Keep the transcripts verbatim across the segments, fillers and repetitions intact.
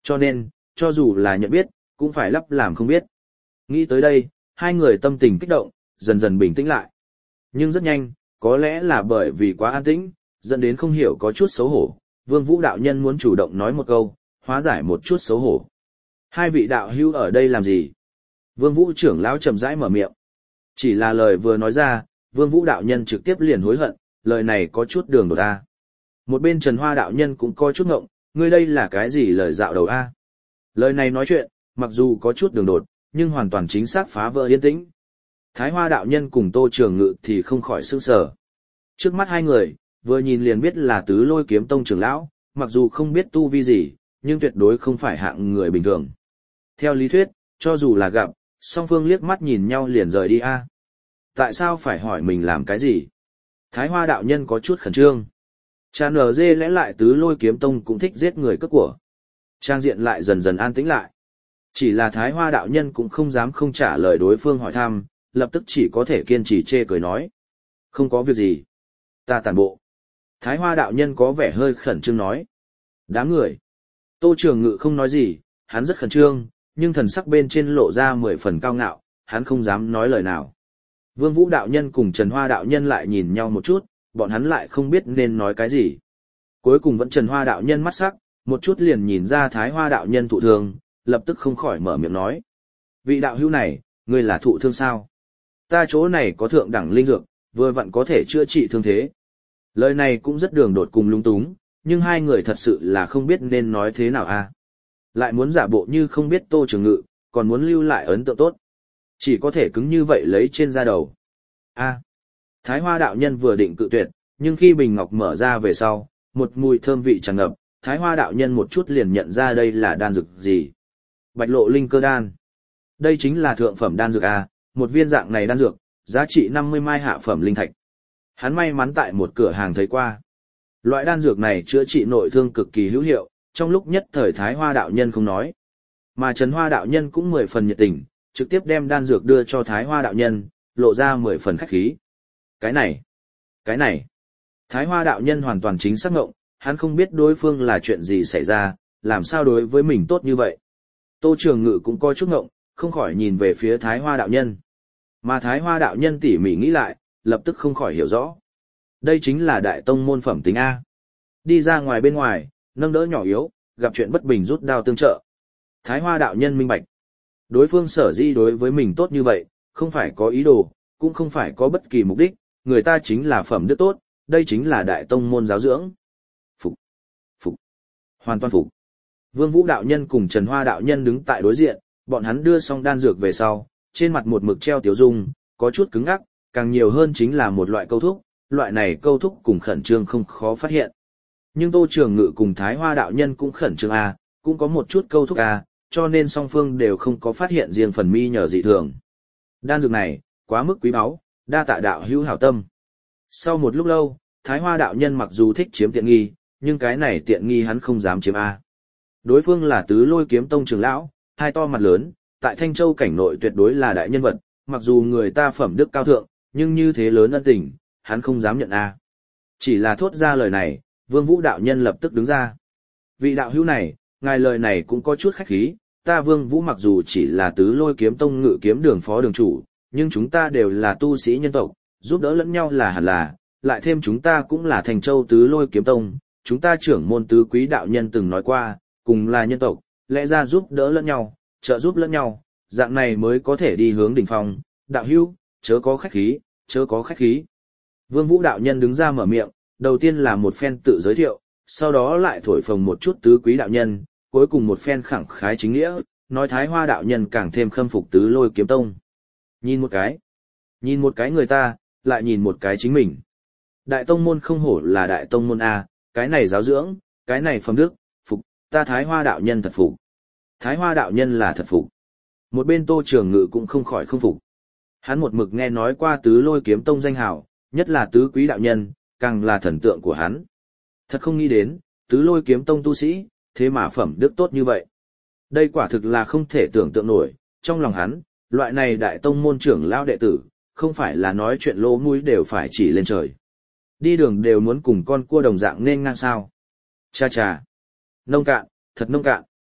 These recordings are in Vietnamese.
Cho nên, cho dù là nhận biết, cũng phải lắp làm không biết. Nghĩ tới đây, hai người tâm tình kích động, dần dần bình tĩnh lại. Nhưng rất nhanh, có lẽ là bởi vì quá an tĩnh, dẫn đến không hiểu có chút xấu hổ, Vương Vũ đạo nhân muốn chủ động nói một câu, hóa giải một chút xấu hổ. Hai vị đạo hữu ở đây làm gì? Vương Vũ trưởng lão chậm rãi mở miệng. Chỉ là lời vừa nói ra, Vương Vũ đạo nhân trực tiếp liền hối hận, lời này có chút đường đột a. Một bên Trần Hoa đạo nhân cũng có chút ngộng, ngươi đây là cái gì lời dạo đầu a? Lời này nói chuyện, mặc dù có chút đường đột, nhưng hoàn toàn chính xác phá vỡ yên tĩnh. Thái Hoa đạo nhân cùng Tô Trường Ngự thì không khỏi sửng sở. Trước mắt hai người, vừa nhìn liền biết là Tứ Lôi Kiếm Tông trưởng lão, mặc dù không biết tu vi gì, nhưng tuyệt đối không phải hạng người bình thường. Theo lý thuyết, cho dù là gặp, song phương liếc mắt nhìn nhau liền rời đi a. Tại sao phải hỏi mình làm cái gì? Thái Hoa đạo nhân có chút khẩn trương. Chàn ở dê lẽ lại Tứ Lôi Kiếm Tông cũng thích giết người cướp của. Trang diện lại dần dần an tĩnh lại. Chỉ là Thái Hoa đạo nhân cũng không dám không trả lời đối phương hỏi thăm, lập tức chỉ có thể kiên trì chê cười nói. Không có việc gì. Ta tản bộ. Thái Hoa đạo nhân có vẻ hơi khẩn trương nói. Đám người. Tô Trường Ngự không nói gì, hắn rất khẩn trương, nhưng thần sắc bên trên lộ ra mười phần cao ngạo, hắn không dám nói lời nào. Vương Vũ đạo nhân cùng Trần Hoa đạo nhân lại nhìn nhau một chút, bọn hắn lại không biết nên nói cái gì. Cuối cùng vẫn Trần Hoa đạo nhân mắt sắc, một chút liền nhìn ra Thái Hoa đạo nhân thụ thương, lập tức không khỏi mở miệng nói. Vị đạo hữu này, ngươi là thụ thương sao? Ta chỗ này có thượng đẳng linh dược, vừa vặn có thể chữa trị thương thế. Lời này cũng rất đường đột cùng lung túng, nhưng hai người thật sự là không biết nên nói thế nào a. Lại muốn giả bộ như không biết Tô Trường Ngự, còn muốn lưu lại ấn tượng tốt. Chỉ có thể cứng như vậy lấy trên da đầu. A. Thái Hoa đạo nhân vừa định cự tuyệt, nhưng khi bình ngọc mở ra về sau, một mùi thơm vị tràn ngập, Thái Hoa đạo nhân một chút liền nhận ra đây là đan dược gì. Bạch lộ linh cơ đan. Đây chính là thượng phẩm đan dược a, một viên dạng này đan dược, giá trị năm mươi mai hạ phẩm linh thạch. Hắn may mắn tại một cửa hàng thấy qua. Loại đan dược này chữa trị nội thương cực kỳ hữu hiệu, trong lúc nhất thời Thái Hoa đạo nhân không nói. Mà Trần Hoa đạo nhân cũng mười phần nhiệt tình, trực tiếp đem đan dược đưa cho Thái Hoa đạo nhân, lộ ra mười phần khách khí. Cái này, cái này. Thái Hoa đạo nhân hoàn toàn chính xác ngộng, hắn không biết đối phương là chuyện gì xảy ra, làm sao đối với mình tốt như vậy. Tô Trường Ngự cũng có chút ngộng, không khỏi nhìn về phía Thái Hoa đạo nhân. Mà Thái Hoa đạo nhân tỉ mỉ nghĩ lại, lập tức không khỏi hiểu rõ. Đây chính là đại tông môn phẩm tính A. Đi ra ngoài bên ngoài, nâng đỡ nhỏ yếu, gặp chuyện bất bình rút đao tương trợ. Thái Hoa đạo nhân minh bạch. Đối phương sở di đối với mình tốt như vậy, không phải có ý đồ, cũng không phải có bất kỳ mục đích, người ta chính là phẩm đức tốt, đây chính là đại tông môn giáo dưỡng. Phục. Phục. Hoàn toàn phục. Vương Vũ đạo nhân cùng Trần Hoa đạo nhân đứng tại đối diện, bọn hắn đưa xong đan dược về sau, trên mặt một mực treo tiếu dung, có chút cứng ngắc, càng nhiều hơn chính là một loại câu thúc, loại này câu thúc cùng khẩn trương không khó phát hiện. Nhưng Tô Trường Ngự cùng Thái Hoa đạo nhân cũng khẩn trương a, cũng có một chút câu thúc a, cho nên song phương đều không có phát hiện riêng phần mi nhờ dị thường. Đan dược này, quá mức quý báu, đa tạ đạo hữu hảo tâm. Sau một lúc lâu, Thái Hoa đạo nhân mặc dù thích chiếm tiện nghi, nhưng cái này tiện nghi hắn không dám chiếm a. Đối phương là Tứ Lôi Kiếm Tông trưởng lão, hai to mặt lớn, tại Thanh Châu cảnh nội tuyệt đối là đại nhân vật, mặc dù người ta phẩm đức cao thượng, nhưng như thế lớn ân tình, hắn không dám nhận a. Chỉ là thốt ra lời này, Vương Vũ đạo nhân lập tức đứng ra. Vị đạo hữu này, ngài lời này cũng có chút khách khí, ta Vương Vũ mặc dù chỉ là Tứ Lôi Kiếm Tông ngự kiếm đường phó đường chủ, nhưng chúng ta đều là tu sĩ nhân tộc, giúp đỡ lẫn nhau là hẳn là, lại thêm chúng ta cũng là Thành Châu Tứ Lôi Kiếm Tông, chúng ta trưởng môn tứ quý đạo nhân từng nói qua, cùng là nhân tộc, lẽ ra giúp đỡ lẫn nhau, trợ giúp lẫn nhau, dạng này mới có thể đi hướng đỉnh phong, đạo hữu, chớ có khách khí, chớ có khách khí. Vương Vũ đạo nhân đứng ra mở miệng, đầu tiên là một phen tự giới thiệu, sau đó lại thổi phồng một chút tứ quý đạo nhân, cuối cùng một phen khẳng khái chính nghĩa, nói Thái Hoa đạo nhân càng thêm khâm phục Tứ Lôi Kiếm Tông. Nhìn một cái, nhìn một cái người ta, lại nhìn một cái chính mình. Đại tông môn không hổ là đại tông môn A, cái này giáo dưỡng, cái này phẩm đức, phục, ta Thái Hoa đạo nhân thật phục. Thái Hoa đạo nhân là thật phục. Một bên Tô Trường Ngự cũng không khỏi không phục. Hắn một mực nghe nói qua Tứ Lôi Kiếm Tông danh hào, nhất là tứ quý đạo nhân, càng là thần tượng của hắn. Thật không nghĩ đến, Tứ Lôi Kiếm Tông tu sĩ, thế mà phẩm đức tốt như vậy. Đây quả thực là không thể tưởng tượng nổi, trong lòng hắn, loại này đại tông môn trưởng lão đệ tử, không phải là nói chuyện lỗ mũi đều phải chỉ lên trời. Đi đường đều muốn cùng con cua đồng dạng nên ngang sao. Cha cha. Nông cạn, thật nông cạn.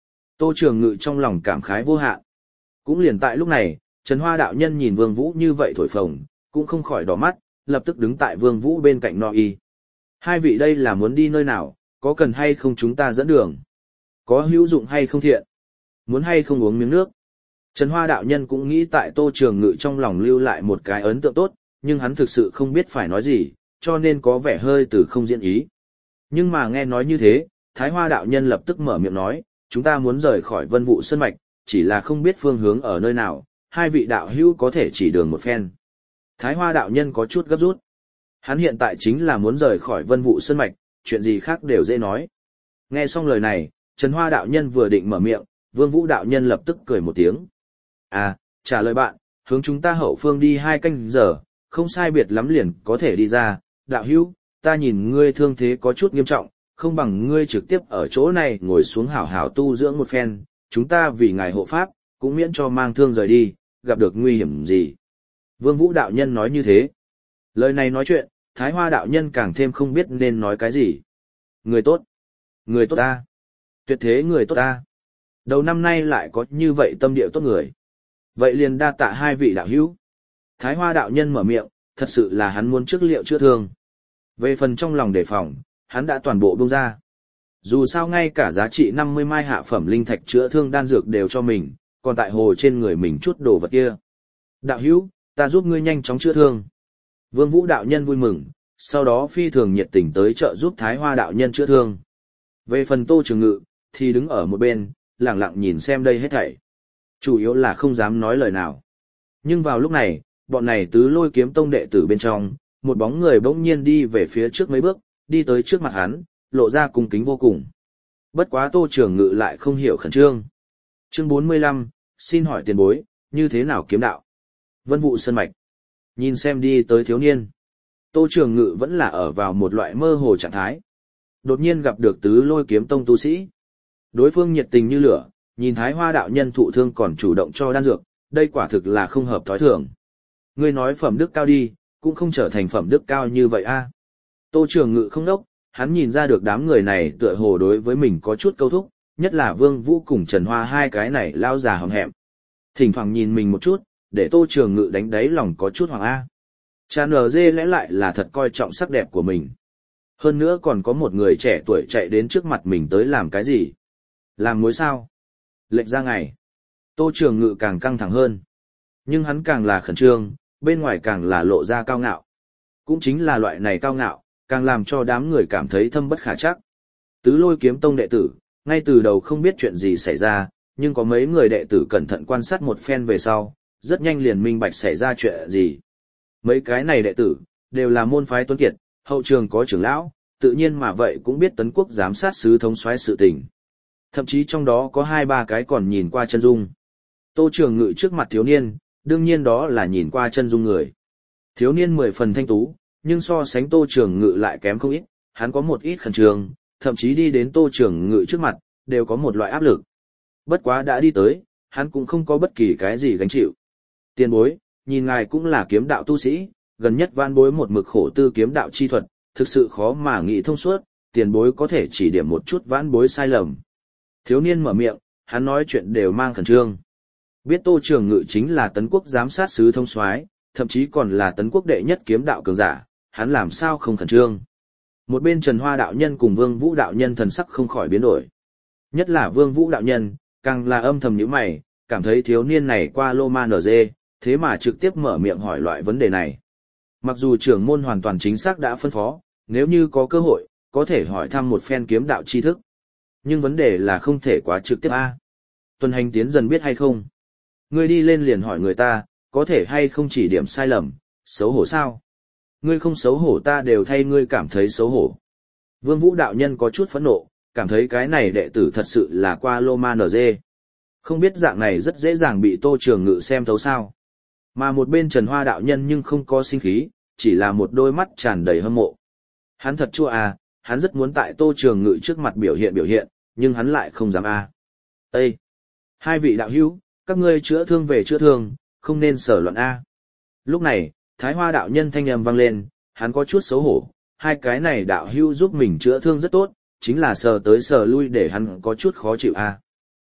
Tô Trường Ngự trong lòng cảm khái vô hạn. Cũng liền tại lúc này, Trần Hoa đạo nhân nhìn Vương Vũ như vậy thổi phồng, cũng không khỏi đỏ mắt, lập tức đứng tại Vương Vũ bên cạnh nói y. Hai vị đây là muốn đi nơi nào, có cần hay không chúng ta dẫn đường? Có hữu dụng hay không thiện? Muốn hay không uống miếng nước? Trần Hoa đạo nhân cũng nghĩ tại Tô Trường Ngự trong lòng lưu lại một cái ấn tượng tốt, nhưng hắn thực sự không biết phải nói gì, cho nên có vẻ hơi từ không diễn ý. Nhưng mà nghe nói như thế, Thái Hoa đạo nhân lập tức mở miệng nói, chúng ta muốn rời khỏi Vân Vũ Sơn Mạch, chỉ là không biết phương hướng ở nơi nào, hai vị đạo hữu có thể chỉ đường một phen. Thái Hoa đạo nhân có chút gấp rút. Hắn hiện tại chính là muốn rời khỏi Vân Vũ Sơn Mạch, chuyện gì khác đều dễ nói. Nghe xong lời này, Trần Hoa đạo nhân vừa định mở miệng, Vương Vũ đạo nhân lập tức cười một tiếng. À, trả lời bạn, hướng chúng ta hậu phương đi hai canh giờ, không sai biệt lắm liền có thể đi ra. Đạo hữu, ta nhìn ngươi thương thế có chút nghiêm trọng, không bằng ngươi trực tiếp ở chỗ này ngồi xuống hảo hảo tu dưỡng một phen, chúng ta vì ngài hộ pháp, cũng miễn cho mang thương rời đi, gặp được nguy hiểm gì. Vương Vũ đạo nhân nói như thế. Lời này nói chuyện, Thái Hoa đạo nhân càng thêm không biết nên nói cái gì. Người tốt. Người tốt ta. Tuyệt thế người tốt ta. Đầu năm nay lại có như vậy tâm địa tốt người. Vậy liền đa tạ hai vị đạo hữu. Thái Hoa đạo nhân mở miệng, thật sự là hắn muốn trước liệu chữa thương. Về phần trong lòng đề phòng, hắn đã toàn bộ buông ra. Dù sao ngay cả giá trị năm mươi mai hạ phẩm linh thạch chữa thương đan dược đều cho mình, còn tại hồ trên người mình chút đồ vật kia. Đạo hữu, ta giúp ngươi nhanh chóng chữa thương. Vương Vũ đạo nhân vui mừng, sau đó phi thường nhiệt tình tới trợ giúp Thái Hoa đạo nhân chữa thương. Về phần Tô Trường Ngự, thì đứng ở một bên, lặng lặng nhìn xem đây hết thảy. Chủ yếu là không dám nói lời nào. Nhưng vào lúc này, bọn này tứ lôi kiếm tông đệ tử bên trong, một bóng người bỗng nhiên đi về phía trước mấy bước, đi tới trước mặt hắn, lộ ra cung kính vô cùng. Bất quá Tô Trường Ngự lại không hiểu khẩn trương. Chương bốn mươi lăm, xin hỏi tiền bối, như thế nào kiếm đạo? Vân Vũ Sơn Mạch. Nhìn xem đi tới thiếu niên. Tô Trường Ngự vẫn là ở vào một loại mơ hồ trạng thái. Đột nhiên gặp được tứ lôi kiếm tông tu sĩ. Đối phương nhiệt tình như lửa, nhìn Thái Hoa đạo nhân thụ thương còn chủ động cho đan dược, đây quả thực là không hợp thói thường. Ngươi nói phẩm đức cao đi, cũng không trở thành phẩm đức cao như vậy a. Tô Trường Ngự không đốc, hắn nhìn ra được đám người này tựa hồ đối với mình có chút câu thúc, nhất là Vương Vũ cùng Trần Hoa hai cái này lao già hầm hẹm. Thỉnh thoảng nhìn mình một chút, để Tô Trường Ngự đánh đáy lòng có chút hoàng a. Cha nờ dê lẽ lại là thật coi trọng sắc đẹp của mình. Hơn nữa còn có một người trẻ tuổi chạy đến trước mặt mình tới làm cái gì? Làm mối sao? Lệnh ra ngày. Tô Trường Ngự càng căng thẳng hơn. Nhưng hắn càng là khẩn trương, bên ngoài càng là lộ ra cao ngạo. Cũng chính là loại này cao ngạo, càng làm cho đám người cảm thấy thâm bất khả trắc. Tứ lôi kiếm tông đệ tử, ngay từ đầu không biết chuyện gì xảy ra, nhưng có mấy người đệ tử cẩn thận quan sát một phen về sau, rất nhanh liền minh bạch xảy ra chuyện gì. Mấy cái này đệ tử, đều là môn phái tuấn kiệt, hậu trường có trưởng lão, tự nhiên mà vậy cũng biết tấn quốc giám sát sứ thống soái sự tình. Thậm chí trong đó có hai ba cái còn nhìn qua chân dung. Tô Trường Ngự trước mặt thiếu niên, đương nhiên đó là nhìn qua chân dung người. Thiếu niên mười phần thanh tú, nhưng so sánh Tô Trường Ngự lại kém không ít, hắn có một ít khẩn trương, thậm chí đi đến Tô Trường Ngự trước mặt, đều có một loại áp lực. Bất quá đã đi tới, hắn cũng không có bất kỳ cái gì gánh chịu. Tiền bối, nhìn ngài cũng là kiếm đạo tu sĩ, gần nhất vãn bối một mực khổ tư kiếm đạo chi thuật, thực sự khó mà nghĩ thông suốt, tiền bối có thể chỉ điểm một chút vãn bối sai lầm. Thiếu niên mở miệng, hắn nói chuyện đều mang khẩn trương. Biết Tô Trường Ngự chính là tấn quốc giám sát sứ thông soái, thậm chí còn là tấn quốc đệ nhất kiếm đạo cường giả, hắn làm sao không khẩn trương. Một bên Trần Hoa đạo nhân cùng Vương Vũ đạo nhân thần sắc không khỏi biến đổi. Nhất là Vương Vũ đạo nhân, càng là âm thầm nhíu mày, cảm thấy thiếu niên này qua lô ma nở dê, thế mà trực tiếp mở miệng hỏi loại vấn đề này. Mặc dù trưởng môn hoàn toàn chính xác đã phân phó, nếu như có cơ hội, có thể hỏi thăm một phen kiếm đạo tri thức. Nhưng vấn đề là không thể quá trực tiếp a. Tuần hành tiến dần biết hay không? Ngươi đi lên liền hỏi người ta, có thể hay không chỉ điểm sai lầm, xấu hổ sao? Ngươi không xấu hổ ta đều thay ngươi cảm thấy xấu hổ. Vương Vũ đạo nhân có chút phẫn nộ, cảm thấy cái này đệ tử thật sự là qua lô ma nở dê. Không biết dạng này rất dễ dàng bị Tô Trường Ngự xem thấu sao. Mà một bên Trần Hoa đạo nhân nhưng không có sinh khí, chỉ là một đôi mắt tràn đầy hâm mộ. Hắn thật chua à, hắn rất muốn tại Tô Trường Ngự trước mặt biểu hiện biểu hiện, nhưng hắn lại không dám à. Ê! Hai vị đạo hữu, các ngươi chữa thương về chữa thương, không nên sở loạn a. Lúc này, Thái Hoa đạo nhân thanh âm vang lên, hắn có chút xấu hổ, hai cái này đạo hữu giúp mình chữa thương rất tốt, chính là sờ tới sờ lui để hắn có chút khó chịu a.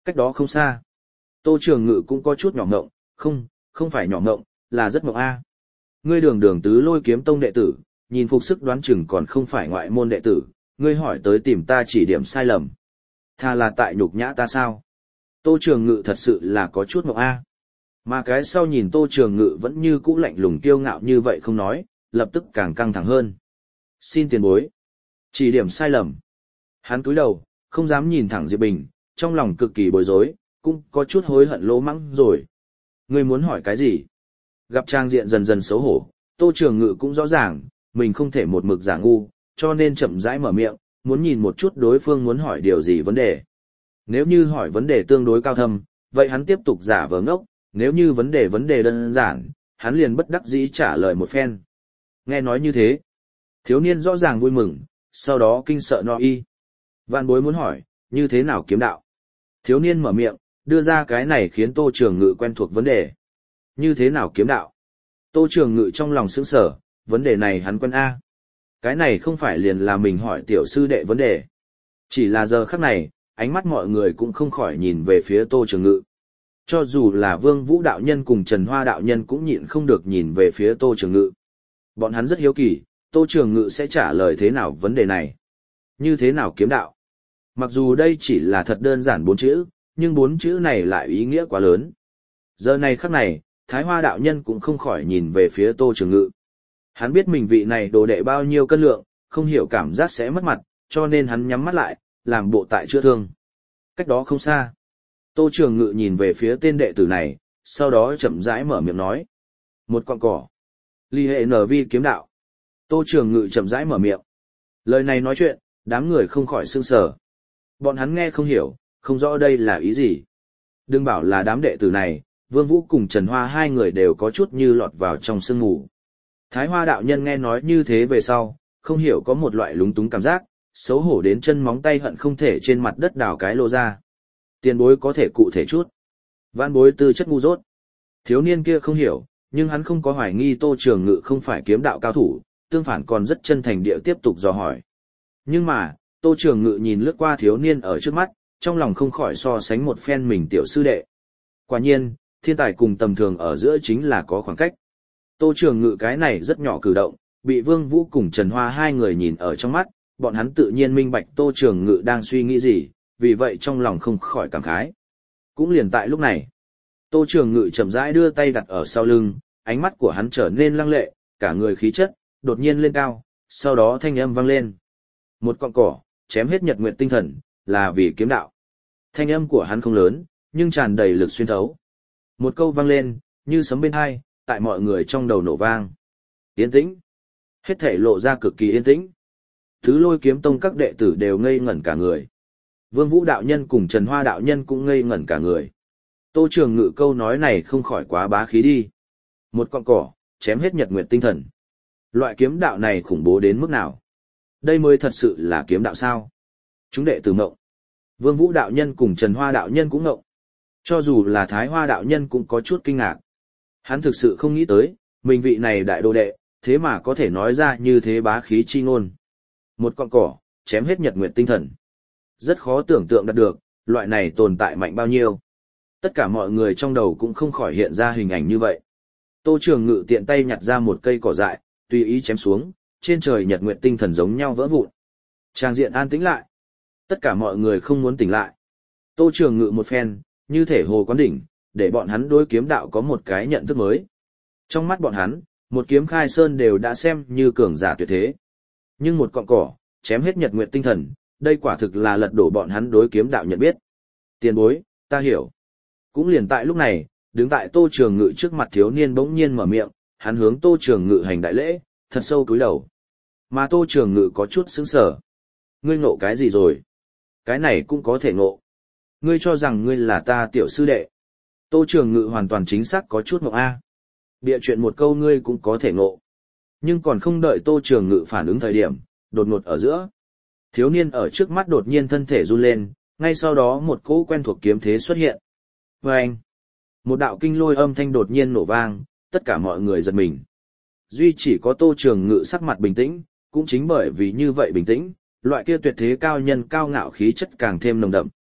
Cách đó không xa. Tô Trường Ngự cũng có chút nhỏ ngộng, không, không phải nhỏ ngộng, là rất ngộng a. Ngươi đường đường tứ lôi kiếm tông đệ tử, nhìn phục sức đoán chừng còn không phải ngoại môn đệ tử, ngươi hỏi tới tìm ta chỉ điểm sai lầm. Thà là tại nhục nhã ta sao? Tô Trường Ngự thật sự là có chút ngộng a. Mà cái sau nhìn Tô Trường Ngự vẫn như cũ lạnh lùng kiêu ngạo như vậy không nói, lập tức càng căng thẳng hơn. Xin tiền bối. Chỉ điểm sai lầm. Hắn cúi đầu, không dám nhìn thẳng Diệp Bình, trong lòng cực kỳ bối rối, cũng có chút hối hận lỗ mắng rồi. Ngươi muốn hỏi cái gì? Gặp trang diện dần dần xấu hổ, Tô Trường Ngự cũng rõ ràng, mình không thể một mực giả ngu, cho nên chậm rãi mở miệng, muốn nhìn một chút đối phương muốn hỏi điều gì vấn đề. Nếu như hỏi vấn đề tương đối cao thâm, vậy hắn tiếp tục giả vờ ngốc, nếu như vấn đề vấn đề đơn giản, hắn liền bất đắc dĩ trả lời một phen. Nghe nói như thế, thiếu niên rõ ràng vui mừng, sau đó kinh sợ no y. Vạn bối muốn hỏi, như thế nào kiếm đạo? Thiếu niên mở miệng, đưa ra cái này khiến Tô Trường Ngự quen thuộc vấn đề. Như thế nào kiếm đạo? Tô Trường Ngự trong lòng sững sờ, vấn đề này hắn quen A. Cái này không phải liền là mình hỏi tiểu sư đệ vấn đề. Chỉ là giờ khắc này, ánh mắt mọi người cũng không khỏi nhìn về phía Tô Trường Ngự. Cho dù là Vương Vũ đạo nhân cùng Trần Hoa đạo nhân cũng nhịn không được nhìn về phía Tô Trường Ngự. Bọn hắn rất hiếu kỳ, Tô Trường Ngự sẽ trả lời thế nào vấn đề này? Như thế nào kiếm đạo? Mặc dù đây chỉ là thật đơn giản bốn chữ, nhưng bốn chữ này lại ý nghĩa quá lớn. Giờ này khắc này, Thái Hoa đạo nhân cũng không khỏi nhìn về phía Tô Trường Ngự. Hắn biết mình vị này đồ đệ bao nhiêu cân lượng, không hiểu cảm giác sẽ mất mặt, cho nên hắn nhắm mắt lại, làm bộ tại chữa thương. Cách đó không xa. Tô Trường Ngự nhìn về phía tên đệ tử này, sau đó chậm rãi mở miệng nói. Một con cỏ. Ly hệ nở vi kiếm đạo. Tô Trường Ngự chậm rãi mở miệng. Lời này nói chuyện, đám người không khỏi sững sờ. Bọn hắn nghe không hiểu, không rõ đây là ý gì. Đừng bảo là đám đệ tử này, Vương Vũ cùng Trần Hoa hai người đều có chút như lọt vào trong sương mù. Thái Hoa đạo nhân nghe nói như thế về sau, không hiểu có một loại lúng túng cảm giác, xấu hổ đến chân móng tay hận không thể trên mặt đất đào cái lô ra. Tiền bối có thể cụ thể chút. Vãn bối tư chất ngu dốt. Thiếu niên kia không hiểu, nhưng hắn không có hoài nghi Tô Trường Ngự không phải kiếm đạo cao thủ, tương phản còn rất chân thành địa tiếp tục dò hỏi. Nhưng mà, Tô Trường Ngự nhìn lướt qua thiếu niên ở trước mắt, trong lòng không khỏi so sánh một phen mình tiểu sư đệ. Quả nhiên, thiên tài cùng tầm thường ở giữa chính là có khoảng cách. Tô Trường Ngự cái này rất nhỏ cử động, bị Vương Vũ cùng Trần Hoa hai người nhìn ở trong mắt, bọn hắn tự nhiên minh bạch Tô Trường Ngự đang suy nghĩ gì, vì vậy trong lòng không khỏi cảm khái. Cũng liền tại lúc này, Tô Trường Ngự chậm rãi đưa tay đặt ở sau lưng, ánh mắt của hắn trở nên lăng lệ, cả người khí chất đột nhiên lên cao, sau đó thanh âm vang lên. Một cọng cỏ, chém hết nhật nguyệt tinh thần, là vì kiếm đạo. Thanh âm của hắn không lớn, nhưng tràn đầy lực xuyên thấu. Một câu vang lên, như sấm bên hai, tại mọi người trong đầu nổ vang. Yên tĩnh. Hết thảy lộ ra cực kỳ yên tĩnh. Thứ Lôi Kiếm Tông các đệ tử đều ngây ngẩn cả người. Vương Vũ đạo nhân cùng Trần Hoa đạo nhân cũng ngây ngẩn cả người. Tô Trường Ngự câu nói này không khỏi quá bá khí đi. Một cọng cỏ, chém hết nhật nguyệt tinh thần. Loại kiếm đạo này khủng bố đến mức nào? Đây mới thật sự là kiếm đạo sao? Chúng đệ tử mộng. Vương Vũ đạo nhân cùng Trần Hoa đạo nhân cũng mộng. Cho dù là Thái Hoa đạo nhân cũng có chút kinh ngạc. Hắn thực sự không nghĩ tới, mình vị này đại đồ đệ, thế mà có thể nói ra như thế bá khí chi ngôn. Một cọng cỏ, chém hết nhật nguyệt tinh thần. Rất khó tưởng tượng đạt được, loại này tồn tại mạnh bao nhiêu. Tất cả mọi người trong đầu cũng không khỏi hiện ra hình ảnh như vậy. Tô Trường Ngự tiện tay nhặt ra một cây cỏ dại, tùy ý chém xuống, trên trời nhật nguyệt tinh thần giống nhau vỡ vụn. Trang diện an tĩnh lại. Tất cả mọi người không muốn tỉnh lại. Tô Trường Ngự một phen, như thể hồ quán đỉnh, để bọn hắn đối kiếm đạo có một cái nhận thức mới. Trong mắt bọn hắn, một kiếm khai sơn đều đã xem như cường giả tuyệt thế. Nhưng một cọng cỏ, chém hết nhật nguyệt tinh thần, đây quả thực là lật đổ bọn hắn đối kiếm đạo nhận biết. Tiền bối, ta hiểu. Cũng liền tại lúc này, đứng tại Tô Trường Ngự trước mặt thiếu niên bỗng nhiên mở miệng, hắn hướng Tô Trường Ngự hành đại lễ, thật sâu cúi đầu. Mà Tô Trường Ngự có chút sững sờ. Ngươi ngộ cái gì rồi? Cái này cũng có thể ngộ. Ngươi cho rằng ngươi là ta tiểu sư đệ. Tô Trường Ngự hoàn toàn chính xác có chút ngộ A. Bịa chuyện một câu ngươi cũng có thể ngộ. Nhưng còn không đợi Tô Trường Ngự phản ứng thời điểm, đột ngột ở giữa. Thiếu niên ở trước mắt đột nhiên thân thể run lên, ngay sau đó một cỗ quen thuộc kiếm thế xuất hiện. Vâng! Một đạo kinh lôi âm thanh đột nhiên nổ vang, tất cả mọi người giật mình. Duy chỉ có Tô Trường Ngự sắc mặt bình tĩnh, cũng chính bởi vì như vậy bình tĩnh, loại kia tuyệt thế cao nhân cao ngạo khí chất càng thêm nồng đậm,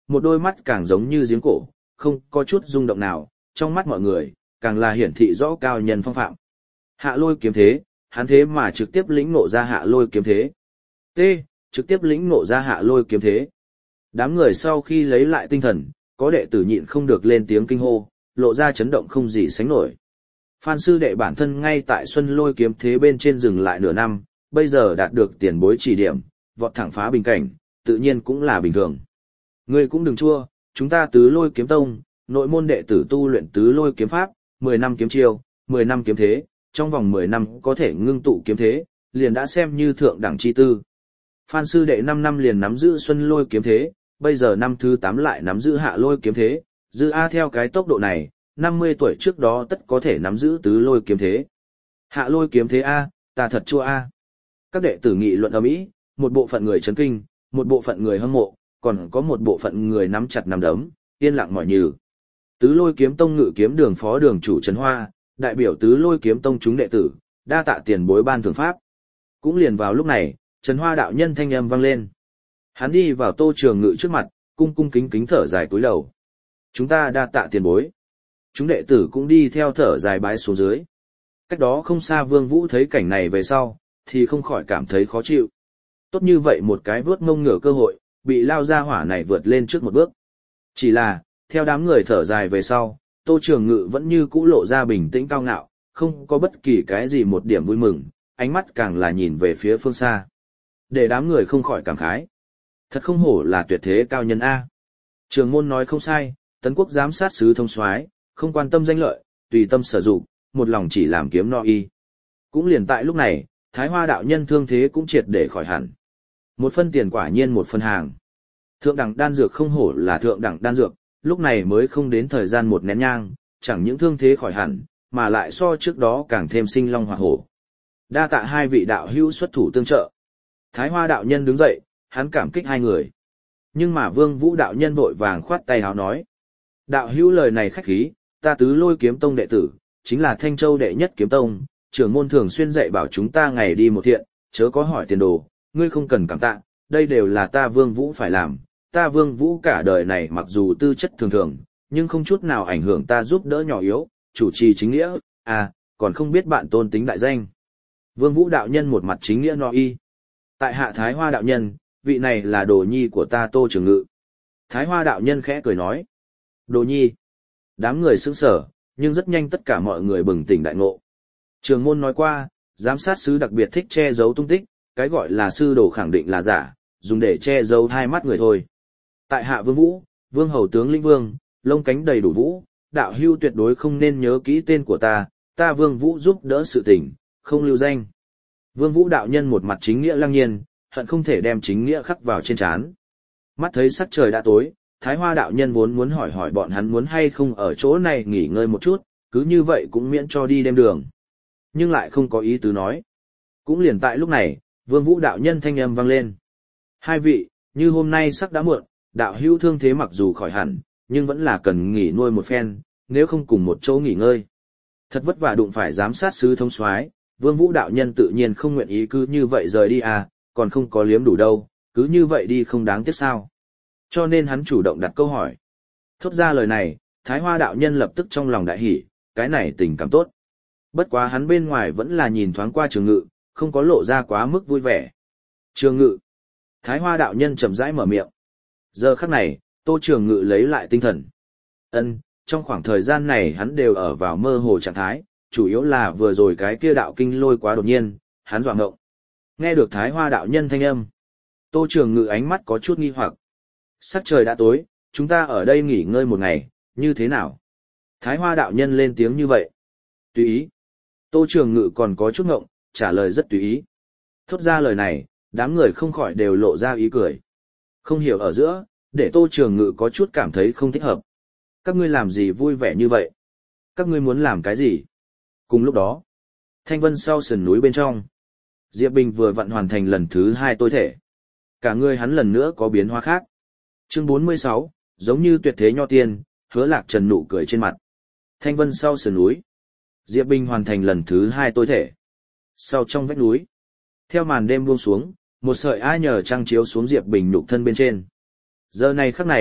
một đôi mắt càng giống như giếng cổ, không có chút rung động nào, trong mắt mọi người, càng là hiển thị rõ cao nhân phong phạm. Hạ lôi kiếm thế, hắn thế mà trực tiếp lĩnh ngộ ra hạ lôi kiếm thế. T, trực tiếp lĩnh ngộ ra hạ lôi kiếm thế. Đám người sau khi lấy lại tinh thần, có đệ tử nhịn không được lên tiếng kinh hô, lộ ra chấn động không gì sánh nổi. Phan sư đệ bản thân ngay tại Xuân Lôi kiếm thế bên trên dừng lại nửa năm, bây giờ đạt được tiền bối chỉ điểm, vọt thẳng phá bình cảnh, tự nhiên cũng là bình thường. Ngươi cũng đừng chua, chúng ta Tứ Lôi kiếm tông, nội môn đệ tử tu luyện Tứ Lôi kiếm pháp, mười năm kiếm chiêu, mười năm kiếm thế, trong vòng mười năm có thể ngưng tụ kiếm thế, liền đã xem như thượng đẳng chi tư. Phan sư đệ năm năm liền nắm giữ Xuân Lôi kiếm thế, bây giờ năm thứ tám lại nắm giữ Hạ Lôi kiếm thế, dư A theo cái tốc độ này, năm mươi tuổi trước đó tất có thể nắm giữ Tứ Lôi kiếm thế. Hạ Lôi kiếm thế A, ta thật chua A. Các đệ tử nghị luận ầm ĩ, một bộ phận người chấn kinh, một bộ phận người hâm mộ, còn có một bộ phận người nắm chặt nắm đấm, yên lặng mỏi nhừ. Tứ Lôi kiếm tông ngự kiếm đường phó đường chủ Trần Hoa, đại biểu Tứ Lôi kiếm tông chúng đệ tử, đa tạ tiền bối ban thưởng pháp. Cũng liền vào lúc này, Trần Hoa đạo nhân thanh âm vang lên. Hắn đi vào Tô Trường Ngự trước mặt, cung cung kính kính thở dài cúi đầu. Chúng ta đa tạ tiền bối. Chúng đệ tử cũng đi theo thở dài bái xuống dưới. Cách đó không xa Vương Vũ thấy cảnh này về sau, thì không khỏi cảm thấy khó chịu. Tốt như vậy một cái vớt mông ngửa cơ hội, bị lao ra hỏa này vượt lên trước một bước. Chỉ là, theo đám người thở dài về sau, Tô Trường Ngự vẫn như cũ lộ ra bình tĩnh cao ngạo, không có bất kỳ cái gì một điểm vui mừng, ánh mắt càng là nhìn về phía phương xa. Để đám người không khỏi cảm khái. Thật không hổ là tuyệt thế cao nhân A. Trường môn nói không sai, tấn quốc giám sát sứ thông soái, không quan tâm danh lợi, tùy tâm sở dụng, một lòng chỉ làm kiếm no y. Cũng liền tại lúc này, Thái Hoa đạo nhân thương thế cũng triệt để khỏi hẳn. Một phân tiền quả nhiên một phân hàng. Thượng đẳng đan dược không hổ là thượng đẳng đan dược, lúc này mới không đến thời gian một nén nhang, chẳng những thương thế khỏi hẳn, mà lại so trước đó càng thêm sinh long hoạt hổ. Đa tạ hai vị đạo hữu xuất thủ tương trợ. Thái Hoa đạo nhân đứng dậy, hắn cảm kích hai người. Nhưng mà Vương Vũ đạo nhân vội vàng khoát tay háo nói. Đạo hữu lời này khách khí, ta Tứ Lôi kiếm tông đệ tử, chính là Thanh Châu đệ nhất kiếm tông, trưởng môn thường xuyên dạy bảo chúng ta ngày đi một thiện, chớ có hỏi tiền đồ, ngươi không cần cảm tạ, đây đều là ta Vương Vũ phải làm, ta Vương Vũ cả đời này mặc dù tư chất thường thường, nhưng không chút nào ảnh hưởng ta giúp đỡ nhỏ yếu, chủ trì chính nghĩa, à, còn không biết bạn tôn tính đại danh. Vương Vũ đạo nhân một mặt chính nghĩa no y. Tại hạ Thái Hoa đạo nhân, vị này là đồ nhi của ta Tô Trường Ngự. Thái Hoa đạo nhân khẽ cười nói. Đồ nhi. Đám người sững sờ, nhưng rất nhanh tất cả mọi người bừng tỉnh đại ngộ. Trường môn nói qua, giám sát sứ đặc biệt thích che giấu tung tích, cái gọi là sư đồ khẳng định là giả, dùng để che giấu hai mắt người thôi. Tại hạ Vương Vũ, Vương hầu tướng lĩnh vương, lông cánh đầy đủ vũ, đạo hưu tuyệt đối không nên nhớ kỹ tên của ta, ta Vương Vũ giúp đỡ sự tình, không lưu danh. Vương Vũ đạo nhân một mặt chính nghĩa lăng nhiên, hận không thể đem chính nghĩa khắc vào trên trán. Mắt thấy sắc trời đã tối, Thái Hoa đạo nhân vốn muốn hỏi hỏi bọn hắn muốn hay không ở chỗ này nghỉ ngơi một chút, cứ như vậy cũng miễn cho đi đêm đường. Nhưng lại không có ý tứ nói. Cũng liền tại lúc này, Vương Vũ đạo nhân thanh âm vang lên. Hai vị, như hôm nay sắc đã muộn, đạo hữu thương thế mặc dù khỏi hẳn, nhưng vẫn là cần nghỉ nuôi một phen, nếu không cùng một chỗ nghỉ ngơi. Thật vất vả đụng phải giám sát sứ thông soái, Vương Vũ đạo nhân tự nhiên không nguyện ý cứ như vậy rời đi à, còn không có liếm đủ đâu, cứ như vậy đi không đáng tiếc sao. Cho nên hắn chủ động đặt câu hỏi. Thốt ra lời này, Thái Hoa đạo nhân lập tức trong lòng đại hỉ, cái này tình cảm tốt. Bất quá hắn bên ngoài vẫn là nhìn thoáng qua Trường Ngự, không có lộ ra quá mức vui vẻ. Trường Ngự. Thái Hoa đạo nhân chậm rãi mở miệng. Giờ khắc này, Tô Trường Ngự lấy lại tinh thần. Ân, trong khoảng thời gian này hắn đều ở vào mơ hồ trạng thái, chủ yếu là vừa rồi cái kia đạo kinh lôi quá đột nhiên, hắn dọa ngộng. Nghe được Thái Hoa đạo nhân thanh âm, Tô Trường Ngự ánh mắt có chút nghi hoặc. Sắc trời đã tối, chúng ta ở đây nghỉ ngơi một ngày, như thế nào? Thái Hoa đạo nhân lên tiếng như vậy. Tùy ý. Tô Trường Ngự còn có chút ngộng, trả lời rất tùy ý. Thốt ra lời này, đám người không khỏi đều lộ ra ý cười. Không hiểu ở giữa, để Tô Trường Ngự có chút cảm thấy không thích hợp. Các ngươi làm gì vui vẻ như vậy? Các ngươi muốn làm cái gì? Cùng lúc đó, Thanh Vân sau sườn núi bên trong, Diệp Bình vừa vặn hoàn thành lần thứ hai tối thể. Cả người hắn lần nữa có biến hóa khác. Chương bốn mươi sáu, giống như tuyệt thế nho tiên, Hứa Lạc Trần nụ cười trên mặt. Thanh Vân sau sườn núi, Diệp Bình hoàn thành lần thứ hai tối thể. Sau trong vách núi, theo màn đêm buông xuống, một sợi ai nhờ trăng chiếu xuống Diệp Bình nhục thân bên trên. Giờ này khắc này,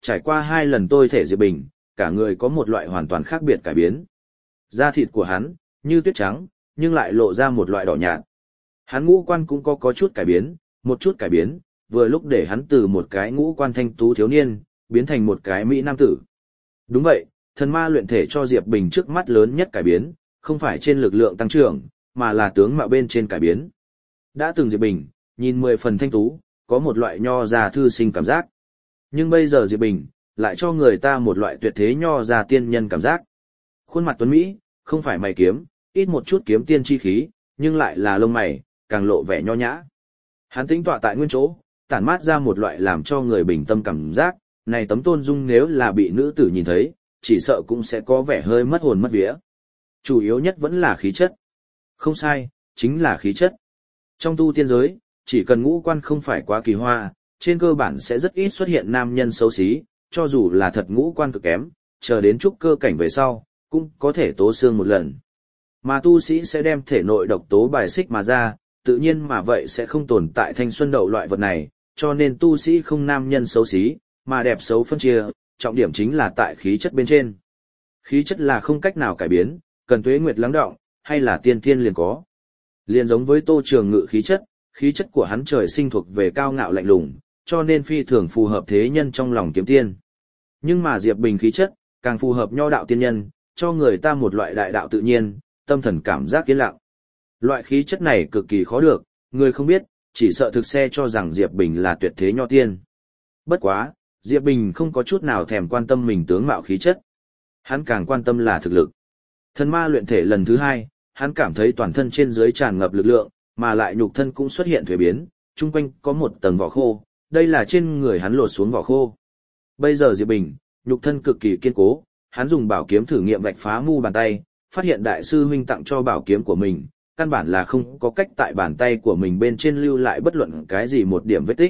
trải qua hai lần tôi thể Diệp Bình, cả người có một loại hoàn toàn khác biệt cải biến. Da thịt của hắn, như tuyết trắng, nhưng lại lộ ra một loại đỏ nhạt. Hắn ngũ quan cũng có có chút cải biến, một chút cải biến, vừa lúc để hắn từ một cái ngũ quan thanh tú thiếu niên, biến thành một cái mỹ nam tử. Đúng vậy, thần ma luyện thể cho Diệp Bình trước mắt lớn nhất cải biến, không phải trên lực lượng tăng trưởng, mà là tướng mạo bên trên cải biến. Đã từng Diệp Bình, nhìn mười phần thanh tú, có một loại nho già thư sinh cảm giác. Nhưng bây giờ Diệp Bình, lại cho người ta một loại tuyệt thế nho già tiên nhân cảm giác. Khuôn mặt tuấn Mỹ, không phải mày kiếm, ít một chút kiếm tiên chi khí, nhưng lại là lông mày, càng lộ vẻ nho nhã. Hắn tĩnh tọa tại nguyên chỗ, tản mát ra một loại làm cho người bình tâm cảm giác, này tấm tôn dung nếu là bị nữ tử nhìn thấy, chỉ sợ cũng sẽ có vẻ hơi mất hồn mất vía. Chủ yếu nhất vẫn là khí chất. Không sai, chính là khí chất. Trong tu tiên giới, chỉ cần ngũ quan không phải quá kỳ hoa, trên cơ bản sẽ rất ít xuất hiện nam nhân xấu xí, cho dù là thật ngũ quan cực kém, chờ đến trúc cơ cảnh về sau, cũng có thể tố xương một lần. Mà tu sĩ sẽ đem thể nội độc tố bài xích mà ra, tự nhiên mà vậy sẽ không tồn tại thanh xuân đậu loại vật này, cho nên tu sĩ không nam nhân xấu xí, mà đẹp xấu phân chia, trọng điểm chính là tại khí chất bên trên. Khí chất là không cách nào cải biến, cần tuế nguyệt lắng đọng, hay là tiên thiên liền có. Liền giống với Tô Trường Ngự khí chất, khí chất của hắn trời sinh thuộc về cao ngạo lạnh lùng, cho nên phi thường phù hợp thế nhân trong lòng kiếm tiên. Nhưng mà Diệp Bình khí chất, càng phù hợp nho đạo tiên nhân, cho người ta một loại đại đạo tự nhiên, tâm thần cảm giác yên lặng. Loại khí chất này cực kỳ khó được, người không biết, chỉ sợ thực xe cho rằng Diệp Bình là tuyệt thế nho tiên. Bất quá, Diệp Bình không có chút nào thèm quan tâm mình tướng mạo khí chất. Hắn càng quan tâm là thực lực. Thần ma luyện thể lần thứ hai, hắn cảm thấy toàn thân trên dưới tràn ngập lực lượng, mà lại nhục thân cũng xuất hiện thuế biến, chung quanh có một tầng vỏ khô, đây là trên người hắn lột xuống vỏ khô. Bây giờ Diệp Bình, nhục thân cực kỳ kiên cố, hắn dùng bảo kiếm thử nghiệm vạch phá mu bàn tay, phát hiện đại sư huynh tặng cho bảo kiếm của mình, căn bản là không có cách tại bàn tay của mình bên trên lưu lại bất luận cái gì một điểm vết tích.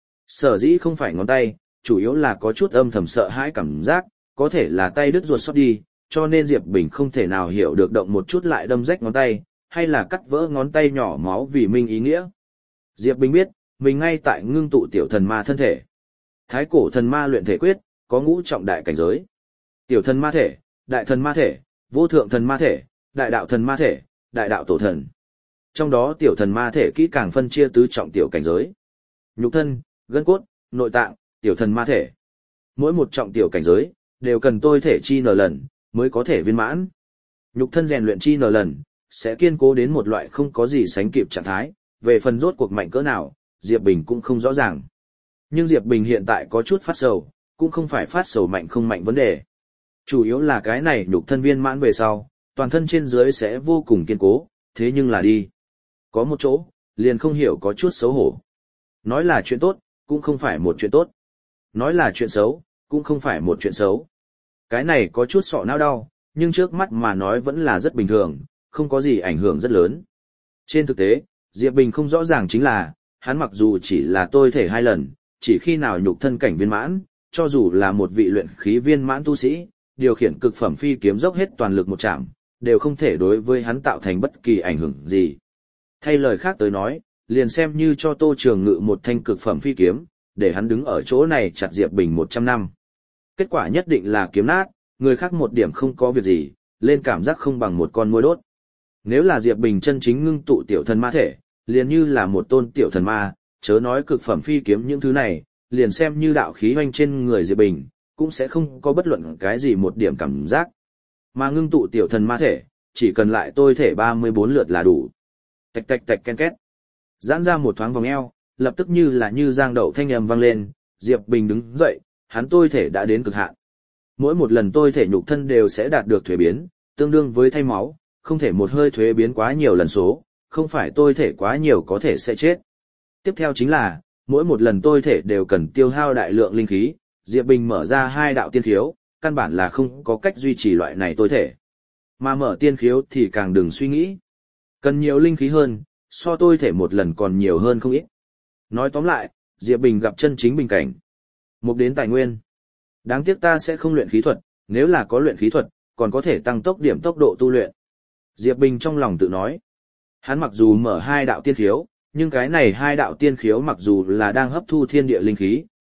Sở dĩ không phải ngón tay, chủ yếu là có chút âm thầm sợ hãi cảm giác, có thể là tay đứt ruột sót đi, cho nên Diệp Bình không thể nào hiểu được động một chút lại đâm rách ngón tay, hay là cắt vỡ ngón tay nhỏ máu vì minh ý nghĩa. Diệp Bình biết, mình ngay tại ngưng tụ tiểu thần ma thân thể. Thái cổ thần ma luyện thể quyết, có ngũ trọng đại cảnh giới. Tiểu thần ma thể, đại thần ma thể, vô thượng thần ma thể, đại đạo thần ma thể, đại đạo tổ thần. Trong đó tiểu thần ma thể kỹ càng phân chia tứ trọng tiểu cảnh giới. Nhục thân, gân cốt, nội tạng, tiểu thần ma thể. Mỗi một trọng tiểu cảnh giới, đều cần tôi thể chi nở lần, mới có thể viên mãn. Nhục thân rèn luyện chi nở lần, sẽ kiên cố đến một loại không có gì sánh kịp trạng thái, về phần rốt cuộc mạnh cỡ nào, Diệp Bình cũng không rõ ràng. Nhưng Diệp Bình hiện tại có chút phát sầu, cũng không phải phát sầu mạnh không mạnh vấn đề. Chủ yếu là cái này nhục thân viên mãn về sau, toàn thân trên dưới sẽ vô cùng kiên cố, thế nhưng là đi. Có một chỗ, liền không hiểu có chút xấu hổ. Nói là chuyện tốt, cũng không phải một chuyện tốt. Nói là chuyện xấu, cũng không phải một chuyện xấu. Cái này có chút sọ não đau, nhưng trước mắt mà nói vẫn là rất bình thường, không có gì ảnh hưởng rất lớn. Trên thực tế, Diệp Bình không rõ ràng chính là, hắn mặc dù chỉ là tôi thể hai lần, chỉ khi nào nhục thân cảnh viên mãn, cho dù là một vị luyện khí viên mãn tu sĩ, điều khiển cực phẩm phi kiếm dốc hết toàn lực một chạm, đều không thể đối với hắn tạo thành bất kỳ ảnh hưởng gì. Thay lời khác tới nói, liền xem như cho Tô Trường Ngự một thanh cực phẩm phi kiếm, để hắn đứng ở chỗ này chặt Diệp Bình một trăm năm. Kết quả nhất định là kiếm nát, người khác một điểm không có việc gì, lên cảm giác không bằng một con muỗi đốt. Nếu là Diệp Bình chân chính ngưng tụ tiểu thần ma thể, liền như là một tôn tiểu thần ma, chớ nói cực phẩm phi kiếm những thứ này, liền xem như đạo khí hoanh trên người Diệp Bình, cũng sẽ không có bất luận cái gì một điểm cảm giác. Mà ngưng tụ tiểu thần ma thể, chỉ cần lại tôi thể ba mươi bốn lượt là đủ. Tạch tạch tạch ken két. Giãn ra một thoáng vòng eo, lập tức như là như giang đậu thanh âm vang lên, Diệp Bình đứng dậy, hắn tôi thể đã đến cực hạn. Mỗi một lần tôi thể nhục thân đều sẽ đạt được thuế biến, tương đương với thay máu, không thể một hơi thuế biến quá nhiều lần số, không phải tôi thể quá nhiều có thể sẽ chết. Tiếp theo chính là, mỗi một lần tôi thể đều cần tiêu hao đại lượng linh khí, Diệp Bình mở ra hai đạo tiên khiếu, căn bản là không có cách duy trì loại này tôi thể. Mà mở tiên khiếu thì càng đừng suy nghĩ. Cần nhiều linh khí hơn, so tôi thể một lần còn nhiều hơn không ít. Nói tóm lại, Diệp Bình gặp chân chính bình cảnh. Mục đến tài nguyên. Đáng tiếc ta sẽ không luyện khí thuật, nếu là có luyện khí thuật, còn có thể tăng tốc điểm tốc độ tu luyện. Diệp Bình trong lòng tự nói. Hắn mặc dù mở hai đạo tiên khiếu, nhưng cái này hai đạo tiên khiếu mặc dù là đang hấp thu thiên địa linh khí,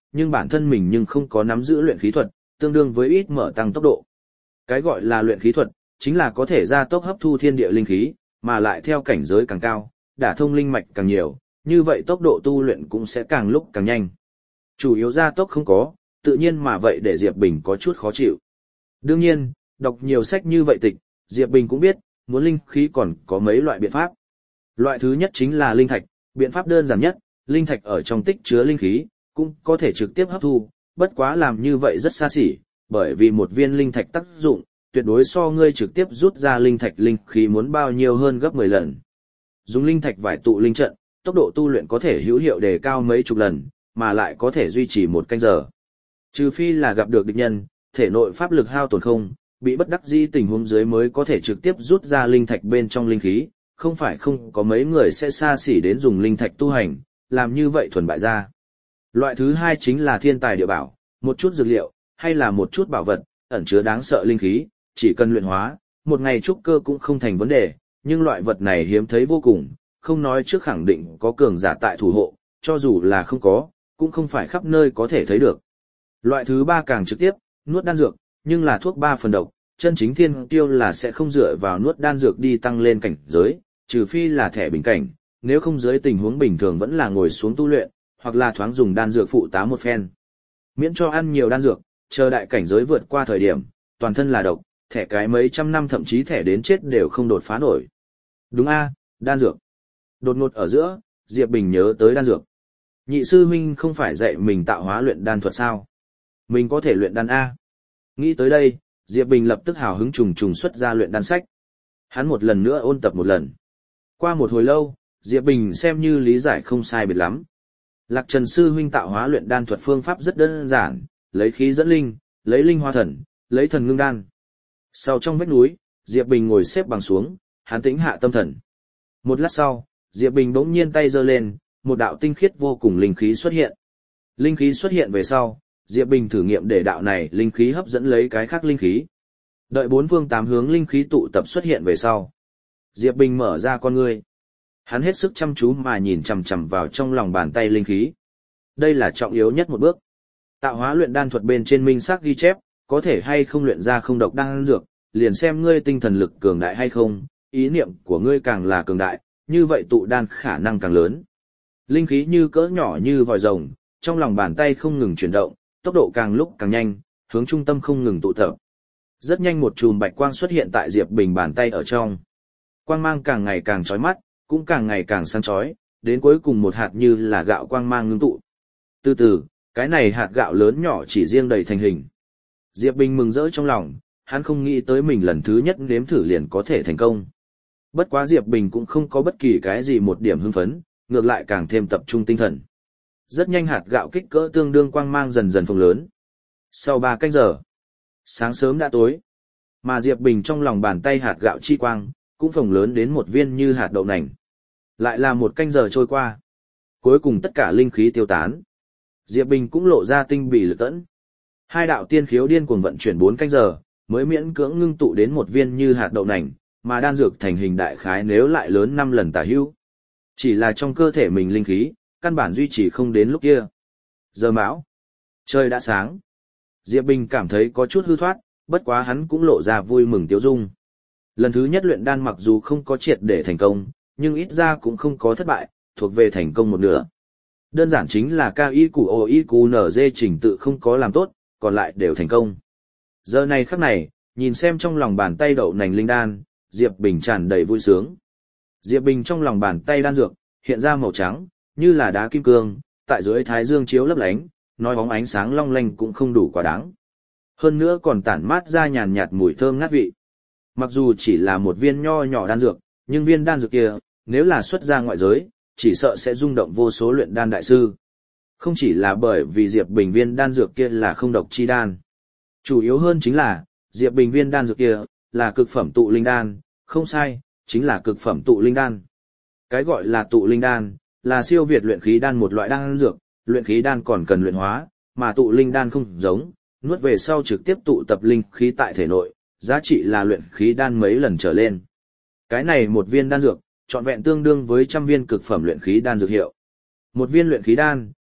nhưng bản thân mình nhưng không có nắm giữ luyện khí thuật, tương đương với ít mở tăng tốc độ. Cái gọi là luyện khí thuật, chính là có thể gia tốc hấp thu thiên địa linh khí, mà lại theo cảnh giới càng cao, đả thông linh mạch càng nhiều, như vậy tốc độ tu luyện cũng sẽ càng lúc càng nhanh. Chủ yếu gia tốc không có, tự nhiên mà vậy để Diệp Bình có chút khó chịu. Đương nhiên, đọc nhiều sách như vậy tịch, Diệp Bình cũng biết, muốn linh khí còn có mấy loại biện pháp. Loại thứ nhất chính là linh thạch, biện pháp đơn giản nhất, linh thạch ở trong tích chứa linh khí, cũng có thể trực tiếp hấp thu, bất quá làm như vậy rất xa xỉ, bởi vì một viên linh thạch tác dụng, tuyệt đối so ngươi trực tiếp rút ra linh thạch linh khí muốn bao nhiêu hơn gấp mười lần. Dùng linh thạch vải tụ linh trận, tốc độ tu luyện có thể hữu hiệu đề cao mấy chục lần, mà lại có thể duy trì một canh giờ. Trừ phi là gặp được địch nhân, thể nội pháp lực hao tổn không, bị bất đắc dĩ tình huống dưới mới có thể trực tiếp rút ra linh thạch bên trong linh khí, không phải không có mấy người sẽ xa xỉ đến dùng linh thạch tu hành, làm như vậy thuần bại ra. Loại thứ hai chính là thiên tài địa bảo, một chút dược liệu, hay là một chút bảo vật, ẩn chứa đáng sợ linh khí, chỉ cần luyện hóa, một ngày trúc cơ cũng không thành vấn đề, nhưng loại vật này hiếm thấy vô cùng, không nói trước khẳng định có cường giả tại thủ hộ, cho dù là không có, cũng không phải khắp nơi có thể thấy được. Loại thứ ba càng trực tiếp, nuốt đan dược, nhưng là thuốc ba phần độc, chân chính thiên tiêu là sẽ không dựa vào nuốt đan dược đi tăng lên cảnh giới, trừ phi là thẻ bình cảnh, nếu không dưới tình huống bình thường vẫn là ngồi xuống tu luyện, hoặc là thoáng dùng đan dược phụ tá một phen. Miễn cho ăn nhiều đan dược, chờ đại cảnh giới vượt qua thời điểm, toàn thân là độc, thẻ cái mấy trăm năm thậm chí thẻ đến chết đều không đột phá nổi. Đúng a, đan dược. Đột ngột ở giữa, Diệp Bình nhớ tới đan dược. Nhị sư huynh không phải dạy mình tạo hóa luyện đan thuật sao? Mình có thể luyện đan A. Nghĩ tới đây, Diệp Bình lập tức hào hứng trùng trùng xuất ra luyện đan sách. Hắn một lần nữa ôn tập một lần. Qua một hồi lâu, Diệp Bình xem như lý giải không sai biệt lắm. Lạc Trần sư huynh tạo hóa luyện đan thuật phương pháp rất đơn giản, lấy khí dẫn linh, lấy linh hóa thần, lấy thần ngưng đan. Sau trong vách núi, Diệp Bình ngồi xếp bằng xuống, hắn tĩnh hạ tâm thần. Một lát sau, Diệp Bình bỗng nhiên tay giơ lên, một đạo tinh khiết vô cùng linh khí xuất hiện. Linh khí xuất hiện về sau, Diệp Bình thử nghiệm để đạo này linh khí hấp dẫn lấy cái khác linh khí. Đợi bốn phương tám hướng linh khí tụ tập xuất hiện về sau. Diệp Bình mở ra con ngươi. Hắn hết sức chăm chú mà nhìn chằm chằm vào trong lòng bàn tay linh khí. Đây là trọng yếu nhất một bước. Tạo hóa luyện đan thuật bên trên minh xác ghi chép, có thể hay không luyện ra không độc đan dược, liền xem ngươi tinh thần lực cường đại hay không, ý niệm của ngươi càng là cường đại, như vậy tụ đan khả năng càng lớn. Linh khí như cỡ nhỏ như vòi rồng, trong lòng bàn tay không ngừng chuyển động, tốc độ càng lúc càng nhanh, hướng trung tâm không ngừng tụ tập. Rất nhanh một chùm bạch quang xuất hiện tại Diệp Bình bàn tay ở trong. Quang mang càng ngày càng chói mắt, cũng càng ngày càng sáng chói, đến cuối cùng một hạt như là gạo quang mang ngưng tụ. Từ từ, cái này hạt gạo lớn nhỏ chỉ riêng đầy thành hình. Diệp Bình mừng rỡ trong lòng, hắn không nghĩ tới mình lần thứ nhất nếm thử liền có thể thành công. Bất quá Diệp Bình cũng không có bất kỳ cái gì một điểm hưng phấn, ngược lại càng thêm tập trung tinh thần. Rất nhanh hạt gạo kích cỡ tương đương quang mang dần dần phồng lớn. Sau ba canh giờ, sáng sớm đã tối, mà Diệp Bình trong lòng bàn tay hạt gạo chi quang, cũng phồng lớn đến một viên như hạt đậu nành. Lại là một canh giờ trôi qua. Cuối cùng tất cả linh khí tiêu tán. Diệp Bình cũng lộ ra tinh bì lực tẫn. Hai đạo tiên khiếu điên cuồng vận chuyển bốn canh giờ, mới miễn cưỡng ngưng tụ đến một viên như hạt đậu nành, mà đan dược thành hình đại khái nếu lại lớn năm lần tả hữu. Chỉ là trong cơ thể mình linh khí, căn bản duy trì không đến lúc kia. Giờ mão. Trời đã sáng. Diệp Bình cảm thấy có chút hư thoát, bất quá hắn cũng lộ ra vui mừng tiếu dung. Lần thứ nhất luyện đan mặc dù không có triệt để thành công, nhưng ít ra cũng không có thất bại, thuộc về thành công một nửa. Đơn giản chính là cao y củ ô y củ nở dê trình tự không có làm tốt, còn lại đều thành công. Giờ này khắc này, nhìn xem trong lòng bàn tay đậu nành linh đan, Diệp Bình tràn đầy vui sướng. Diệp Bình trong lòng bàn tay đan dược, hiện ra màu trắng, như là đá kim cương, tại dưới thái dương chiếu lấp lánh, nói bóng ánh sáng long lanh cũng không đủ quá đáng. Hơn nữa còn tản mát ra nhàn nhạt mùi thơm ngát vị. Mặc dù chỉ là một viên nho nhỏ đan dược, nhưng viên đan dược kia, nếu là xuất ra ngoại giới, chỉ sợ sẽ rung động vô số luyện đan đại sư. Không chỉ là bởi vì Diệp Bình viên đan dược kia là không độc chi đan. Chủ yếu hơn chính là, Diệp Bình viên đan dược kia, là cực phẩm tụ linh đan, không sai, chính là cực phẩm tụ linh đan. Cái gọi là tụ linh đan, là siêu việt luyện khí đan một loại đan dược, luyện khí đan còn cần luyện hóa, mà tụ linh đan không giống, nuốt về sau trực tiếp tụ tập linh khí tại thể nội, giá trị là luyện khí đan mấy lần trở lên. Cái này một viên đan dược, trọn vẹn tương đương với trăm viên cực phẩm luyện khí đan dược hiệu. Một viên luyện khí đan,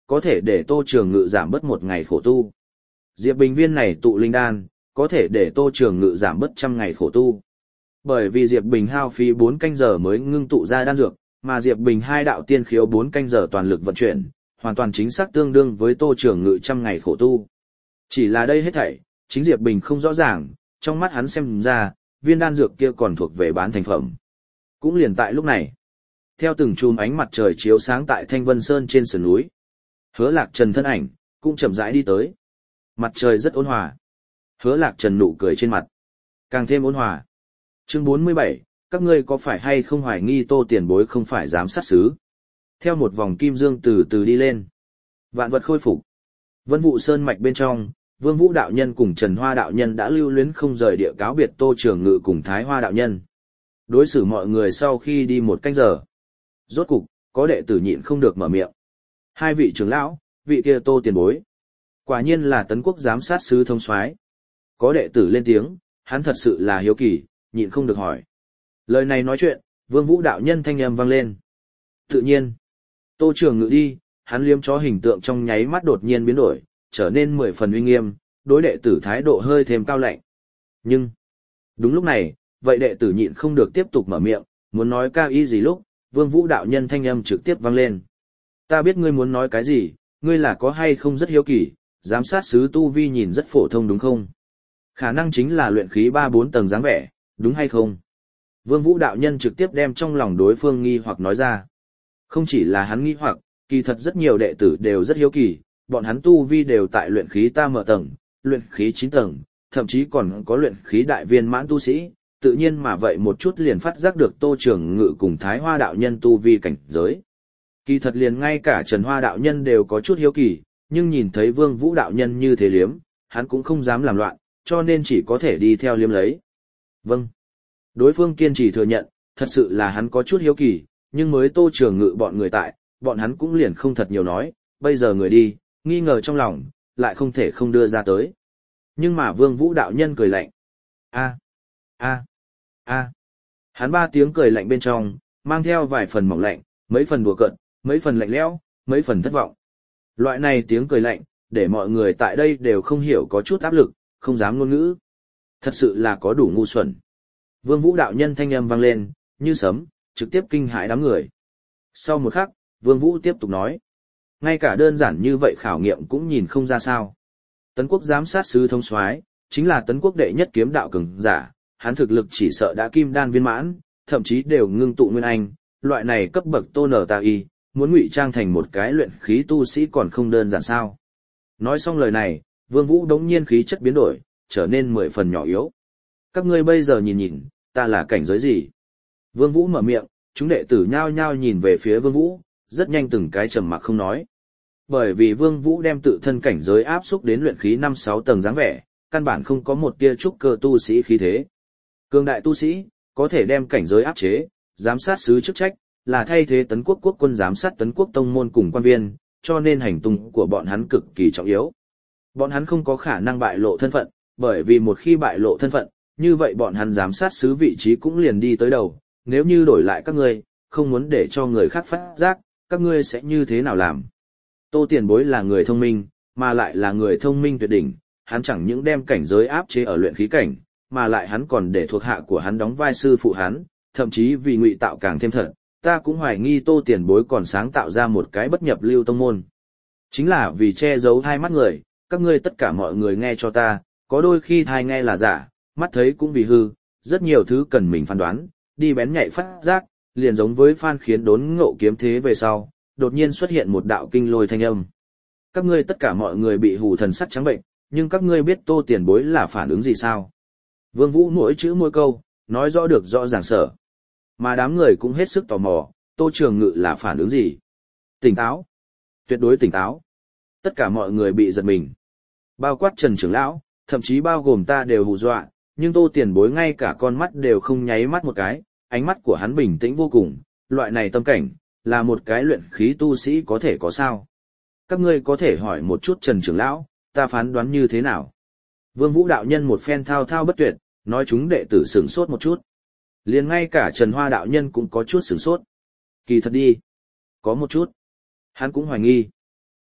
có thể để Tô Trường Ngự giảm bớt một ngày khổ tu. Diệp Bình viên này tụ linh đan, có thể để Tô Trường Ngự giảm bớt trăm ngày khổ tu. Bởi vì Diệp Bình hao phí bốn canh giờ mới ngưng tụ ra đan dược, mà Diệp Bình hai đạo tiên khiếu bốn canh giờ toàn lực vận chuyển, hoàn toàn chính xác tương đương với Tô Trường Ngự trăm ngày khổ tu. Chỉ là đây hết thảy, chính Diệp Bình không rõ ràng, trong mắt hắn xem ra, viên đan dược kia còn thuộc về bán thành phẩm. Cũng liền tại lúc này, theo từng chùm ánh mặt trời chiếu sáng tại Thanh Vân Sơn trên sườn núi, Hứa Lạc Trần thân ảnh cũng chậm rãi đi tới. Mặt trời rất ôn hòa. Hứa Lạc Trần nụ cười trên mặt càng thêm ôn hòa. Chương bốn mươi bảy, các ngươi có phải hay không hoài nghi Tô tiền bối không phải giám sát sứ? Theo một vòng kim dương từ từ đi lên, vạn vật khôi phục. Vân Vũ Sơn mạch bên trong, Vương Vũ đạo nhân cùng Trần Hoa đạo nhân đã lưu luyến không rời địa cáo biệt Tô Trường Ngự cùng Thái Hoa đạo nhân. Đối xử mọi người sau khi đi một canh giờ, rốt cục có đệ tử nhịn không được mở miệng. Hai vị trưởng lão, vị kia Tô tiền bối, quả nhiên là Tấn Quốc giám sát sứ thông soái. Có đệ tử lên tiếng, hắn thật sự là hiếu kỳ, nhịn không được hỏi. Lời này nói chuyện, Vương Vũ đạo nhân thanh âm vang lên. Tự nhiên, Tô Trường Ngự đi, hắn liếm chó hình tượng trong nháy mắt đột nhiên biến đổi, trở nên mười phần uy nghiêm, đối đệ tử thái độ hơi thêm cao lạnh. Nhưng, đúng lúc này, vậy đệ tử nhịn không được tiếp tục mở miệng, muốn nói cao ý gì lúc, Vương Vũ đạo nhân thanh âm trực tiếp vang lên. Ta biết ngươi muốn nói cái gì, ngươi là có hay không rất hiếu kỳ, giám sát sứ tu vi nhìn rất phổ thông đúng không? Khả năng chính là luyện khí ba bốn tầng dáng vẻ, đúng hay không? Vương Vũ đạo nhân trực tiếp đem trong lòng đối phương nghi hoặc nói ra. Không chỉ là hắn nghi hoặc, kỳ thật rất nhiều đệ tử đều rất hiếu kỳ, bọn hắn tu vi đều tại luyện khí tam mở tầng, luyện khí chín tầng, thậm chí còn có luyện khí đại viên mãn tu sĩ, tự nhiên mà vậy một chút liền phát giác được Tô Trường Ngự cùng Thái Hoa đạo nhân tu vi cảnh giới. Kỳ thật liền ngay cả Trần Hoa đạo nhân đều có chút hiếu kỳ, nhưng nhìn thấy Vương Vũ đạo nhân như thế liếm, hắn cũng không dám làm loạn, cho nên chỉ có thể đi theo liếm lấy. Vâng. Đối phương kiên trì thừa nhận, thật sự là hắn có chút hiếu kỳ, nhưng mới Tô Trường Ngự bọn người tại, bọn hắn cũng liền không thật nhiều nói, bây giờ người đi, nghi ngờ trong lòng, lại không thể không đưa ra tới. Nhưng mà Vương Vũ đạo nhân cười lạnh. A, a, a. Hắn ba tiếng cười lạnh bên trong, mang theo vài phần mỏng lạnh, mấy phần đùa cợt, mấy phần lạnh lẽo, mấy phần thất vọng. Loại này tiếng cười lạnh, để mọi người tại đây đều không hiểu có chút áp lực, không dám ngôn ngữ. Thật sự là có đủ ngu xuẩn. Vương Vũ đạo nhân thanh âm vang lên, như sấm, trực tiếp kinh hãi đám người. Sau một khắc, Vương Vũ tiếp tục nói. Ngay cả đơn giản như vậy khảo nghiệm cũng nhìn không ra sao. Tấn Quốc giám sát sứ thông soái chính là Tấn Quốc đệ nhất kiếm đạo cường giả, hắn thực lực chỉ sợ đã kim đan viên mãn, thậm chí đều ngưng tụ nguyên anh, loại này cấp bậc Tô Nở Tà Y, muốn ngụy trang thành một cái luyện khí tu sĩ còn không đơn giản sao. Nói xong lời này, Vương Vũ đống nhiên khí chất biến đổi, trở nên mười phần nhỏ yếu. Các ngươi bây giờ nhìn nhìn, ta là cảnh giới gì? Vương Vũ mở miệng, chúng đệ tử nhao nhao nhìn về phía Vương Vũ, rất nhanh từng cái trầm mặc không nói. Bởi vì Vương Vũ đem tự thân cảnh giới áp xúc đến luyện khí năm sáu tầng dáng vẻ, căn bản không có một tia trúc cơ tu sĩ khí thế. Cường đại tu sĩ, có thể đem cảnh giới áp chế, giám sát sứ chức trách, là thay thế Tấn Quốc quốc quân giám sát Tấn Quốc tông môn cùng quan viên, cho nên hành tung của bọn hắn cực kỳ trọng yếu. Bọn hắn không có khả năng bại lộ thân phận, bởi vì một khi bại lộ thân phận, như vậy bọn hắn giám sát sứ vị trí cũng liền đi tới đầu, nếu như đổi lại các ngươi, không muốn để cho người khác phát giác, các ngươi sẽ như thế nào làm? Tô tiền bối là người thông minh, mà lại là người thông minh tuyệt đỉnh, hắn chẳng những đem cảnh giới áp chế ở luyện khí cảnh, mà lại hắn còn để thuộc hạ của hắn đóng vai sư phụ hắn, thậm chí vì ngụy tạo càng thêm thật, ta cũng hoài nghi Tô tiền bối còn sáng tạo ra một cái bất nhập lưu tông môn. Chính là vì che giấu hai mắt người, các ngươi tất cả mọi người nghe cho ta, có đôi khi thai nghe là giả, mắt thấy cũng vì hư, rất nhiều thứ cần mình phán đoán, đi bén nhạy phát giác, liền giống với Phan Khiến đốn ngộ kiếm thế về sau, đột nhiên xuất hiện một đạo kinh lôi thanh âm. Các ngươi tất cả mọi người bị hù thần sắc trắng bệnh, nhưng các ngươi biết Tô tiền bối là phản ứng gì sao? Vương Vũ mỗi chữ mỗi câu, nói rõ được rõ ràng sở. Mà đám người cũng hết sức tò mò, Tô Trường Ngự là phản ứng gì? Tỉnh táo. Tuyệt đối tỉnh táo. Tất cả mọi người bị giật mình. Bao quát Trần trưởng lão, thậm chí bao gồm ta đều hù dọa, nhưng Tô tiền bối ngay cả con mắt đều không nháy mắt một cái, ánh mắt của hắn bình tĩnh vô cùng, loại này tâm cảnh, là một cái luyện khí tu sĩ có thể có sao? Các ngươi có thể hỏi một chút Trần trưởng lão, ta phán đoán như thế nào? Vương Vũ đạo nhân một phen thao thao bất tuyệt, nói chúng đệ tử sửng sốt một chút. Liền ngay cả Trần Hoa đạo nhân cũng có chút sửng sốt. Kỳ thật đi. Có một chút. Hắn cũng hoài nghi.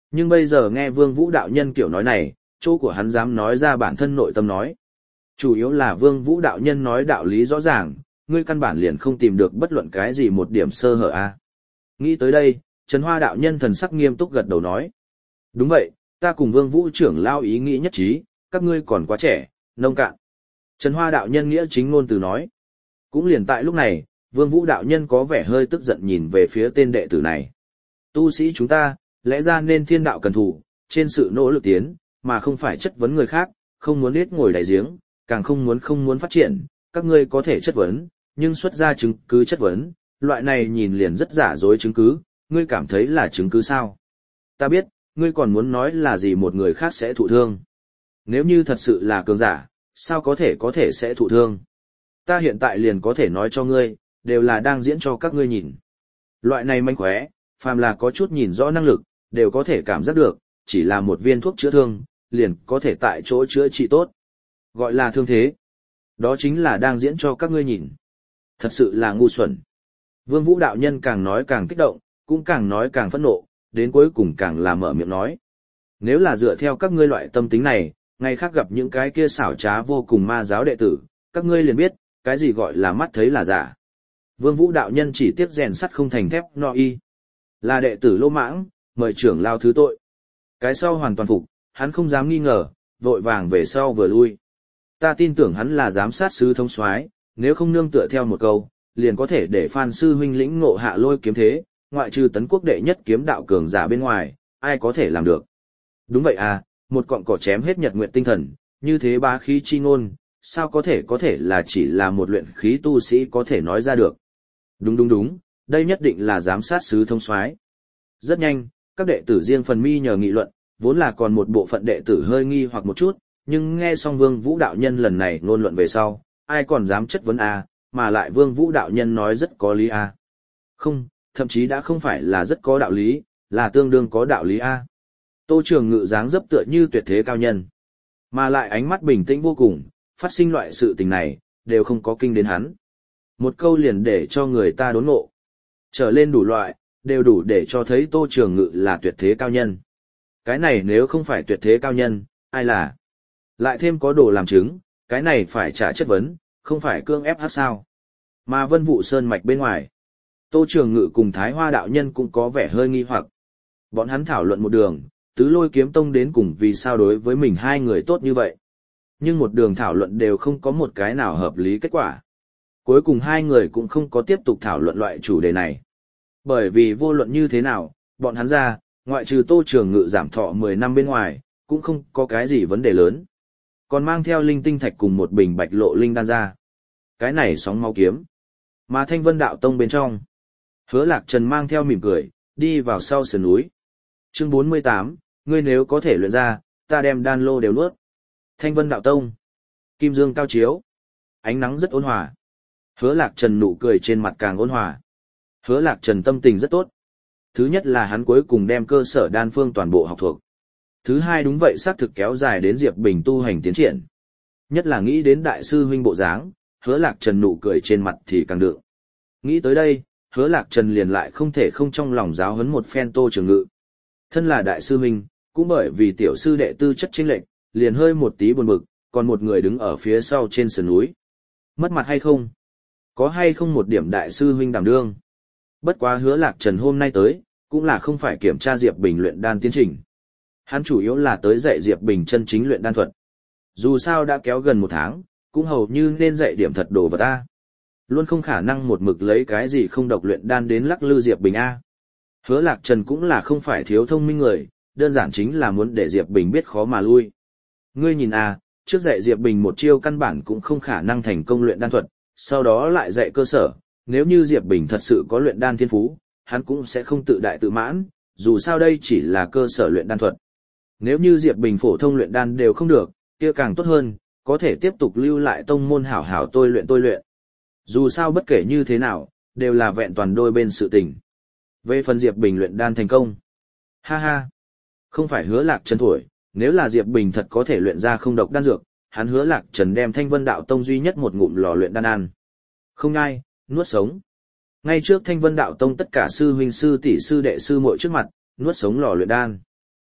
Nhưng bây giờ nghe Vương Vũ đạo nhân kiểu nói này, chỗ của hắn dám nói ra bản thân nội tâm nói. Chủ yếu là Vương Vũ đạo nhân nói đạo lý rõ ràng, ngươi căn bản liền không tìm được bất luận cái gì một điểm sơ hở a. Nghĩ tới đây, Trần Hoa đạo nhân thần sắc nghiêm túc gật đầu nói. Đúng vậy, ta cùng Vương Vũ trưởng lao ý nghĩ nhất trí, các ngươi còn quá trẻ, nông cạn. Trần Hoa đạo nhân nghĩa chính ngôn từ nói. Cũng liền tại lúc này, Vương Vũ đạo nhân có vẻ hơi tức giận nhìn về phía tên đệ tử này. Tu sĩ chúng ta, lẽ ra nên thiên đạo cần thủ, trên sự nỗ lực tiến, mà không phải chất vấn người khác, không muốn ít ngồi đáy giếng, càng không muốn không muốn phát triển, các ngươi có thể chất vấn, nhưng xuất ra chứng cứ chất vấn, loại này nhìn liền rất giả dối chứng cứ, ngươi cảm thấy là chứng cứ sao? Ta biết, ngươi còn muốn nói là gì một người khác sẽ thụ thương. Nếu như thật sự là cường giả, sao có thể có thể sẽ thụ thương? Ta hiện tại liền có thể nói cho ngươi, đều là đang diễn cho các ngươi nhìn. Loại này manh khóe, phàm là có chút nhìn rõ năng lực, đều có thể cảm giác được, chỉ là một viên thuốc chữa thương, liền có thể tại chỗ chữa trị tốt. Gọi là thương thế. Đó chính là đang diễn cho các ngươi nhìn. Thật sự là ngu xuẩn. Vương Vũ đạo nhân càng nói càng kích động, cũng càng nói càng phẫn nộ, đến cuối cùng càng là mở miệng nói. Nếu là dựa theo các ngươi loại tâm tính này, ngày khác gặp những cái kia xảo trá vô cùng ma giáo đệ tử, các ngươi liền biết, cái gì gọi là mắt thấy là giả. Vương Vũ đạo nhân chỉ tiếc rèn sắt không thành thép no y. Là đệ tử lô mãng, mời trưởng lao thứ tội. Cái sau hoàn toàn phục, hắn không dám nghi ngờ, vội vàng về sau vừa lui. Ta tin tưởng hắn là giám sát sứ thống soái, nếu không nương tựa theo một câu, liền có thể để Phan sư huynh lĩnh ngộ hạ lôi kiếm thế, ngoại trừ tấn quốc đệ nhất kiếm đạo cường giả bên ngoài, ai có thể làm được. Đúng vậy à, một cọng cỏ chém hết nhật nguyện tinh thần, như thế bá khí chi ngôn, sao có thể có thể là chỉ là một luyện khí tu sĩ có thể nói ra được. Đúng đúng đúng, đây nhất định là giám sát sứ thông soái. Rất nhanh, các đệ tử riêng phần mi nhờ nghị luận, vốn là còn một bộ phận đệ tử hơi nghi hoặc một chút, nhưng nghe xong Vương Vũ đạo nhân lần này ngôn luận về sau, ai còn dám chất vấn a, mà lại Vương Vũ đạo nhân nói rất có lý a. Không, thậm chí đã không phải là rất có đạo lý, là tương đương có đạo lý a. Tô Trường Ngự dáng dấp tựa như tuyệt thế cao nhân, mà lại ánh mắt bình tĩnh vô cùng, phát sinh loại sự tình này, đều không có kinh đến hắn. Một câu liền để cho người ta đốn ngộ. Trở lên đủ loại, đều đủ để cho thấy Tô Trường Ngự là tuyệt thế cao nhân. Cái này nếu không phải tuyệt thế cao nhân, ai là? Lại thêm có đồ làm chứng, cái này phải trả chất vấn, không phải cương ép hát sao. Mà Vân Vũ Sơn mạch bên ngoài, Tô Trường Ngự cùng Thái Hoa đạo nhân cũng có vẻ hơi nghi hoặc. Bọn hắn thảo luận một đường, Tứ Lôi Kiếm Tông đến cùng vì sao đối với mình hai người tốt như vậy. Nhưng một đường thảo luận đều không có một cái nào hợp lý kết quả. Cuối cùng hai người cũng không có tiếp tục thảo luận loại chủ đề này. Bởi vì vô luận như thế nào, bọn hắn ra, ngoại trừ Tô Trường Ngự giảm thọ mười năm bên ngoài, cũng không có cái gì vấn đề lớn. Còn mang theo linh tinh thạch cùng một bình bạch lộ linh đan ra. Cái này sóng máu kiếm. Mà Thanh Vân Đạo Tông bên trong, Hứa Lạc Trần mang theo mỉm cười, đi vào sau sườn núi. Chương bốn mươi tám, ngươi nếu có thể luyện ra, ta đem đan lô đều nuốt. Thanh Vân Đạo Tông, kim dương cao chiếu, ánh nắng rất ôn hòa. Hứa Lạc Trần nụ cười trên mặt càng ôn hòa. Hứa Lạc Trần tâm tình rất tốt. Thứ nhất là hắn cuối cùng đem cơ sở đan phương toàn bộ học thuộc. Thứ hai đúng vậy xác thực kéo dài đến Diệp Bình tu hành tiến triển. Nhất là nghĩ đến đại sư huynh bộ dáng, Hứa Lạc Trần nụ cười trên mặt thì càng đựng. Nghĩ tới đây, Hứa Lạc Trần liền lại không thể không trong lòng giáo huấn một phen Tô Trường Ngự. Thân là đại sư huynh, cũng bởi vì tiểu sư đệ tư chất chênh lệch, liền hơi một tí buồn bực, còn một người đứng ở phía sau trên sườn núi. Mất mặt hay không? Có hay không một điểm đại sư huynh đảm đương? Bất quá Hứa Lạc Trần hôm nay tới, cũng là không phải kiểm tra Diệp Bình luyện đan tiến trình. Hắn chủ yếu là tới dạy Diệp Bình chân chính luyện đan thuật. Dù sao đã kéo gần một tháng, cũng hầu như nên dạy điểm thật đồ vật A. Luôn không khả năng một mực lấy cái gì không độc luyện đan đến lắc lư Diệp Bình A. Hứa Lạc Trần cũng là không phải thiếu thông minh người, đơn giản chính là muốn để Diệp Bình biết khó mà lui. Ngươi nhìn A, trước dạy Diệp Bình một chiêu căn bản cũng không khả năng thành công luyện đan thuật, sau đó lại dạy cơ sở. Nếu như Diệp Bình thật sự có luyện đan thiên phú, hắn cũng sẽ không tự đại tự mãn, dù sao đây chỉ là cơ sở luyện đan thuật. Nếu như Diệp Bình phổ thông luyện đan đều không được, kia càng tốt hơn, có thể tiếp tục lưu lại tông môn hảo hảo tôi luyện tôi luyện. Dù sao bất kể như thế nào, đều là vẹn toàn đôi bên sự tình. Về phần Diệp Bình luyện đan thành công. Ha ha, không phải Hứa Lạc Trần thổi, nếu là Diệp Bình thật có thể luyện ra không độc đan dược, hắn Hứa Lạc Trần đem Thanh Vân Đạo Tông duy nhất một ngụm lò luyện đan ăn. Không ngai, nuốt sống. Ngay trước Thanh Vân Đạo Tông tất cả sư huynh sư tỷ sư đệ sư muội trước mặt, nuốt sống lò luyện đan.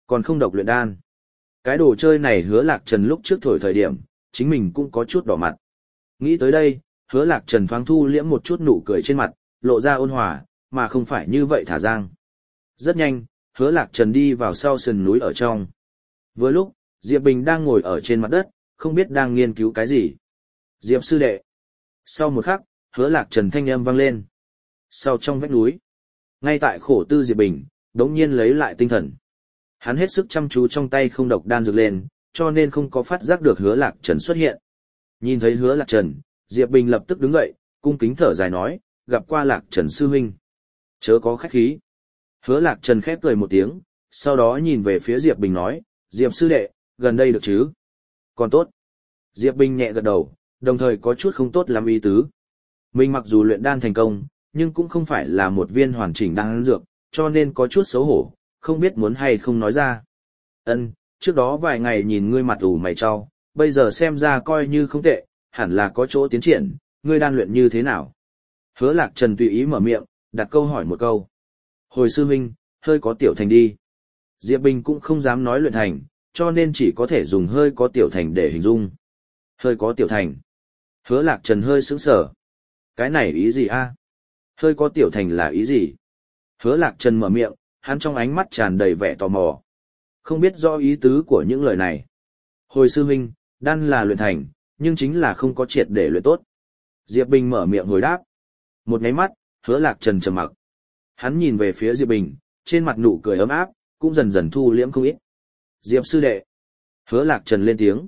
Còn không độc luyện đan. Cái đồ chơi này Hứa Lạc Trần lúc trước thổi thời điểm, chính mình cũng có chút đỏ mặt. Nghĩ tới đây, Hứa Lạc Trần thoáng thu liễm một chút nụ cười trên mặt, lộ ra ôn hòa, mà không phải như vậy thả giang. Rất nhanh, Hứa Lạc Trần đi vào sau sườn núi ở trong. Vừa lúc, Diệp Bình đang ngồi ở trên mặt đất, không biết đang nghiên cứu cái gì. Diệp sư đệ. Sau một khắc, Hứa Lạc Trần thanh âm vang lên. Sau trong vách núi, ngay tại khổ tư Diệp Bình, đống nhiên lấy lại tinh thần. Hắn hết sức chăm chú trong tay không độc đan dược lên, cho nên không có phát giác được Hứa Lạc Trần xuất hiện. Nhìn thấy Hứa Lạc Trần, Diệp Bình lập tức đứng dậy, cung kính thở dài nói, gặp qua Lạc Trần sư huynh. Chớ có khách khí. Hứa Lạc Trần khép cười một tiếng, sau đó nhìn về phía Diệp Bình nói, Diệp sư đệ, gần đây được chứ? Còn tốt. Diệp Bình nhẹ gật đầu, đồng thời có chút không tốt lắm ý tứ. Mình mặc dù luyện đan thành công, nhưng cũng không phải là một viên hoàn chỉnh đan dược, cho nên có chút xấu hổ, không biết muốn hay không nói ra. Ân, trước đó vài ngày nhìn ngươi mặt ủ mày trao, bây giờ xem ra coi như không tệ, hẳn là có chỗ tiến triển, ngươi đan luyện như thế nào? Hứa Lạc Trần tùy ý mở miệng, đặt câu hỏi một câu. Hồi sư huynh, hơi có tiểu thành đi. Diệp Bình cũng không dám nói luyện thành, cho nên chỉ có thể dùng hơi có tiểu thành để hình dung. Hơi có tiểu thành. Hứa Lạc Trần hơi sững sờ. Cái này ý gì a? Hơi có tiểu thành là ý gì? Hứa Lạc Trần mở miệng, hắn trong ánh mắt tràn đầy vẻ tò mò. Không biết rõ ý tứ của những lời này. Hồi sư huynh, đan là luyện thành, nhưng chính là không có triệt để luyện tốt. Diệp Bình mở miệng hồi đáp. Một nháy mắt, Hứa Lạc Trần trầm mặc. Hắn nhìn về phía Diệp Bình, trên mặt nụ cười ấm áp, cũng dần dần thu liễm không ít. Diệp sư đệ. Hứa Lạc Trần lên tiếng.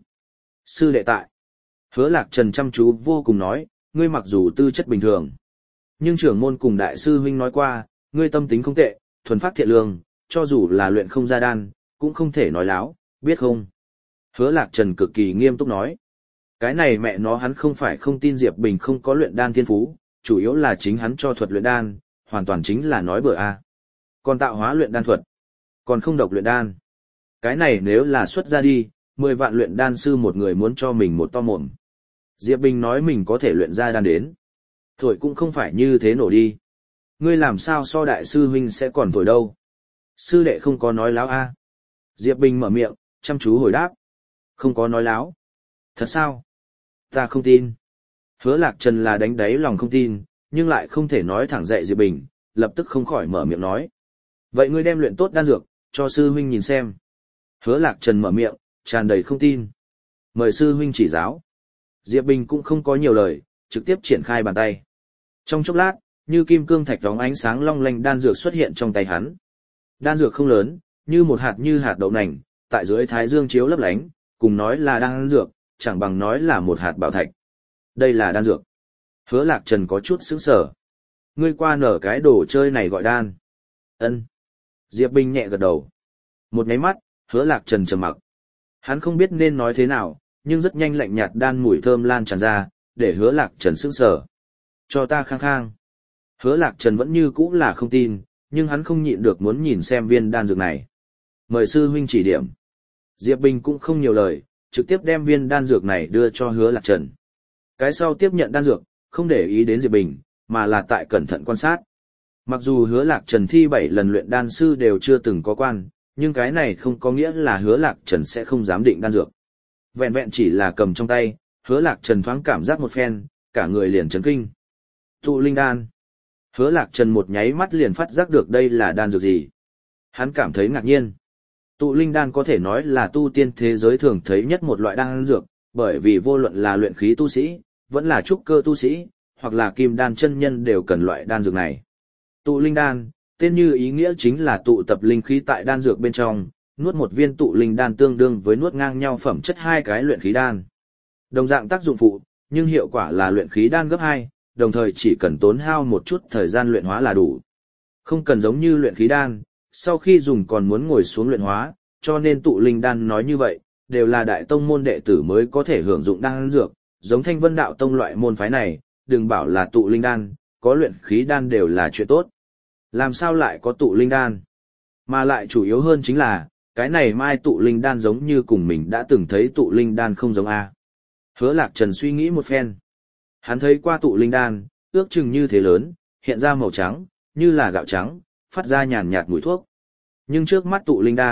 Sư đệ tại. Hứa Lạc Trần chăm chú vô cùng nói, ngươi mặc dù tư chất bình thường. Nhưng trưởng môn cùng đại sư huynh nói qua, ngươi tâm tính không tệ, thuần phát thiện lương, cho dù là luyện không ra đan, cũng không thể nói láo, biết không? Hứa Lạc Trần cực kỳ nghiêm túc nói. Cái này mẹ nó hắn không phải không tin Diệp Bình không có luyện đan thiên phú, chủ yếu là chính hắn cho thuật luyện đan, hoàn toàn chính là nói bừa a. Còn tạo hóa luyện đan thuật, còn không độc luyện đan. Cái này nếu là xuất ra đi, mười vạn luyện đan sư một người muốn cho mình một to mồm. Diệp Bình nói mình có thể luyện ra đan đến. Thổi cũng không phải như thế nổ đi. Ngươi làm sao so đại sư huynh sẽ còn thổi đâu. Sư đệ không có nói láo a. Diệp Bình mở miệng, chăm chú hồi đáp. Không có nói láo. Thật sao? Ta không tin. Hứa Lạc Trần là đánh đáy lòng không tin, nhưng lại không thể nói thẳng dạy Diệp Bình, lập tức không khỏi mở miệng nói. Vậy ngươi đem luyện tốt đan dược, cho sư huynh nhìn xem. Hứa Lạc Trần mở miệng, tràn đầy không tin. Mời sư huynh chỉ giáo. Diệp Bình cũng không có nhiều lời, trực tiếp triển khai bàn tay. Trong chốc lát, như kim cương thạch đóng ánh sáng long lanh đan dược xuất hiện trong tay hắn. Đan dược không lớn, như một hạt như hạt đậu nành, tại dưới thái dương chiếu lấp lánh, cùng nói là đan dược, chẳng bằng nói là một hạt bảo thạch. Đây là đan dược. Hứa Lạc Trần có chút sững sờ. Ngươi qua nở cái đồ chơi này gọi đan. Ân. Diệp Bình nhẹ gật đầu. Một nháy mắt, Hứa Lạc Trần trầm mặc. Hắn không biết nên nói thế nào, nhưng rất nhanh lạnh nhạt đan mùi thơm lan tràn ra, để Hứa Lạc Trần sững sờ. Cho ta khang khang. Hứa Lạc Trần vẫn như cũ là không tin, nhưng hắn không nhịn được muốn nhìn xem viên đan dược này. Mời sư huynh chỉ điểm. Diệp Bình cũng không nhiều lời, trực tiếp đem viên đan dược này đưa cho Hứa Lạc Trần. Cái sau tiếp nhận đan dược, không để ý đến Diệp Bình, mà là tại cẩn thận quan sát. Mặc dù Hứa Lạc Trần thi bảy lần luyện đan sư đều chưa từng có quan, nhưng cái này không có nghĩa là Hứa Lạc Trần sẽ không dám định đan dược. Vẹn vẹn chỉ là cầm trong tay, Hứa Lạc Trần thoáng cảm giác một phen, cả người liền chấn kinh. Tụ linh đan. Hứa Lạc Trần một nháy mắt liền phát giác được đây là đan dược gì. Hắn cảm thấy ngạc nhiên. Tụ linh đan có thể nói là tu tiên thế giới thường thấy nhất một loại đan dược, bởi vì vô luận là luyện khí tu sĩ, vẫn là trúc cơ tu sĩ, hoặc là kim đan chân nhân đều cần loại đan dược này. Tụ linh đan, tên như ý nghĩa chính là tụ tập linh khí tại đan dược bên trong, nuốt một viên tụ linh đan tương đương với nuốt ngang nhau phẩm chất hai cái luyện khí đan. Đồng dạng tác dụng phụ, nhưng hiệu quả là luyện khí đan gấp hai, đồng thời chỉ cần tốn hao một chút thời gian luyện hóa là đủ. Không cần giống như luyện khí đan, sau khi dùng còn muốn ngồi xuống luyện hóa, cho nên tụ linh đan nói như vậy, đều là đại tông môn đệ tử mới có thể hưởng dụng đan dược, giống Thanh Vân Đạo Tông loại môn phái này, đừng bảo là tụ linh đan, có luyện khí đan đều là chuyện tốt. Làm sao lại có tụ linh đan? Mà lại chủ yếu hơn chính là, cái này mai tụ linh đan giống như cùng mình đã từng thấy tụ linh đan không giống a. Hứa Lạc Trần suy nghĩ một phen. Hắn thấy qua tụ linh đan, ước chừng như thế lớn, hiện ra màu trắng, như là gạo trắng, phát ra nhàn nhạt mùi thuốc. Nhưng trước mắt tụ linh đan,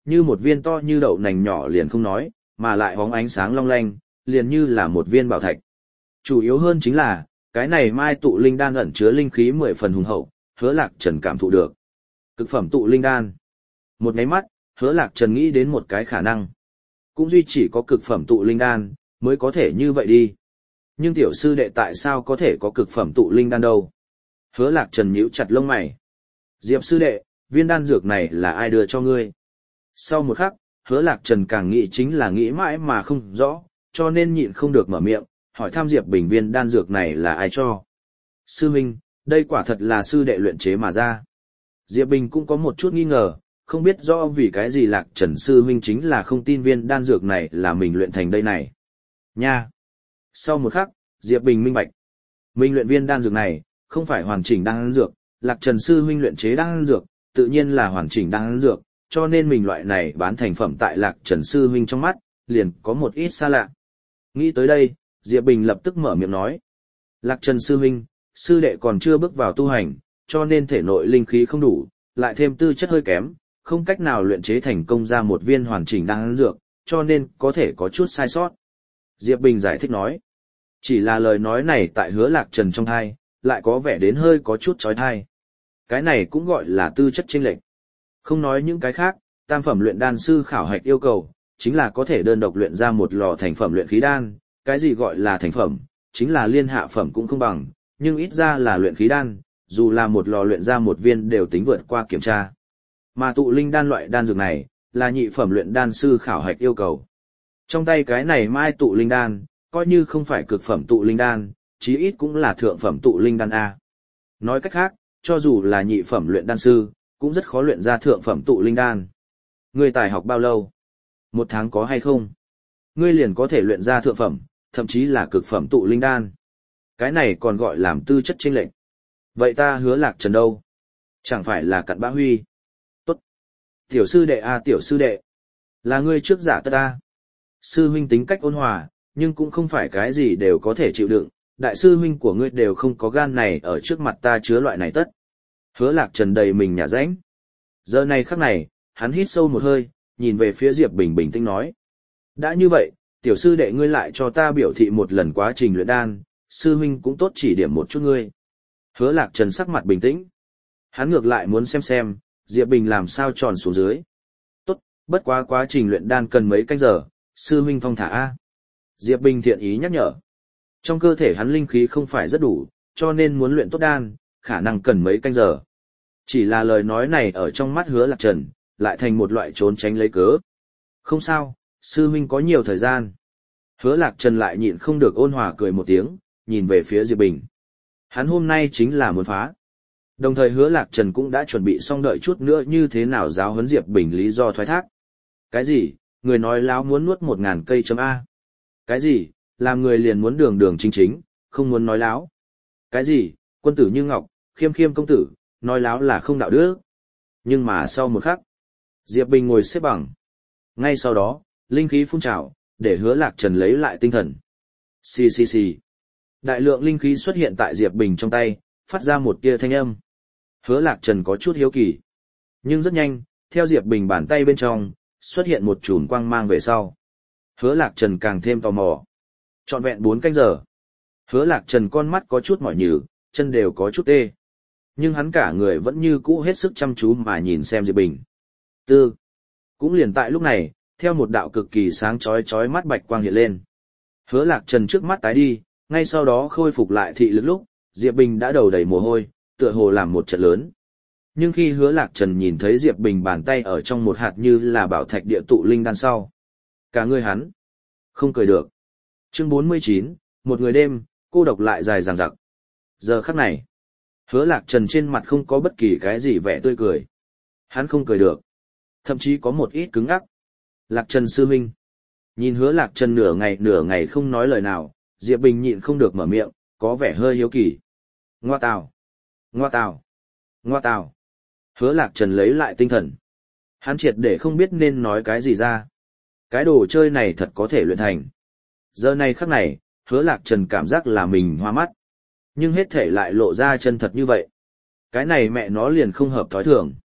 Như một viên to như đậu nành nhỏ liền không nói, mà lại bóng ánh sáng long lanh, liền như là một viên bảo thạch. Chủ yếu hơn chính là, cái này mai tụ linh đan ẩn chứa linh khí mười phần hùng hậu, Hứa Lạc Trần cảm thụ được. Cực phẩm tụ linh đan. Một nháy mắt, Hứa Lạc Trần nghĩ đến một cái khả năng. Cũng duy chỉ có cực phẩm tụ linh đan, mới có thể như vậy đi. Nhưng tiểu sư đệ tại sao có thể có cực phẩm tụ linh đan đâu? Hứa Lạc Trần nhíu chặt lông mày. Diệp sư đệ, viên đan dược này là ai đưa cho ngươi? Sau một khắc, Hứa Lạc Trần càng nghĩ chính là nghĩ mãi mà không rõ, cho nên nhịn không được mở miệng, hỏi thăm Diệp Bình viên đan dược này là ai cho. Sư huynh, đây quả thật là sư đệ luyện chế mà ra. Diệp Bình cũng có một chút nghi ngờ, không biết rõ vì cái gì Lạc Trần sư huynh chính là không tin viên đan dược này là mình luyện thành đây này. Nha! Sau một khắc, Diệp Bình minh bạch. Mình luyện viên đan dược này, không phải hoàn chỉnh đan dược, Lạc Trần sư huynh luyện chế đan dược, tự nhiên là hoàn chỉnh đan dược, cho nên mình loại này bán thành phẩm tại Lạc Trần sư huynh trong mắt, liền có một ít xa lạ. Nghĩ tới đây, Diệp Bình lập tức mở miệng nói. Lạc Trần sư huynh, sư đệ còn chưa bước vào tu hành, cho nên thể nội linh khí không đủ, lại thêm tư chất hơi kém, không cách nào luyện chế thành công ra một viên hoàn chỉnh đan dược, cho nên có thể có chút sai sót. Diệp Bình giải thích nói. Chỉ là lời nói này tại Hứa Lạc Trần trong thai, lại có vẻ đến hơi có chút chói tai. Cái này cũng gọi là tư chất chênh lệch. Không nói những cái khác, tam phẩm luyện đan sư khảo hạch yêu cầu, chính là có thể đơn độc luyện ra một lò thành phẩm luyện khí đan, cái gì gọi là thành phẩm, chính là liên hạ phẩm cũng không bằng, nhưng ít ra là luyện khí đan, dù là một lò luyện ra một viên đều tính vượt qua kiểm tra. Mà tụ linh đan loại đan dược này, là nhị phẩm luyện đan sư khảo hạch yêu cầu. Trong tay cái này mai tụ linh đan, coi như không phải cực phẩm tụ linh đan, chí ít cũng là thượng phẩm tụ linh đan A. Nói cách khác, cho dù là nhị phẩm luyện đan sư, cũng rất khó luyện ra thượng phẩm tụ linh đan. Ngươi tài học bao lâu? Một tháng có hay không? Ngươi liền có thể luyện ra thượng phẩm, thậm chí là cực phẩm tụ linh đan. Cái này còn gọi làm tư chất chênh lệch. Vậy ta Hứa Lạc Trần đâu? Chẳng phải là cặn bã huy? Tốt. Tiểu sư đệ a tiểu sư đệ. Là ngươi trước giả tất a. Sư huynh tính cách ôn hòa, nhưng cũng không phải cái gì đều có thể chịu đựng. Đại sư huynh của ngươi đều không có gan này ở trước mặt ta chứa loại này tất. Hứa Lạc Trần đầy mình nhả rãnh. Giờ này khắc này, hắn hít sâu một hơi, nhìn về phía Diệp Bình bình tĩnh nói. Đã như vậy, tiểu sư đệ ngươi lại cho ta biểu thị một lần quá trình luyện đan, sư huynh cũng tốt chỉ điểm một chút ngươi. Hứa Lạc Trần sắc mặt bình tĩnh. Hắn ngược lại muốn xem xem, Diệp Bình làm sao tròn xuống dưới. Tốt, bất quá quá trình luyện đan cần mấy canh giờ, sư huynh thong thả a. Diệp Bình thiện ý nhắc nhở. Trong cơ thể hắn linh khí không phải rất đủ, cho nên muốn luyện tốt đan, khả năng cần mấy canh giờ. Chỉ là lời nói này ở trong mắt Hứa Lạc Trần, lại thành một loại trốn tránh lấy cớ. Không sao, sư huynh có nhiều thời gian. Hứa Lạc Trần lại nhịn không được ôn hòa cười một tiếng, nhìn về phía Diệp Bình. Hắn hôm nay chính là muốn phá. Đồng thời Hứa Lạc Trần cũng đã chuẩn bị xong đợi chút nữa như thế nào giáo huấn Diệp Bình lý do thoái thác. Cái gì, người nói láo muốn nuốt một ngàn cây chấm A. Cái gì, làm người liền muốn đường đường chính chính, không muốn nói láo. Cái gì, quân tử như ngọc, khiêm khiêm công tử, nói láo là không đạo đức. Nhưng mà sau một khắc, Diệp Bình ngồi xếp bằng. Ngay sau đó, linh khí phun trào, để Hứa Lạc Trần lấy lại tinh thần. Xì xì xì. Đại lượng linh khí xuất hiện tại Diệp Bình trong tay, phát ra một tia thanh âm. Hứa Lạc Trần có chút hiếu kỳ. Nhưng rất nhanh, theo Diệp Bình bàn tay bên trong, xuất hiện một chùm quang mang về sau. Hứa Lạc Trần càng thêm tò mò. Trọn vẹn bốn canh giờ. Hứa Lạc Trần con mắt có chút mỏi nhừ, chân đều có chút tê. Nhưng hắn cả người vẫn như cũ hết sức chăm chú mà nhìn xem Diệp Bình. Tư. Cũng liền tại lúc này, theo một đạo cực kỳ sáng chói chói mắt bạch quang hiện lên. Hứa Lạc Trần trước mắt tái đi, ngay sau đó khôi phục lại thị lực lúc, Diệp Bình đã đầu đầy mồ hôi, tựa hồ làm một trận lớn. Nhưng khi Hứa Lạc Trần nhìn thấy Diệp Bình bàn tay ở trong một hạt như là bảo thạch địa tụ linh đan sau, cả người hắn không cười được. Chương bốn mươi chín, một người đêm, cô độc lại dài dằng dặc. Giờ khắc này, Hứa Lạc Trần trên mặt không có bất kỳ cái gì vẻ tươi cười. Hắn không cười được, thậm chí có một ít cứng ngắc. Lạc Trần sư huynh. Nhìn Hứa Lạc Trần nửa ngày nửa ngày không nói lời nào, Diệp Bình nhịn không được mở miệng, có vẻ hơi hiếu kỳ. Ngoa tào, ngoa tào, ngoa tào. Hứa Lạc Trần lấy lại tinh thần. Hắn triệt để không biết nên nói cái gì ra. Cái đồ chơi này thật có thể luyện thành. Giờ này khắc này, Hứa Lạc Trần cảm giác là mình hoa mắt. Nhưng hết thể lại lộ ra chân thật như vậy. Cái này mẹ nó liền không hợp thói thường.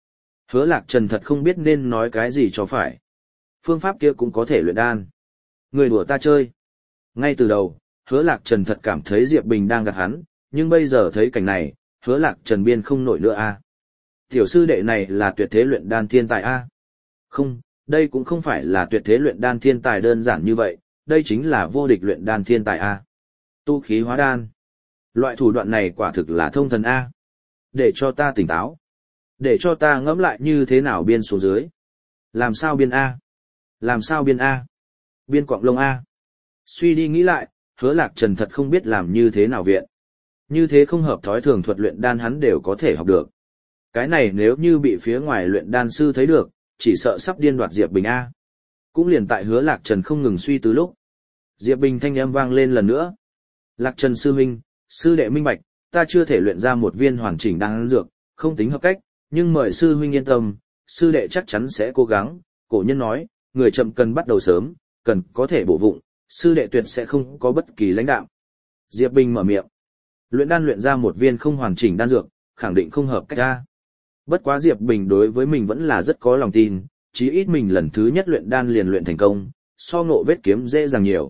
Hứa Lạc Trần thật không biết nên nói cái gì cho phải. Phương pháp kia cũng có thể luyện đan. Người đùa ta chơi. Ngay từ đầu, Hứa Lạc Trần thật cảm thấy Diệp Bình đang gạt hắn, nhưng bây giờ thấy cảnh này, Hứa Lạc Trần biên không nổi nữa a. Tiểu sư đệ này là tuyệt thế luyện đan thiên tài a. Không, đây cũng không phải là tuyệt thế luyện đan thiên tài đơn giản như vậy, đây chính là vô địch luyện đan thiên tài a. Tu khí hóa đan. Loại thủ đoạn này quả thực là thông thần a. Để cho ta tỉnh táo. Để cho ta ngẫm lại như thế nào biên xuống dưới. Làm sao biên a? Làm sao biên a? Biên quạng lông a. Suy đi nghĩ lại, Hứa Lạc Trần thật không biết làm như thế nào viện. Như thế không hợp thói thường thuật luyện đan hắn đều có thể học được. Cái này nếu như bị phía ngoài luyện đan sư thấy được, chỉ sợ sắp điên đoạt Diệp Bình a. Cũng liền tại Hứa Lạc Trần không ngừng suy tư lúc, Diệp Bình thanh âm vang lên lần nữa. Lạc Trần sư huynh, sư đệ minh bạch, ta chưa thể luyện ra một viên hoàn chỉnh đan dược, không tính hợp cách, nhưng mời sư huynh yên tâm, sư đệ chắc chắn sẽ cố gắng. Cổ nhân nói, người chậm cần bắt đầu sớm, cần có thể bổ vụng, sư đệ tuyệt sẽ không có bất kỳ lãnh đạo. Diệp Bình mở miệng. Luyện đan luyện ra một viên không hoàn chỉnh đan dược, khẳng định không hợp cách ra. Bất quá Diệp Bình đối với mình vẫn là rất có lòng tin, chí ít mình lần thứ nhất luyện đan liền luyện thành công, so ngộ vết kiếm dễ dàng nhiều.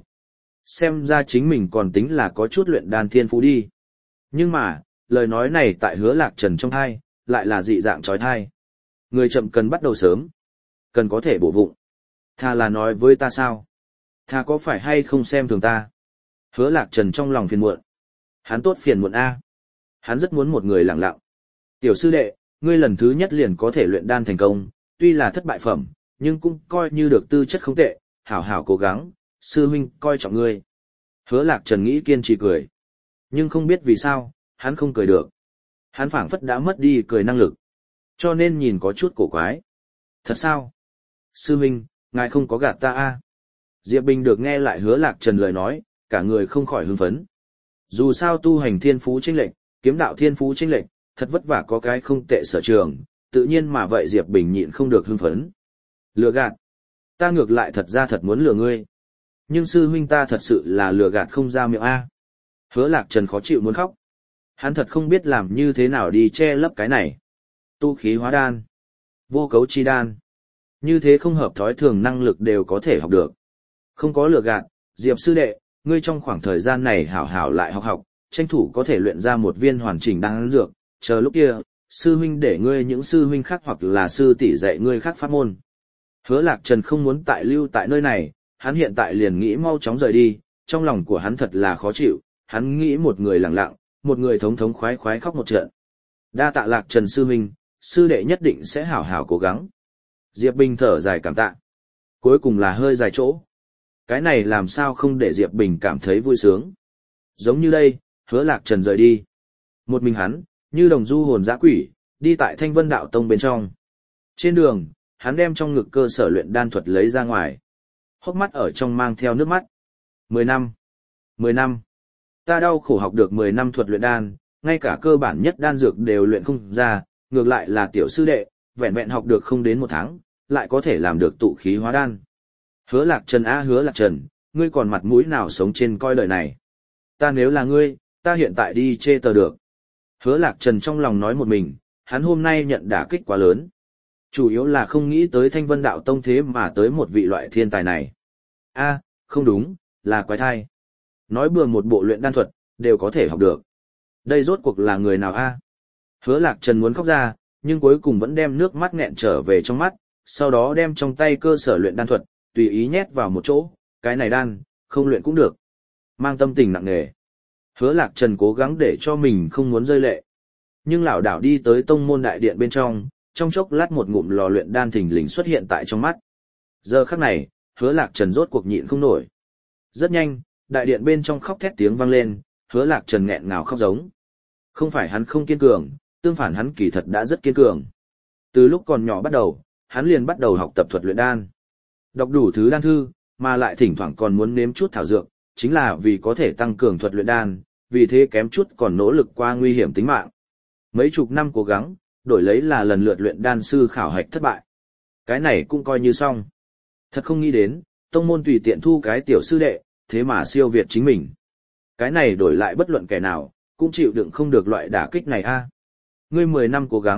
Xem ra chính mình còn tính là có chút luyện đan thiên phú đi. Nhưng mà, lời nói này tại Hứa Lạc Trần trong thai, lại là dị dạng trói thai. Người chậm cần bắt đầu sớm, cần có thể bổ vụng. Thà là nói với ta sao? Thà có phải hay không xem thường ta? Hứa Lạc Trần trong lòng phiền muộn. Hắn tốt phiền muộn a. Hắn rất muốn một người lặng lặng. Tiểu sư đệ, ngươi lần thứ nhất liền có thể luyện đan thành công, tuy là thất bại phẩm, nhưng cũng coi như được tư chất không tệ, hảo hảo cố gắng, sư huynh coi trọng ngươi. Hứa Lạc Trần nghĩ kiên trì cười. Nhưng không biết vì sao, hắn không cười được. Hắn phảng phất đã mất đi cười năng lực. Cho nên nhìn có chút cổ quái. Thật sao? Sư huynh, ngài không có gạt ta a? Diệp Bình được nghe lại Hứa Lạc Trần lời nói, cả người không khỏi hưng phấn. Dù sao tu hành thiên phú chênh lệch, kiếm đạo thiên phú chênh lệch, thật vất vả có cái không tệ sở trường, tự nhiên mà vậy Diệp Bình nhịn không được hưng phấn. Lừa gạt. Ta ngược lại thật ra thật muốn lừa ngươi. Nhưng sư huynh ta thật sự là lừa gạt không ra miệng a. Hứa Lạc Trần khó chịu muốn khóc. Hắn thật không biết làm như thế nào đi che lấp cái này. Tu khí hóa đan, vô cấu chi đan. Như thế không hợp thói thường năng lực đều có thể học được. Không có lừa gạt, Diệp sư đệ, ngươi trong khoảng thời gian này hảo hảo lại học học, tranh thủ có thể luyện ra một viên hoàn chỉnh đan dược, chờ lúc kia, sư huynh để ngươi những sư huynh khác hoặc là sư tỷ dạy ngươi khác pháp môn. Hứa Lạc Trần không muốn tại lưu tại nơi này, hắn hiện tại liền nghĩ mau chóng rời đi, trong lòng của hắn thật là khó chịu, hắn nghĩ một người lặng lặng, một người thống thống khoái khoái khóc một trận. Đa tạ Lạc Trần sư huynh, sư đệ nhất định sẽ hảo hảo cố gắng. Diệp Bình thở dài cảm tạ. Cuối cùng là hơi dài chỗ. Cái này làm sao không để Diệp Bình cảm thấy vui sướng. Giống như đây, Hứa Lạc Trần rời đi. Một mình hắn, như đồng du hồn dã quỷ, đi tại Thanh Vân Đạo Tông bên trong. Trên đường, hắn đem trong ngực cơ sở luyện đan thuật lấy ra ngoài. Hốc mắt ở trong mang theo nước mắt. Mười năm. Mười năm. Ta đau khổ học được mười năm thuật luyện đan, ngay cả cơ bản nhất đan dược đều luyện không ra, ngược lại là tiểu sư đệ, vẹn vẹn học được không đến một tháng, lại có thể làm được tụ khí hóa đan. Hứa Lạc Trần á Hứa Lạc Trần, ngươi còn mặt mũi nào sống trên coi đời này. Ta nếu là ngươi, ta hiện tại đi chê tờ được. Hứa Lạc Trần trong lòng nói một mình, hắn hôm nay nhận đả kích quá lớn. Chủ yếu là không nghĩ tới Thanh Vân Đạo Tông thế mà tới một vị loại thiên tài này. A, không đúng, là quái thai. Nói bừa một bộ luyện đan thuật, đều có thể học được. Đây rốt cuộc là người nào a? Hứa Lạc Trần muốn khóc ra, nhưng cuối cùng vẫn đem nước mắt nghẹn trở về trong mắt, sau đó đem trong tay cơ sở luyện đan thuật, tùy ý nhét vào một chỗ, cái này đan, không luyện cũng được. Mang tâm tình nặng nề. Hứa Lạc Trần cố gắng để cho mình không muốn rơi lệ. Nhưng lảo đảo đi tới tông môn đại điện bên trong, trong chốc lát một ngụm lò luyện đan thình lình xuất hiện tại trong mắt. Giờ khắc này, Hứa Lạc Trần rốt cuộc nhịn không nổi. Rất nhanh, đại điện bên trong khóc thét tiếng vang lên, Hứa Lạc Trần nghẹn ngào khóc giống. Không phải hắn không kiên cường, tương phản hắn kỳ thật đã rất kiên cường. Từ lúc còn nhỏ bắt đầu, hắn liền bắt đầu học tập thuật luyện đan. Đọc đủ thứ đan thư, mà lại thỉnh thoảng còn muốn nếm chút thảo dược, chính là vì có thể tăng cường thuật luyện đan, vì thế kém chút còn nỗ lực qua nguy hiểm tính mạng. Mấy chục năm cố gắng, đổi lấy là lần lượt luyện đan sư khảo hạch thất bại. Cái này cũng coi như xong. Thật không nghĩ đến, tông môn tùy tiện thu cái tiểu sư đệ, thế mà siêu việt chính mình. Cái này đổi lại bất luận kẻ nào, cũng chịu đựng không được loại đả kích này a. Ngươi mười năm cố gắng,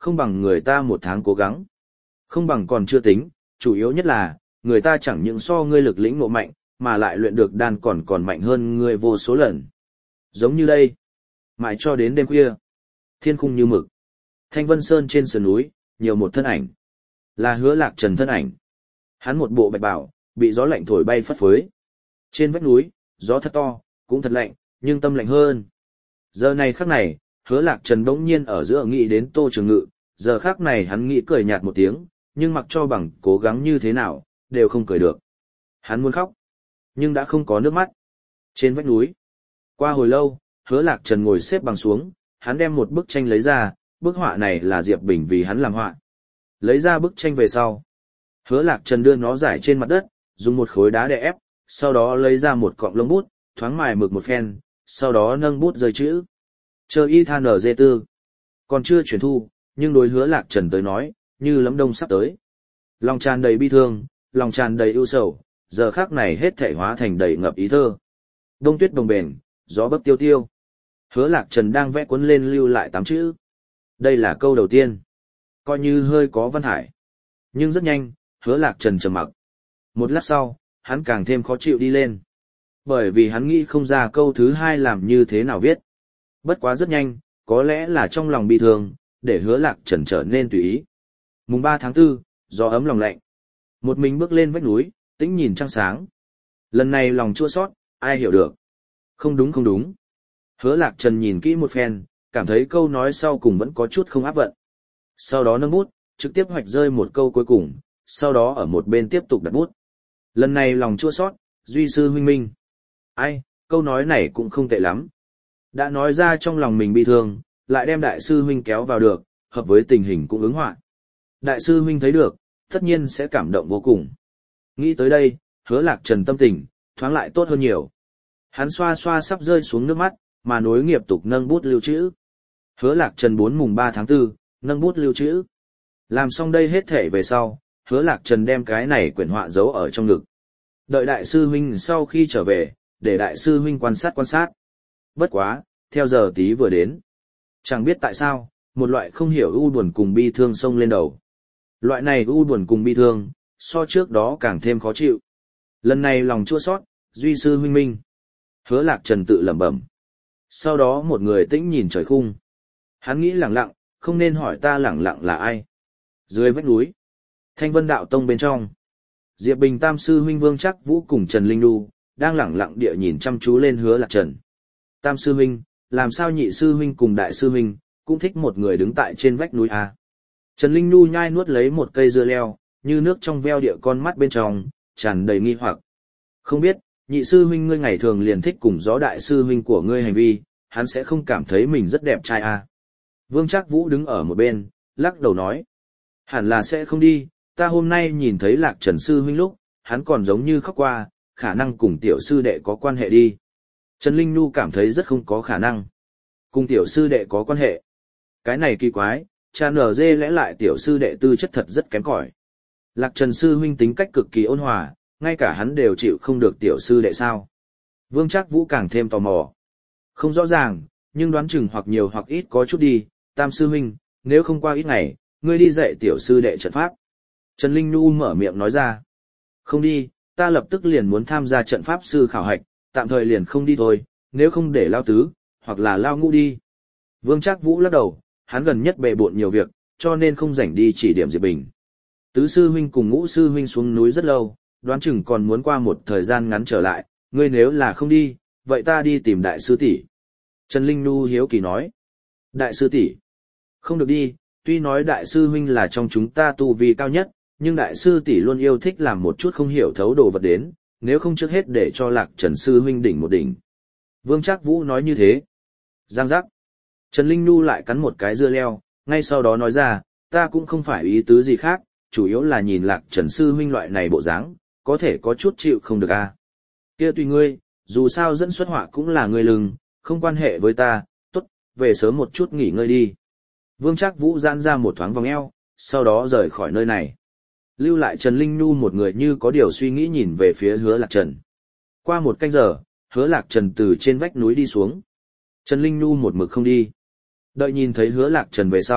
không bằng người ta một tháng cố gắng. Không bằng còn chưa tính, chủ yếu nhất là, người ta chẳng những so ngươi lực lĩnh ngộ mạnh, mà lại luyện được đan còn còn mạnh hơn ngươi vô số lần. Giống như đây, mãi cho đến đêm khuya, thiên khung như mực. Thanh Vân Sơn trên sườn núi, nhiều một thân ảnh. Là Hứa Lạc Trần thân ảnh. Hắn một bộ bạch bào, bị gió lạnh thổi bay phất phới. Trên vách núi, gió thật to, cũng thật lạnh, nhưng tâm lạnh hơn. Giờ này khắc này, Hứa Lạc Trần bỗng nhiên ở giữa nghĩ đến Tô Trường Ngự, giờ khắc này hắn nghĩ cười nhạt một tiếng, nhưng mặc cho bằng cố gắng như thế nào, đều không cười được. Hắn muốn khóc, nhưng đã không có nước mắt. Trên vách núi, qua hồi lâu, Hứa Lạc Trần ngồi xếp bằng xuống, hắn đem một bức tranh lấy ra, bức họa này là Diệp Bình vì hắn làm họa. Lấy ra bức tranh về sau, Hứa Lạc Trần đưa nó rải trên mặt đất, dùng một khối đá để ép, sau đó lấy ra một cọng lông bút, thoáng mài mực một phen, sau đó nâng bút rơi chữ. Chờ y than ở dê tư. Còn chưa chuyển thu, nhưng đối Hứa Lạc Trần tới nói, như lấm đông sắp tới. Lòng tràn đầy bi thương, lòng tràn đầy ưu sầu, giờ khắc này hết thảy hóa thành đầy ngập ý thơ. Đông tuyết đồng bền, gió bấc tiêu tiêu. Hứa Lạc Trần đang vẽ cuốn lên lưu lại tám chữ. Đây là câu đầu tiên. Coi như hơi có văn hải. Nhưng rất nhanh, Hứa Lạc Trần trầm mặc. Một lát sau, hắn càng thêm khó chịu đi lên. Bởi vì hắn nghĩ không ra câu thứ hai làm như thế nào viết. Bất quá rất nhanh, có lẽ là trong lòng bi thương, để Hứa Lạc Trần trở nên tùy ý. Mùng ba tháng tư, gió ấm lòng lạnh. Một mình bước lên vách núi, tĩnh nhìn trăng sáng. Lần này lòng chua xót, ai hiểu được. Không đúng không đúng. Hứa Lạc Trần nhìn kỹ một phen, cảm thấy câu nói sau cùng vẫn có chút không áp vận. Sau đó nâng bút, trực tiếp hoạch rơi một câu cuối cùng, sau đó ở một bên tiếp tục đặt bút. Lần này lòng chua xót, duy sư huynh minh. Ai, câu nói này cũng không tệ lắm. Đã nói ra trong lòng mình bị thương, lại đem đại sư huynh kéo vào được, hợp với tình hình cũng ứng họa. Đại sư huynh thấy được, tất nhiên sẽ cảm động vô cùng. Nghĩ tới đây, Hứa Lạc Trần tâm tình, thoáng lại tốt hơn nhiều. Hắn xoa xoa sắp rơi xuống nước mắt, mà nối nghiệp tục nâng bút lưu trữ. Hứa Lạc Trần bốn mùng ba tháng tư, nâng bút lưu trữ. Làm xong đây hết thể về sau, Hứa Lạc Trần đem cái này quyển họa giấu ở trong ngực. Đợi đại sư huynh sau khi trở về, để đại sư huynh quan sát quan sát. Bất quá, theo giờ tí vừa đến. Chẳng biết tại sao, một loại không hiểu u buồn cùng bi thương xông lên đầu. Loại này u buồn cùng bi thương, so trước đó càng thêm khó chịu. Lần này lòng chua xót, duy sư huynh minh. Hứa Lạc Trần tự lẩm bẩm. Sau đó một người tĩnh nhìn trời khung. Hắn nghĩ lẳng lặng, không nên hỏi ta lẳng lặng là ai. Dưới vách núi, Thanh Vân Đạo Tông bên trong, Diệp Bình Tam sư huynh Vương Trắc Vũ cùng Trần Linh Nhu đang lẳng lặng địa nhìn chăm chú lên Hứa Lạc Trần. Tam sư huynh, làm sao nhị sư huynh cùng đại sư huynh cũng thích một người đứng tại trên vách núi à? Trần Linh Nhu nhai nuốt lấy một cây dưa leo, như nước trong veo địa con mắt bên trong, tràn đầy nghi hoặc. Không biết, nhị sư huynh ngươi ngày thường liền thích cùng gió đại sư huynh của ngươi hành vi, hắn sẽ không cảm thấy mình rất đẹp trai à? Vương Trác Vũ đứng ở một bên, lắc đầu nói. Hẳn là sẽ không đi, ta hôm nay nhìn thấy Lạc Trần sư huynh lúc, hắn còn giống như khóc qua, khả năng cùng tiểu sư đệ có quan hệ đi. Trần Linh Nhu cảm thấy rất không có khả năng. Cùng tiểu sư đệ có quan hệ. Cái này kỳ quái, cha nở dê lẽ lại tiểu sư đệ tư chất thật rất kém cỏi. Lạc Trần sư huynh tính cách cực kỳ ôn hòa, ngay cả hắn đều chịu không được tiểu sư đệ sao. Vương Trác Vũ càng thêm tò mò. Không rõ ràng, nhưng đoán chừng hoặc nhiều hoặc ít có chút đi, Tam sư huynh, nếu không qua ít ngày, ngươi đi dạy tiểu sư đệ trận pháp. Trần Linh Nhu mở miệng nói ra. Không đi, ta lập tức liền muốn tham gia trận pháp sư khảo hạch, tạm thời liền không đi thôi, nếu không để lao tứ, hoặc là lao ngũ đi. Vương Trác Vũ lắc đầu, hắn gần nhất bề bộn nhiều việc, cho nên không rảnh đi chỉ điểm Diệp Bình. Tứ sư huynh cùng ngũ sư huynh xuống núi rất lâu, đoán chừng còn muốn qua một thời gian ngắn trở lại, ngươi nếu là không đi, vậy ta đi tìm đại sư tỷ. Trần Linh Nhu hiếu kỳ nói. Đại sư tỷ? Không được đi, tuy nói đại sư huynh là trong chúng ta tu vi cao nhất, nhưng đại sư tỷ luôn yêu thích làm một chút không hiểu thấu đồ vật đến, nếu không trước hết để cho Lạc Trần sư huynh đỉnh một đỉnh. Vương Trác Vũ nói như thế. Giang giác. Trần Linh Nhu lại cắn một cái dưa leo, ngay sau đó nói ra, ta cũng không phải ý tứ gì khác, chủ yếu là nhìn Lạc Trần sư huynh loại này bộ dáng, có thể có chút chịu không được à. Kia tùy ngươi, dù sao dẫn xuất họa cũng là ngươi lừng, không quan hệ với ta, tốt, về sớm một chút nghỉ ngơi đi. Vương Trác Vũ giãn ra một thoáng vòng eo, sau đó rời khỏi nơi này. Lưu lại Trần Linh Nhu một người như có điều suy nghĩ nhìn về phía Hứa Lạc Trần. Qua một canh giờ, Hứa Lạc Trần từ trên vách núi đi xuống. Trần Linh Nhu một mực không đi. Đợi nhìn thấy Hứa Lạc Trần về sau,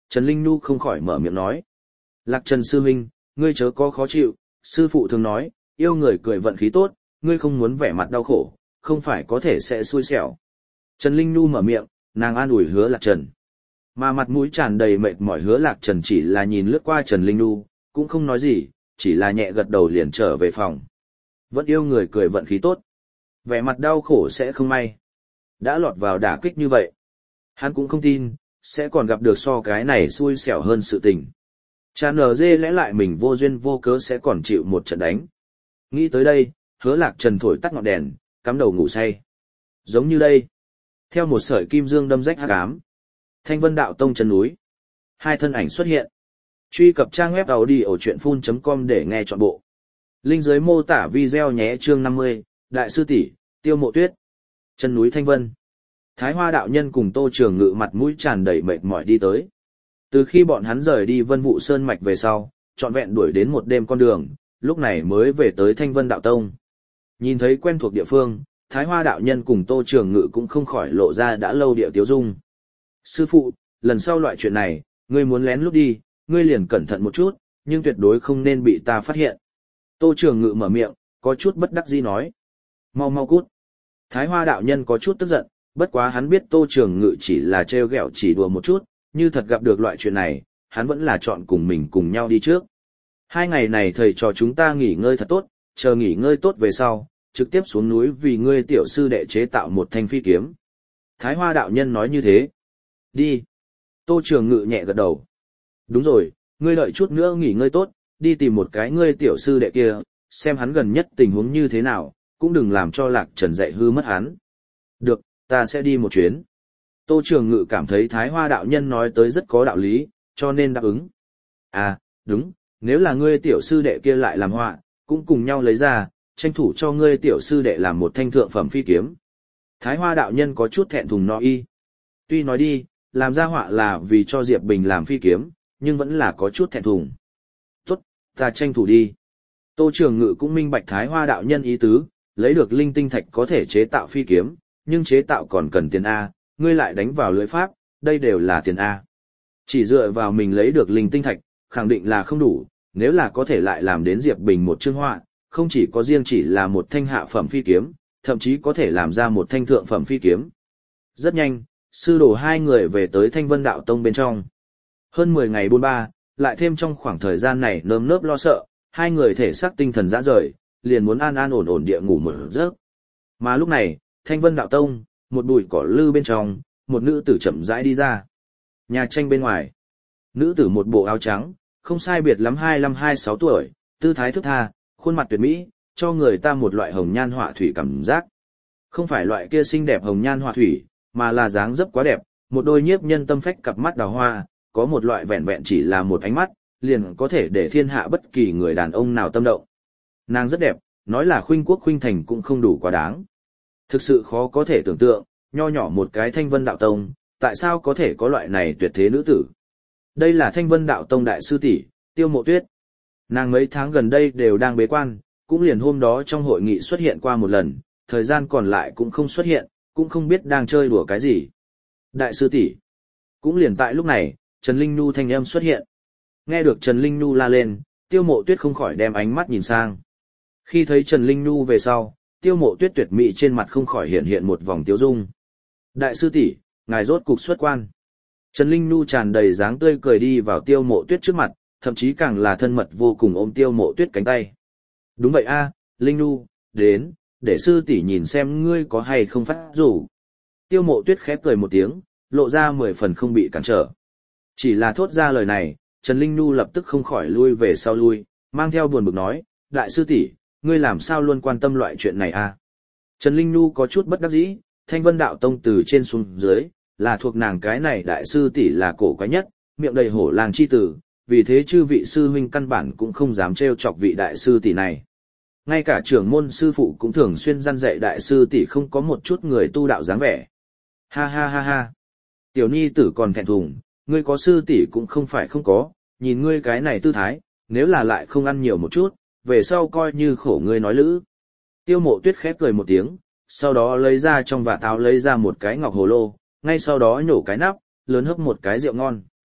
Trần Linh Nhu không khỏi mở miệng nói. Lạc Trần sư huynh, ngươi chớ có khó chịu, sư phụ thường nói, yêu người cười vận khí tốt, ngươi không muốn vẻ mặt đau khổ, không phải có thể sẽ xui xẻo. Trần Linh Nhu mở miệng, nàng an ủi Hứa Lạc Trần. Mà mặt mũi tràn đầy mệt mỏi Hứa Lạc Trần chỉ là nhìn lướt qua Trần Linh Nhu, cũng không nói gì, chỉ là nhẹ gật đầu liền trở về phòng. Vẫn yêu người cười vận khí tốt. Vẻ mặt đau khổ sẽ không may. Đã lọt vào đả kích như vậy. Hắn cũng không tin, sẽ còn gặp được so cái này xui xẻo hơn sự tình. Cha nở dê lẽ lại mình vô duyên vô cớ sẽ còn chịu một trận đánh. Nghĩ tới đây, Hứa Lạc Trần thổi tắt ngọn đèn, cắm đầu ngủ say. Giống như đây. Theo một sợi kim dương đâm rách hắc ám. Thanh Vân Đạo Tông chân núi. Hai thân ảnh xuất hiện. Truy cập trang web audiochuyenphun chấm com để nghe trọn bộ. Link dưới mô tả video nhé. Chương năm mươi, Đại sư tỷ, Tiêu Mộ Tuyết. Chân núi Thanh Vân. Thái Hoa đạo nhân cùng Tô Trường Ngự mặt mũi tràn đầy mệt mỏi đi tới. Từ khi bọn hắn rời đi Vân Vũ Sơn mạch về sau, trọn vẹn đuổi đến một đêm con đường, lúc này mới về tới Thanh Vân Đạo Tông. Nhìn thấy quen thuộc địa phương, Thái Hoa đạo nhân cùng Tô Trường Ngự cũng không khỏi lộ ra đã lâu địa tiếu dung. Sư phụ, lần sau loại chuyện này, ngươi muốn lén lút đi, ngươi liền cẩn thận một chút, nhưng tuyệt đối không nên bị ta phát hiện. Tô Trường Ngự mở miệng, có chút bất đắc dĩ nói. Mau mau cút. Thái Hoa đạo nhân có chút tức giận, bất quá hắn biết Tô Trường Ngự chỉ là trêu ghẹo chỉ đùa một chút, như thật gặp được loại chuyện này, hắn vẫn là chọn cùng mình cùng nhau đi trước. Hai ngày này thầy trò chúng ta nghỉ ngơi thật tốt, chờ nghỉ ngơi tốt về sau, trực tiếp xuống núi vì ngươi tiểu sư đệ chế tạo một thanh phi kiếm. Thái Hoa đạo nhân nói như thế. Đi. Tô Trường Ngự nhẹ gật đầu. Đúng rồi, ngươi đợi chút nữa nghỉ ngơi tốt, đi tìm một cái ngươi tiểu sư đệ kia, xem hắn gần nhất tình huống như thế nào, cũng đừng làm cho Lạc Trần dạy hư mất hắn. Được, ta sẽ đi một chuyến. Tô Trường Ngự cảm thấy Thái Hoa đạo nhân nói tới rất có đạo lý, cho nên đáp ứng. À, đúng, nếu là ngươi tiểu sư đệ kia lại làm họa, cũng cùng nhau lấy ra, tranh thủ cho ngươi tiểu sư đệ làm một thanh thượng phẩm phi kiếm. Thái Hoa đạo nhân có chút thẹn thùng nói y. Tuy nói đi, làm ra họa là vì cho Diệp Bình làm phi kiếm, nhưng vẫn là có chút thẹn thùng. Tốt, ta tranh thủ đi. Tô Trường Ngự cũng minh bạch Thái Hoa đạo nhân ý tứ, lấy được linh tinh thạch có thể chế tạo phi kiếm, nhưng chế tạo còn cần tiền A, ngươi lại đánh vào lưỡi pháp, đây đều là tiền A. Chỉ dựa vào mình lấy được linh tinh thạch, khẳng định là không đủ, nếu là có thể lại làm đến Diệp Bình một chương họa, không chỉ có riêng chỉ là một thanh hạ phẩm phi kiếm, thậm chí có thể làm ra một thanh thượng phẩm phi kiếm. Rất nhanh, sư đồ hai người về tới Thanh Vân Đạo Tông bên trong. Hơn mười ngày buôn ba, lại thêm trong khoảng thời gian này nơm nớp lo sợ, hai người thể xác tinh thần rã rời, liền muốn an an ổn ổn địa ngủ một giấc. Mà lúc này, Thanh Vân Đạo Tông, một bụi cỏ lư bên trong, một nữ tử chậm rãi đi ra. Nhà tranh bên ngoài, nữ tử một bộ áo trắng, không sai biệt lắm hai mươi lăm hai mươi sáu tuổi, tư thái thức tha, khuôn mặt tuyệt mỹ, cho người ta một loại hồng nhan họa thủy cảm giác. Không phải loại kia xinh đẹp hồng nhan họa thủy, mà là dáng dấp quá đẹp, một đôi nhiếp nhân tâm phách cặp mắt đào hoa, có một loại vẹn vẹn chỉ là một ánh mắt, liền có thể để thiên hạ bất kỳ người đàn ông nào tâm động. Nàng rất đẹp, nói là khuynh quốc khuynh thành cũng không đủ quá đáng. Thực sự khó có thể tưởng tượng, nho nhỏ một cái Thanh Vân Đạo Tông, tại sao có thể có loại này tuyệt thế nữ tử. Đây là Thanh Vân Đạo Tông đại sư tỷ, Tiêu Mộ Tuyết. Nàng mấy tháng gần đây đều đang bế quan, cũng liền hôm đó trong hội nghị xuất hiện qua một lần, thời gian còn lại cũng không xuất hiện, cũng không biết đang chơi đùa cái gì. Đại sư tỷ. Cũng liền tại lúc này, Trần Linh Nhu thanh âm xuất hiện. Nghe được Trần Linh Nhu la lên, Tiêu Mộ Tuyết không khỏi đem ánh mắt nhìn sang. Khi thấy Trần Linh Nhu về sau, Tiêu Mộ Tuyết tuyệt mỹ trên mặt không khỏi hiện hiện một vòng tiêu dung. Đại sư tỷ, ngài rốt cục xuất quan. Trần Linh Nhu tràn đầy dáng tươi cười đi vào Tiêu Mộ Tuyết trước mặt, thậm chí càng là thân mật vô cùng ôm Tiêu Mộ Tuyết cánh tay. Đúng vậy a, Linh Nhu, đến, để sư tỷ nhìn xem ngươi có hay không phát rủ. Tiêu Mộ Tuyết khép cười một tiếng, lộ ra mười phần không bị cản trở. Chỉ là thốt ra lời này, Trần Linh Nhu lập tức không khỏi lui về sau lui, mang theo buồn bực nói, đại sư tỷ, ngươi làm sao luôn quan tâm loại chuyện này a? Trần Linh Nhu có chút bất đắc dĩ, Thanh Vân Đạo Tông từ trên xuống dưới, là thuộc nàng cái này đại sư tỷ là cổ quái nhất, miệng đầy hổ làng chi tử, vì thế chư vị sư huynh căn bản cũng không dám trêu chọc vị đại sư tỷ này. Ngay cả trưởng môn sư phụ cũng thường xuyên răn dạy đại sư tỷ không có một chút người tu đạo dáng vẻ. Ha ha ha ha. Tiểu nhi tử còn thẹn thùng, ngươi có sư tỷ cũng không phải không có, nhìn ngươi cái này tư thái, nếu là lại không ăn nhiều một chút, về sau coi như khổ ngươi nói lữ. Tiêu Mộ Tuyết khép cười một tiếng, sau đó lấy ra trong vạt áo lấy ra một cái ngọc hồ lô, ngay sau đó nhổ cái nắp, lớn hấp một cái rượu ngon.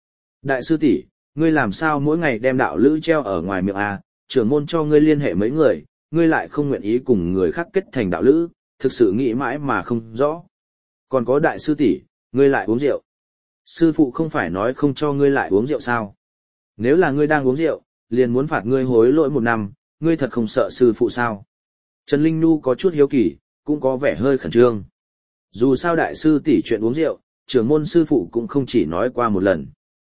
Đại sư tỷ, ngươi làm sao mỗi ngày đem đạo lữ treo ở ngoài miệng à, trưởng môn cho ngươi liên hệ mấy người, ngươi lại không nguyện ý cùng người khác kết thành đạo lữ, thực sự nghĩ mãi mà không rõ. Còn có đại sư tỷ, ngươi lại uống rượu. Sư phụ không phải nói không cho ngươi lại uống rượu sao? Nếu là ngươi đang uống rượu, liền muốn phạt ngươi hối lỗi một năm, ngươi thật không sợ sư phụ sao? Trần Linh Nhu có chút hiếu kỳ, cũng có vẻ hơi khẩn trương. Dù sao đại sư tỷ chuyện uống rượu, trưởng môn sư phụ cũng không chỉ nói qua một lần.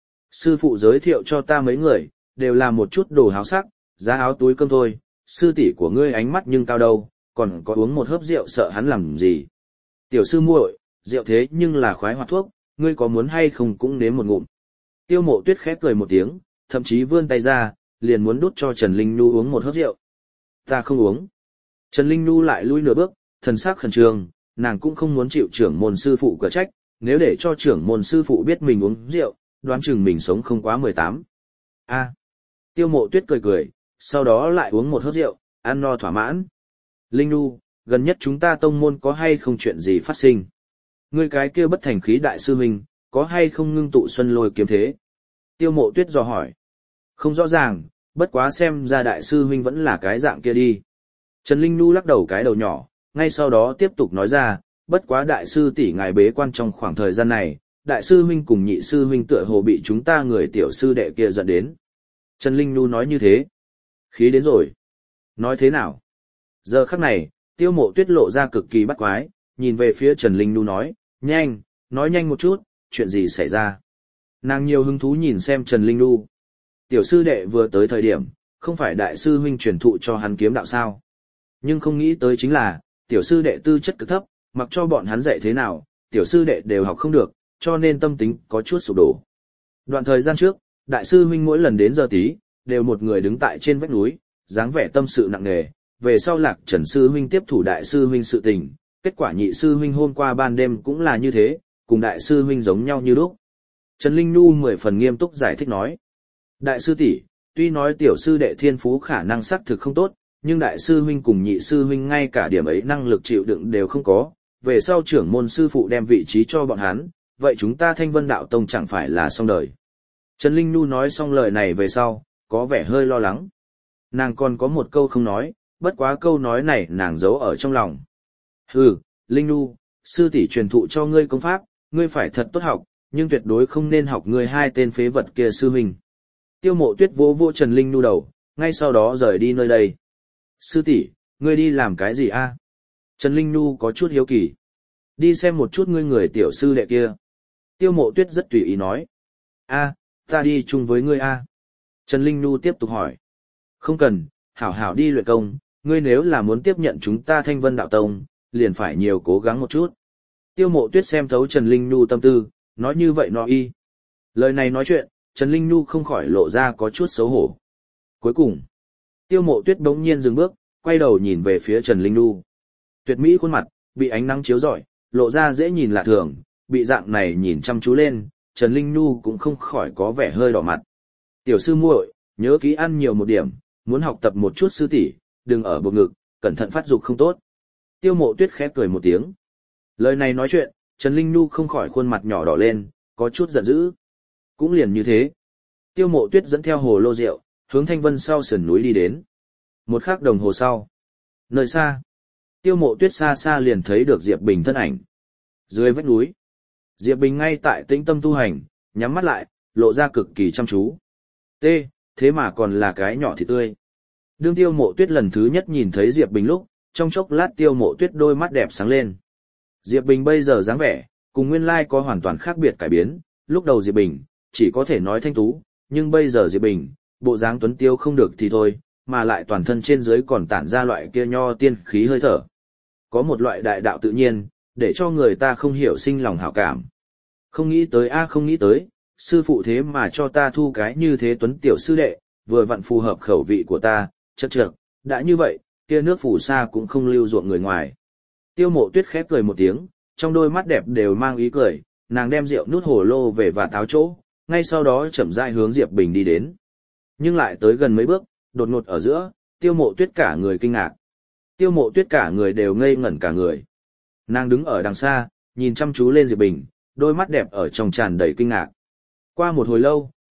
Sư phụ giới thiệu cho ta mấy người, đều là một chút đồ háo sắc, giá áo túi cơm thôi, sư tỷ của ngươi ánh mắt nhưng cao đâu, còn có uống một hớp rượu sợ hắn làm gì. Tiểu sư muội, rượu thế nhưng là khoái hoạt thuốc, ngươi có muốn hay không cũng nếm một ngụm. Tiêu Mộ Tuyết khẽ cười một tiếng, thậm chí vươn tay ra, liền muốn đút cho Trần Linh Nhu uống một hớp rượu. Ta không uống. Trần Linh Nhu lại lui nửa bước, thần sắc khẩn trương, nàng cũng không muốn chịu trưởng môn sư phụ cở trách, nếu để cho trưởng môn sư phụ biết mình uống rượu, đoán chừng mình sống không quá mười tám. A. Tiêu Mộ Tuyết cười cười, sau đó lại uống một hớp rượu, ăn no thỏa mãn. Linh Nhu, gần nhất chúng ta tông môn có hay không chuyện gì phát sinh? Ngươi cái kia bất thành khí đại sư huynh, có hay không ngưng tụ xuân lôi kiếm thế? Tiêu Mộ Tuyết dò hỏi. Không rõ ràng, bất quá xem ra đại sư huynh vẫn là cái dạng kia đi. Trần Linh Nhu lắc đầu cái đầu nhỏ, ngay sau đó tiếp tục nói ra, bất quá đại sư tỷ ngài bế quan trong khoảng thời gian này, đại sư huynh cùng nhị sư huynh tựa hồ bị chúng ta người tiểu sư đệ kia dẫn đến. Trần Linh Nhu nói như thế. Khí đến rồi. Nói thế nào? Giờ khắc này, Tiêu Mộ Tuyết lộ ra cực kỳ bắt quái, nhìn về phía Trần Linh Nhu nói, nhanh, nói nhanh một chút, chuyện gì xảy ra? Nàng nhiều hứng thú nhìn xem Trần Linh Nhu. Tiểu sư đệ vừa tới thời điểm, không phải đại sư huynh truyền thụ cho hắn kiếm đạo sao? Nhưng không nghĩ tới chính là, tiểu sư đệ tư chất cực thấp, mặc cho bọn hắn dạy thế nào, tiểu sư đệ đều học không được, cho nên tâm tính có chút sụp đổ. Đoạn thời gian trước, đại sư huynh mỗi lần đến giờ tí, đều một người đứng tại trên vách núi, dáng vẻ tâm sự nặng nề, về sau Lạc Trần sư huynh tiếp thủ đại sư huynh sự tình, kết quả nhị sư huynh hôm qua ban đêm cũng là như thế, cùng đại sư huynh giống nhau như lúc. Trần Linh Nhu mười phần nghiêm túc giải thích nói. Đại sư tỷ, tuy nói tiểu sư đệ thiên phú khả năng xác thực không tốt, nhưng đại sư huynh cùng nhị sư huynh ngay cả điểm ấy năng lực chịu đựng đều không có, về sau trưởng môn sư phụ đem vị trí cho bọn hắn, vậy chúng ta Thanh Vân Đạo Tông chẳng phải là xong đời. Trần Linh Nhu nói xong lời này về sau, có vẻ hơi lo lắng. Nàng còn có một câu không nói, bất quá câu nói này nàng giấu ở trong lòng. Hừ, Linh Nhu, sư tỷ truyền thụ cho ngươi công pháp, ngươi phải thật tốt học, nhưng tuyệt đối không nên học ngươi hai tên phế vật kia sư huynh. Tiêu Mộ Tuyết vỗ vỗ Trần Linh Nhu đầu, ngay sau đó rời đi nơi đây. Sư tỷ, ngươi đi làm cái gì a? Trần Linh Nhu có chút hiếu kỳ. Đi xem một chút ngươi người tiểu sư đệ kia. Tiêu Mộ Tuyết rất tùy ý nói. A, ta đi chung với ngươi a. Trần Linh Nhu tiếp tục hỏi. Không cần, hảo hảo đi luyện công, ngươi nếu là muốn tiếp nhận chúng ta Thanh Vân Đạo Tông, liền phải nhiều cố gắng một chút. Tiêu Mộ Tuyết xem thấu Trần Linh Nhu tâm tư, nói như vậy nó y. Lời này nói chuyện, Trần Linh Nhu không khỏi lộ ra có chút xấu hổ. Cuối cùng, Tiêu Mộ Tuyết bỗng nhiên dừng bước, quay đầu nhìn về phía Trần Linh Nhu. Tuyệt mỹ khuôn mặt, bị ánh nắng chiếu rọi, lộ ra dễ nhìn lạ thường, bị dạng này nhìn chăm chú lên, Trần Linh Nhu cũng không khỏi có vẻ hơi đỏ mặt. Tiểu sư muội, nhớ kỹ ăn nhiều một điểm, muốn học tập một chút sư tỷ, đừng ở bụng ngực, cẩn thận phát dục không tốt. Tiêu Mộ Tuyết khẽ cười một tiếng. Lời này nói chuyện, Trần Linh Nhu không khỏi khuôn mặt nhỏ đỏ lên, có chút giận dữ. Cũng liền như thế. Tiêu Mộ Tuyết dẫn theo hồ lô rượu, hướng Thanh Vân sau sườn núi đi đến. Một khắc đồng hồ sau. Nơi xa. Tiêu Mộ Tuyết xa xa liền thấy được Diệp Bình thân ảnh. Dưới vách núi. Diệp Bình ngay tại tĩnh tâm tu hành, nhắm mắt lại, lộ ra cực kỳ chăm chú. T, thế mà còn là cái nhỏ thịt tươi. Đương Tiêu Mộ Tuyết lần thứ nhất nhìn thấy Diệp Bình lúc, trong chốc lát Tiêu Mộ Tuyết đôi mắt đẹp sáng lên. Diệp Bình bây giờ dáng vẻ, cùng nguyên lai có hoàn toàn khác biệt cải biến, lúc đầu Diệp Bình, chỉ có thể nói thanh tú, nhưng bây giờ Diệp Bình, bộ dáng tuấn tiêu không được thì thôi, mà lại toàn thân trên dưới còn tản ra loại kia nho tiên khí hơi thở. Có một loại đại đạo tự nhiên, để cho người ta không hiểu sinh lòng hảo cảm. Không nghĩ tới a không nghĩ tới, sư phụ thế mà cho ta thu cái như thế tuấn tiểu sư đệ, vừa vặn phù hợp khẩu vị của ta, chậc chậc, đã như vậy, kia nước phù sa cũng không lưu ruộng người ngoài. Tiêu Mộ Tuyết khép cười một tiếng, trong đôi mắt đẹp đều mang ý cười, nàng đem rượu nút hồ lô về và táo chỗ, ngay sau đó chậm rãi hướng Diệp Bình đi đến. Nhưng lại tới gần mấy bước, đột ngột ở giữa, Tiêu Mộ Tuyết cả người kinh ngạc. Tiêu Mộ Tuyết cả người đều ngây ngẩn cả người. Nàng đứng ở đằng xa, nhìn chăm chú lên Diệp Bình, đôi mắt đẹp ở trong tràn đầy kinh ngạc. Qua một hồi lâu,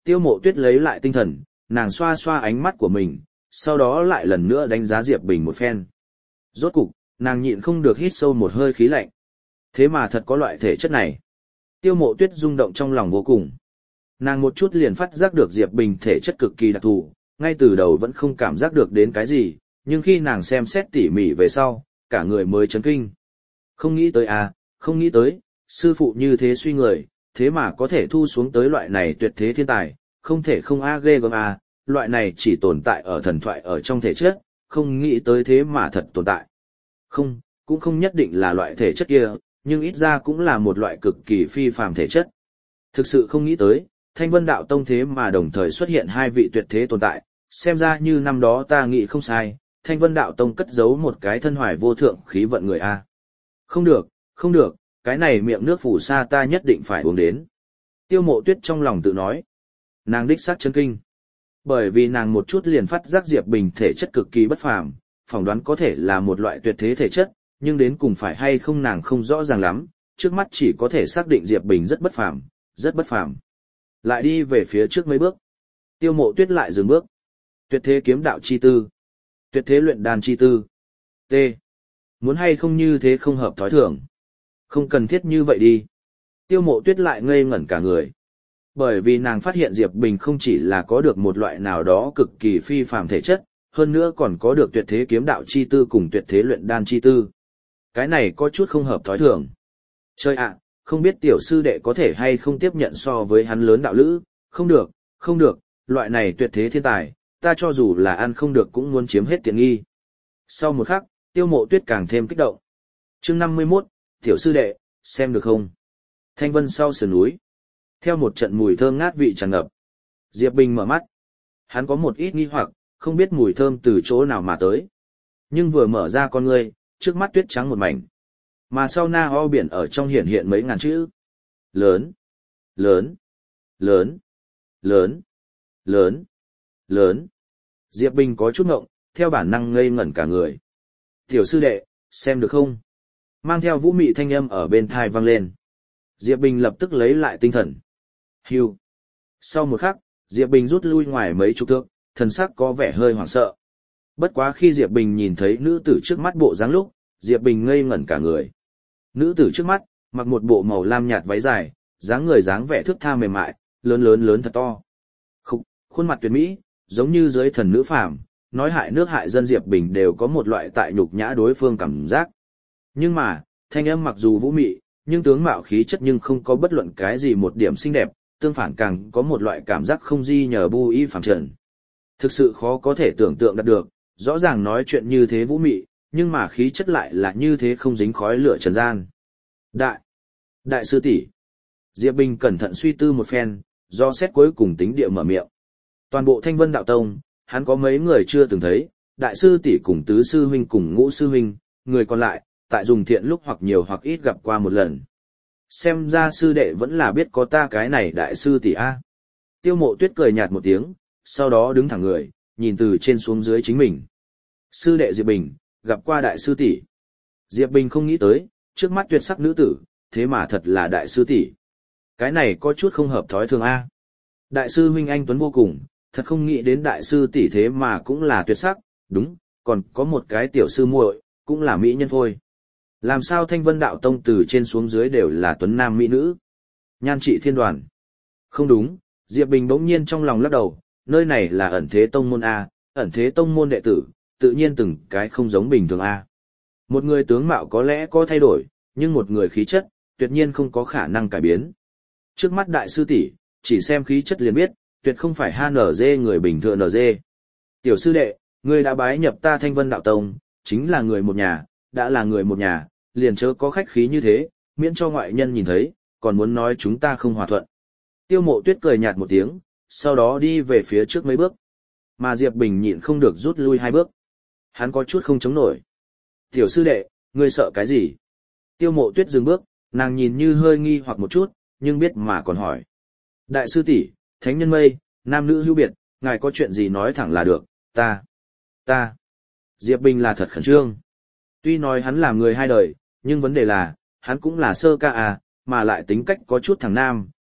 Tiêu Mộ Tuyết lấy lại tinh thần, nàng xoa xoa ánh mắt của mình, sau đó lại lần nữa đánh giá Diệp Bình một phen. Rốt cục, nàng nhịn không được hít sâu một hơi khí lạnh. Thế mà thật có loại thể chất này. Tiêu Mộ Tuyết rung động trong lòng vô cùng. Nàng một chút liền phát giác được Diệp Bình thể chất cực kỳ đặc thù, ngay từ đầu vẫn không cảm giác được đến cái gì, nhưng khi nàng xem xét tỉ mỉ về sau, cả người mới chấn kinh. Không nghĩ tới à, không nghĩ tới, sư phụ như thế suy người, thế mà có thể thu xuống tới loại này tuyệt thế thiên tài, không thể không a ghê gớm a, loại này chỉ tồn tại ở thần thoại ở trong thể chất, không nghĩ tới thế mà thật tồn tại. Không, cũng không nhất định là loại thể chất kia, nhưng ít ra cũng là một loại cực kỳ phi phàm thể chất. Thực sự không nghĩ tới, Thanh Vân Đạo Tông thế mà đồng thời xuất hiện hai vị tuyệt thế tồn tại, xem ra như năm đó ta nghĩ không sai, Thanh Vân Đạo Tông cất giấu một cái thân hoài vô thượng khí vận người a. Không được, không được, cái này miệng nước phù sa ta nhất định phải uống đến. Tiêu Mộ Tuyết trong lòng tự nói. Nàng đích xác chấn kinh. Bởi vì nàng một chút liền phát giác Diệp Bình thể chất cực kỳ bất phàm, phỏng đoán có thể là một loại tuyệt thế thể chất, nhưng đến cùng phải hay không nàng không rõ ràng lắm, trước mắt chỉ có thể xác định Diệp Bình rất bất phàm, rất bất phàm. Lại đi về phía trước mấy bước. Tiêu Mộ Tuyết lại dừng bước. Tuyệt thế kiếm đạo chi tư. Tuyệt thế luyện đan chi tư. T. Muốn hay không như thế không hợp thói thường. Không cần thiết như vậy đi. Tiêu Mộ Tuyết lại ngây ngẩn cả người. Bởi vì nàng phát hiện Diệp Bình không chỉ là có được một loại nào đó cực kỳ phi phàm thể chất, hơn nữa còn có được tuyệt thế kiếm đạo chi tư cùng tuyệt thế luyện đan chi tư. Cái này có chút không hợp thói thường. Chơi ạ, không biết tiểu sư đệ có thể hay không tiếp nhận so với hắn lớn đạo lữ, không được, không được, loại này tuyệt thế thiên tài, ta cho dù là ăn không được cũng muốn chiếm hết tiện nghi. Sau một khắc, Tiêu Mộ Tuyết càng thêm kích động. Chương năm mươi mốt, tiểu sư đệ, xem được không? Thanh Vân sau sườn núi. Theo một trận mùi thơm ngát vị tràn ngập, Diệp Bình mở mắt. Hắn có một ít nghi hoặc, không biết mùi thơm từ chỗ nào mà tới. Nhưng vừa mở ra con ngươi, trước mắt tuyết trắng một mảnh. Mà sau na ho biển ở trong hiện hiện mấy ngàn chữ. Lớn, lớn, lớn, lớn, lớn, lớn. Diệp Bình có chút ngộng, theo bản năng ngây ngẩn cả người. Tiểu sư đệ, xem được không? Mang theo vũ mị thanh âm ở bên thai vang lên. Diệp Bình lập tức lấy lại tinh thần. Hưu. Sau một khắc, Diệp Bình rút lui ngoài mấy chục thước, thần sắc có vẻ hơi hoảng sợ. Bất quá khi Diệp Bình nhìn thấy nữ tử trước mắt bộ dáng lúc, Diệp Bình ngây ngẩn cả người. Nữ tử trước mắt, mặc một bộ màu lam nhạt váy dài, dáng người dáng vẻ thước tha mềm mại, lớn lớn lớn thật to. Khúc, khuôn mặt tuyệt mỹ, giống như dưới thần nữ phàm, nói hại nước hại dân Diệp Bình đều có một loại tại nhục nhã đối phương cảm giác. Nhưng mà, thanh âm mặc dù vũ mị, nhưng tướng mạo khí chất nhưng không có bất luận cái gì một điểm xinh đẹp, tương phản càng có một loại cảm giác không di nhờ bu y phàm trần. Thực sự khó có thể tưởng tượng đạt được, rõ ràng nói chuyện như thế vũ mị, nhưng mà khí chất lại là như thế không dính khói lửa trần gian. Đại, đại sư tỷ. Diệp Bình cẩn thận suy tư một phen, do xét cuối cùng tính địa mở miệng. Toàn bộ Thanh Vân Đạo Tông, hắn có mấy người chưa từng thấy, đại sư tỷ cùng tứ sư huynh cùng ngũ sư huynh, người còn lại, tại dùng thiện lúc hoặc nhiều hoặc ít gặp qua một lần. Xem ra sư đệ vẫn là biết có ta cái này đại sư tỷ a. Tiêu Mộ Tuyết cười nhạt một tiếng, sau đó đứng thẳng người, nhìn từ trên xuống dưới chính mình. Sư đệ Diệp Bình, gặp qua đại sư tỷ. Diệp Bình không nghĩ tới, trước mắt tuyệt sắc nữ tử, thế mà thật là đại sư tỷ. Cái này có chút không hợp thói thường a. Đại sư huynh anh tuấn vô cùng, thật không nghĩ đến đại sư tỷ thế mà cũng là tuyệt sắc, đúng, còn có một cái tiểu sư muội, cũng là mỹ nhân phôi. Làm sao Thanh Vân Đạo Tông từ trên xuống dưới đều là tuấn nam mỹ nữ? Nhan trị thiên đoàn. Không đúng, Diệp Bình bỗng nhiên trong lòng lắc đầu, nơi này là ẩn thế tông môn A, ẩn thế tông môn đệ tử, tự nhiên từng cái không giống bình thường A. Một người tướng mạo có lẽ có thay đổi, nhưng một người khí chất, tuyệt nhiên không có khả năng cải biến. Trước mắt đại sư tỷ, chỉ xem khí chất liền biết, tuyệt không phải hát en giê người bình thường en giê. Tiểu sư đệ, ngươi đã bái nhập ta Thanh Vân Đạo Tông, chính là người một nhà, đã là người một nhà, liền chớ có khách khí như thế, miễn cho ngoại nhân nhìn thấy, còn muốn nói chúng ta không hòa thuận. Tiêu Mộ Tuyết cười nhạt một tiếng, sau đó đi về phía trước mấy bước. Mà Diệp Bình nhịn không được rút lui hai bước. Hắn có chút không chống nổi. Tiểu sư đệ, ngươi sợ cái gì? Tiêu Mộ Tuyết dừng bước, nàng nhìn như hơi nghi hoặc một chút, nhưng biết mà còn hỏi. Đại sư tỷ, thánh nhân mây, nam nữ hữu biệt, ngài có chuyện gì nói thẳng là được, ta, ta. Diệp Bình là thật khẩn trương. Tuy nói hắn là người hai đời, nhưng vấn đề là, hắn cũng là sơ ca à, mà lại tính cách có chút thằng nam,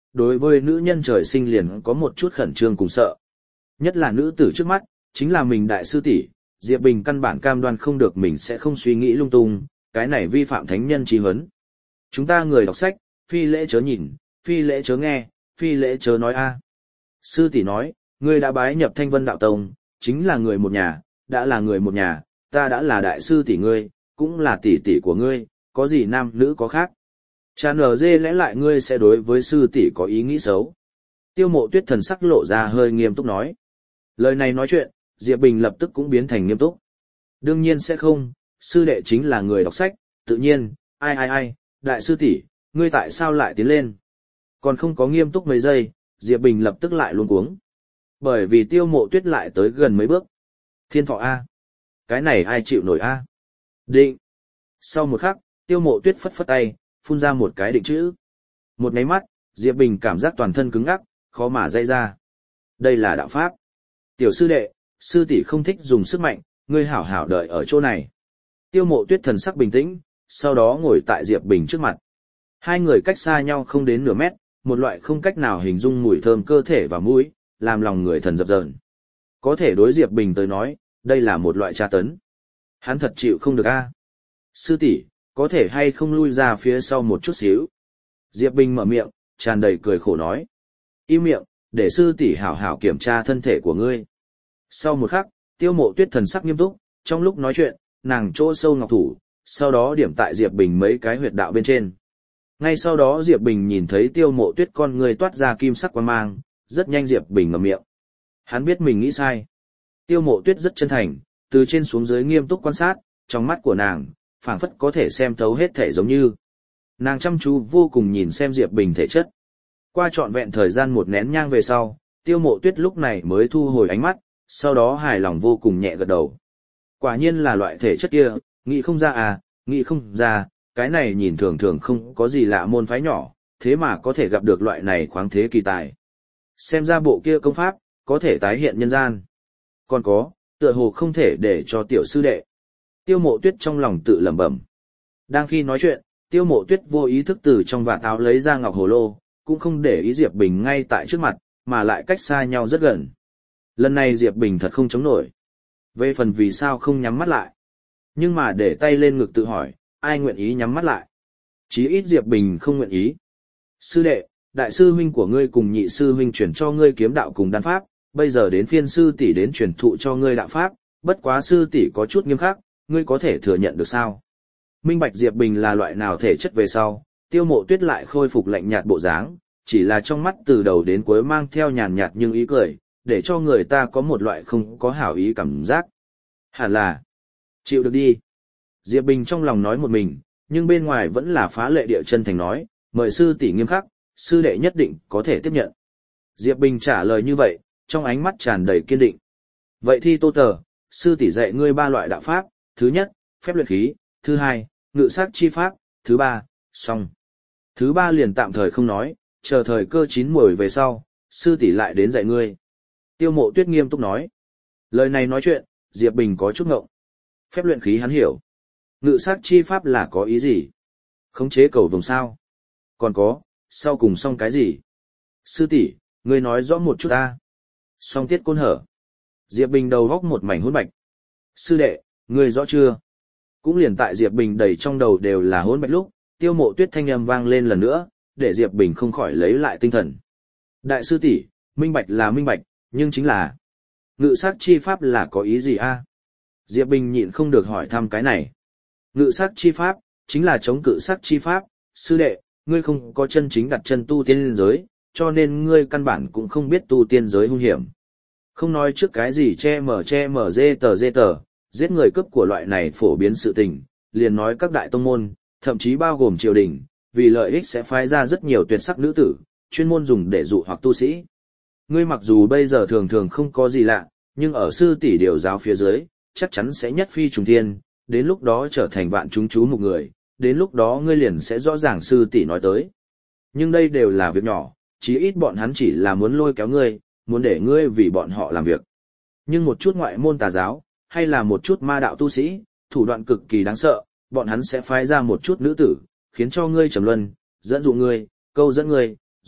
đối với nữ nhân trời sinh liền có một chút khẩn trương cùng sợ. Nhất là nữ tử trước mắt, chính là mình đại sư tỷ, Diệp Bình căn bản cam đoan không được mình sẽ không suy nghĩ lung tung, cái này vi phạm thánh nhân chi huấn. Chúng ta người đọc sách, phi lễ chớ nhìn, phi lễ chớ nghe, phi lễ chớ nói a. Sư tỷ nói, ngươi đã bái nhập Thanh Vân Đạo Tông, chính là người một nhà, đã là người một nhà, ta đã là đại sư tỷ ngươi, cũng là tỷ tỷ của ngươi, có gì nam nữ có khác. Cha nở dê lẽ lại ngươi sẽ đối với sư tỷ có ý nghĩ xấu. Tiêu Mộ Tuyết thần sắc lộ ra hơi nghiêm túc nói. Lời này nói chuyện, Diệp Bình lập tức cũng biến thành nghiêm túc. Đương nhiên sẽ không, sư đệ chính là người đọc sách, tự nhiên, ai ai ai, đại sư tỷ, ngươi tại sao lại tiến lên? Còn không có nghiêm túc mấy giây, Diệp Bình lập tức lại luống cuống. Bởi vì Tiêu Mộ Tuyết lại tới gần mấy bước. Thiên Thọ A. Cái này ai chịu nổi A? Định. Sau một khắc, Tiêu Mộ Tuyết phất phất tay, phun ra một cái định chữ. Một nháy mắt, Diệp Bình cảm giác toàn thân cứng ngắc, khó mà dây ra. Đây là đạo pháp. Tiểu sư đệ, sư tỷ không thích dùng sức mạnh, ngươi hảo hảo đợi ở chỗ này. Tiêu Mộ Tuyết thần sắc bình tĩnh, sau đó ngồi tại Diệp Bình trước mặt. Hai người cách xa nhau không đến nửa mét, một loại không cách nào hình dung mùi thơm cơ thể và mũi, làm lòng người thần dập dờn. Có thể đối Diệp Bình tới nói, đây là một loại tra tấn. Hắn thật chịu không được a. Sư tỷ, có thể hay không lui ra phía sau một chút xíu. Diệp Bình mở miệng, tràn đầy cười khổ nói. Im miệng, để sư tỷ hảo hảo kiểm tra thân thể của ngươi. Sau một khắc, Tiêu Mộ Tuyết thần sắc nghiêm túc, trong lúc nói chuyện, nàng chỗ sâu ngọc thủ, sau đó điểm tại Diệp Bình mấy cái huyệt đạo bên trên. Ngay sau đó Diệp Bình nhìn thấy Tiêu Mộ Tuyết con người toát ra kim sắc quang mang, rất nhanh Diệp Bình ngậm miệng. Hắn biết mình nghĩ sai. Tiêu Mộ Tuyết rất chân thành, từ trên xuống dưới nghiêm túc quan sát, trong mắt của nàng, phảng phất có thể xem thấu hết thể giống như. Nàng chăm chú vô cùng nhìn xem Diệp Bình thể chất. Qua trọn vẹn thời gian một nén nhang về sau, Tiêu Mộ Tuyết lúc này mới thu hồi ánh mắt, sau đó hài lòng vô cùng nhẹ gật đầu. Quả nhiên là loại thể chất kia, nghĩ không ra à, nghĩ không ra, cái này nhìn thường thường không có gì lạ môn phái nhỏ, thế mà có thể gặp được loại này khoáng thế kỳ tài. Xem ra bộ kia công pháp, có thể tái hiện nhân gian. Còn có, tựa hồ không thể để cho tiểu sư đệ. Tiêu Mộ Tuyết trong lòng tự lẩm bẩm. Đang khi nói chuyện, Tiêu Mộ Tuyết vô ý thức từ trong vạt áo lấy ra ngọc hồ lô, cũng không để ý Diệp Bình ngay tại trước mặt, mà lại cách xa nhau rất gần. Lần này Diệp Bình thật không chống nổi. Về phần vì sao không nhắm mắt lại. Nhưng mà để tay lên ngực tự hỏi, ai nguyện ý nhắm mắt lại. Chí ít Diệp Bình không nguyện ý. Sư đệ, đại sư huynh của ngươi cùng nhị sư huynh chuyển cho ngươi kiếm đạo cùng đan pháp, bây giờ đến phiên sư tỷ đến truyền thụ cho ngươi đạo pháp, bất quá sư tỷ có chút nghiêm khắc, ngươi có thể thừa nhận được sao? Minh bạch Diệp Bình là loại nào thể chất về sau, Tiêu Mộ Tuyết lại khôi phục lạnh nhạt bộ dáng, chỉ là trong mắt từ đầu đến cuối mang theo nhàn nhạt nhưng ý cười, để cho người ta có một loại không có hảo ý cảm giác. Hẳn là, chịu được đi. Diệp Bình trong lòng nói một mình, nhưng bên ngoài vẫn là phá lệ địa chân thành nói, mời sư tỷ nghiêm khắc, sư đệ nhất định có thể tiếp nhận. Diệp Bình trả lời như vậy, trong ánh mắt tràn đầy kiên định. Vậy thì Tô Tờ, sư tỷ dạy ngươi ba loại đạo pháp, thứ nhất, phép luyện khí, thứ hai, ngự sát chi pháp, thứ ba, song. Thứ ba liền tạm thời không nói, chờ thời cơ chín muồi về sau, sư tỷ lại đến dạy ngươi. Tiêu Mộ Tuyết nghiêm túc nói. Lời này nói chuyện, Diệp Bình có chút ngộng. Phép luyện khí hắn hiểu. Ngự sát chi pháp là có ý gì? Khống chế cầu vồng sao? Còn có, sau cùng xong cái gì? Sư tỷ, ngươi nói rõ một chút ta. Song tiết côn hở. Diệp Bình đầu góc một mảnh hỗn bạch. Sư đệ, ngươi rõ chưa? Cũng liền tại Diệp Bình đầy trong đầu đều là hỗn bạch lúc, Tiêu Mộ Tuyết thanh âm vang lên lần nữa, để Diệp Bình không khỏi lấy lại tinh thần. Đại sư tỷ, minh bạch là minh bạch, nhưng chính là ngự sát chi pháp là có ý gì a? Diệp Bình nhịn không được hỏi thăm cái này. Ngự sát chi pháp chính là chống cự sát chi pháp, sư đệ, ngươi không có chân chính đặt chân tu tiên giới, cho nên ngươi căn bản cũng không biết tu tiên giới hung hiểm. Không nói trước cái gì che mở che mở dê tờ dê tờ, giết người cướp của loại này phổ biến sự tình, liền nói các đại tông môn, thậm chí bao gồm triều đình, vì lợi ích sẽ phái ra rất nhiều tuyệt sắc nữ tử, chuyên môn dùng để dụ hoặc tu sĩ. Ngươi mặc dù bây giờ thường thường không có gì lạ, nhưng ở sư tỷ điều giáo phía dưới, chắc chắn sẽ nhất phi trùng thiên, đến lúc đó trở thành vạn chúng chú một người, đến lúc đó ngươi liền sẽ rõ ràng sư tỷ nói tới. Nhưng đây đều là việc nhỏ, chí ít bọn hắn chỉ là muốn lôi kéo ngươi, muốn để ngươi vì bọn họ làm việc. Nhưng một chút ngoại môn tà giáo, hay là một chút ma đạo tu sĩ, thủ đoạn cực kỳ đáng sợ, bọn hắn sẽ phái ra một chút nữ tử, khiến cho ngươi trầm luân, dẫn dụ ngươi, câu dẫn ngươi,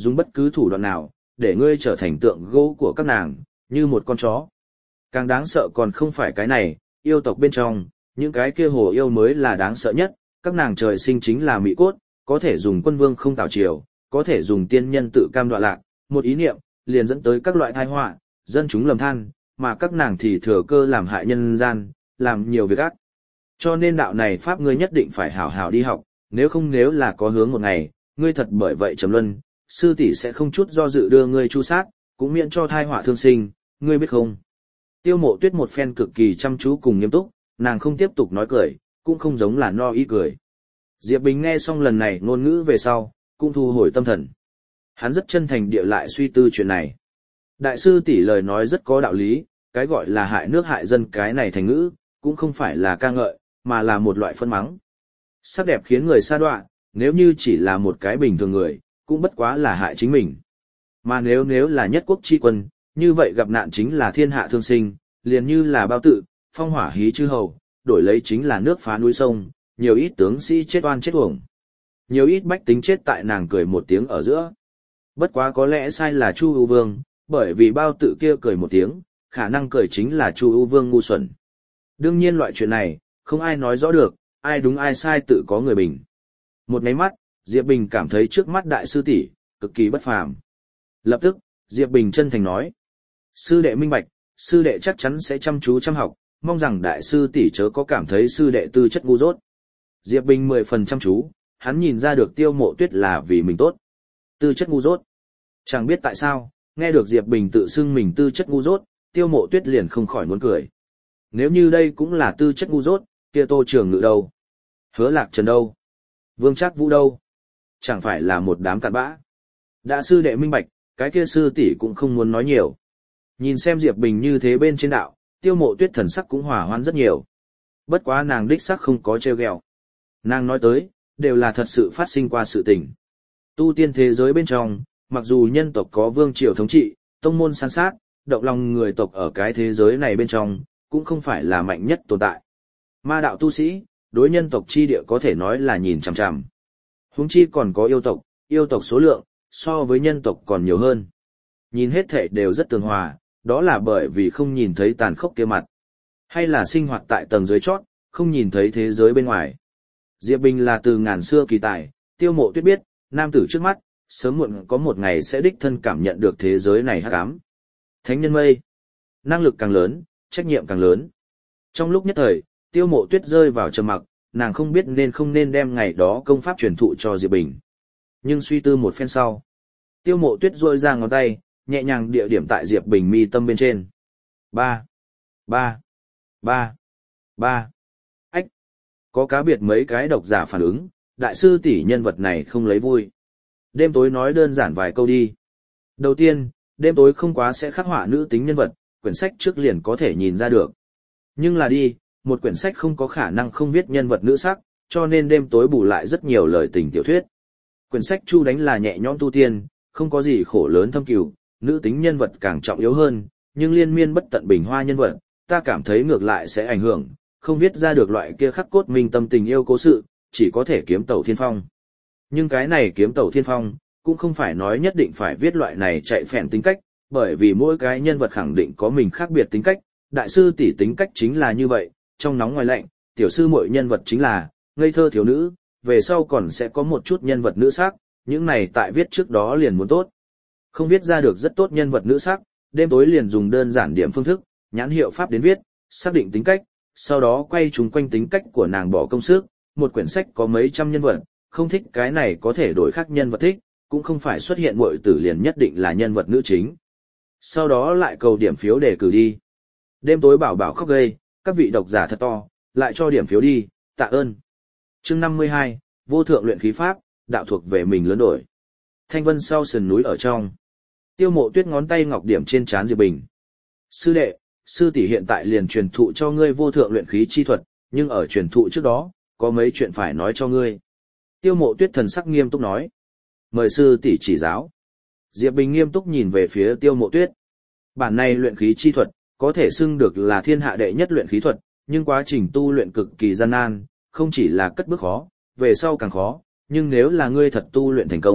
dùng bất cứ thủ đoạn nào, để ngươi trở thành tượng gỗ của các nàng, như một con chó. Càng đáng sợ còn không phải cái này, yêu tộc bên trong, những cái kia hồ yêu mới là đáng sợ nhất, các nàng trời sinh chính là mỹ cốt, có thể dùng quân vương không tảo triều, có thể dùng tiên nhân tự cam đoạ lạc, một ý niệm, liền dẫn tới các loại tai họa, dân chúng lầm than, mà các nàng thì thừa cơ làm hại nhân gian, làm nhiều việc ác. Cho nên đạo này pháp ngươi nhất định phải hảo hảo đi học, nếu không nếu là có hướng một ngày, ngươi thật bởi vậy trầm luân, sư tỷ sẽ không chút do dự đưa ngươi chu sát, cũng miễn cho thai họa thương sinh, ngươi biết không? Tiêu Mộ Tuyết một phen cực kỳ chăm chú cùng nghiêm túc, nàng không tiếp tục nói cười, cũng không giống là no ý cười. Diệp Bình nghe xong lần này ngôn ngữ về sau, cũng thu hồi tâm thần. Hắn rất chân thành địa lại suy tư chuyện này. Đại sư tỷ lời nói rất có đạo lý, cái gọi là hại nước hại dân cái này thành ngữ, cũng không phải là ca ngợi, mà là một loại phân mắng. Sắc đẹp khiến người sa đọa, nếu như chỉ là một cái bình thường người, cũng bất quá là hại chính mình. Mà nếu nếu là nhất quốc chi quân, như vậy gặp nạn chính là thiên hạ thương sinh, liền như là bao tự, phong hỏa hí chư hầu, đổi lấy chính là nước phá núi sông, nhiều ít tướng sĩ chết oan chết uổng. Nhiều ít bách tính chết tại nàng cười một tiếng ở giữa. Bất quá có lẽ sai là Chu ưu vương, bởi vì bao tự kia cười một tiếng, khả năng cười chính là Chu ưu vương ngu xuẩn. Đương nhiên loại chuyện này, không ai nói rõ được, ai đúng ai sai tự có người bình. Một máy mắt, Diệp Bình cảm thấy trước mắt đại sư tỷ cực kỳ bất phàm. Lập tức, Diệp Bình chân thành nói: "Sư đệ minh bạch, sư đệ chắc chắn sẽ chăm chú chăm học, mong rằng đại sư tỷ chớ có cảm thấy sư đệ tư chất ngu dốt." Diệp Bình mười phần chăm chú, hắn nhìn ra được Tiêu Mộ Tuyết là vì mình tốt. Tư chất ngu dốt. Chẳng biết tại sao, nghe được Diệp Bình tự xưng mình tư chất ngu dốt, Tiêu Mộ Tuyết liền không khỏi muốn cười. Nếu như đây cũng là tư chất ngu dốt, kia Tô Trường Ngự đâu? Hứa Lạc Trần đâu? Vương Trác Vũ đâu? Chẳng phải là một đám cặn bã. Đã sư đệ minh bạch, cái kia sư tỷ cũng không muốn nói nhiều. Nhìn xem Diệp Bình như thế bên trên đạo, Tiêu Mộ Tuyết thần sắc cũng hòa hoãn rất nhiều. Bất quá nàng đích sắc không có trêu ghẹo. Nàng nói tới, đều là thật sự phát sinh qua sự tình. Tu tiên thế giới bên trong, mặc dù nhân tộc có vương triều thống trị, tông môn san sát, động lòng người tộc ở cái thế giới này bên trong, cũng không phải là mạnh nhất tồn tại. Ma đạo tu sĩ, đối nhân tộc chi địa có thể nói là nhìn chằm chằm. Huống chi còn có yêu tộc, yêu tộc số lượng, so với nhân tộc còn nhiều hơn. Nhìn hết thể đều rất tường hòa, đó là bởi vì không nhìn thấy tàn khốc kia mặt. Hay là sinh hoạt tại tầng dưới chót, không nhìn thấy thế giới bên ngoài. Diệp Bình là từ ngàn xưa kỳ tài, Tiêu Mộ Tuyết biết, nam tử trước mắt, sớm muộn có một ngày sẽ đích thân cảm nhận được thế giới này hắc ám. Thánh nhân mây. Năng lực càng lớn, trách nhiệm càng lớn. Trong lúc nhất thời, Tiêu Mộ Tuyết rơi vào trầm mặc, nàng không biết nên không nên đem ngày đó công pháp truyền thụ cho Diệp Bình. Nhưng suy tư một phen sau, Tiêu Mộ Tuyết duỗi ra ngón tay, nhẹ nhàng địa điểm tại Diệp Bình mi tâm bên trên. Ba, ba, ba, ba. Ách. Có cá biệt mấy cái độc giả phản ứng, đại sư tỷ nhân vật này không lấy vui. Đêm tối nói đơn giản vài câu đi. Đầu tiên, đêm tối không quá sẽ khắc họa nữ tính nhân vật, quyển sách trước liền có thể nhìn ra được. Nhưng là đi, một quyển sách không có khả năng không viết nhân vật nữ sắc, cho nên đêm tối bù lại rất nhiều lời tình tiểu thuyết. Quyển sách Chu đánh là nhẹ nhõm tu tiên, không có gì khổ lớn thâm cừu, nữ tính nhân vật càng trọng yếu hơn, nhưng liên miên bất tận bình hoa nhân vật, ta cảm thấy ngược lại sẽ ảnh hưởng, không viết ra được loại kia khắc cốt minh tâm tình yêu cố sự, chỉ có thể kiếm tẩu thiên phong. Nhưng cái này kiếm tẩu thiên phong, cũng không phải nói nhất định phải viết loại này chạy phèn tính cách, bởi vì mỗi cái nhân vật khẳng định có mình khác biệt tính cách, đại sư tỷ tính cách chính là như vậy, trong nóng ngoài lạnh, tiểu sư mỗi nhân vật chính là ngây thơ thiếu nữ, về sau còn sẽ có một chút nhân vật nữ sắc, những này tại viết trước đó liền muốn tốt. Không viết ra được rất tốt nhân vật nữ sắc, đêm tối liền dùng đơn giản điểm phương thức, nhãn hiệu pháp đến viết, xác định tính cách, sau đó quay chúng quanh tính cách của nàng bỏ công sức, một quyển sách có mấy trăm nhân vật, không thích cái này có thể đổi khác nhân vật thích, cũng không phải xuất hiện muội tử liền nhất định là nhân vật nữ chính. Sau đó lại cầu điểm phiếu để cử đi. Đêm tối bảo bảo khóc gây, các vị độc giả thật to, lại cho điểm phiếu đi, tạ ơn. Chương năm mươi hai, vô thượng luyện khí pháp, đạo thuộc về mình lớn đổi. Thanh vân sau sườn núi ở trong. Tiêu Mộ Tuyết ngón tay ngọc điểm trên trán Diệp Bình. Sư đệ, sư tỷ hiện tại liền truyền thụ cho ngươi vô thượng luyện khí chi thuật, nhưng ở truyền thụ trước đó, có mấy chuyện phải nói cho ngươi. Tiêu Mộ Tuyết thần sắc nghiêm túc nói. Mời sư tỷ chỉ giáo. Diệp Bình nghiêm túc nhìn về phía Tiêu Mộ Tuyết. Bản này luyện khí chi thuật, có thể xưng được là thiên hạ đệ nhất luyện khí thuật, nhưng quá trình tu luyện cực kỳ gian nan, không chỉ là cất bước khó, về sau càng khó, nhưng nếu là ngươi thật tu luyện thành công,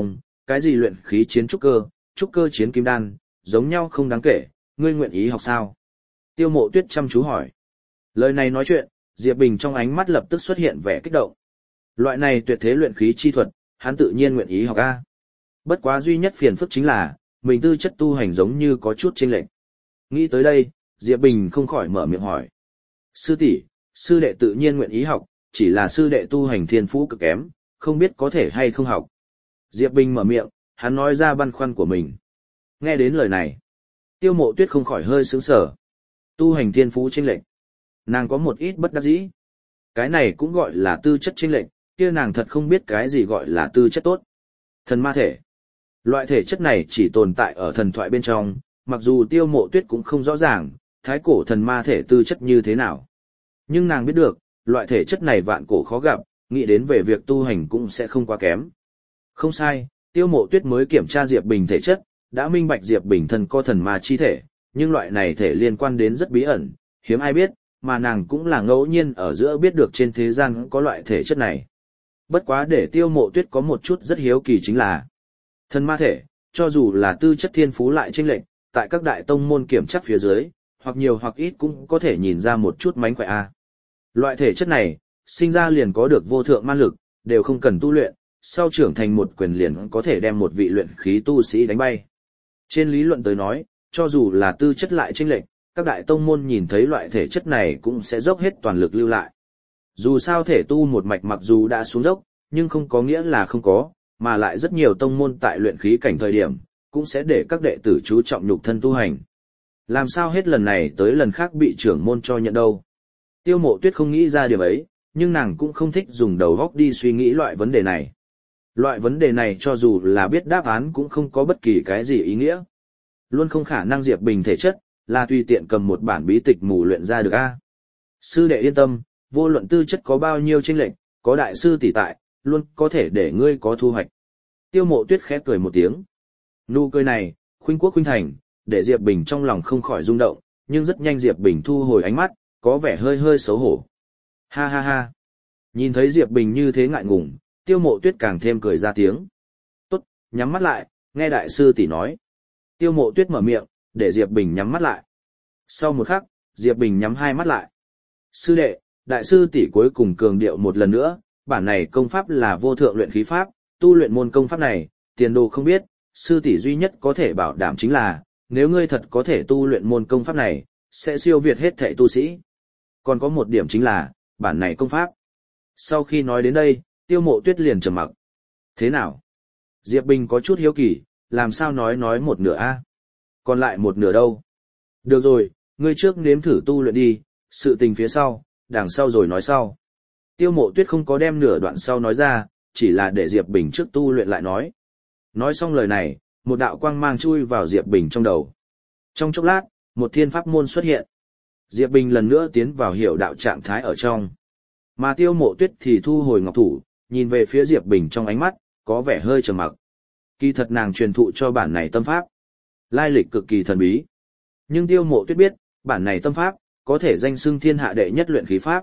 cái gì luyện khí chiến trúc cơ, trúc cơ chiến kim đan, giống nhau không đáng kể, ngươi nguyện ý học sao? Tiêu Mộ Tuyết chăm chú hỏi. Lời này nói chuyện, Diệp Bình trong ánh mắt lập tức xuất hiện vẻ kích động. Loại này tuyệt thế luyện khí chi thuật, hắn tự nhiên nguyện ý học a. Bất quá duy nhất phiền phức chính là, mình tư chất tu hành giống như có chút chênh lệch. Nghĩ tới đây, Diệp Bình không khỏi mở miệng hỏi. Sư tỷ, sư đệ tự nhiên nguyện ý học, chỉ là sư đệ tu hành thiên phú cực kém, không biết có thể hay không học. Diệp Bình mở miệng, hắn nói ra băn khoăn của mình. Nghe đến lời này, Tiêu Mộ Tuyết không khỏi hơi sững sờ. Tu hành thiên phú chênh lệch, nàng có một ít bất đắc dĩ. Cái này cũng gọi là tư chất chênh lệch, kia nàng thật không biết cái gì gọi là tư chất tốt. Thần ma thể. Loại thể chất này chỉ tồn tại ở thần thoại bên trong, mặc dù Tiêu Mộ Tuyết cũng không rõ ràng, thái cổ thần ma thể tư chất như thế nào. Nhưng nàng biết được, loại thể chất này vạn cổ khó gặp, nghĩ đến về việc tu hành cũng sẽ không quá kém. Không sai, Tiêu Mộ Tuyết mới kiểm tra Diệp Bình thể chất, đã minh bạch Diệp Bình thân có thần ma chi thể, nhưng loại này thể liên quan đến rất bí ẩn, hiếm ai biết, mà nàng cũng là ngẫu nhiên ở giữa biết được trên thế gian có loại thể chất này. Bất quá để Tiêu Mộ Tuyết có một chút rất hiếu kỳ chính là thần ma thể, cho dù là tư chất thiên phú lại chênh lệch, tại các đại tông môn kiểm chắc phía dưới, hoặc nhiều hoặc ít cũng có thể nhìn ra một chút mánh khỏe a. Loại thể chất này, sinh ra liền có được vô thượng man lực, đều không cần tu luyện, sau trưởng thành một quyền liền có thể đem một vị luyện khí tu sĩ đánh bay. Trên lý luận tới nói, cho dù là tư chất lại chênh lệch, các đại tông môn nhìn thấy loại thể chất này cũng sẽ dốc hết toàn lực lưu lại. Dù sao thể tu một mạch mặc dù đã xuống dốc, nhưng không có nghĩa là không có, mà lại rất nhiều tông môn tại luyện khí cảnh thời điểm, cũng sẽ để các đệ tử chú trọng nhục thân tu hành. Làm sao hết lần này tới lần khác bị trưởng môn cho nhận đâu. Tiêu Mộ Tuyết không nghĩ ra điểm ấy, nhưng nàng cũng không thích dùng đầu óc đi suy nghĩ loại vấn đề này. Loại vấn đề này cho dù là biết đáp án cũng không có bất kỳ cái gì ý nghĩa. Luôn không khả năng Diệp Bình thể chất, là tùy tiện cầm một bản bí tịch mù luyện ra được a. Sư đệ yên tâm, vô luận tư chất có bao nhiêu chênh lệch, có đại sư tỷ tại, luôn có thể để ngươi có thu hoạch. Tiêu Mộ Tuyết khẽ cười một tiếng. Nụ cười này, khuynh quốc khuynh thành, để Diệp Bình trong lòng không khỏi rung động, nhưng rất nhanh Diệp Bình thu hồi ánh mắt, có vẻ hơi hơi xấu hổ. Ha ha ha. Nhìn thấy Diệp Bình như thế ngại ngùng, Tiêu Mộ Tuyết càng thêm cười ra tiếng. Tốt, nhắm mắt lại, nghe đại sư tỷ nói. Tiêu Mộ Tuyết mở miệng, để Diệp Bình nhắm mắt lại. Sau một khắc, Diệp Bình nhắm hai mắt lại. Sư đệ, đại sư tỷ cuối cùng cường điệu một lần nữa, bản này công pháp là vô thượng luyện khí pháp, tu luyện môn công pháp này, tiền đồ không biết, sư tỷ duy nhất có thể bảo đảm chính là, nếu ngươi thật có thể tu luyện môn công pháp này, sẽ siêu việt hết thảy tu sĩ. Còn có một điểm chính là, bản này công pháp. Sau khi nói đến đây, Tiêu Mộ Tuyết liền trầm mặc. Thế nào? Diệp Bình có chút hiếu kỳ, làm sao nói nói một nửa a? Còn lại một nửa đâu? Được rồi, ngươi trước nếm thử tu luyện đi, sự tình phía sau, đằng sau rồi nói sau. Tiêu Mộ Tuyết không có đem nửa đoạn sau nói ra, chỉ là để Diệp Bình trước tu luyện lại nói. Nói xong lời này, một đạo quang mang chui vào Diệp Bình trong đầu. Trong chốc lát, một thiên pháp môn xuất hiện. Diệp Bình lần nữa tiến vào hiểu đạo trạng thái ở trong. Mà Tiêu Mộ Tuyết thì thu hồi ngọc thủ, nhìn về phía Diệp Bình trong ánh mắt, có vẻ hơi trầm mặc. Kỳ thật nàng truyền thụ cho bản này tâm pháp. Lai lịch cực kỳ thần bí. Nhưng Tiêu Mộ Tuyết biết, bản này tâm pháp, có thể danh xưng thiên hạ đệ nhất luyện khí pháp.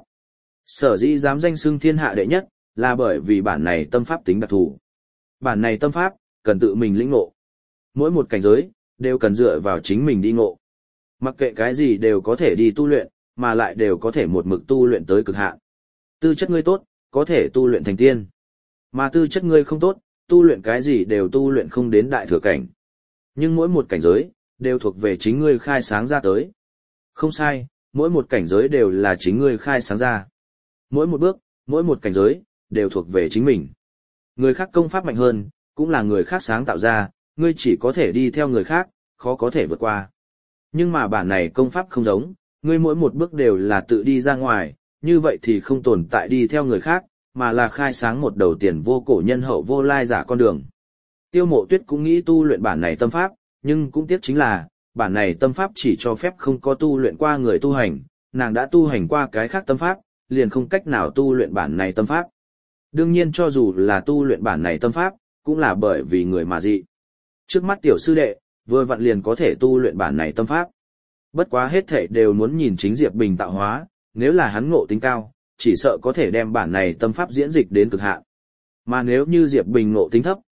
Sở dĩ dám danh xưng thiên hạ đệ nhất, là bởi vì bản này tâm pháp tính đặc thù. Bản này tâm pháp, cần tự mình lĩnh ngộ. Mỗi một cảnh giới, đều cần dựa vào chính mình đi ngộ. Mặc kệ cái gì đều có thể đi tu luyện, mà lại đều có thể một mực tu luyện tới cực hạn. Tư chất ngươi tốt, có thể tu luyện thành tiên. Mà tư chất ngươi không tốt, tu luyện cái gì đều tu luyện không đến đại thừa cảnh. Nhưng mỗi một cảnh giới, đều thuộc về chính ngươi khai sáng ra tới. Không sai, mỗi một cảnh giới đều là chính ngươi khai sáng ra. Mỗi một bước, mỗi một cảnh giới, đều thuộc về chính mình. Người khác công pháp mạnh hơn, cũng là người khác sáng tạo ra, ngươi chỉ có thể đi theo người khác, khó có thể vượt qua. Nhưng mà bản này công pháp không giống, ngươi mỗi một bước đều là tự đi ra ngoài, như vậy thì không tồn tại đi theo người khác, mà là khai sáng một đầu tiền vô cổ nhân hậu vô lai giả con đường. Tiêu Mộ Tuyết cũng nghĩ tu luyện bản này tâm pháp, nhưng cũng tiếc chính là, bản này tâm pháp chỉ cho phép không có tu luyện qua người tu hành, nàng đã tu hành qua cái khác tâm pháp, liền không cách nào tu luyện bản này tâm pháp. Đương nhiên cho dù là tu luyện bản này tâm pháp, cũng là bởi vì người mà dị. Trước mắt tiểu sư đệ, vừa vặn liền có thể tu luyện bản này tâm pháp. Bất quá hết thảy đều muốn nhìn chính Diệp Bình tạo hóa, nếu là hắn ngộ tính cao, chỉ sợ có thể đem bản này tâm pháp diễn dịch đến cực hạn. Mà nếu như Diệp Bình ngộ tính thấp,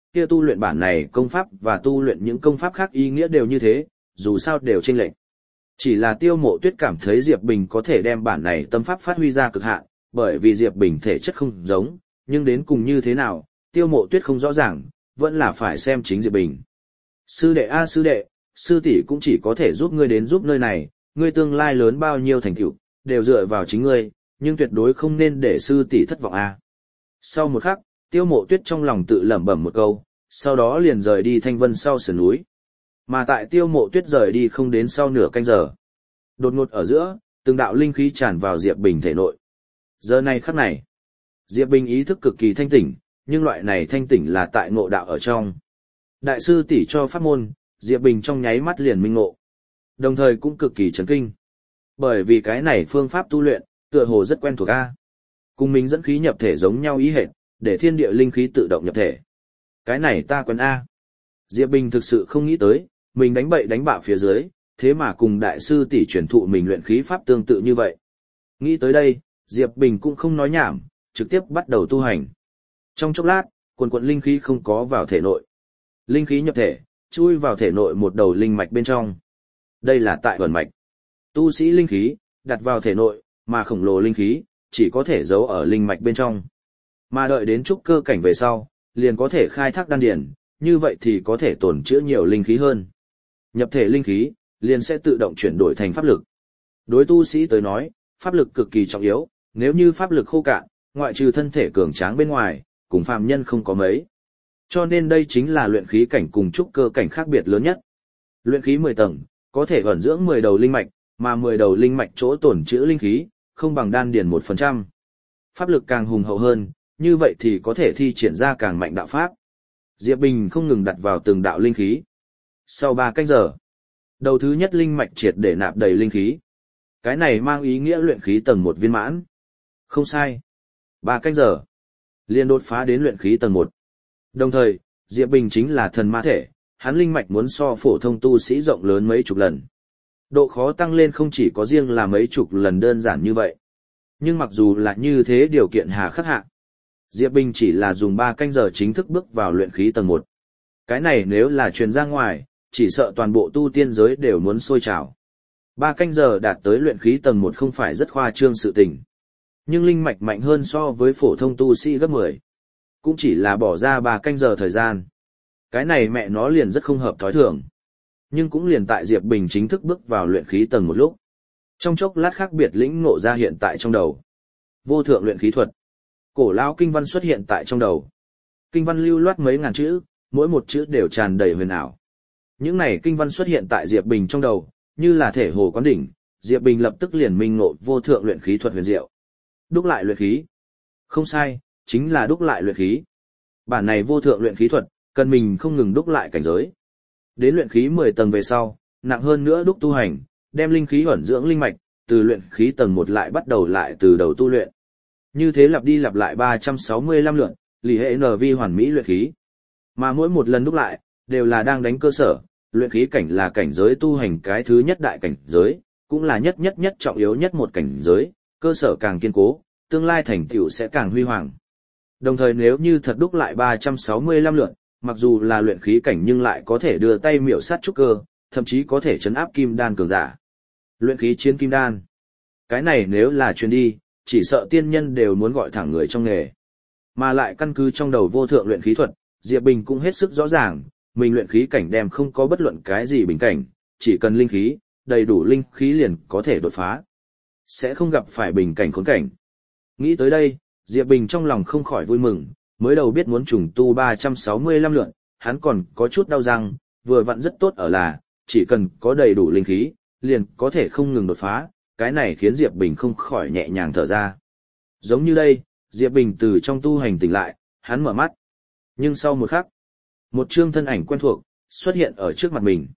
kia tu luyện bản này công pháp và tu luyện những công pháp khác ý nghĩa đều như thế, dù sao đều chênh lệch. Chỉ là Tiêu Mộ Tuyết cảm thấy Diệp Bình có thể đem bản này tâm pháp phát huy ra cực hạn, bởi vì Diệp Bình thể chất không giống, nhưng đến cùng như thế nào, Tiêu Mộ Tuyết không rõ ràng, vẫn là phải xem chính Diệp Bình. Sư đệ a sư đệ, sư tỷ cũng chỉ có thể giúp ngươi đến giúp nơi này, ngươi tương lai lớn bao nhiêu thành tựu, đều dựa vào chính ngươi, nhưng tuyệt đối không nên để sư tỷ thất vọng a. Sau một khắc, Tiêu Mộ Tuyết trong lòng tự lẩm bẩm một câu, sau đó liền rời đi Thanh Vân sau sườn núi. Mà tại Tiêu Mộ Tuyết rời đi không đến sau nửa canh giờ. Đột ngột ở giữa, từng đạo linh khí tràn vào Diệp Bình thể nội. Giờ này khắc này, Diệp Bình ý thức cực kỳ thanh tỉnh, nhưng loại này thanh tỉnh là tại ngộ đạo ở trong. Đại sư tỷ cho pháp môn, Diệp Bình trong nháy mắt liền minh ngộ. Đồng thời cũng cực kỳ chấn kinh. Bởi vì cái này phương pháp tu luyện, tựa hồ rất quen thuộc a. Cùng mình dẫn khí nhập thể giống nhau ý hệt, để thiên địa linh khí tự động nhập thể. Cái này ta quen a. Diệp Bình thực sự không nghĩ tới, mình đánh bậy đánh bạ phía dưới, thế mà cùng đại sư tỷ truyền thụ mình luyện khí pháp tương tự như vậy. Nghĩ tới đây, Diệp Bình cũng không nói nhảm, trực tiếp bắt đầu tu hành. Trong chốc lát, quần quần linh khí không có vào thể nội. Linh khí nhập thể, chui vào thể nội một đầu linh mạch bên trong. Đây là tại ẩn mạch. Tu sĩ linh khí, đặt vào thể nội, mà khổng lồ linh khí, chỉ có thể giấu ở linh mạch bên trong. Mà đợi đến trúc cơ cảnh về sau, liền có thể khai thác đan điển, như vậy thì có thể tổn chữa nhiều linh khí hơn. Nhập thể linh khí, liền sẽ tự động chuyển đổi thành pháp lực. Đối tu sĩ tới nói, pháp lực cực kỳ trọng yếu, nếu như pháp lực khô cạn, ngoại trừ thân thể cường tráng bên ngoài, cùng phàm nhân không có mấy. Cho nên đây chính là luyện khí cảnh cùng trúc cơ cảnh khác biệt lớn nhất. Luyện khí mười tầng, có thể ẩn dưỡng mười đầu linh mạch, mà mười đầu linh mạch chỗ tổn trữ linh khí, không bằng đan điền một phần trăm. Pháp lực càng hùng hậu hơn, như vậy thì có thể thi triển ra càng mạnh đạo pháp. Diệp Bình không ngừng đặt vào từng đạo linh khí. Sau ba canh giờ, đầu thứ nhất linh mạch triệt để nạp đầy linh khí. Cái này mang ý nghĩa luyện khí tầng một viên mãn. Không sai. Ba canh giờ, liền đột phá đến luyện khí tầng một. Đồng thời, Diệp Bình chính là thần ma thể, hắn linh mạch muốn so phổ thông tu sĩ rộng lớn mấy chục lần. Độ khó tăng lên không chỉ có riêng là mấy chục lần đơn giản như vậy. Nhưng mặc dù là như thế điều kiện hà khắc hạ, Diệp Bình chỉ là dùng ba canh giờ chính thức bước vào luyện khí tầng một. Cái này nếu là truyền ra ngoài, chỉ sợ toàn bộ tu tiên giới đều muốn sôi trào. Ba canh giờ đạt tới luyện khí tầng một không phải rất khoa trương sự tình. Nhưng linh mạch mạnh hơn so với phổ thông tu sĩ gấp mười. Cũng chỉ là bỏ ra ba canh giờ thời gian. Cái này mẹ nó liền rất không hợp thói thường. Nhưng cũng liền tại Diệp Bình chính thức bước vào luyện khí tầng một lúc. Trong chốc lát khác biệt lĩnh ngộ ra hiện tại trong đầu. Vô thượng luyện khí thuật. Cổ lão kinh văn xuất hiện tại trong đầu. Kinh văn lưu loát mấy ngàn chữ, mỗi một chữ đều tràn đầy huyền ảo. Những này kinh văn xuất hiện tại Diệp Bình trong đầu, như là thể hồ quán đỉnh, Diệp Bình lập tức liền minh ngộ vô thượng luyện khí thuật huyền diệu. Đúc lại luyện khí. Không sai, chính là đúc lại luyện khí. Bản này vô thượng luyện khí thuật, cần mình không ngừng đúc lại cảnh giới. Đến luyện khí mười tầng về sau, nặng hơn nữa đúc tu hành, đem linh khí ẩn dưỡng linh mạch, từ luyện khí tầng một lại bắt đầu lại từ đầu tu luyện. Như thế lặp đi lặp lại ba trăm sáu mươi lăm lượt, lì hệ nờ vi hoàn mỹ luyện khí. Mà mỗi một lần đúc lại, đều là đang đánh cơ sở, luyện khí cảnh là cảnh giới tu hành cái thứ nhất đại cảnh giới, cũng là nhất nhất nhất trọng yếu nhất một cảnh giới, cơ sở càng kiên cố, tương lai thành tựu sẽ càng huy hoàng. Đồng thời nếu như thật đúc lại ba trăm sáu mươi lăm lượt, mặc dù là luyện khí cảnh nhưng lại có thể đưa tay miểu sát trúc cơ, thậm chí có thể chấn áp kim đan cường giả. Luyện khí chiến kim đan. Cái này nếu là truyền đi, chỉ sợ tiên nhân đều muốn gọi thẳng người trong nghề. Mà lại căn cứ trong đầu vô thượng luyện khí thuật, Diệp Bình cũng hết sức rõ ràng, mình luyện khí cảnh đem không có bất luận cái gì bình cảnh, chỉ cần linh khí, đầy đủ linh khí liền có thể đột phá. Sẽ không gặp phải bình cảnh khốn cảnh. Nghĩ tới đây, Diệp Bình trong lòng không khỏi vui mừng, mới đầu biết muốn trùng tu ba trăm sáu mươi lăm lượt, hắn còn có chút đau răng, vừa vặn rất tốt ở là, chỉ cần có đầy đủ linh khí, liền có thể không ngừng đột phá, cái này khiến Diệp Bình không khỏi nhẹ nhàng thở ra. Giống như đây, Diệp Bình từ trong tu hành tỉnh lại, hắn mở mắt. Nhưng sau một khắc, một trương thân ảnh quen thuộc, xuất hiện ở trước mặt mình.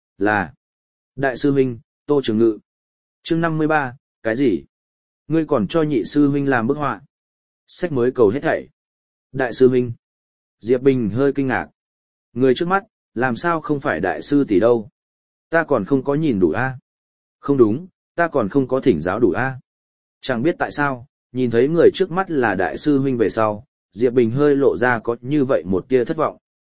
Là Đại sư huynh, Tô Trường Ngự. Chương năm mươi ba, cái gì? Ngươi còn cho nhị sư huynh làm bức họa. Sách mới cầu hết thảy. Đại sư huynh. Diệp Bình hơi kinh ngạc. Người trước mắt, làm sao không phải đại sư tỷ đâu? Ta còn không có nhìn đủ a. Không đúng, ta còn không có thỉnh giáo đủ a. Chẳng biết tại sao, nhìn thấy người trước mắt là đại sư huynh về sau, Diệp Bình hơi lộ ra có như vậy một tia thất vọng.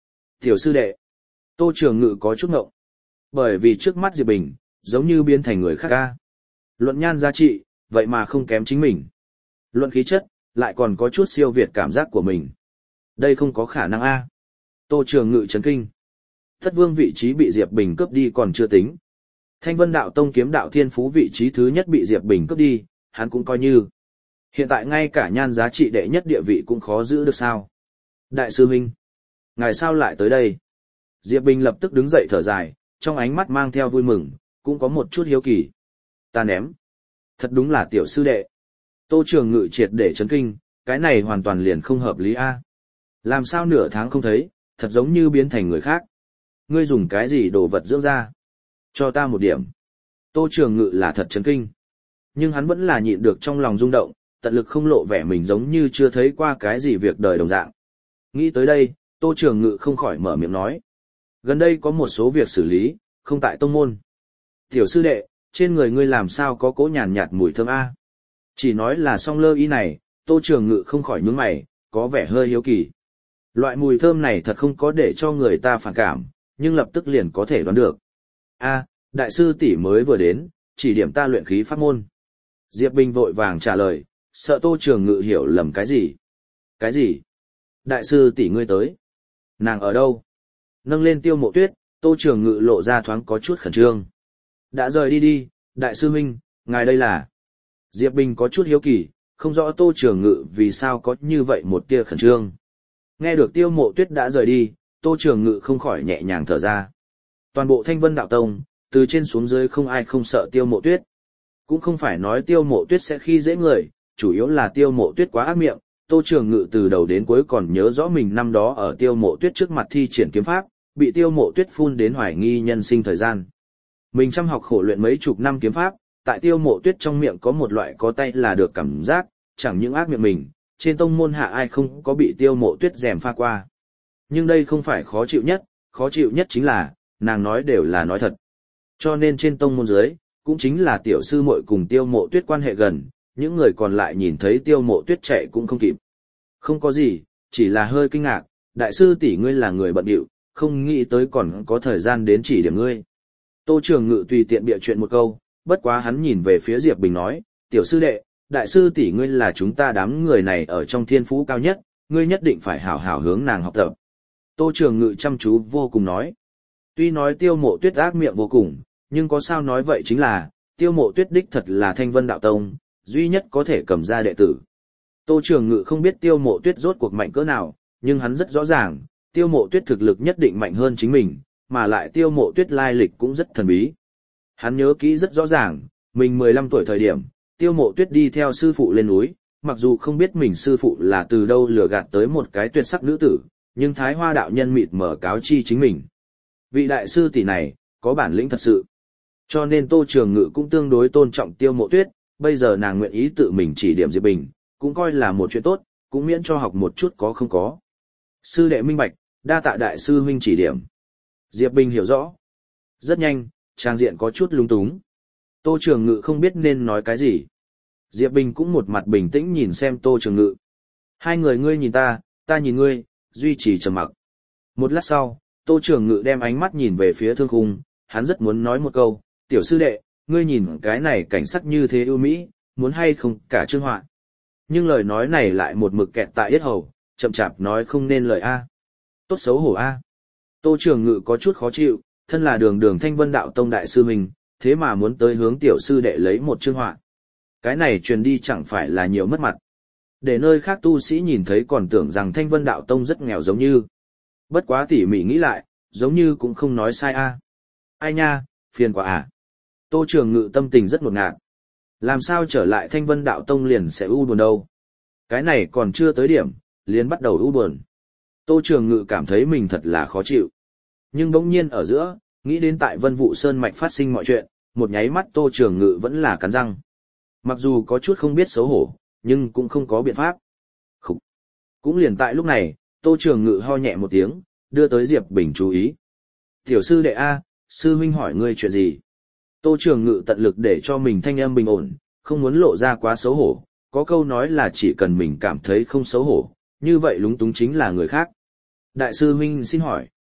Tiểu sư đệ. Tô Trường Ngự có chút ngộng. Bởi vì trước mắt Diệp Bình, giống như biến thành người khác ca. Luận nhan giá trị, vậy mà không kém chính mình. Luận khí chất, lại còn có chút siêu việt cảm giác của mình. Đây không có khả năng a. Tô Trường Ngự chấn kinh. Thất vương vị trí bị Diệp Bình cướp đi còn chưa tính. Thanh Vân Đạo Tông kiếm đạo thiên phú vị trí thứ nhất bị Diệp Bình cướp đi, hắn cũng coi như. Hiện tại ngay cả nhan giá trị đệ nhất địa vị cũng khó giữ được sao. Đại sư huynh, ngài sao lại tới đây? Diệp Bình lập tức đứng dậy thở dài, trong ánh mắt mang theo vui mừng, cũng có một chút hiếu kỳ. Ta ném. Thật đúng là tiểu sư đệ. Tô Trường Ngự triệt để chấn kinh, cái này hoàn toàn liền không hợp lý a. Làm sao nửa tháng không thấy, thật giống như biến thành người khác. Ngươi dùng cái gì đồ vật dưỡng ra? Cho ta một điểm. Tô Trường Ngự là thật chấn kinh. Nhưng hắn vẫn là nhịn được trong lòng rung động, tận lực không lộ vẻ mình giống như chưa thấy qua cái gì việc đời đồng dạng. Nghĩ tới đây, Tô Trường Ngự không khỏi mở miệng nói. Gần đây có một số việc xử lý, không tại tông môn. Tiểu sư đệ, trên người ngươi làm sao có cỗ nhàn nhạt mùi thơm a? Chỉ nói là song lơ y này, Tô Trường Ngự không khỏi nhướng mày, có vẻ hơi hiếu kỳ. Loại mùi thơm này thật không có để cho người ta phản cảm, nhưng lập tức liền có thể đoán được. A, đại sư tỷ mới vừa đến, chỉ điểm ta luyện khí pháp môn. Diệp Bình vội vàng trả lời, sợ Tô Trường Ngự hiểu lầm cái gì. Cái gì? Đại sư tỷ ngươi tới. Nàng ở đâu? Nâng lên Tiêu Mộ Tuyết, Tô Trường Ngự lộ ra thoáng có chút khẩn trương. Đã rời đi đi, đại sư huynh, ngài đây là. Diệp Bình có chút hiếu kỳ, không rõ Tô Trường Ngự vì sao có như vậy một tia khẩn trương. Nghe được Tiêu Mộ Tuyết đã rời đi, Tô Trường Ngự không khỏi nhẹ nhàng thở ra. Toàn bộ Thanh Vân Đạo Tông, từ trên xuống dưới không ai không sợ Tiêu Mộ Tuyết. Cũng không phải nói Tiêu Mộ Tuyết sẽ khi dễ người, chủ yếu là Tiêu Mộ Tuyết quá ác miệng. Tô Trường Ngự từ đầu đến cuối còn nhớ rõ mình năm đó ở Tiêu Mộ Tuyết trước mặt thi triển kiếm pháp, bị Tiêu Mộ Tuyết phun đến hoài nghi nhân sinh thời gian. Mình chăm học khổ luyện mấy chục năm kiếm pháp, tại Tiêu Mộ Tuyết trong miệng có một loại có tay là được cảm giác, chẳng những ác miệng mình, trên tông môn hạ ai không có bị Tiêu Mộ Tuyết gièm pha qua. Nhưng đây không phải khó chịu nhất, khó chịu nhất chính là, nàng nói đều là nói thật. Cho nên trên tông môn dưới, cũng chính là tiểu sư muội cùng Tiêu Mộ Tuyết quan hệ gần, những người còn lại nhìn thấy Tiêu Mộ Tuyết chạy cũng không kịp. Không có gì, chỉ là hơi kinh ngạc, đại sư tỷ ngươi là người bận rộn, không nghĩ tới còn có thời gian đến chỉ điểm ngươi. Tô Trường Ngự tùy tiện bịa chuyện một câu, bất quá hắn nhìn về phía Diệp Bình nói, tiểu sư đệ, đại sư tỷ ngươi là chúng ta đám người này ở trong thiên phú cao nhất, ngươi nhất định phải hảo hảo hướng nàng học tập. Tô Trường Ngự chăm chú vô cùng nói. Tuy nói Tiêu Mộ Tuyết ác miệng vô cùng, nhưng có sao nói vậy chính là, Tiêu Mộ Tuyết đích thật là Thanh Vân Đạo Tông, duy nhất có thể cầm ra đệ tử. Tô Trường Ngự không biết Tiêu Mộ Tuyết rốt cuộc mạnh cỡ nào, nhưng hắn rất rõ ràng, Tiêu Mộ Tuyết thực lực nhất định mạnh hơn chính mình, mà lại Tiêu Mộ Tuyết lai lịch cũng rất thần bí. Hắn nhớ kỹ rất rõ ràng, mình mười lăm tuổi thời điểm, Tiêu Mộ Tuyết đi theo sư phụ lên núi, mặc dù không biết mình sư phụ là từ đâu lừa gạt tới một cái tuyệt sắc nữ tử, nhưng Thái Hoa đạo nhân mịt mở cáo chi chính mình. Vị đại sư tỷ này, có bản lĩnh thật sự. Cho nên Tô Trường Ngự cũng tương đối tôn trọng Tiêu Mộ Tuyết, bây giờ nàng nguyện ý tự mình chỉ điểm Diệp Bình, cũng coi là một chuyện tốt, cũng miễn cho học một chút có không có. Sư đệ minh bạch, đa tạ đại sư huynh chỉ điểm. Diệp Bình hiểu rõ. Rất nhanh, trang diện có chút lung túng. Tô Trường Ngự không biết nên nói cái gì. Diệp Bình cũng một mặt bình tĩnh nhìn xem Tô Trường Ngự. Hai người ngươi nhìn ta, ta nhìn ngươi, duy trì trầm mặc. Một lát sau, Tô Trường Ngự đem ánh mắt nhìn về phía Thương Khung, hắn rất muốn nói một câu, tiểu sư đệ, ngươi nhìn cái này cảnh sắc như thế ưu mỹ, muốn hay không cả chương họa. Nhưng lời nói này lại một mực kẹt tại yết hầu, chậm chạp nói không nên lời a. Tốt xấu hổ a. Tô Trường Ngự có chút khó chịu, thân là đường đường Thanh Vân Đạo Tông đại sư mình, thế mà muốn tới hướng tiểu sư đệ lấy một chương họa. Cái này truyền đi chẳng phải là nhiều mất mặt. Để nơi khác tu sĩ nhìn thấy còn tưởng rằng Thanh Vân Đạo Tông rất nghèo giống như. Bất quá tỉ mỉ nghĩ lại, giống như cũng không nói sai a. Ai nha, phiền quá à. Tô Trường Ngự tâm tình rất ngột ngạt. Làm sao trở lại Thanh Vân Đạo Tông liền sẽ u buồn đâu. Cái này còn chưa tới điểm, liền bắt đầu u buồn. Tô Trường Ngự cảm thấy mình thật là khó chịu. Nhưng bỗng nhiên ở giữa, nghĩ đến tại Vân Vũ Sơn mạch phát sinh mọi chuyện, một nháy mắt Tô Trường Ngự vẫn là cắn răng. Mặc dù có chút không biết xấu hổ, nhưng cũng không có biện pháp. Khủ. Cũng liền tại lúc này, Tô Trường Ngự ho nhẹ một tiếng, đưa tới Diệp Bình chú ý. Tiểu sư đệ A, sư huynh hỏi ngươi chuyện gì? Tô Trường Ngự tận lực để cho mình thanh âm bình ổn, không muốn lộ ra quá xấu hổ, có câu nói là chỉ cần mình cảm thấy không xấu hổ, như vậy lúng túng chính là người khác. Đại sư huynh xin hỏi.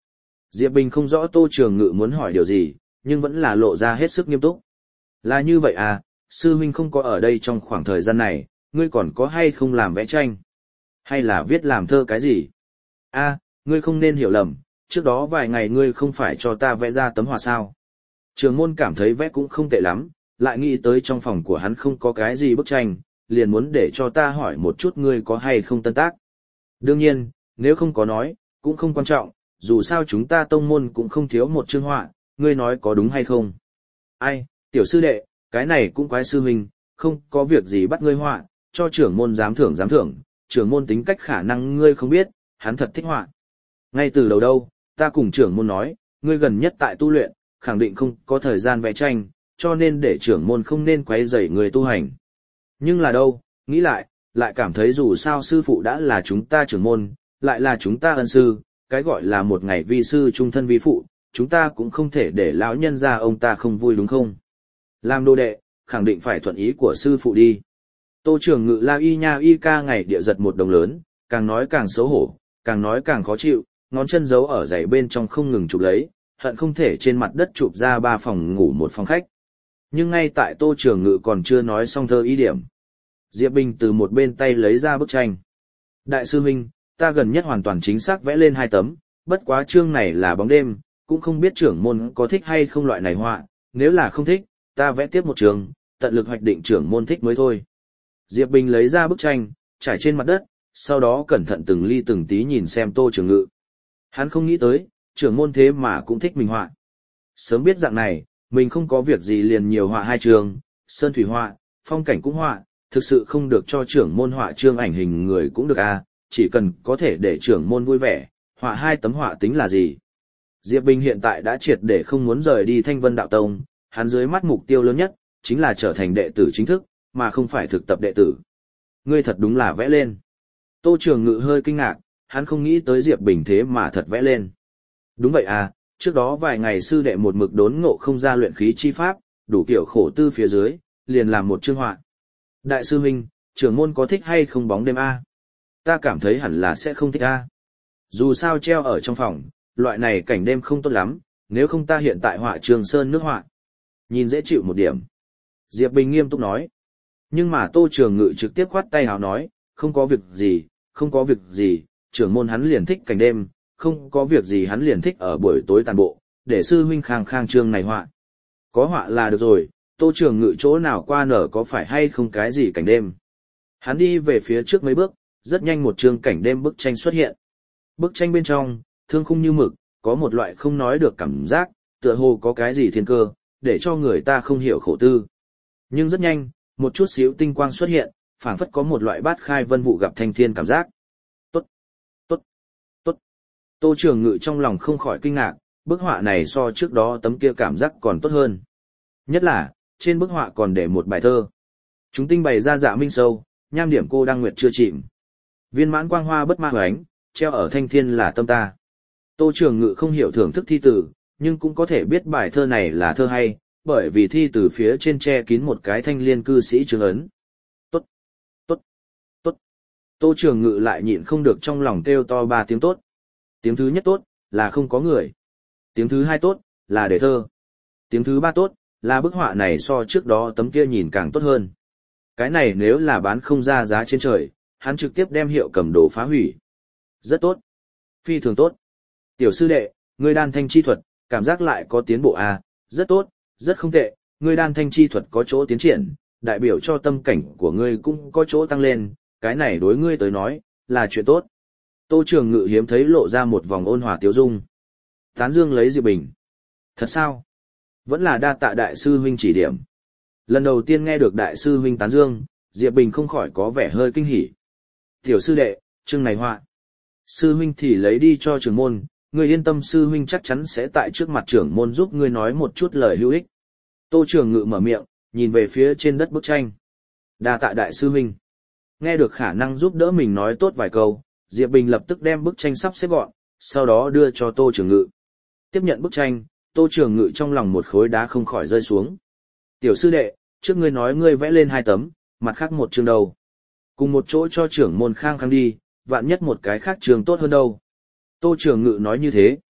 Diệp Bình không rõ Tô Trường Ngự muốn hỏi điều gì, nhưng vẫn là lộ ra hết sức nghiêm túc. Là như vậy à, sư huynh không có ở đây trong khoảng thời gian này, ngươi còn có hay không làm vẽ tranh? Hay là viết làm thơ cái gì? A, ngươi không nên hiểu lầm, trước đó vài ngày ngươi không phải cho ta vẽ ra tấm họa sao? Trường môn cảm thấy vẽ cũng không tệ lắm, lại nghĩ tới trong phòng của hắn không có cái gì bức tranh, liền muốn để cho ta hỏi một chút ngươi có hay không tân tác. Đương nhiên, nếu không có nói, cũng không quan trọng, dù sao chúng ta tông môn cũng không thiếu một chương họa, ngươi nói có đúng hay không? Ai, tiểu sư đệ, cái này cũng quái sư huynh, không có việc gì bắt ngươi họa, cho trưởng môn giám thưởng giám thưởng, trưởng môn tính cách khả năng ngươi không biết, hắn thật thích họa. Ngay từ đầu đâu, ta cùng trưởng môn nói, ngươi gần nhất tại tu luyện, khẳng định không có thời gian vẽ tranh, cho nên để trưởng môn không nên quấy rầy người tu hành. Nhưng là đâu, nghĩ lại, lại cảm thấy dù sao sư phụ đã là chúng ta trưởng môn, lại là chúng ta ân sư, cái gọi là một ngày vi sư trung thân vi phụ, chúng ta cũng không thể để lão nhân ra ông ta không vui đúng không? Làm đồ đệ, khẳng định phải thuận ý của sư phụ đi. Tô Trường Ngự la y nha y ca ngày địa giật một đồng lớn, càng nói càng xấu hổ, càng nói càng khó chịu, ngón chân giấu ở giày bên trong không ngừng chụp lấy, hận không thể trên mặt đất chụp ra ba phòng ngủ một phòng khách. Nhưng ngay tại Tô Trường Ngự còn chưa nói xong thơ ý điểm, Diệp Bình từ một bên tay lấy ra bức tranh. Đại sư huynh, ta gần nhất hoàn toàn chính xác vẽ lên hai tấm, bất quá chương này là bóng đêm, cũng không biết trưởng môn có thích hay không loại này họa, nếu là không thích, ta vẽ tiếp một trường, tận lực hoạch định trưởng môn thích mới thôi. Diệp Bình lấy ra bức tranh, trải trên mặt đất, sau đó cẩn thận từng ly từng tí nhìn xem Tô Trường Ngự. Hắn không nghĩ tới, trưởng môn thế mà cũng thích mình họa. Sớm biết dạng này, mình không có việc gì liền nhiều họa hai trường, sơn thủy họa, phong cảnh cũng họa, thực sự không được cho trưởng môn họa trương ảnh hình người cũng được à, chỉ cần có thể để trưởng môn vui vẻ, họa hai tấm họa tính là gì. Diệp Bình hiện tại đã triệt để không muốn rời đi Thanh Vân Đạo Tông, hắn dưới mắt mục tiêu lớn nhất, chính là trở thành đệ tử chính thức, mà không phải thực tập đệ tử. Ngươi thật đúng là vẽ lên. Tô Trường Ngự hơi kinh ngạc, hắn không nghĩ tới Diệp Bình thế mà thật vẽ lên. Đúng vậy à, trước đó vài ngày sư đệ một mực đốn ngộ không ra luyện khí chi pháp, đủ kiểu khổ tư phía dưới, liền làm một chương họa. Đại sư huynh, trưởng môn có thích hay không bóng đêm a? Ta cảm thấy hẳn là sẽ không thích a. Dù sao treo ở trong phòng, loại này cảnh đêm không tốt lắm, nếu không ta hiện tại họa Trường Sơn nước họa. Nhìn dễ chịu một điểm. Diệp Bình nghiêm túc nói. Nhưng mà Tô Trường Ngự trực tiếp khoát tay hào nói, không có việc gì, không có việc gì, trưởng môn hắn liền thích cảnh đêm, không có việc gì hắn liền thích ở buổi tối tàn bộ, để sư huynh khang khang trương này họa. Có họa là được rồi, Tô Trường Ngự chỗ nào qua nở có phải hay không cái gì cảnh đêm. Hắn đi về phía trước mấy bước, rất nhanh một chương cảnh đêm bức tranh xuất hiện. Bức tranh bên trong, thương khung như mực, có một loại không nói được cảm giác, tựa hồ có cái gì thiên cơ, để cho người ta không hiểu khổ tư. Nhưng rất nhanh, một chút xíu tinh quang xuất hiện, phảng phất có một loại bát khai vân vụ gặp thanh thiên cảm giác. Tốt, tốt, tốt. Tô Trường Ngự trong lòng không khỏi kinh ngạc, bức họa này so trước đó tấm kia cảm giác còn tốt hơn. Nhất là, trên bức họa còn để một bài thơ. Chúng tinh bày ra dạ minh sâu, nham điểm cô đang nguyệt chưa chìm. Viên mãn quang hoa bất ma hoánh, treo ở thanh thiên là tâm ta. Tô Trường Ngự không hiểu thưởng thức thi tử, nhưng cũng có thể biết bài thơ này là thơ hay, bởi vì thi từ phía trên che kín một cái thanh liên cư sĩ chứng ấn. Tốt, tốt, tốt. Tô Trường Ngự lại nhịn không được trong lòng kêu to ba tiếng tốt. Tiếng thứ nhất tốt, là không có người. Tiếng thứ hai tốt, là để thơ. Tiếng thứ ba tốt, là bức họa này so trước đó tấm kia nhìn càng tốt hơn. Cái này nếu là bán không ra giá trên trời, hắn trực tiếp đem hiệu cầm đồ phá hủy. Rất tốt. Phi thường tốt. Tiểu sư đệ, ngươi đan thanh chi thuật, cảm giác lại có tiến bộ à, rất tốt, rất không tệ, ngươi đan thanh chi thuật có chỗ tiến triển, đại biểu cho tâm cảnh của ngươi cũng có chỗ tăng lên, cái này đối ngươi tới nói, là chuyện tốt. Tô Trường Ngự hiếm thấy lộ ra một vòng ôn hòa tiếu dung. Tán dương lấy Diệp Bình. Thật sao? Vẫn là đa tạ đại sư huynh chỉ điểm. Lần đầu tiên nghe được đại sư huynh tán dương, Diệp Bình không khỏi có vẻ hơi kinh hỉ. Tiểu sư đệ, chương này họa. Sư huynh thì lấy đi cho trưởng môn, ngươi yên tâm sư huynh chắc chắn sẽ tại trước mặt trưởng môn giúp ngươi nói một chút lời hữu ích. Tô Trường Ngự mở miệng, nhìn về phía trên đất bức tranh. Đa tạ đại sư huynh. Nghe được khả năng giúp đỡ mình nói tốt vài câu, Diệp Bình lập tức đem bức tranh sắp xếp gọn, sau đó đưa cho Tô Trường Ngự. Tiếp nhận bức tranh, Tô Trường Ngự trong lòng một khối đá không khỏi rơi xuống. Tiểu sư đệ, trước ngươi nói ngươi vẽ lên hai tấm, mặt khác một chương đầu. Cùng một chỗ cho trưởng môn khang khang đi, vạn nhất một cái khác trường tốt hơn đâu. Tô Trường Ngự nói như thế.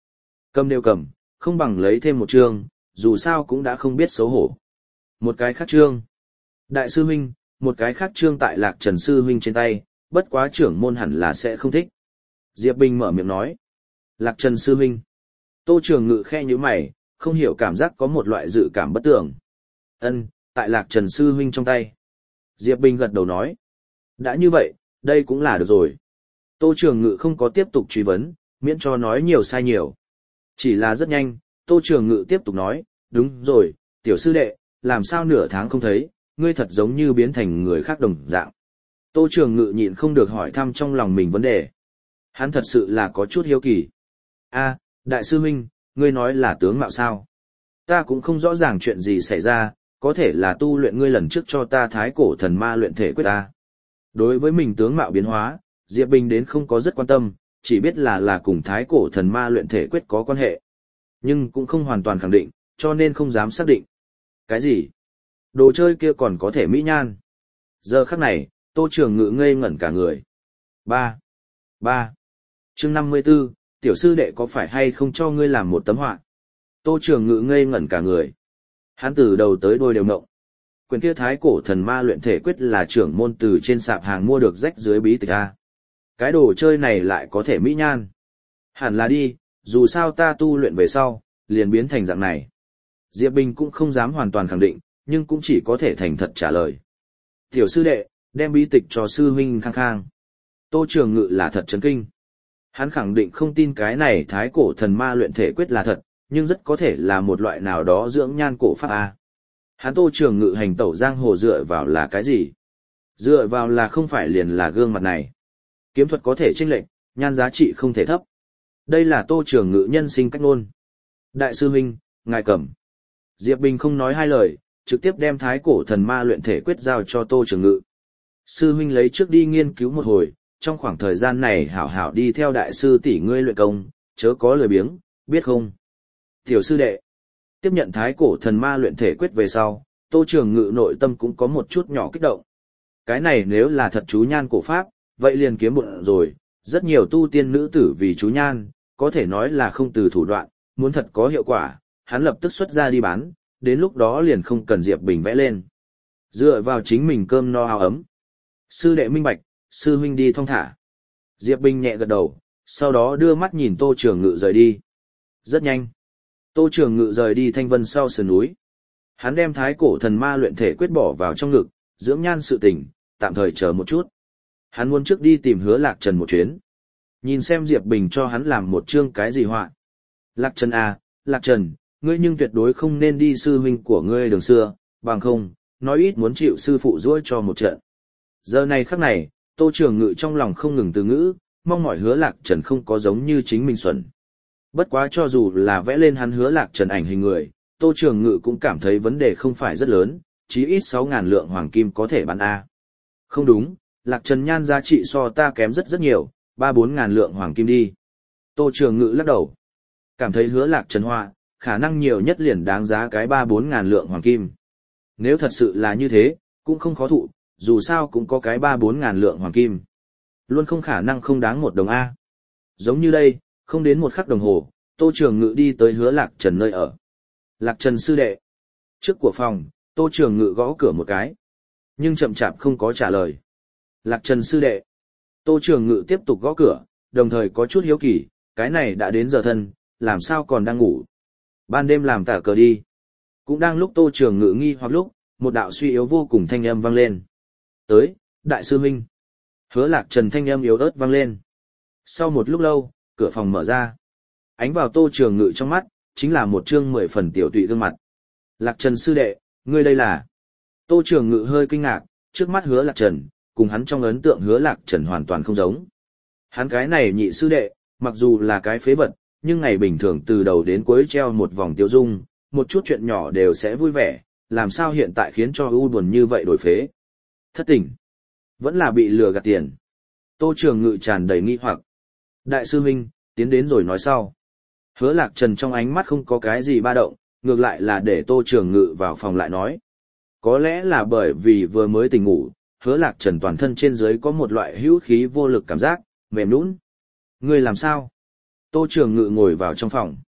Cầm đều cầm, không bằng lấy thêm một chương, dù sao cũng đã không biết xấu hổ. Một cái khác chương. Đại sư huynh, một cái khác chương tại Lạc Trần sư huynh trên tay, bất quá trưởng môn hẳn là sẽ không thích. Diệp Bình mở miệng nói. Lạc Trần sư huynh. Tô Trường Ngự khe như mày, không hiểu cảm giác có một loại dự cảm bất tưởng. Ân, tại Lạc Trần sư huynh trong tay. Diệp Bình gật đầu nói. Đã như vậy, đây cũng là được rồi. Tô Trường Ngự không có tiếp tục truy vấn, miễn cho nói nhiều sai nhiều. Chỉ là rất nhanh, Tô Trường Ngự tiếp tục nói, đúng rồi, tiểu sư đệ, làm sao nửa tháng không thấy, ngươi thật giống như biến thành người khác đồng dạng. Tô Trường Ngự nhịn không được hỏi thăm trong lòng mình vấn đề. Hắn thật sự là có chút hiếu kỳ. A, đại sư huynh, ngươi nói là tướng mạo sao? Ta cũng không rõ ràng chuyện gì xảy ra, có thể là tu luyện ngươi lần trước cho ta thái cổ thần ma luyện thể quyết ta. Đối với mình tướng mạo biến hóa, Diệp Bình đến không có rất quan tâm, chỉ biết là là cùng thái cổ thần ma luyện thể quyết có quan hệ. Nhưng cũng không hoàn toàn khẳng định, cho nên không dám xác định. Cái gì? Đồ chơi kia còn có thể mỹ nhan. Giờ khắc này, Tô Trường Ngự ngây ngẩn cả người. Ba, ba, chương năm mươi 54, tiểu sư đệ có phải hay không cho ngươi làm một tấm họa? Tô Trường Ngự ngây ngẩn cả người. Hắn từ đầu tới đuôi đều ngộng. Quyền kia thái cổ thần ma luyện thể quyết là trưởng môn từ trên sạp hàng mua được rách dưới bí tịch A. Cái đồ chơi này lại có thể mỹ nhan. Hẳn là đi, dù sao ta tu luyện về sau, liền biến thành dạng này. Diệp Bình cũng không dám hoàn toàn khẳng định, nhưng cũng chỉ có thể thành thật trả lời. Tiểu sư đệ, đem bí tịch cho sư huynh khang khang. Tô Trường Ngự là thật chấn kinh. Hắn khẳng định không tin cái này thái cổ thần ma luyện thể quyết là thật, nhưng rất có thể là một loại nào đó dưỡng nhan cổ pháp A. Hắn Tô Trường Ngự hành tẩu giang hồ dựa vào là cái gì? Dựa vào là không phải liền là gương mặt này. Kiếm thuật có thể chênh lệch, nhan giá trị không thể thấp. Đây là Tô Trường Ngự nhân sinh cách ngôn. Đại sư huynh, ngài cầm. Diệp Bình không nói hai lời, trực tiếp đem thái cổ thần ma luyện thể quyết giao cho Tô Trường Ngự. Sư huynh lấy trước đi nghiên cứu một hồi, trong khoảng thời gian này hảo hảo đi theo đại sư tỷ ngươi luyện công, chớ có lười biếng, biết không? Tiểu sư đệ, tiếp nhận thái cổ thần ma luyện thể quyết về sau, Tô Trường Ngự nội tâm cũng có một chút nhỏ kích động. Cái này nếu là thật chú nhan cổ pháp, vậy liền kiếm bụng rồi, rất nhiều tu tiên nữ tử vì chú nhan, có thể nói là không từ thủ đoạn, muốn thật có hiệu quả, hắn lập tức xuất ra đi bán, đến lúc đó liền không cần Diệp Bình vẽ lên. Dựa vào chính mình cơm no áo ấm. Sư đệ minh bạch, sư huynh đi thong thả. Diệp Bình nhẹ gật đầu, sau đó đưa mắt nhìn Tô Trường Ngự rời đi. Rất nhanh. Tô Trường Ngự rời đi Thanh Vân sau sườn núi. Hắn đem thái cổ thần ma luyện thể quyết bỏ vào trong ngực, dưỡng nhan sự tình, tạm thời chờ một chút. Hắn muốn trước đi tìm Hứa Lạc Trần một chuyến. Nhìn xem Diệp Bình cho hắn làm một chương cái gì họa. Lạc Trần à, Lạc Trần, ngươi nhưng tuyệt đối không nên đi sư huynh của ngươi đường xưa, bằng không, nói ít muốn chịu sư phụ giũa cho một trận. Giờ này khắc này, Tô Trường Ngự trong lòng không ngừng từ ngữ, mong mỏi Hứa Lạc Trần không có giống như chính mình xuẩn. Bất quá cho dù là vẽ lên hắn Hứa Lạc Trần ảnh hình người, Tô Trường Ngự cũng cảm thấy vấn đề không phải rất lớn, chí ít sáu ngàn lượng hoàng kim có thể bán A. Không đúng, Lạc Trần nhan giá trị so ta kém rất rất nhiều, ba bốn ngàn lượng hoàng kim đi. Tô Trường Ngự lắc đầu. Cảm thấy Hứa Lạc Trần họa, khả năng nhiều nhất liền đáng giá cái ba bốn ngàn lượng hoàng kim. Nếu thật sự là như thế, cũng không khó thụ, dù sao cũng có cái ba bốn ngàn lượng hoàng kim. Luôn không khả năng không đáng một đồng A. Giống như đây, không đến một khắc đồng hồ, Tô Trường Ngự đi tới Hứa Lạc Trần nơi ở. Lạc Trần sư đệ. Trước của phòng, Tô Trường Ngự gõ cửa một cái. Nhưng chậm chạp không có trả lời. Lạc Trần sư đệ. Tô Trường Ngự tiếp tục gõ cửa, đồng thời có chút hiếu kỳ, cái này đã đến giờ thân, làm sao còn đang ngủ. Ban đêm làm tả cờ đi. Cũng đang lúc Tô Trường Ngự nghi hoặc lúc, một đạo suy yếu vô cùng thanh âm vang lên. Tới, đại sư huynh. Hứa Lạc Trần thanh âm yếu ớt vang lên. Sau một lúc lâu, cửa phòng mở ra. Ánh vào Tô Trường Ngự trong mắt, chính là một chương mười phần tiểu tụy gương mặt. Lạc Trần sư đệ, ngươi đây là... Tô Trường Ngự hơi kinh ngạc, trước mắt Hứa Lạc Trần, cùng hắn trong ấn tượng Hứa Lạc Trần hoàn toàn không giống. Hắn cái này nhị sư đệ, mặc dù là cái phế vật, nhưng ngày bình thường từ đầu đến cuối treo một vòng tiêu dung, một chút chuyện nhỏ đều sẽ vui vẻ, làm sao hiện tại khiến cho u buồn như vậy đổi phế. Thất tình, vẫn là bị lừa gạt tiền. Tô Trường Ngự tràn đầy nghi hoặc. Đại sư huynh, tiến đến rồi nói sau. Hứa Lạc Trần trong ánh mắt không có cái gì ba động, ngược lại là để Tô Trường Ngự vào phòng lại nói. Có lẽ là bởi vì vừa mới tỉnh ngủ, Hứa Lạc Trần toàn thân trên dưới có một loại hữu khí vô lực cảm giác, mềm nhũn. Ngươi làm sao? Tô Trường Ngự ngồi vào trong phòng.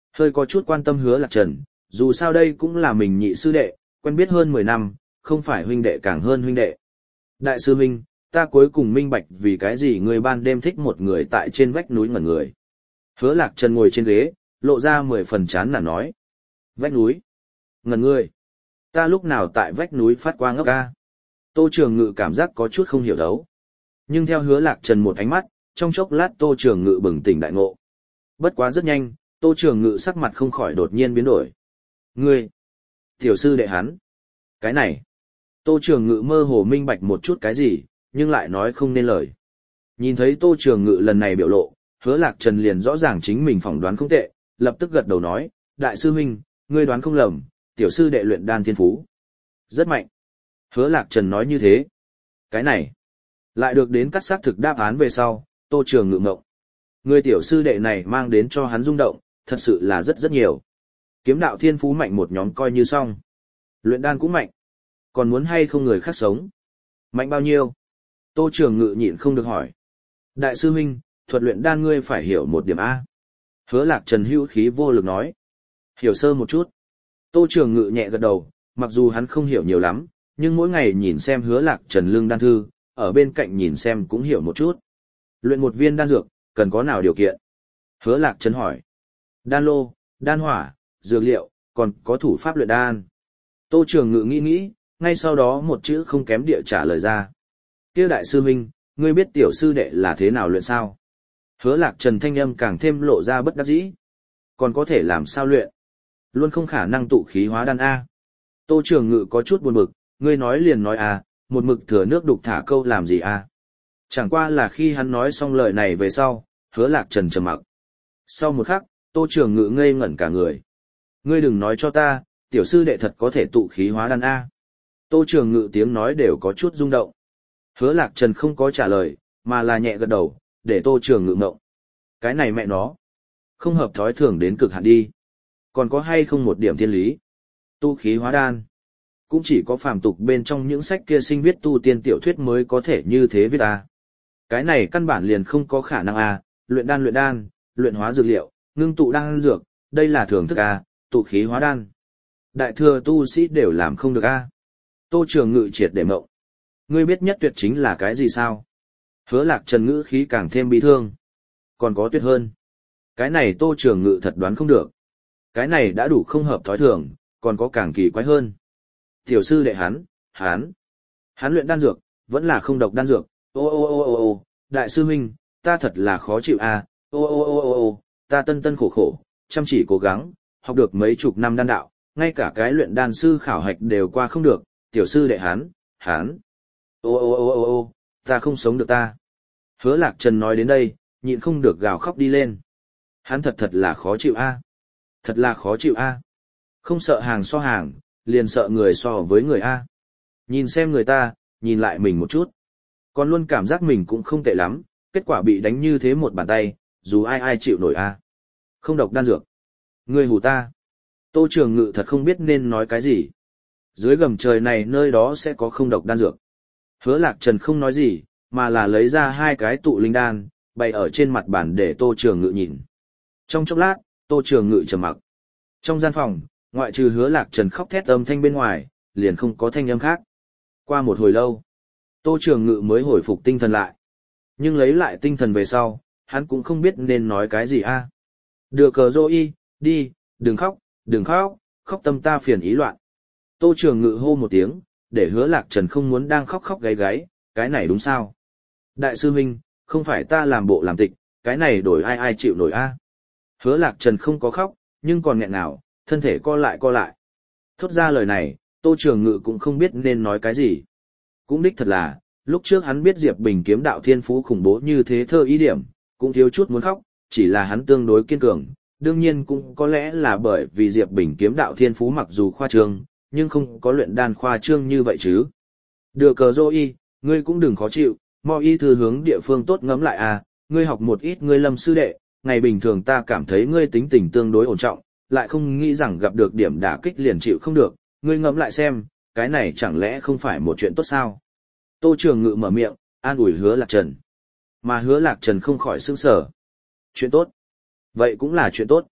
Hơi có chút quan tâm Hứa Lạc Trần, dù sao đây cũng là mình nhị sư đệ, quen biết hơn mười năm, không phải huynh đệ càng hơn huynh đệ. Đại sư huynh, ta cuối cùng minh bạch vì cái gì người ban đêm thích một người tại trên vách núi ngẩn người. Hứa Lạc Trần ngồi trên ghế, lộ ra mười phần chán nản nói. Vách núi? Ngẩn người? Ta lúc nào tại vách núi phát qua ngốc ca? Tô Trường Ngự cảm giác có chút không hiểu đấu. Nhưng theo Hứa Lạc Trần một ánh mắt, trong chốc lát Tô Trường Ngự bừng tỉnh đại ngộ. Bất quá rất nhanh, Tô Trường Ngự sắc mặt không khỏi đột nhiên biến đổi. Ngươi! Tiểu sư đệ hắn! Cái này! Tô Trường Ngự mơ hồ minh bạch một chút cái gì, nhưng lại nói không nên lời. Nhìn thấy Tô Trường Ngự lần này biểu lộ, Hứa Lạc Trần liền rõ ràng chính mình phỏng đoán không tệ, lập tức gật đầu nói, đại sư huynh, ngươi đoán không lầm, tiểu sư đệ luyện đan thiên phú. Rất mạnh. Hứa Lạc Trần nói như thế. Cái này, lại được đến cắt xác thực đáp án về sau, Tô Trường Ngự ngộng. Người tiểu sư đệ này mang đến cho hắn rung động, thật sự là rất rất nhiều. Kiếm đạo thiên phú mạnh một nhóm coi như xong. Luyện đan cũng mạnh. Còn muốn hay không người khác sống? Mạnh bao nhiêu? Tô Trường Ngự nhịn không được hỏi. Đại sư huynh, thuật luyện đan ngươi phải hiểu một điểm A. Hứa Lạc Trần hữu khí vô lực nói. Hiểu sơ một chút. Tô Trường Ngự nhẹ gật đầu, mặc dù hắn không hiểu nhiều lắm, nhưng mỗi ngày nhìn xem Hứa Lạc Trần lương đan thư, ở bên cạnh nhìn xem cũng hiểu một chút. Luyện một viên đan dược, cần có nào điều kiện? Hứa Lạc Trần hỏi. Đan lô, đan hỏa, dược liệu, còn có thủ pháp luyện đan. Tô Trường Ngự nghĩ nghĩ, ngay sau đó một chữ không kém địa trả lời ra. Kia đại sư huynh, ngươi biết tiểu sư đệ là thế nào luyện sao? Hứa Lạc Trần thanh âm càng thêm lộ ra bất đắc dĩ. Còn có thể làm sao luyện? Luôn không khả năng tụ khí hóa đan A. Tô Trường Ngự có chút buồn bực, ngươi nói liền nói A, một mực thừa nước đục thả câu làm gì A. Chẳng qua là khi hắn nói xong lời này về sau, Hứa Lạc Trần trầm mặc. Sau một khắc, Tô Trường Ngự ngây ngẩn cả người. Ngươi đừng nói cho ta, tiểu sư đệ thật có thể tụ khí hóa đan A. Tô Trường Ngự tiếng nói đều có chút rung động. Hứa Lạc Trần không có trả lời, mà là nhẹ gật đầu, để Tô Trường Ngự ngộng. Cái này mẹ nó, không hợp thói thường đến cực hạn đi. Còn có hay không một điểm thiên lý? Tu khí hóa đan. Cũng chỉ có phàm tục bên trong những sách kia sinh viết tu tiên tiểu thuyết mới có thể như thế viết a. Cái này căn bản liền không có khả năng a, luyện đan luyện đan, luyện hóa dược liệu, ngưng tụ đan dược, đây là thưởng thức a, tụ khí hóa đan. Đại thừa tu sĩ đều làm không được a. Tô Trường Ngự triệt để mộng. Ngươi biết nhất tuyệt chính là cái gì sao? Hứa Lạc Trần ngữ khí càng thêm bi thương. Còn có tuyệt hơn. Cái này Tô Trường Ngự thật đoán không được. Cái này đã đủ không hợp thói thường, còn có càng kỳ quái hơn. Tiểu sư đệ hắn, hắn, hắn luyện đan dược, vẫn là không độc đan dược. Ô ô ô ô ô, đại sư huynh, ta thật là khó chịu a. Ô ô ô ô ô, ta tân tân khổ khổ, chăm chỉ cố gắng, học được mấy chục năm đan đạo, ngay cả cái luyện đan sư khảo hạch đều qua không được. Tiểu sư đệ hắn, hắn. Ô ô ô ô ô, ta không sống được ta. Hứa Lạc Trần nói đến đây, nhịn không được gào khóc đi lên. Hắn thật thật là khó chịu a. Thật là khó chịu a. Không sợ hàng so hàng, liền sợ người so với người a. Nhìn xem người ta, nhìn lại mình một chút. Còn luôn cảm giác mình cũng không tệ lắm, kết quả bị đánh như thế một bàn tay, dù ai ai chịu nổi a. Không độc đan dược. Người hù ta. Tô Trường Ngự thật không biết nên nói cái gì. Dưới gầm trời này nơi đó sẽ có không độc đan dược. Hứa Lạc Trần không nói gì, mà là lấy ra hai cái tụ linh đan, bày ở trên mặt bàn để Tô Trường Ngự nhìn. Trong chốc lát, Tô Trường Ngự trầm mặc. Trong gian phòng, ngoại trừ Hứa Lạc Trần khóc thét âm thanh bên ngoài, liền không có thanh âm khác. Qua một hồi lâu, Tô Trường Ngự mới hồi phục tinh thần lại. Nhưng lấy lại tinh thần về sau, hắn cũng không biết nên nói cái gì a. Đưa cờ dô y, đi, đừng khóc, đừng khóc, khóc tâm ta phiền ý loạn. Tô Trường Ngự hô một tiếng, để Hứa Lạc Trần không muốn đang khóc khóc gáy gáy, cái này đúng sao? Đại sư huynh, không phải ta làm bộ làm tịch, cái này đổi ai ai chịu nổi a. Hứa Lạc Trần không có khóc, nhưng còn nghẹn ngào, thân thể co lại co lại. Thốt ra lời này, Tô Trường Ngự cũng không biết nên nói cái gì. Cũng đích thật là, lúc trước hắn biết Diệp Bình kiếm đạo thiên phú khủng bố như thế thơ ý điểm, cũng thiếu chút muốn khóc, chỉ là hắn tương đối kiên cường. Đương nhiên cũng có lẽ là bởi vì Diệp Bình kiếm đạo thiên phú mặc dù khoa trương, nhưng không có luyện đan khoa trương như vậy chứ. Đưa cờ dô y, ngươi cũng đừng khó chịu, mo y thư hướng địa phương tốt ngẫm lại à, ngươi học một ít ngươi Lâm sư đệ, ngày bình thường ta cảm thấy ngươi tính tình tương đối ổn trọng, lại không nghĩ rằng gặp được điểm đả kích liền chịu không được, ngươi ngẫm lại xem, cái này chẳng lẽ không phải một chuyện tốt sao? Tô Trường Ngự mở miệng, an ủi Hứa Lạc Trần. Mà Hứa Lạc Trần không khỏi sững sờ. Chuyện tốt? Vậy cũng là chuyện tốt.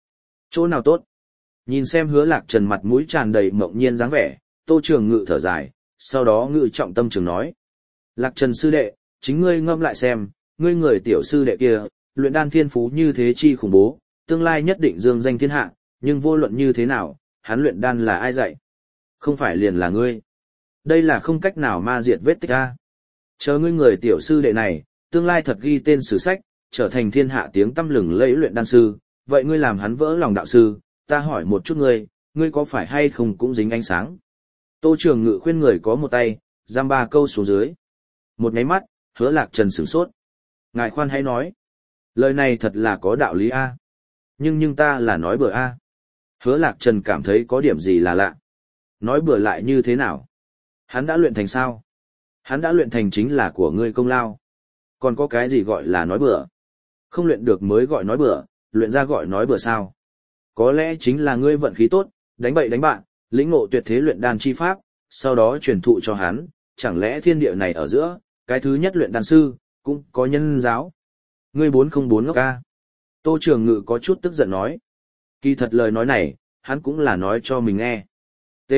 Chỗ nào tốt? Nhìn xem Hứa Lạc Trần mặt mũi tràn đầy mộng nhiên dáng vẻ, Tô Trường Ngự thở dài, sau đó ngự trọng tâm trường nói. Lạc Trần sư đệ, chính ngươi ngâm lại xem, ngươi người tiểu sư đệ kia, luyện đan thiên phú như thế chi khủng bố, tương lai nhất định dương danh thiên hạ, nhưng vô luận như thế nào, hắn luyện đan là ai dạy? Không phải liền là ngươi. Đây là không cách nào ma diệt vết tích a. Chờ ngươi người tiểu sư đệ này, tương lai thật ghi tên sử sách, trở thành thiên hạ tiếng tăm lừng lẫy luyện đan sư, vậy ngươi làm hắn vỡ lòng đạo sư, ta hỏi một chút ngươi, ngươi có phải hay không cũng dính ánh sáng? Tô Trường Ngự khuyên người có một tay, giam ba câu xuống dưới. Một nháy mắt, Hứa Lạc Trần sửng sốt. Ngài khoan hãy nói. Lời này thật là có đạo lý a. Nhưng nhưng ta là nói bừa a. Hứa Lạc Trần cảm thấy có điểm gì là lạ. Nói bừa lại như thế nào? Hắn đã luyện thành sao? Hắn đã luyện thành chính là của ngươi công lao. Còn có cái gì gọi là nói bừa? Không luyện được mới gọi nói bừa, luyện ra gọi nói bừa sao? Có lẽ chính là ngươi vận khí tốt, đánh bậy đánh bạn, lĩnh ngộ tuyệt thế luyện đan chi pháp, sau đó truyền thụ cho hắn, chẳng lẽ thiên địa này ở giữa, cái thứ nhất luyện đan sư, cũng có nhân giáo. Ngươi bốn không bốn ngốc ca. Tô Trường Ngự có chút tức giận nói. Kỳ thật lời nói này, hắn cũng là nói cho mình nghe. T.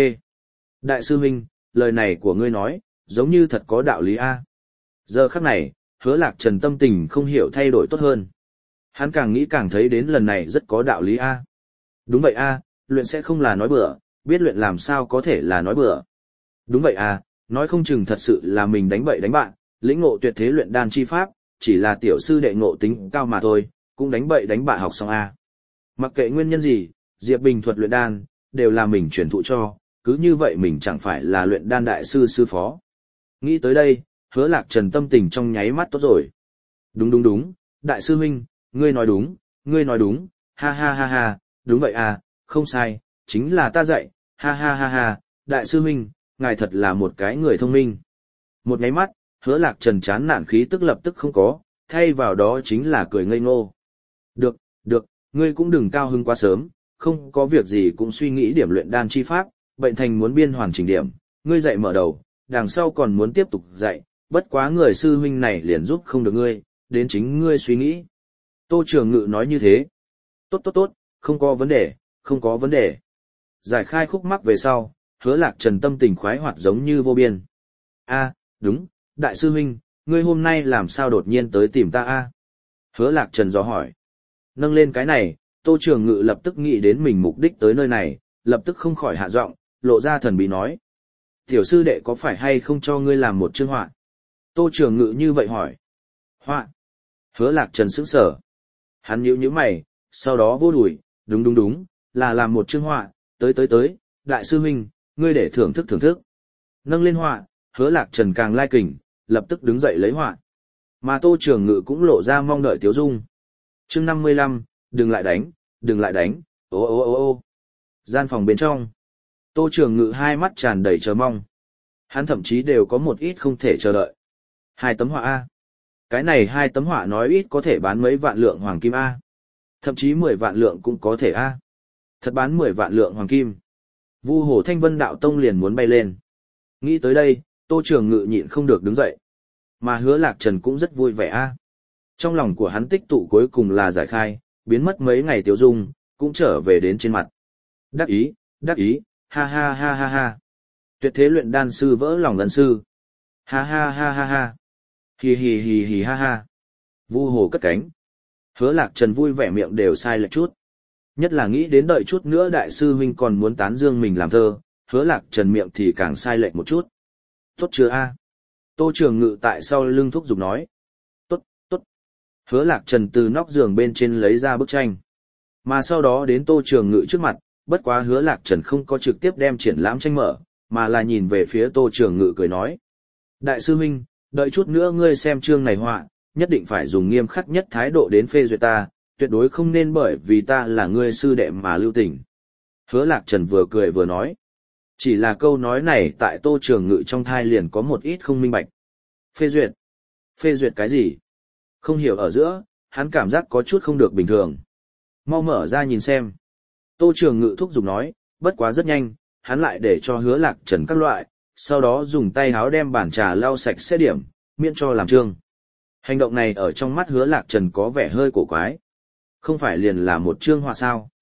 Đại sư huynh, lời này của ngươi nói, giống như thật có đạo lý a. Giờ khắc này, Hứa Lạc Trần tâm tình không hiểu thay đổi tốt hơn. Hắn càng nghĩ càng thấy đến lần này rất có đạo lý a. Đúng vậy a, luyện sẽ không là nói bừa, biết luyện làm sao có thể là nói bừa. Đúng vậy a, nói không chừng thật sự là mình đánh bậy đánh bạn, lĩnh ngộ tuyệt thế luyện đan chi pháp, chỉ là tiểu sư đệ ngộ tính cao mà thôi, cũng đánh bậy đánh bạ học xong a. Mặc kệ nguyên nhân gì, Diệp Bình thuật luyện đan, đều là mình truyền thụ cho, cứ như vậy mình chẳng phải là luyện đan đại sư sư phó. Nghĩ tới đây, Hứa Lạc Trần tâm tình trong nháy mắt tốt rồi. Đúng đúng đúng, đại sư huynh, ngươi nói đúng, ngươi nói đúng, ha ha ha ha, đúng vậy à, không sai, chính là ta dạy, ha ha ha ha, đại sư huynh, ngài thật là một cái người thông minh. Một nháy mắt, Hứa Lạc Trần chán nản khí tức lập tức không có, thay vào đó chính là cười ngây ngô. Được, được, ngươi cũng đừng cao hứng quá sớm, không có việc gì cũng suy nghĩ điểm luyện đan chi pháp, bệnh thành muốn biên hoàn chỉnh điểm, ngươi dạy mở đầu, đằng sau còn muốn tiếp tục dạy, bất quá người sư huynh này liền giúp không được ngươi, đến chính ngươi suy nghĩ. Tô Trường Ngự nói như thế. Tốt tốt tốt, không có vấn đề, không có vấn đề. Giải khai khúc mắc về sau, Hứa Lạc Trần tâm tình khoái hoạt giống như vô biên. A, đúng, đại sư huynh, ngươi hôm nay làm sao đột nhiên tới tìm ta a? Hứa Lạc Trần dò hỏi. Nâng lên cái này, Tô Trường Ngự lập tức nghĩ đến mình mục đích tới nơi này, lập tức không khỏi hạ giọng, lộ ra thần bí nói. Tiểu sư đệ có phải hay không cho ngươi làm một chương họa? Tô Trường Ngự như vậy hỏi. Họa? Hứa Lạc Trần sững sờ. Hắn nhíu nhíu mày, sau đó vô đùi, đúng đúng đúng, là làm một chương họa, tới tới tới, đại sư huynh, ngươi để thưởng thức thưởng thức. Nâng lên họa, Hứa Lạc Trần càng lai kình, lập tức đứng dậy lấy họa. Mà Tô Trường Ngự cũng lộ ra mong đợi tiếu dung. Chương năm mươi lăm, đừng lại đánh, đừng lại đánh, ô ô ô ô. Gian phòng bên trong, Tô Trường Ngự hai mắt tràn đầy chờ mong. Hắn thậm chí đều có một ít không thể chờ đợi. Hai tấm họa A. Cái này hai tấm họa nói ít có thể bán mấy vạn lượng hoàng kim A. Thậm chí mười vạn lượng cũng có thể A. Thật bán mười vạn lượng hoàng kim. Vu Hồ Thanh Vân Đạo Tông liền muốn bay lên. Nghĩ tới đây, Tô Trường Ngự nhịn không được đứng dậy. Mà Hứa Lạc Trần cũng rất vui vẻ A. Trong lòng của hắn tích tụ cuối cùng là giải khai, biến mất mấy ngày tiêu dung, cũng trở về đến trên mặt. Đắc ý, đắc ý, ha ha ha ha ha. Tuyệt thế luyện đan sư vỡ lòng lần sư. Ha ha ha ha ha. Hì hì hì hì ha ha. Vu Hồ cất cánh. Hứa Lạc Trần vui vẻ miệng đều sai lệch chút. Nhất là nghĩ đến đợi chút nữa đại sư huynh còn muốn tán dương mình làm thơ, Hứa Lạc Trần miệng thì càng sai lệch một chút. Tốt chưa a? Tô Trường Ngự tại sau lưng thúc giục nói. Tốt, tốt. Hứa Lạc Trần từ nóc giường bên trên lấy ra bức tranh. Mà sau đó đến Tô Trường Ngự trước mặt, bất quá Hứa Lạc Trần không có trực tiếp đem triển lãm tranh mở, mà là nhìn về phía Tô Trường Ngự cười nói. Đại sư huynh, đợi chút nữa ngươi xem chương này họa, nhất định phải dùng nghiêm khắc nhất thái độ đến phê duyệt ta, tuyệt đối không nên bởi vì ta là ngươi sư đệ mà lưu tình. Hứa Lạc Trần vừa cười vừa nói. Chỉ là câu nói này tại Tô Trường Ngự trong thai liền có một ít không minh bạch. Phê duyệt? Phê duyệt cái gì? Không hiểu ở giữa, hắn cảm giác có chút không được bình thường. Mau mở ra nhìn xem. Tô Trường Ngự thúc giục nói, bất quá rất nhanh, hắn lại để cho Hứa Lạc Trần các loại, sau đó dùng tay háo đem bản trà lau sạch sẽ điểm, miễn cho làm trương. Hành động này ở trong mắt Hứa Lạc Trần có vẻ hơi cổ quái. Không phải liền là một chương họa sao?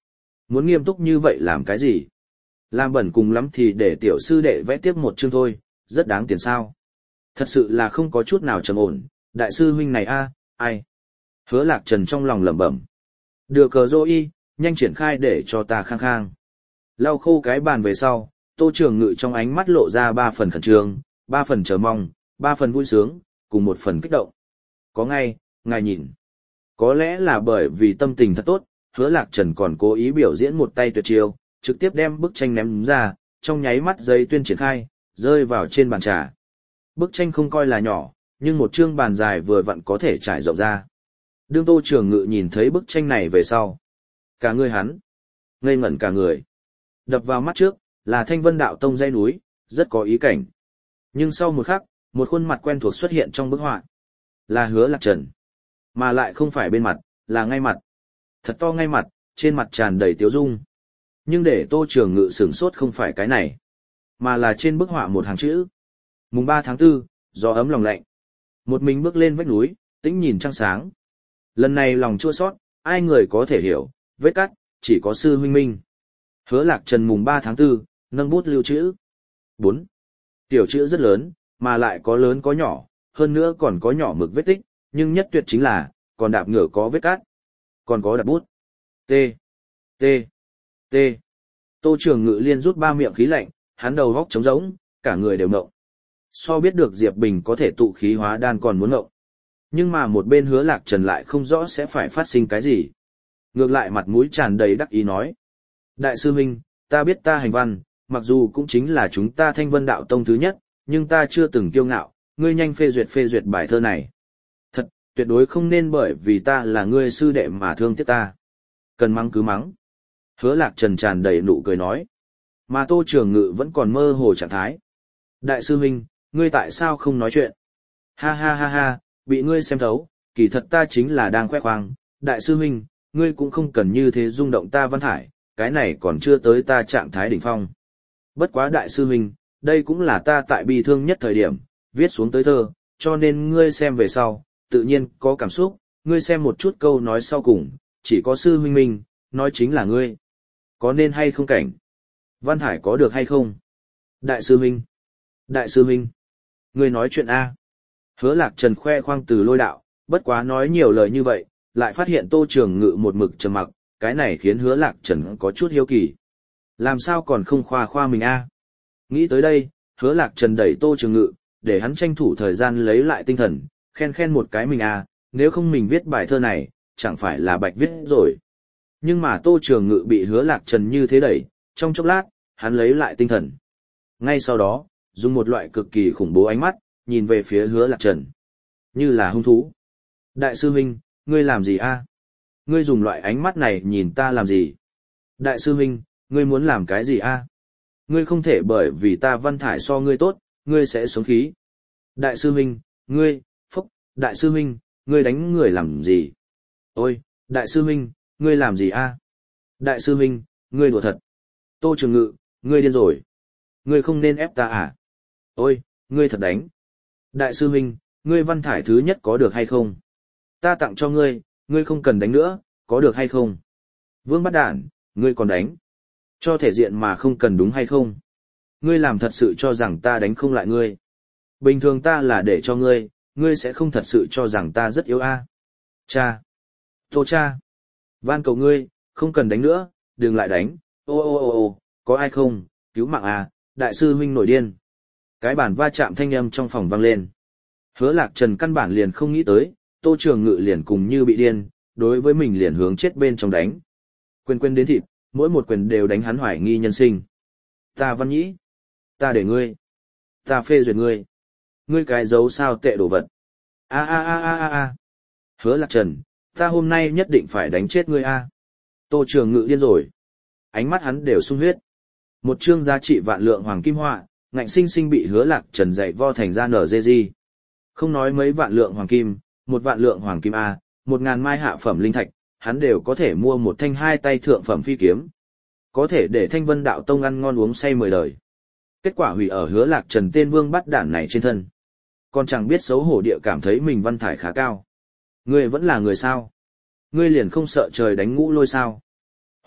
Muốn nghiêm túc như vậy làm cái gì? Làm bẩn cùng lắm thì để tiểu sư đệ vẽ tiếp một chương thôi, rất đáng tiền sao. Thật sự là không có chút nào trầm ổn, đại sư huynh này a, ai? Hứa Lạc Trần trong lòng lẩm bẩm. Đưa cờ dô y, nhanh triển khai để cho ta khang khang. Lau khô cái bàn về sau, Tô Trường Ngự trong ánh mắt lộ ra ba phần khẩn trương, ba phần chờ mong, ba phần vui sướng, cùng một phần kích động. Có ngay, ngài nhìn. Có lẽ là bởi vì tâm tình thật tốt, Hứa Lạc Trần còn cố ý biểu diễn một tay tuyệt chiêu, trực tiếp đem bức tranh ném ra, trong nháy mắt giấy tuyên triển khai, rơi vào trên bàn trà. Bức tranh không coi là nhỏ, nhưng một chương bàn dài vừa vặn có thể trải rộng ra. Đương Tô Trường Ngự nhìn thấy bức tranh này về sau. Cả người hắn, ngây ngẩn cả người. Đập vào mắt trước, là Thanh Vân Đạo Tông dãy núi, rất có ý cảnh. Nhưng sau một khắc, một khuôn mặt quen thuộc xuất hiện trong bức họa. Là Hứa Lạc Trần. Mà lại không phải bên mặt, là ngay mặt. Thật to ngay mặt, trên mặt tràn đầy tiếu dung. Nhưng để Tô Trường Ngự sửng sốt không phải cái này, mà là trên bức họa một hàng chữ. Mùng ba tháng tư, gió ấm lòng lạnh. Một mình bước lên vách núi, tĩnh nhìn trăng sáng. Lần này lòng chua xót, ai người có thể hiểu, vết cắt, chỉ có sư huynh minh. Hứa Lạc Trần mùng ba tháng tư, nâng bút lưu chữ. bốn. Tiểu chữ rất lớn, mà lại có lớn có nhỏ, hơn nữa còn có nhỏ mực vết tích, nhưng nhất tuyệt chính là, còn đạp ngựa có vết cắt. Còn có đạp bút. T. T. T. Tô Trường Ngự liên rút ba miệng khí lạnh, hắn đầu góc trống rỗng, cả người đều ngộng. So biết được Diệp Bình có thể tụ khí hóa đan còn muốn ngộng. Nhưng mà một bên Hứa Lạc Trần lại không rõ sẽ phải phát sinh cái gì. Ngược lại mặt mũi tràn đầy đắc ý nói. Đại sư huynh, ta biết ta hành văn, mặc dù cũng chính là chúng ta Thanh Vân Đạo Tông thứ nhất, nhưng ta chưa từng kiêu ngạo, ngươi nhanh phê duyệt phê duyệt bài thơ này. Thật, tuyệt đối không nên bởi vì ta là ngươi sư đệ mà thương tiếc ta. Cần mắng cứ mắng. Hứa Lạc Trần tràn đầy nụ cười nói. Mà Tô Trường Ngự vẫn còn mơ hồ trạng thái. Đại sư huynh, ngươi tại sao không nói chuyện? Ha ha ha ha, bị ngươi xem thấu, kỳ thật ta chính là đang khoe khoang. Đại sư huynh, ngươi cũng không cần như thế rung động ta Văn Thải, cái này còn chưa tới ta trạng thái đỉnh phong. Bất quá đại sư huynh, đây cũng là ta tại bi thương nhất thời điểm, viết xuống tới thơ, cho nên ngươi xem về sau, tự nhiên có cảm xúc, ngươi xem một chút câu nói sau cùng, chỉ có sư huynh mình, nói chính là ngươi. Có nên hay không cảnh? Văn Thải có được hay không? Đại sư huynh! Đại sư huynh! Ngươi nói chuyện A. Hứa Lạc Trần khoe khoang từ lôi đạo, bất quá nói nhiều lời như vậy, lại phát hiện Tô Trường Ngự một mực trầm mặc, cái này khiến Hứa Lạc Trần có chút hiếu kỳ. Làm sao còn không khoa khoa mình A? Nghĩ tới đây, Hứa Lạc Trần đẩy Tô Trường Ngự, để hắn tranh thủ thời gian lấy lại tinh thần, khen khen một cái mình A, nếu không mình viết bài thơ này, chẳng phải là bạch viết rồi. Nhưng mà Tô Trường Ngự bị Hứa Lạc Trần như thế đẩy, trong chốc lát, hắn lấy lại tinh thần. Ngay sau đó, dùng một loại cực kỳ khủng bố ánh mắt, nhìn về phía Hứa Lạc Trần. Như là hung thú. Đại sư huynh, ngươi làm gì a? Ngươi dùng loại ánh mắt này nhìn ta làm gì? Đại sư huynh, ngươi muốn làm cái gì a? Ngươi không thể bởi vì ta Văn Thải so ngươi tốt, ngươi sẽ sống khí. Đại sư huynh, ngươi, phúc, đại sư huynh, ngươi đánh người làm gì? Ôi, đại sư huynh, ngươi làm gì a? Đại sư huynh, ngươi đùa thật. Tô Trường Ngự, ngươi điên rồi. Ngươi không nên ép ta à? Ôi, ngươi thật đánh. Đại sư huynh, ngươi Văn Thải thứ nhất có được hay không? Ta tặng cho ngươi, ngươi không cần đánh nữa, có được hay không? Vương Bát Đản, ngươi còn đánh. Cho thể diện mà không cần đúng hay không? Ngươi làm thật sự cho rằng ta đánh không lại ngươi. Bình thường ta là để cho ngươi, ngươi sẽ không thật sự cho rằng ta rất yếu a. À? Cha. Tô cha. Van cầu ngươi, không cần đánh nữa, đừng lại đánh. Ô ô ô ô, có ai không, cứu mạng à, đại sư huynh nổi điên. Cái bản va chạm thanh âm trong phòng vang lên. Hứa Lạc Trần căn bản liền không nghĩ tới, Tô Trường Ngự liền cùng như bị điên, đối với mình liền hướng chết bên trong đánh. Quyền quyền đến thịt, mỗi một quyền đều đánh hắn hoài nghi nhân sinh. Ta Văn Nhĩ, ta để ngươi, ta phê duyệt ngươi, ngươi cái dấu sao tệ đồ vật. A a a a a a. Hứa Lạc Trần, ta hôm nay nhất định phải đánh chết ngươi a. Tô Trường Ngự điên rồi. Ánh mắt hắn đều sung huyết. Một chương giá trị vạn lượng hoàng kim họa, ngạnh sinh sinh bị Hứa Lạc Trần dạy vo thành ra nở dê di. Không nói mấy vạn lượng hoàng kim, một vạn lượng hoàng kim a, một ngàn mai hạ phẩm linh thạch, hắn đều có thể mua một thanh hai tay thượng phẩm phi kiếm. Có thể để Thanh Vân Đạo Tông ăn ngon uống say mười đời. Kết quả hủy ở Hứa Lạc Trần tên Vương Bát Đản này trên thân. Còn chẳng biết xấu hổ địa cảm thấy mình Văn Thải khá cao. Ngươi vẫn là người sao? Ngươi liền không sợ trời đánh ngũ lôi sao?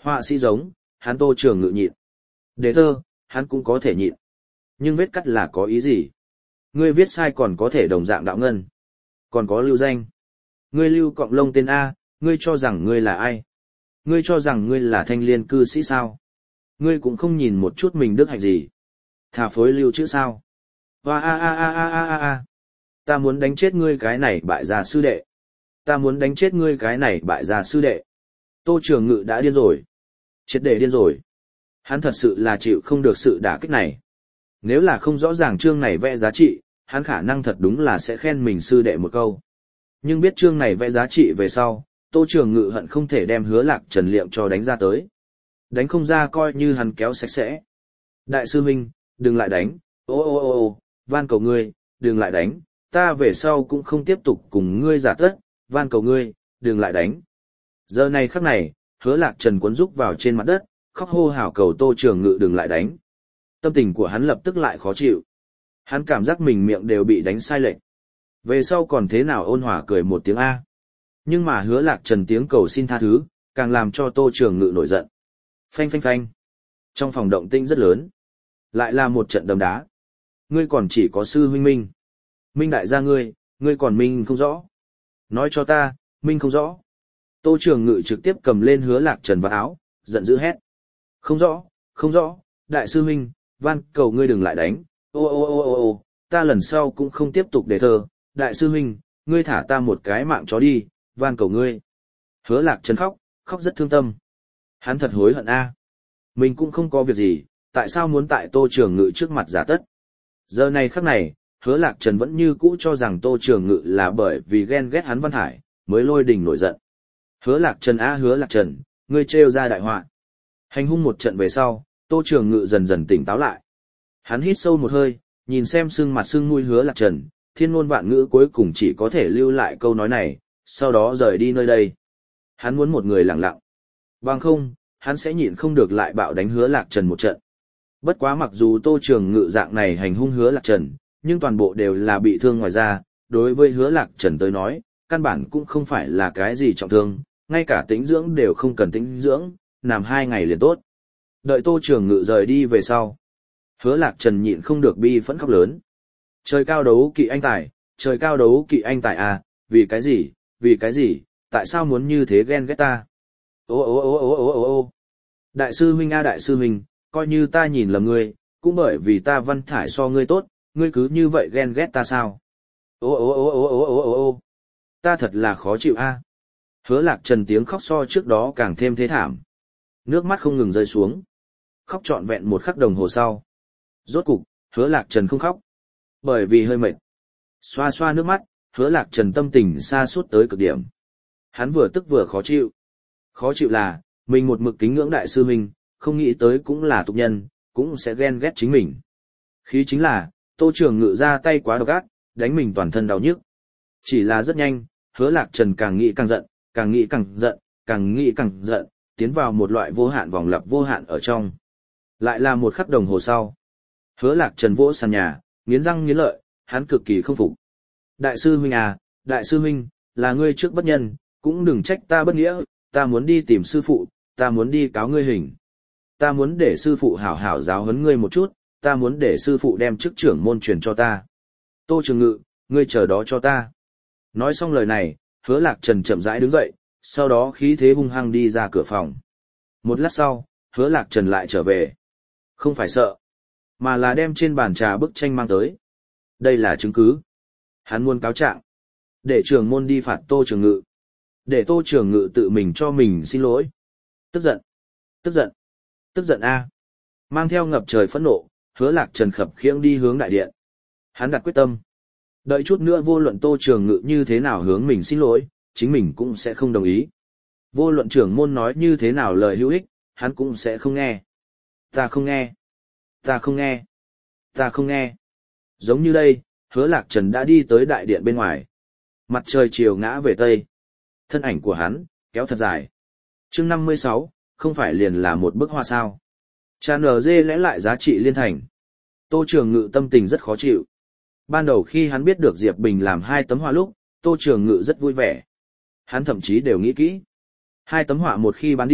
Họa sĩ giống, hắn Tô Trường Ngự nhịn. Đề thơ, hắn cũng có thể nhịn. Nhưng vết cắt là có ý gì? Ngươi viết sai còn có thể đồng dạng đạo ngân. Còn có lưu danh. Ngươi lưu cọng lông tên A, ngươi cho rằng ngươi là ai? Ngươi cho rằng ngươi là thanh liên cư sĩ sao? Ngươi cũng không nhìn một chút mình đức hạnh gì. Thà phối lưu chữ sao? Hoa a a a a a a a. Ta muốn đánh chết ngươi cái này bại gia sư đệ. Ta muốn đánh chết ngươi cái này bại gia sư đệ. Tô Trường Ngự đã điên rồi. Triệt để điên rồi. Hắn thật sự là chịu không được sự đả kích này. Nếu là không rõ ràng chương này vẽ giá trị, hắn khả năng thật đúng là sẽ khen mình sư đệ một câu. Nhưng biết chương này vẽ giá trị về sau, Tô Trường Ngự hận không thể đem Hứa Lạc Trần liệm cho đánh ra tới. Đánh không ra coi như hắn kéo sạch sẽ. Đại sư huynh, đừng lại đánh, ô ô ô ô, van cầu ngươi, đừng lại đánh, ta về sau cũng không tiếp tục cùng ngươi giả tất, van cầu ngươi, đừng lại đánh. Giờ này khắc này, Hứa Lạc Trần cuốn rúc vào trên mặt đất, khóc hô hào cầu Tô Trường Ngự đừng lại đánh. Tâm tình của hắn lập tức lại khó chịu. Hắn cảm giác mình miệng đều bị đánh sai lệch. Về sau còn thế nào ôn hòa cười một tiếng A. Nhưng mà Hứa Lạc Trần tiếng cầu xin tha thứ, càng làm cho Tô Trường Ngự nổi giận. Phanh phanh phanh. Trong phòng động tĩnh rất lớn. Lại là một trận đấm đá. Ngươi còn chỉ có sư huynh Minh. Minh đại gia ngươi, ngươi còn Minh không rõ. Nói cho ta, Minh không rõ. Tô Trường Ngự trực tiếp cầm lên Hứa Lạc Trần vào áo, giận dữ hét. Không rõ, không rõ, đại sư huynh, van cầu ngươi đừng lại đánh. Ô ô ô ô ô, ta lần sau cũng không tiếp tục đề thơ. Đại sư huynh, ngươi thả ta một cái mạng chó đi, van cầu ngươi. Hứa Lạc Trần khóc, khóc rất thương tâm. Hắn thật hối hận a. Mình cũng không có việc gì, tại sao muốn tại Tô Trường Ngự trước mặt giả tất. Giờ này khắc này, Hứa Lạc Trần vẫn như cũ cho rằng Tô Trường Ngự là bởi vì ghen ghét hắn Văn Hải, mới lôi đình nổi giận. Hứa Lạc Trần a Hứa Lạc Trần, ngươi trêu ra đại họa. Hành hung một trận về sau, Tô Trường Ngự dần dần tỉnh táo lại. Hắn hít sâu một hơi, nhìn xem sưng mặt sưng mũi Hứa Lạc Trần, thiên ngôn vạn ngữ cuối cùng chỉ có thể lưu lại câu nói này, sau đó rời đi nơi đây. Hắn muốn một người lặng lặng. Bằng không, hắn sẽ nhịn không được lại bạo đánh Hứa Lạc Trần một trận. Bất quá mặc dù Tô Trường Ngự dạng này hành hung Hứa Lạc Trần, nhưng toàn bộ đều là bị thương ngoài ra, đối với Hứa Lạc Trần tới nói, căn bản cũng không phải là cái gì trọng thương, ngay cả tĩnh dưỡng đều không cần tĩnh dưỡng, nằm hai ngày liền tốt. Đợi Tô Trường Ngự rời đi về sau. Hứa Lạc Trần nhịn không được bi phẫn khóc lớn. Trời cao đấu kỵ anh tài, trời cao đấu kỵ anh tài à, vì cái gì, vì cái gì, tại sao muốn như thế ghen ghét ta? Ô ô ô ô ô ô ô đại sư huynh a đại sư huynh, coi như ta nhìn lầm ngươi, cũng bởi vì ta Văn Thải so ngươi tốt, ngươi cứ như vậy ghen ghét ta sao? Ô ô ô ô ô ô ô ô ta thật là khó chịu a. Hứa Lạc Trần tiếng khóc so trước đó càng thêm thế thảm. Nước mắt không ngừng rơi xuống. Khóc trọn vẹn một khắc đồng hồ sau. Rốt cục, Hứa Lạc Trần không khóc. Bởi vì hơi mệt. Xoa xoa nước mắt, Hứa Lạc Trần tâm tình xa suốt tới cực điểm. Hắn vừa tức vừa khó chịu. Khó chịu là, mình một mực kính ngưỡng đại sư mình, không nghĩ tới cũng là tục nhân, cũng sẽ ghen ghét chính mình. Khí chính là, Tô Trường Ngự ra tay quá độc ác, đánh mình toàn thân đau nhức. Chỉ là rất nhanh, Hứa Lạc Trần càng nghĩ càng giận, càng nghĩ càng giận, càng nghĩ càng giận, tiến vào một loại vô hạn vòng lặp vô hạn ở trong. Lại là một khắc đồng hồ sau. Hứa Lạc Trần vỗ sàn nhà, nghiến răng nghiến lợi, hắn cực kỳ không phục. Đại sư huynh à, đại sư huynh, là ngươi trước bất nhân, cũng đừng trách ta bất nghĩa, ta muốn đi tìm sư phụ, ta muốn đi cáo ngươi hình. Ta muốn để sư phụ hảo hảo giáo huấn ngươi một chút, ta muốn để sư phụ đem chức trưởng môn truyền cho ta. Tô Trường Ngự, ngươi chờ đó cho ta. Nói xong lời này, Hứa Lạc Trần chậm rãi đứng dậy, sau đó khí thế hung hăng đi ra cửa phòng. Một lát sau, Hứa Lạc Trần lại trở về. Không phải sợ, mà là đem trên bàn trà bức tranh mang tới. Đây là chứng cứ. Hắn muốn cáo trạng, để trưởng môn đi phạt Tô Trường Ngự. Để Tô Trường Ngự tự mình cho mình xin lỗi. Tức giận, tức giận, tức giận a. Mang theo ngập trời phẫn nộ, Hứa Lạc Trần khập khiễng đi hướng đại điện. Hắn đặt quyết tâm. Đợi chút nữa vô luận Tô Trường Ngự như thế nào hướng mình xin lỗi, chính mình cũng sẽ không đồng ý. Vô luận trưởng môn nói như thế nào lời hữu ích, hắn cũng sẽ không nghe. Ta không nghe. Ta không nghe. Ta không nghe. Giống như đây, Hứa Lạc Trần đã đi tới đại điện bên ngoài. Mặt trời chiều ngã về tây. Thân ảnh của hắn, kéo thật dài. chương năm mươi sáu, không phải liền là một bức hoa sao. Cha nở dê lẽ lại giá trị liên thành. Tô Trường Ngự tâm tình rất khó chịu. Ban đầu khi hắn biết được Diệp Bình làm hai tấm họa lúc, Tô Trường Ngự rất vui vẻ. Hắn thậm chí đều nghĩ kỹ. Hai tấm họa một khi bán đi,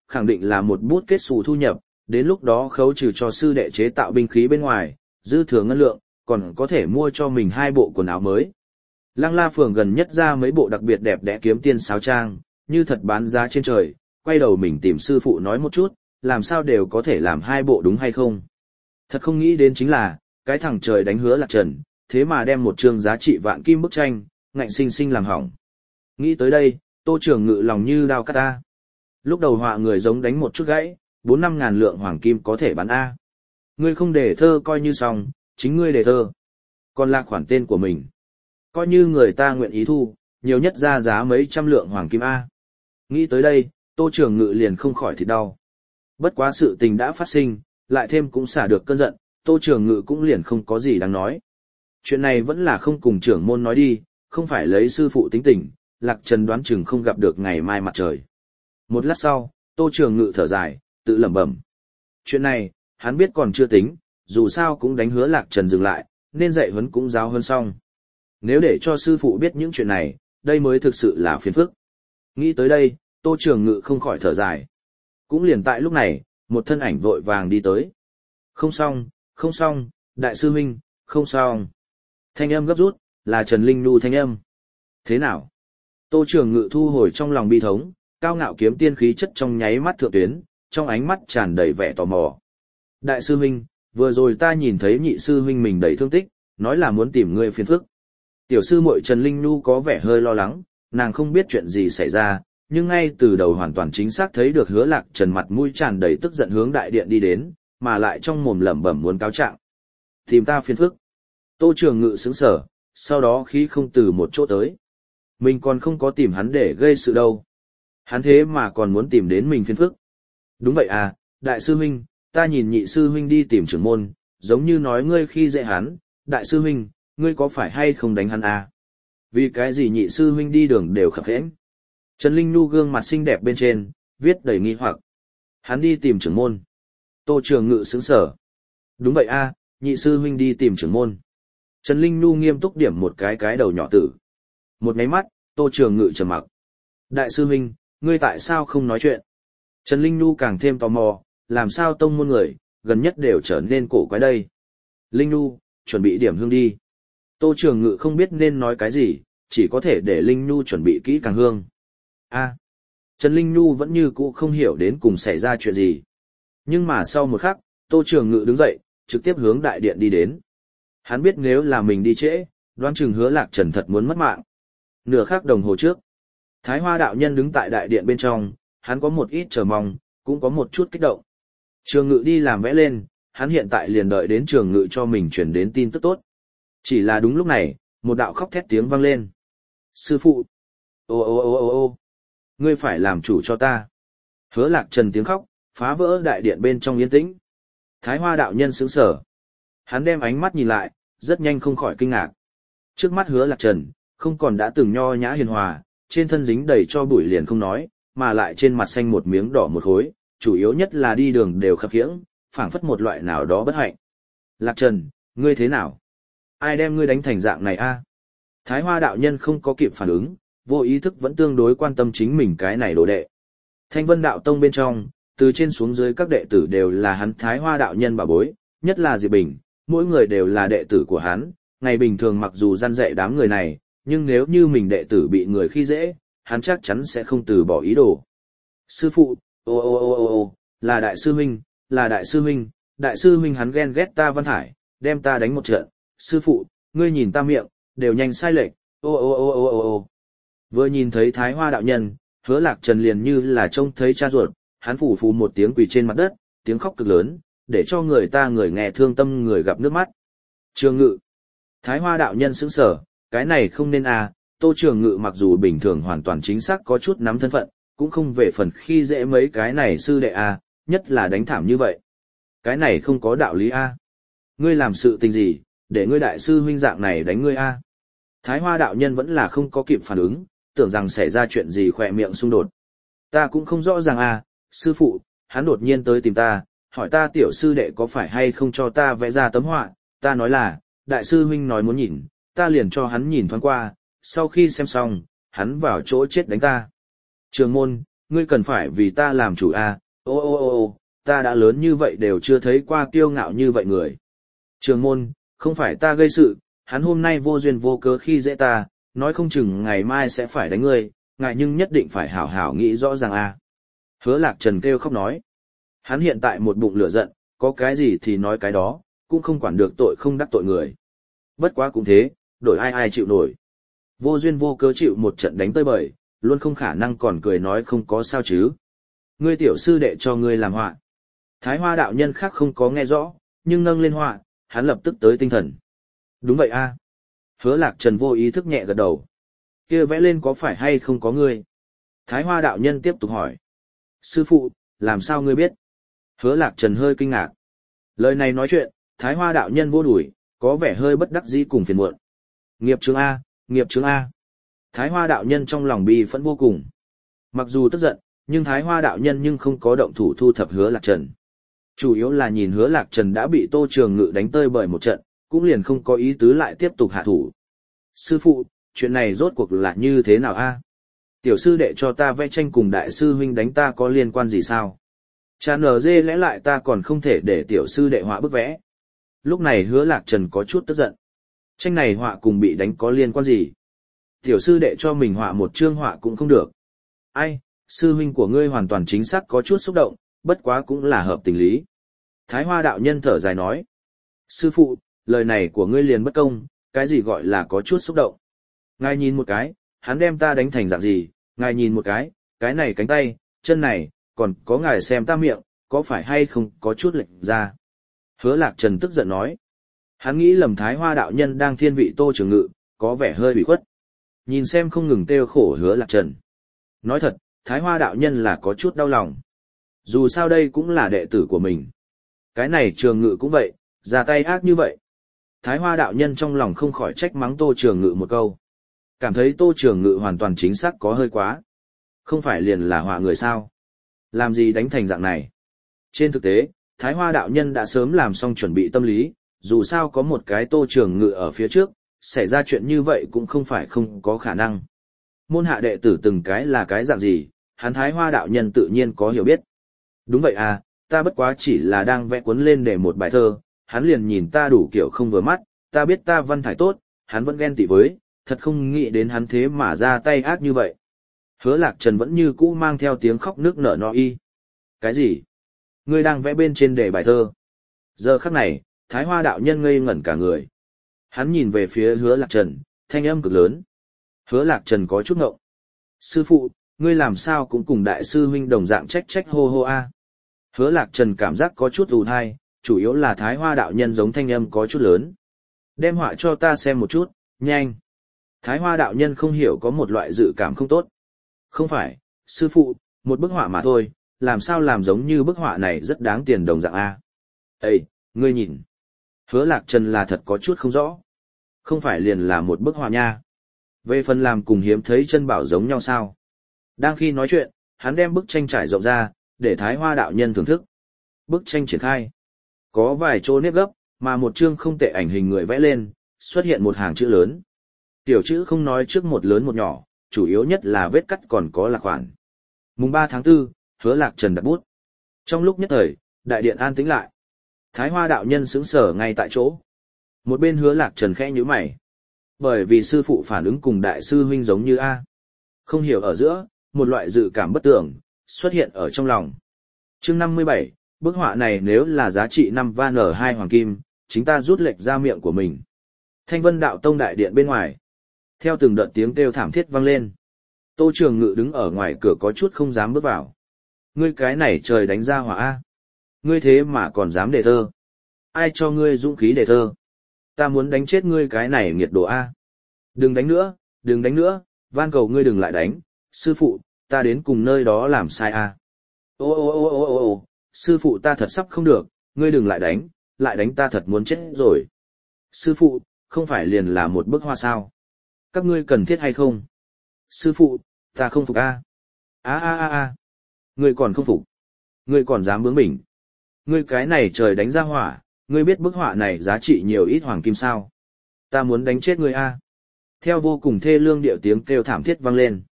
khẳng định là một bút kết xù thu nhập, đến lúc đó khấu trừ cho sư đệ chế tạo binh khí bên ngoài, dư thừa ngân lượng, còn có thể mua cho mình hai bộ quần áo mới. Lăng La Phường gần nhất ra mấy bộ đặc biệt đẹp đẽ kiếm tiên sáo trang, như thật bán giá trên trời, quay đầu mình tìm sư phụ nói một chút, làm sao đều có thể làm hai bộ đúng hay không. Thật không nghĩ đến chính là, cái thằng trời đánh hứa Lạc Trần, thế mà đem một chương giá trị vạn kim bức tranh, ngạnh sinh sinh làm hỏng. Nghĩ tới đây, Tô Trường Ngự lòng như đao cắt ta. Lúc đầu họa người giống đánh một chút gãy, bốn năm ngàn lượng hoàng kim có thể bán A. Ngươi không để thơ coi như xong, chính ngươi để thơ. Còn là khoản tên của mình. Coi như người ta nguyện ý thu, nhiều nhất ra giá mấy trăm lượng hoàng kim A. Nghĩ tới đây, Tô Trường Ngự liền không khỏi thịt đau. Bất quá sự tình đã phát sinh, lại thêm cũng xả được cơn giận, Tô Trường Ngự cũng liền không có gì đáng nói. Chuyện này vẫn là không cùng trưởng môn nói đi, không phải lấy sư phụ tính tình, Lạc Trần đoán chừng không gặp được ngày mai mặt trời. Một lát sau, Tô Trường Ngự thở dài, tự lẩm bẩm. Chuyện này, hắn biết còn chưa tính, dù sao cũng đánh hứa Lạc Trần dừng lại, nên dạy huấn cũng giáo hơn xong. Nếu để cho sư phụ biết những chuyện này, đây mới thực sự là phiền phức. Nghĩ tới đây, Tô Trường Ngự không khỏi thở dài. Cũng liền tại lúc này, một thân ảnh vội vàng đi tới. Không xong, không xong, đại sư huynh, không xong. Thanh âm gấp rút, là Trần Linh Nhu thanh âm. Thế nào? Tô Trường Ngự thu hồi trong lòng bi thống, cao ngạo kiếm tiên khí chất trong nháy mắt thượng tuyến, trong ánh mắt tràn đầy vẻ tò mò. Đại sư huynh, vừa rồi ta nhìn thấy nhị sư huynh mình đầy thương tích, nói là muốn tìm ngươi phiền phức. Tiểu sư muội Trần Linh Nhu có vẻ hơi lo lắng, nàng không biết chuyện gì xảy ra, nhưng ngay từ đầu hoàn toàn chính xác thấy được Hứa Lạc Trần mặt mũi tràn đầy tức giận hướng đại điện đi đến, mà lại trong mồm lẩm bẩm muốn cáo trạng. Tìm ta phiền phức. Tô Trường Ngự sững sờ, sau đó khí không từ một chỗ tới. Mình còn không có tìm hắn để gây sự đâu. Hắn thế mà còn muốn tìm đến mình phiền phức. Đúng vậy à, đại sư huynh, ta nhìn nhị sư huynh đi tìm trưởng môn, giống như nói ngươi khi dễ hắn, đại sư huynh, ngươi có phải hay không đánh hắn à? Vì cái gì nhị sư huynh đi đường đều khập khẽnh. Trần Linh Nhu gương mặt xinh đẹp bên trên, viết đầy nghi hoặc. Hắn đi tìm trưởng môn. Tô Trường Ngự sững sờ. Đúng vậy a, nhị sư huynh đi tìm trưởng môn. Trần Linh Nhu nghiêm túc điểm một cái cái đầu nhỏ tử. Một máy mắt, Tô Trường Ngự trầm mặc. Đại sư huynh, ngươi tại sao không nói chuyện? Trần Linh Nhu càng thêm tò mò, làm sao tông môn người, gần nhất đều trở nên cổ quái đây. Linh Nhu, chuẩn bị điểm hương đi. Tô Trường Ngự không biết nên nói cái gì, chỉ có thể để Linh Nhu chuẩn bị kỹ càng hương. A. Trần Linh Nhu vẫn như cũ không hiểu đến cùng xảy ra chuyện gì. Nhưng mà sau một khắc, Tô Trường Ngự đứng dậy, trực tiếp hướng đại điện đi đến. Hắn biết nếu là mình đi trễ, đoán chừng Hứa Lạc Trần thật muốn mất mạng. Nửa khắc đồng hồ trước, Thái Hoa đạo nhân đứng tại đại điện bên trong, hắn có một ít chờ mong, cũng có một chút kích động. Trường Ngự đi làm vẽ lên, hắn hiện tại liền đợi đến Trường Ngự cho mình chuyển đến tin tức tốt. Chỉ là đúng lúc này, một đạo khóc thét tiếng vang lên. Sư phụ! Ô ô ô ô ô! Ngươi phải làm chủ cho ta. Hứa Lạc Trần tiếng khóc, phá vỡ đại điện bên trong yên tĩnh. Thái Hoa đạo nhân sững sờ. Hắn đem ánh mắt nhìn lại, rất nhanh không khỏi kinh ngạc. Trước mắt Hứa Lạc Trần, không còn đã từng nho nhã hiền hòa, trên thân dính đầy cho bụi liền không nói, mà lại trên mặt xanh một miếng đỏ một khối, chủ yếu nhất là đi đường đều khập khiễng, phảng phất một loại nào đó bất hạnh. Lạc Trần, ngươi thế nào? Ai đem ngươi đánh thành dạng này a? Thái Hoa đạo nhân không có kịp phản ứng, vô ý thức vẫn tương đối quan tâm chính mình cái này đồ đệ. Thanh Vân đạo tông bên trong, từ trên xuống dưới các đệ tử đều là hắn Thái Hoa đạo nhân bảo bối, nhất là Diệp Bình, mỗi người đều là đệ tử của hắn, ngày bình thường mặc dù răn dạy đám người này, nhưng nếu như mình đệ tử bị người khi dễ, hắn chắc chắn sẽ không từ bỏ ý đồ. Sư phụ, ô ô ô ô ô, là đại sư huynh, là đại sư huynh, đại sư huynh hắn ghen ghét ta Văn Hải, đem ta đánh một trận, sư phụ, ngươi nhìn ta miệng, đều nhanh sai lệch, ô ô ô ô ô ô. Vừa nhìn thấy Thái Hoa đạo nhân, Hứa Lạc Trần liền như là trông thấy cha ruột, hắn phủ phù một tiếng quỳ trên mặt đất, tiếng khóc cực lớn, để cho người ta người nghe thương tâm người gặp nước mắt. Trường Ngự. Thái Hoa đạo nhân sững sờ, cái này không nên à, Tô Trường Ngự mặc dù bình thường hoàn toàn chính xác có chút nắm thân phận, cũng không về phần khi dễ mấy cái này sư đệ à, nhất là đánh thảm như vậy. Cái này không có đạo lý à. Ngươi làm sự tình gì, để ngươi đại sư huynh dạng này đánh ngươi à. Thái Hoa đạo nhân vẫn là không có kịp phản ứng, tưởng rằng xảy ra chuyện gì khỏe miệng xung đột. Ta cũng không rõ ràng à, sư phụ, hắn đột nhiên tới tìm ta, hỏi ta tiểu sư đệ có phải hay không cho ta vẽ ra tấm họa, ta nói là, đại sư huynh nói muốn nhìn, ta liền cho hắn nhìn thoáng qua, sau khi xem xong, hắn vào chỗ chết đánh ta. Trường môn, ngươi cần phải vì ta làm chủ a, ô ô ô ô, ta đã lớn như vậy đều chưa thấy qua kiêu ngạo như vậy người. Trường môn, không phải ta gây sự, hắn hôm nay vô duyên vô cớ khi dễ ta, nói không chừng ngày mai sẽ phải đánh ngươi, ngài nhưng nhất định phải hảo hảo nghĩ rõ ràng a. Hứa Lạc Trần kêu khóc nói. Hắn hiện tại một bụng lửa giận, có cái gì thì nói cái đó, cũng không quản được tội không đắc tội người. Bất quá cũng thế, đổi ai ai chịu nổi. Vô duyên vô cớ chịu một trận đánh tơi bời, luôn không khả năng còn cười nói không có sao chứ. Ngươi tiểu sư đệ cho ngươi làm họa. Thái Hoa đạo nhân khác không có nghe rõ, nhưng nâng lên họa, hắn lập tức tới tinh thần. Đúng vậy a. Hứa Lạc Trần vô ý thức nhẹ gật đầu. Kia vẽ lên có phải hay không có ngươi? Thái Hoa đạo nhân tiếp tục hỏi. Sư phụ, làm sao ngươi biết? Hứa Lạc Trần hơi kinh ngạc. Lời này nói chuyện, Thái Hoa đạo nhân vô đuổi, có vẻ hơi bất đắc dĩ cùng phiền muộn. Nghiệp chướng A, nghiệp chướng A. Thái Hoa đạo nhân trong lòng bi phẫn vô cùng. Mặc dù tức giận, nhưng Thái Hoa đạo nhân nhưng không có động thủ thu thập Hứa Lạc Trần. Chủ yếu là nhìn Hứa Lạc Trần đã bị Tô Trường Ngự đánh tơi bởi một trận, cũng liền không có ý tứ lại tiếp tục hạ thủ. Sư phụ, chuyện này rốt cuộc là như thế nào a? Tiểu sư đệ cho ta vẽ tranh cùng đại sư huynh đánh ta có liên quan gì sao? Cha nở dê lẽ lại ta còn không thể để tiểu sư đệ họa bức vẽ. Lúc này Hứa Lạc Trần có chút tức giận. Tranh này họa cùng bị đánh có liên quan gì? Tiểu sư đệ cho mình họa một chương họa cũng không được. Ai, sư huynh của ngươi hoàn toàn chính xác có chút xúc động, bất quá cũng là hợp tình lý. Thái Hoa đạo nhân thở dài nói. Sư phụ, lời này của ngươi liền bất công, cái gì gọi là có chút xúc động? Ngài nhìn một cái, hắn đem ta đánh thành dạng gì, ngài nhìn một cái, cái này cánh tay, chân này, còn có ngài xem ta miệng, có phải hay không có chút lệch ra. Hứa Lạc Trần tức giận nói. Hắn nghĩ lầm Thái Hoa đạo nhân đang thiên vị Tô Trường Ngự, có vẻ hơi bị khuất. Nhìn xem không ngừng kêu khổ Hứa Lạc Trần. Nói thật, Thái Hoa đạo nhân là có chút đau lòng. Dù sao đây cũng là đệ tử của mình. Cái này Trường Ngự cũng vậy, ra tay ác như vậy. Thái Hoa đạo nhân trong lòng không khỏi trách mắng Tô Trường Ngự một câu. Cảm thấy Tô Trường Ngự hoàn toàn chính xác có hơi quá. Không phải liền là họa người sao? Làm gì đánh thành dạng này? Trên thực tế, Thái Hoa đạo nhân đã sớm làm xong chuẩn bị tâm lý, dù sao có một cái Tô Trường Ngự ở phía trước, xảy ra chuyện như vậy cũng không phải không có khả năng. Môn hạ đệ tử từng cái là cái dạng gì, hắn Thái Hoa đạo nhân tự nhiên có hiểu biết. Đúng vậy à, ta bất quá chỉ là đang vẽ cuốn lên để một bài thơ, hắn liền nhìn ta đủ kiểu không vừa mắt, ta biết ta văn thải tốt, hắn vẫn ghen tị với, thật không nghĩ đến hắn thế mà ra tay ác như vậy. Hứa Lạc Trần vẫn như cũ mang theo tiếng khóc nước nở no y. Cái gì? Ngươi đang vẽ bên trên đề bài thơ. Giờ khắc này, Thái Hoa đạo nhân ngây ngẩn cả người. Hắn nhìn về phía Hứa Lạc Trần, thanh âm cực lớn. Hứa Lạc Trần có chút ngộng. Sư phụ, ngươi làm sao cũng cùng đại sư huynh đồng dạng trách trách hô hô a. Hứa Lạc Trần cảm giác có chút ù thai, chủ yếu là Thái Hoa đạo nhân giống thanh âm có chút lớn. Đem họa cho ta xem một chút, nhanh. Thái Hoa đạo nhân không hiểu có một loại dự cảm không tốt. Không phải, sư phụ, một bức họa mà thôi, làm sao làm giống như bức họa này rất đáng tiền đồng dạng a. Ê, ngươi nhìn. Hứa Lạc Trần là thật có chút không rõ. Không phải liền là một bức họa nha. Về phần làm cùng hiếm thấy chân bảo giống nhau sao. Đang khi nói chuyện, hắn đem bức tranh trải rộng ra, để Thái Hoa đạo nhân thưởng thức. Bức tranh triển khai. Có vài chỗ nếp gấp, mà một chương không tệ ảnh hình người vẽ lên, xuất hiện một hàng chữ lớn. Tiểu chữ không nói trước một lớn một nhỏ, chủ yếu nhất là vết cắt còn có lạc khoản. Mùng ba tháng tư, Hứa Lạc Trần đặt bút. Trong lúc nhất thời, đại điện an tĩnh lại. Thái Hoa đạo nhân sững sờ ngay tại chỗ. Một bên Hứa Lạc Trần khẽ nhíu mày. Bởi vì sư phụ phản ứng cùng đại sư huynh giống như A. Không hiểu ở giữa, một loại dự cảm bất tưởng, xuất hiện ở trong lòng. Chương năm mươi bảy, bức họa này nếu là giá trị năm van ở hai hoàng kim, chính ta rút lệch ra miệng của mình. Thanh Vân Đạo Tông đại điện bên ngoài. Theo từng đợt tiếng kêu thảm thiết vang lên. Tô Trường Ngự đứng ở ngoài cửa có chút không dám bước vào. Ngươi cái này trời đánh ra hỏa A. Ngươi thế mà còn dám đề thơ. Ai cho ngươi dũng khí đề thơ? Ta muốn đánh chết ngươi cái này nghiệt đồ A. Đừng đánh nữa, đừng đánh nữa, van cầu ngươi đừng lại đánh. Sư phụ, ta đến cùng nơi đó làm sai A. Ô ô ô ô ô ô, sư phụ ta thật sắp không được, ngươi đừng lại đánh, lại đánh ta thật muốn chết rồi. Sư phụ, không phải liền là một bức hoa sao? Các ngươi cần thiết hay không? Sư phụ, ta không phục A. A a a a. Ngươi còn không phục. Ngươi còn dám bướng bỉnh. Ngươi cái này trời đánh ra hỏa, ngươi biết bức họa này giá trị nhiều ít hoàng kim sao? Ta muốn đánh chết ngươi A. Theo vô cùng thê lương điệu tiếng kêu thảm thiết vang lên.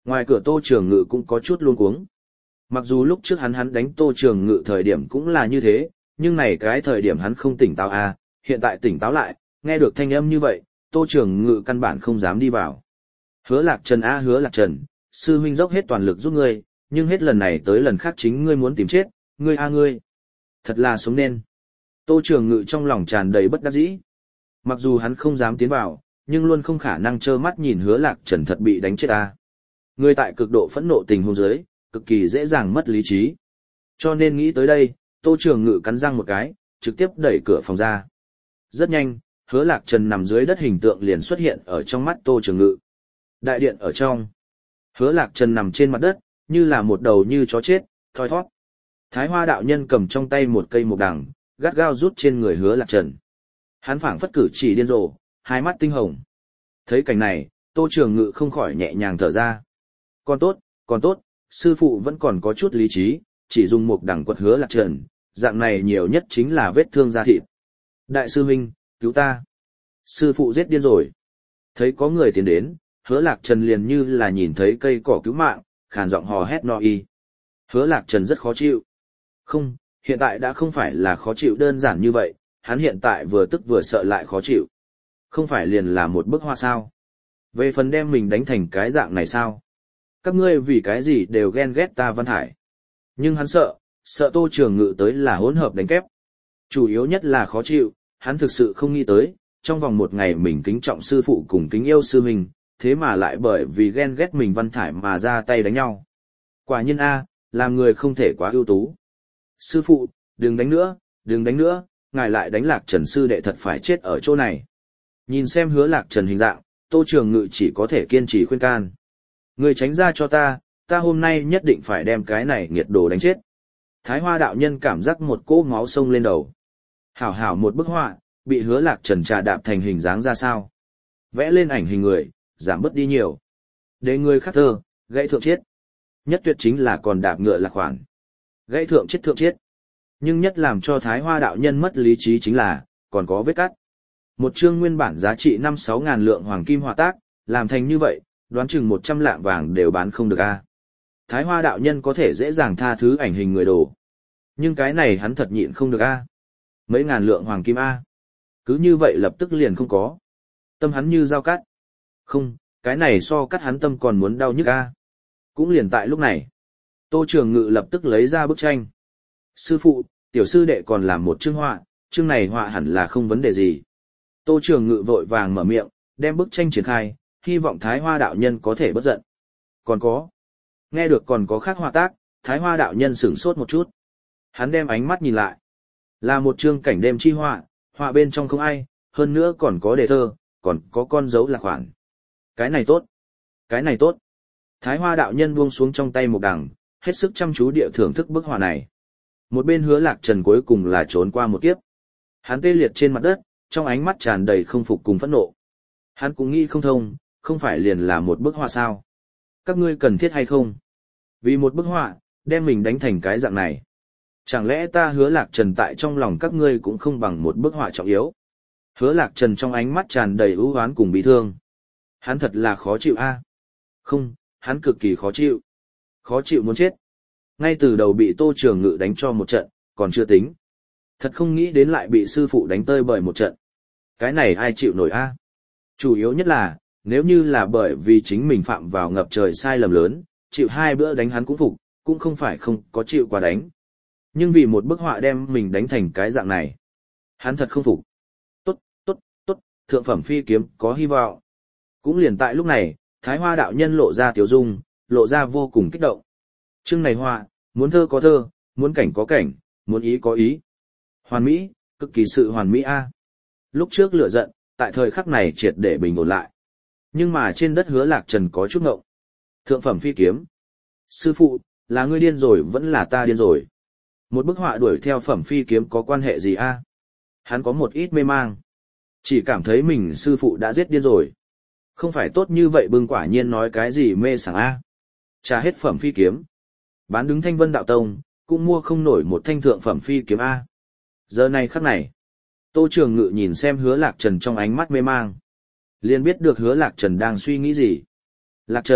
Ngoài cửa Tô Trường Ngự cũng có chút luống cuống. Mặc dù lúc trước hắn hắn đánh Tô Trường Ngự thời điểm cũng là như thế, nhưng này cái thời điểm hắn không tỉnh táo à, hiện tại tỉnh táo lại, nghe được thanh âm như vậy, Tô Trường Ngự căn bản không dám đi vào. Hứa Lạc Trần a Hứa Lạc Trần, sư huynh dốc hết toàn lực giúp ngươi, nhưng hết lần này tới lần khác chính ngươi muốn tìm chết, ngươi a ngươi. Thật là sống nên. Tô Trường Ngự trong lòng tràn đầy bất đắc dĩ. Mặc dù hắn không dám tiến vào, nhưng luôn không khả năng trơ mắt nhìn Hứa Lạc Trần thật bị đánh chết ta. Người tại cực độ phẫn nộ tình huống dưới, cực kỳ dễ dàng mất lý trí. Cho nên nghĩ tới đây, Tô Trường Ngự cắn răng một cái, trực tiếp đẩy cửa phòng ra. Rất nhanh, Hứa Lạc Trần nằm dưới đất hình tượng liền xuất hiện ở trong mắt Tô Trường Ngự. Đại điện ở trong. Hứa Lạc Trần nằm trên mặt đất, như là một đầu như chó chết, thoi thoát. Thái Hoa đạo nhân cầm trong tay một cây mộc đằng, gắt gao rút trên người Hứa Lạc Trần. Hắn phảng phất cử chỉ điên rồ, hai mắt tinh hồng. Thấy cảnh này, Tô Trường Ngự không khỏi nhẹ nhàng thở ra. Còn tốt, còn tốt, sư phụ vẫn còn có chút lý trí, chỉ dùng mộc đằng quật Hứa Lạc Trần, dạng này nhiều nhất chính là vết thương da thịt. Đại sư huynh, cứu ta. Sư phụ giết điên rồi. Thấy có người tiến đến, Hứa Lạc Trần liền như là nhìn thấy cây cỏ cứu mạng, khàn giọng hò hét no y. Hứa Lạc Trần rất khó chịu. Không, hiện tại đã không phải là khó chịu đơn giản như vậy, hắn hiện tại vừa tức vừa sợ lại khó chịu. Không phải liền là một bức hoa sao? Về phần đem mình đánh thành cái dạng này sao? Các ngươi vì cái gì đều ghen ghét ta Văn Hải. Nhưng hắn sợ, sợ Tô Trường Ngự tới là hỗn hợp đánh kép. Chủ yếu nhất là khó chịu, hắn thực sự không nghĩ tới, trong vòng một ngày mình kính trọng sư phụ cùng kính yêu sư mình, thế mà lại bởi vì ghen ghét mình Văn Thải mà ra tay đánh nhau. Quả nhiên A, làm người không thể quá ưu tú. Sư phụ, đừng đánh nữa, đừng đánh nữa, ngài lại đánh Lạc Trần sư đệ thật phải chết ở chỗ này. Nhìn xem Hứa Lạc Trần hình dạng, Tô Trường Ngự chỉ có thể kiên trì khuyên can. Người tránh ra cho ta, ta hôm nay nhất định phải đem cái này nghiệt đồ đánh chết. Thái Hoa đạo nhân cảm giác một cỗ máu sông lên đầu. Hảo hảo một bức họa, bị Hứa Lạc Trần trà đạp thành hình dáng ra sao. Vẽ lên ảnh hình người, giảm bớt đi nhiều. Để người khác thơ, gãy thượng chết. Nhất tuyệt chính là còn đạp ngựa lạc khoản. Gãy thượng chết thượng chết. Nhưng nhất làm cho Thái Hoa đạo nhân mất lý trí chính là, còn có vết cắt. Một chương nguyên bản giá trị năm sáu ngàn lượng hoàng kim họa tác, làm thành như vậy, đoán chừng một trăm lạng vàng đều bán không được a. Thái Hoa đạo nhân có thể dễ dàng tha thứ ảnh hình người đồ. Nhưng cái này hắn thật nhịn không được a. Mấy ngàn lượng hoàng kim a. Cứ như vậy lập tức liền không có. Tâm hắn như dao cắt. Không, cái này so cắt hắn tâm còn muốn đau nhức a. Cũng liền tại lúc này, Tô Trường Ngự lập tức lấy ra bức tranh. Sư phụ, tiểu sư đệ còn làm một chương họa, chương này họa hẳn là không vấn đề gì. Tô Trường Ngự vội vàng mở miệng, đem bức tranh triển khai, hy vọng Thái Hoa đạo nhân có thể bất giận. Còn có. Nghe được còn có khác họa tác, Thái Hoa đạo nhân sửng sốt một chút. Hắn đem ánh mắt nhìn lại. Là một chương cảnh đêm chi họa, họa bên trong không ai, hơn nữa còn có đề thơ, còn có con dấu lạc khoản. Cái này tốt. Cái này tốt. Thái Hoa đạo nhân buông xuống trong tay một đằng, hết sức chăm chú địa thưởng thức bức họa này. Một bên Hứa Lạc Trần cuối cùng là trốn qua một kiếp. Hắn tê liệt trên mặt đất, trong ánh mắt tràn đầy không phục cùng phẫn nộ. Hắn cũng nghĩ không thông, không phải liền là một bức họa sao? Các ngươi cần thiết hay không? Vì một bức họa, đem mình đánh thành cái dạng này. Chẳng lẽ ta Hứa Lạc Trần tại trong lòng các ngươi cũng không bằng một bức họa trọng yếu? Hứa Lạc Trần trong ánh mắt tràn đầy ưu oán cùng bị thương. Hắn thật là khó chịu a. Không, hắn cực kỳ khó chịu. Khó chịu muốn chết. Ngay từ đầu bị Tô Trường Ngự đánh cho một trận, còn chưa tính. Thật không nghĩ đến lại bị sư phụ đánh tơi bởi một trận. Cái này ai chịu nổi a? Chủ yếu nhất là, nếu như là bởi vì chính mình phạm vào ngập trời sai lầm lớn, chịu hai bữa đánh hắn cũng phục, cũng không phải không có chịu qua đánh. Nhưng vì một bức họa đem mình đánh thành cái dạng này, hắn thật không phục. Tốt, tốt, tốt, thượng phẩm phi kiếm có hy vọng. Cũng liền tại lúc này, Thái Hoa đạo nhân lộ ra tiểu dung, lộ ra vô cùng kích động. Chương này họa, muốn thơ có thơ, muốn cảnh có cảnh, muốn ý có ý. Hoàn mỹ, cực kỳ sự hoàn mỹ a. Lúc trước lửa giận, tại thời khắc này triệt để bình ổn lại. Nhưng mà trên đất Hứa Lạc Trần có chút ngộng. Thượng phẩm phi kiếm. Sư phụ, là ngươi điên rồi vẫn là ta điên rồi. Một bức họa đuổi theo phẩm phi kiếm có quan hệ gì a? Hắn có một ít mê mang. Chỉ cảm thấy mình sư phụ đã giết điên rồi. Không phải tốt như vậy bưng quả nhiên nói cái gì mê sảng a. Trả hết phẩm phi kiếm. Bán đứng Thanh Vân Đạo Tông, cũng mua không nổi một thanh thượng phẩm phi kiếm a. Giờ này khắc này, Tô Trường Ngự nhìn xem Hứa Lạc Trần trong ánh mắt mê mang. Liền biết được Hứa Lạc Trần đang suy nghĩ gì. Lạc Trần,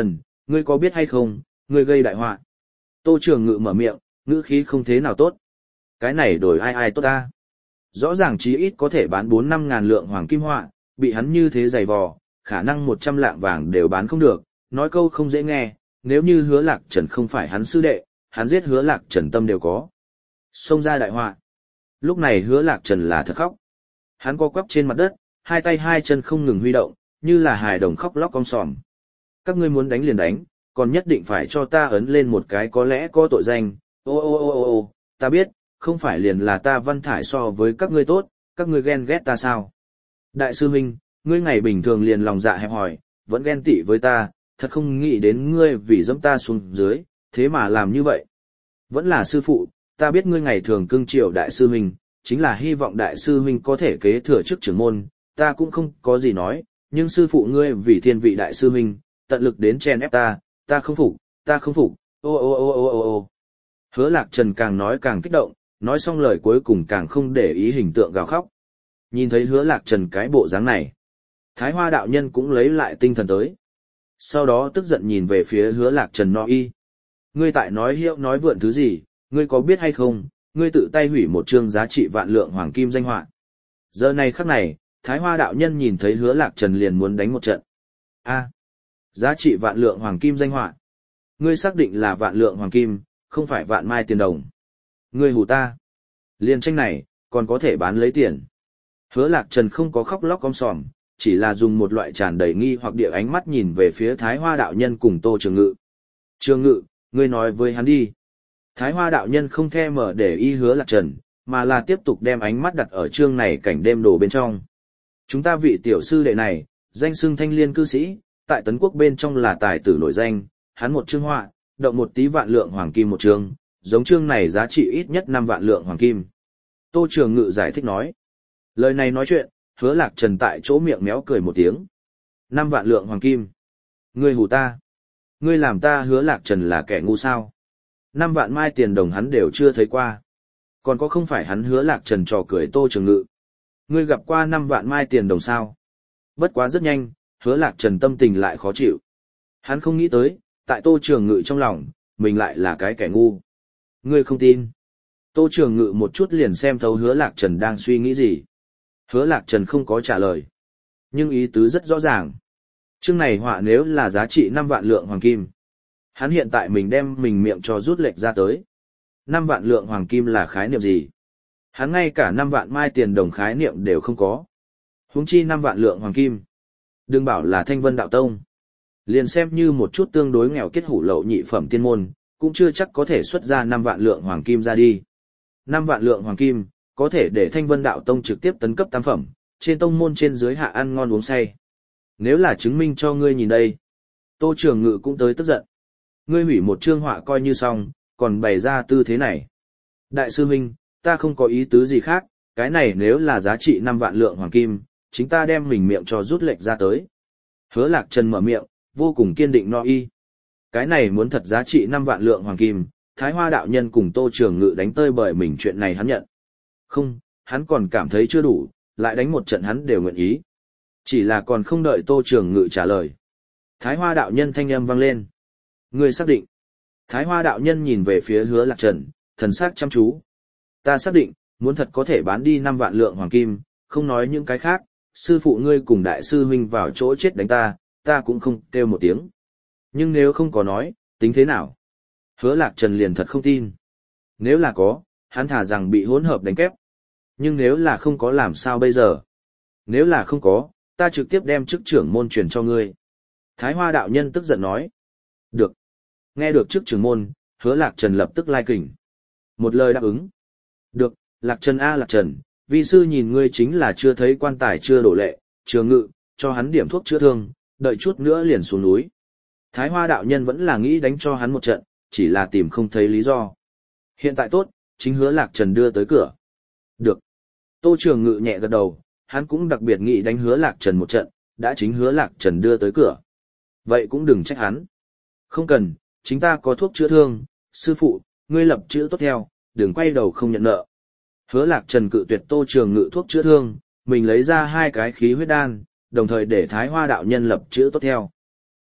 ngươi có biết hay không, ngươi gây đại họa. Tô Trường Ngự mở miệng, ngữ khí không thế nào tốt. Cái này đổi ai ai tốt ta. Rõ ràng chí ít có thể bán bốn năm ngàn lượng hoàng kim họa, bị hắn như thế dày vò, khả năng một trăm lạng vàng đều bán không được, nói câu không dễ nghe, nếu như Hứa Lạc Trần không phải hắn sư đệ, hắn giết Hứa Lạc Trần tâm đều có. Xông ra đại họa. Lúc này Hứa Lạc Trần là thật khóc. Hắn co quắp trên mặt đất, hai tay hai chân không ngừng huy động, như là hài đồng khóc lóc om sòm. Các ngươi muốn đánh liền đánh, còn nhất định phải cho ta ấn lên một cái có lẽ có tội danh. Ô ô ô ô ô, ta biết, không phải liền là ta Văn Thải so với các ngươi tốt, các ngươi ghen ghét ta sao? Đại sư huynh, ngươi ngày bình thường liền lòng dạ hẹp hòi, vẫn ghen tị với ta, thật không nghĩ đến ngươi vì dẫm ta xuống dưới, thế mà làm như vậy. Vẫn là sư phụ, ta biết ngươi ngày thường cưng chiều đại sư huynh, chính là hy vọng đại sư huynh có thể kế thừa chức trưởng môn, ta cũng không có gì nói, nhưng sư phụ ngươi vì thiên vị đại sư huynh, tận lực đến chen ép ta, ta không phục, ta không phục, ô ô ô ô ô ô. Hứa Lạc Trần càng nói càng kích động, nói xong lời cuối cùng càng không để ý hình tượng gào khóc. Nhìn thấy Hứa Lạc Trần cái bộ dáng này, Thái Hoa đạo nhân cũng lấy lại tinh thần tới. Sau đó tức giận nhìn về phía Hứa Lạc Trần nói y. Ngươi tại nói hiệu nói vượn thứ gì, ngươi có biết hay không, ngươi tự tay hủy một chương giá trị vạn lượng hoàng kim danh họa. Giờ này khắc này, Thái Hoa đạo nhân nhìn thấy Hứa Lạc Trần liền muốn đánh một trận. A, giá trị vạn lượng hoàng kim danh họa. Ngươi xác định là vạn lượng hoàng kim, không phải vạn mai tiền đồng. Ngươi hù ta. Liên tranh này, còn có thể bán lấy tiền. Hứa Lạc Trần không có khóc lóc om sòm, chỉ là dùng một loại tràn đầy nghi hoặc địa ánh mắt nhìn về phía Thái Hoa đạo nhân cùng Tô Trường Ngự. Trường Ngự, ngươi nói với hắn đi. Thái Hoa đạo nhân không thèm mở để ý Hứa Lạc Trần, mà là tiếp tục đem ánh mắt đặt ở chương này cảnh đêm đồ bên trong. Chúng ta vị tiểu sư đệ này, danh xưng thanh liên cư sĩ, tại Tấn Quốc bên trong là tài tử nổi danh, hắn một chương họa, động một tí vạn lượng hoàng kim một chương, giống chương này giá trị ít nhất năm vạn lượng hoàng kim. Tô Trường Ngự giải thích nói. Lời này nói chuyện, Hứa Lạc Trần tại chỗ miệng méo cười một tiếng. Năm vạn lượng hoàng kim. Ngươi hù ta. Ngươi làm ta Hứa Lạc Trần là kẻ ngu sao. Năm vạn mai tiền đồng hắn đều chưa thấy qua. Còn có không phải hắn Hứa Lạc Trần trò cười Tô Trường Ngự. Ngươi gặp qua năm vạn mai tiền đồng sao. Bất quá rất nhanh, Hứa Lạc Trần tâm tình lại khó chịu. Hắn không nghĩ tới, tại Tô Trường Ngự trong lòng, mình lại là cái kẻ ngu. Ngươi không tin. Tô Trường Ngự một chút liền xem thấu Hứa Lạc Trần đang suy nghĩ gì. Hứa Lạc Trần không có trả lời. Nhưng ý tứ rất rõ ràng. Chương này họa nếu là giá trị năm vạn lượng hoàng kim. Hắn hiện tại mình đem mình miệng cho rút lệch ra tới. năm vạn lượng hoàng kim là khái niệm gì? Hắn ngay cả năm vạn mai tiền đồng khái niệm đều không có. Huống chi năm vạn lượng hoàng kim. Đừng bảo là Thanh Vân Đạo Tông. Liền xem như một chút tương đối nghèo kết hủ lậu nhị phẩm tiên môn, cũng chưa chắc có thể xuất ra năm vạn lượng hoàng kim ra đi. năm vạn lượng hoàng kim, có thể để Thanh Vân Đạo Tông trực tiếp tấn cấp tam phẩm, trên tông môn trên dưới hạ ăn ngon uống say. Nếu là chứng minh cho ngươi nhìn đây. Tô Trường Ngự cũng tới tức giận. Ngươi hủy một chương họa coi như xong, còn bày ra tư thế này. Đại sư huynh, ta không có ý tứ gì khác, cái này nếu là giá trị năm vạn lượng hoàng kim, chính ta đem mình miệng cho rút lệch ra tới. Hứa Lạc Trần mở miệng, vô cùng kiên định no y. Cái này muốn thật giá trị năm vạn lượng hoàng kim, Thái Hoa đạo nhân cùng Tô Trường Ngự đánh tơi bởi mình chuyện này hắn nhận. Không, hắn còn cảm thấy chưa đủ, lại đánh một trận hắn đều nguyện ý. Chỉ là còn không đợi Tô Trường Ngự trả lời. Thái Hoa đạo nhân thanh âm vang lên. Ngươi xác định. Thái Hoa đạo nhân nhìn về phía Hứa Lạc Trần, thần sắc chăm chú. Ta xác định, muốn thật có thể bán đi năm vạn lượng hoàng kim, không nói những cái khác, sư phụ ngươi cùng đại sư huynh vào chỗ chết đánh ta, ta cũng không kêu một tiếng. Nhưng nếu không có nói, tính thế nào? Hứa Lạc Trần liền thật không tin. Nếu là có, hắn thả rằng bị hỗn hợp đánh kép. Nhưng nếu là không có làm sao bây giờ? Nếu là không có, ta trực tiếp đem chức trưởng môn truyền cho ngươi. Thái Hoa đạo nhân tức giận nói. Được. Nghe được chức trưởng môn, Hứa Lạc Trần lập tức lai kình. Một lời đáp ứng. Được, Lạc Trần a Lạc Trần, vi sư nhìn ngươi chính là chưa thấy quan tài chưa đổ lệ, Trường Ngự, cho hắn điểm thuốc chữa thương, đợi chút nữa liền xuống núi. Thái Hoa đạo nhân vẫn là nghĩ đánh cho hắn một trận, chỉ là tìm không thấy lý do. Hiện tại tốt, chính Hứa Lạc Trần đưa tới cửa. Được. Tô Trường Ngự nhẹ gật đầu, hắn cũng đặc biệt nghĩ đánh Hứa Lạc Trần một trận, đã chính Hứa Lạc Trần đưa tới cửa. Vậy cũng đừng trách hắn. Không cần, chính ta có thuốc chữa thương, sư phụ, ngươi lập chữ tốt theo, đừng quay đầu không nhận nợ. Hứa Lạc Trần cự tuyệt Tô Trường Ngự thuốc chữa thương, mình lấy ra hai cái khí huyết đan, đồng thời để Thái Hoa đạo nhân lập chữ tốt theo.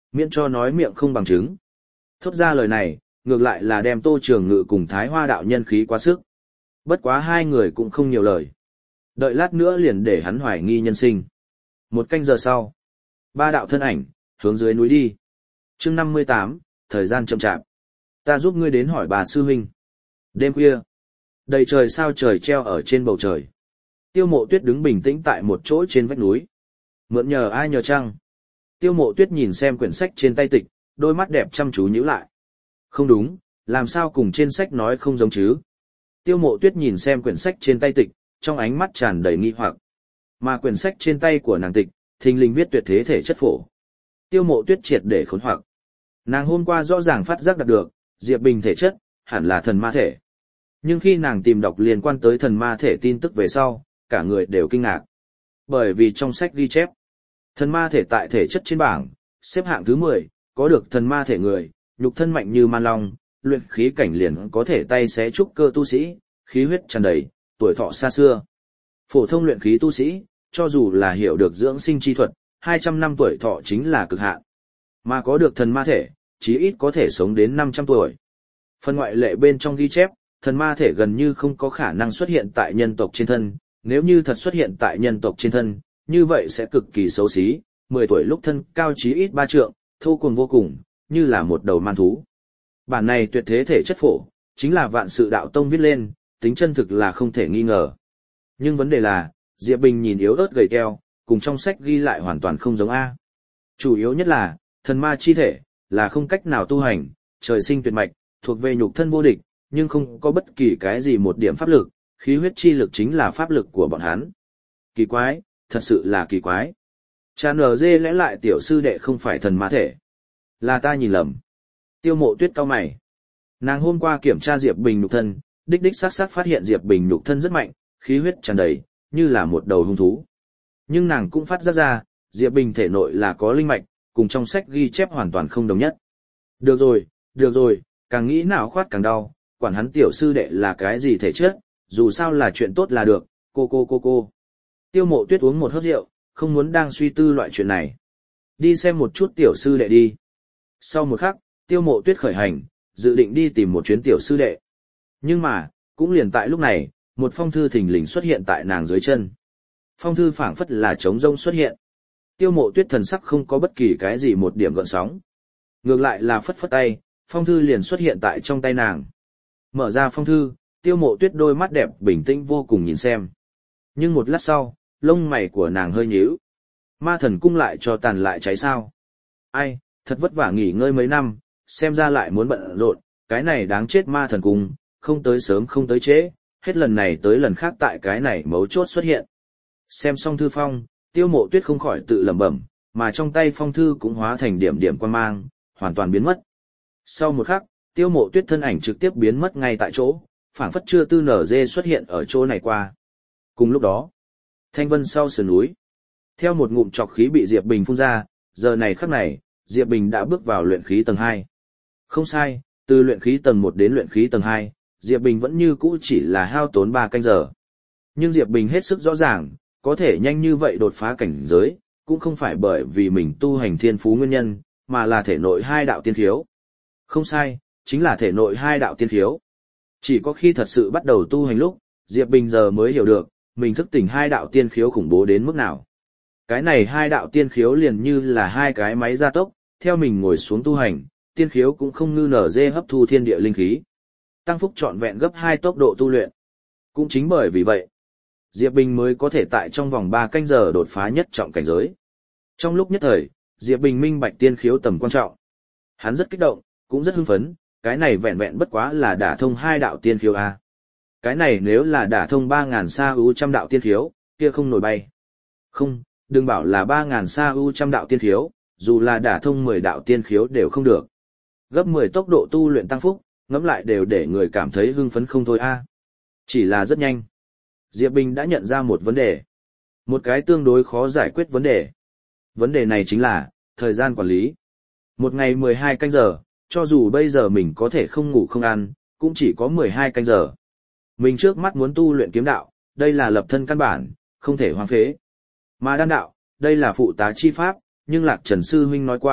Miễn cho nói miệng không bằng chứng. Thốt ra lời này, ngược lại là đem Tô Trường Ngự cùng Thái Hoa đạo nhân khí quá sức. Bất quá hai người cũng không nhiều lời. Đợi lát nữa liền để hắn hoài nghi nhân sinh. Một canh giờ sau, ba đạo thân ảnh, hướng dưới núi đi. chương năm mươi tám, thời gian chậm chạp. Ta giúp ngươi đến hỏi bà sư huynh. Đêm khuya, đầy trời sao trời treo ở trên bầu trời. Tiêu Mộ Tuyết đứng bình tĩnh tại một chỗ trên vách núi. Mượn nhờ ai nhờ chăng? Tiêu Mộ Tuyết nhìn xem quyển sách trên tay tịch, đôi mắt đẹp chăm chú nhíu lại. Không đúng, làm sao cùng trên sách nói không giống chứ? Tiêu Mộ Tuyết nhìn xem quyển sách trên tay tịch, trong ánh mắt tràn đầy nghi hoặc. Mà quyển sách trên tay của nàng tịch, thình lình viết tuyệt thế thể chất phổ. Tiêu Mộ Tuyết triệt để khốn hoặc. Nàng hôm qua rõ ràng phát giác đạt được, Diệp Bình thể chất, hẳn là thần ma thể. Nhưng khi nàng tìm đọc liên quan tới thần ma thể tin tức về sau, cả người đều kinh ngạc. Bởi vì trong sách ghi chép, thần ma thể tại thể chất trên bảng, xếp hạng thứ mười, có được thần ma thể người, nhục thân mạnh như man long, luyện khí cảnh liền có thể tay xé trúc cơ tu sĩ, khí huyết tràn đầy, tuổi thọ xa xưa. Phổ thông luyện khí tu sĩ, cho dù là hiểu được dưỡng sinh chi thuật, hai trăm năm tuổi thọ chính là cực hạn. Mà có được thần ma thể, chí ít có thể sống đến năm trăm tuổi. Phần ngoại lệ bên trong ghi chép, thần ma thể gần như không có khả năng xuất hiện tại nhân tộc trên thân, nếu như thật xuất hiện tại nhân tộc trên thân, như vậy sẽ cực kỳ xấu xí, mười tuổi lúc thân cao chí ít ba trượng, thô cuồng vô cùng, như là một đầu man thú. Bản này tuyệt thế thể chất phổ, chính là Vạn Sự Đạo Tông viết lên, tính chân thực là không thể nghi ngờ. Nhưng vấn đề là, Diệp Bình nhìn yếu ớt gầy teo, cùng trong sách ghi lại hoàn toàn không giống A. Chủ yếu nhất là, thần ma chi thể, là không cách nào tu hành, trời sinh tuyệt mạch, thuộc về nhục thân vô địch, nhưng không có bất kỳ cái gì một điểm pháp lực, khí huyết chi lực chính là pháp lực của bọn hắn. Kỳ quái, thật sự là kỳ quái. Cha nờ dê lẽ lại tiểu sư đệ không phải thần ma thể. Là ta nhìn lầm. Tiêu Mộ Tuyết cau mày. Nàng hôm qua kiểm tra Diệp Bình nhục thân, đích đích xác xác phát hiện Diệp Bình nhục thân rất mạnh, khí huyết tràn đầy, như là một đầu hung thú. Nhưng nàng cũng phát giác ra, Diệp Bình thể nội là có linh mạch, cùng trong sách ghi chép hoàn toàn không đồng nhất. Được rồi, được rồi, càng nghĩ nào khoát càng đau, quản hắn tiểu sư đệ là cái gì thể chất, dù sao là chuyện tốt là được, cô cô cô cô. Tiêu Mộ Tuyết uống một hớp rượu, không muốn đang suy tư loại chuyện này. Đi xem một chút tiểu sư đệ đi. Sau một khắc, Tiêu Mộ Tuyết khởi hành, dự định đi tìm một chuyến tiểu sư đệ. Nhưng mà, cũng liền tại lúc này, một phong thư thình lình xuất hiện tại nàng dưới chân. Phong thư phảng phất là trống rông xuất hiện. Tiêu Mộ Tuyết thần sắc không có bất kỳ cái gì một điểm gợn sóng. Ngược lại là phất phất tay, phong thư liền xuất hiện tại trong tay nàng. Mở ra phong thư, Tiêu Mộ Tuyết đôi mắt đẹp bình tĩnh vô cùng nhìn xem. Nhưng một lát sau, lông mày của nàng hơi nhíu. Ma thần cung lại cho tàn lại cháy sao? Ai, thật vất vả nghỉ ngơi mấy năm, xem ra lại muốn bận rộn, cái này đáng chết ma thần cung, không tới sớm không tới trễ, hết lần này tới lần khác tại cái này mấu chốt xuất hiện. Xem xong thư phong, Tiêu Mộ Tuyết không khỏi tự lẩm bẩm, mà trong tay phong thư cũng hóa thành điểm điểm quan mang, hoàn toàn biến mất. Sau một khắc, Tiêu Mộ Tuyết thân ảnh trực tiếp biến mất ngay tại chỗ, phảng phất chưa tư nở dê xuất hiện ở chỗ này qua. Cùng lúc đó, thanh vân sau sườn núi, theo một ngụm trọc khí bị Diệp Bình phun ra, giờ này khắc này, Diệp Bình đã bước vào luyện khí tầng hai. Không sai, từ luyện khí tầng một đến luyện khí tầng hai, Diệp Bình vẫn như cũ chỉ là hao tốn ba canh giờ. Nhưng Diệp Bình hết sức rõ ràng, có thể nhanh như vậy đột phá cảnh giới, cũng không phải bởi vì mình tu hành thiên phú nguyên nhân, mà là thể nội hai đạo tiên khiếu. Không sai, chính là thể nội hai đạo tiên khiếu. Chỉ có khi thật sự bắt đầu tu hành lúc, Diệp Bình giờ mới hiểu được, mình thức tỉnh hai đạo tiên khiếu khủng bố đến mức nào. Cái này hai đạo tiên khiếu liền như là hai cái máy gia tốc, theo mình ngồi xuống tu hành, tiên khiếu cũng không ngư nở dê hấp thu thiên địa linh khí. Tăng phúc trọn vẹn gấp hai tốc độ tu luyện. Cũng chính bởi vì vậy, Diệp Bình mới có thể tại trong vòng ba canh giờ đột phá nhất trọng cảnh giới. Trong lúc nhất thời, Diệp Bình minh bạch tiên khiếu tầm quan trọng. Hắn rất kích động, cũng rất hưng phấn, cái này vẹn vẹn bất quá là đả thông hai đạo tiên khiếu a. Cái này nếu là đả thông ba ngàn sa ưu trăm đạo tiên khiếu, kia không nổi bay. Không, đừng bảo là ba ngàn sa ưu trăm đạo tiên khiếu, dù là đả thông mười đạo tiên khiếu đều không được. Gấp mười tốc độ tu luyện tăng phúc, ngẫm lại đều để người cảm thấy hưng phấn không thôi a. Chỉ là rất nhanh. Diệp Bình đã nhận ra một vấn đề. Một cái tương đối khó giải quyết vấn đề. Vấn đề này chính là, thời gian quản lý. Một ngày mười hai canh giờ, cho dù bây giờ mình có thể không ngủ không ăn, cũng chỉ có mười hai canh giờ. Mình trước mắt muốn tu luyện kiếm đạo, đây là lập thân căn bản, không thể hoang phế. Mà đan đạo, đây là phụ tá chi pháp, nhưng Lạc Trần Sư Huynh nói qua,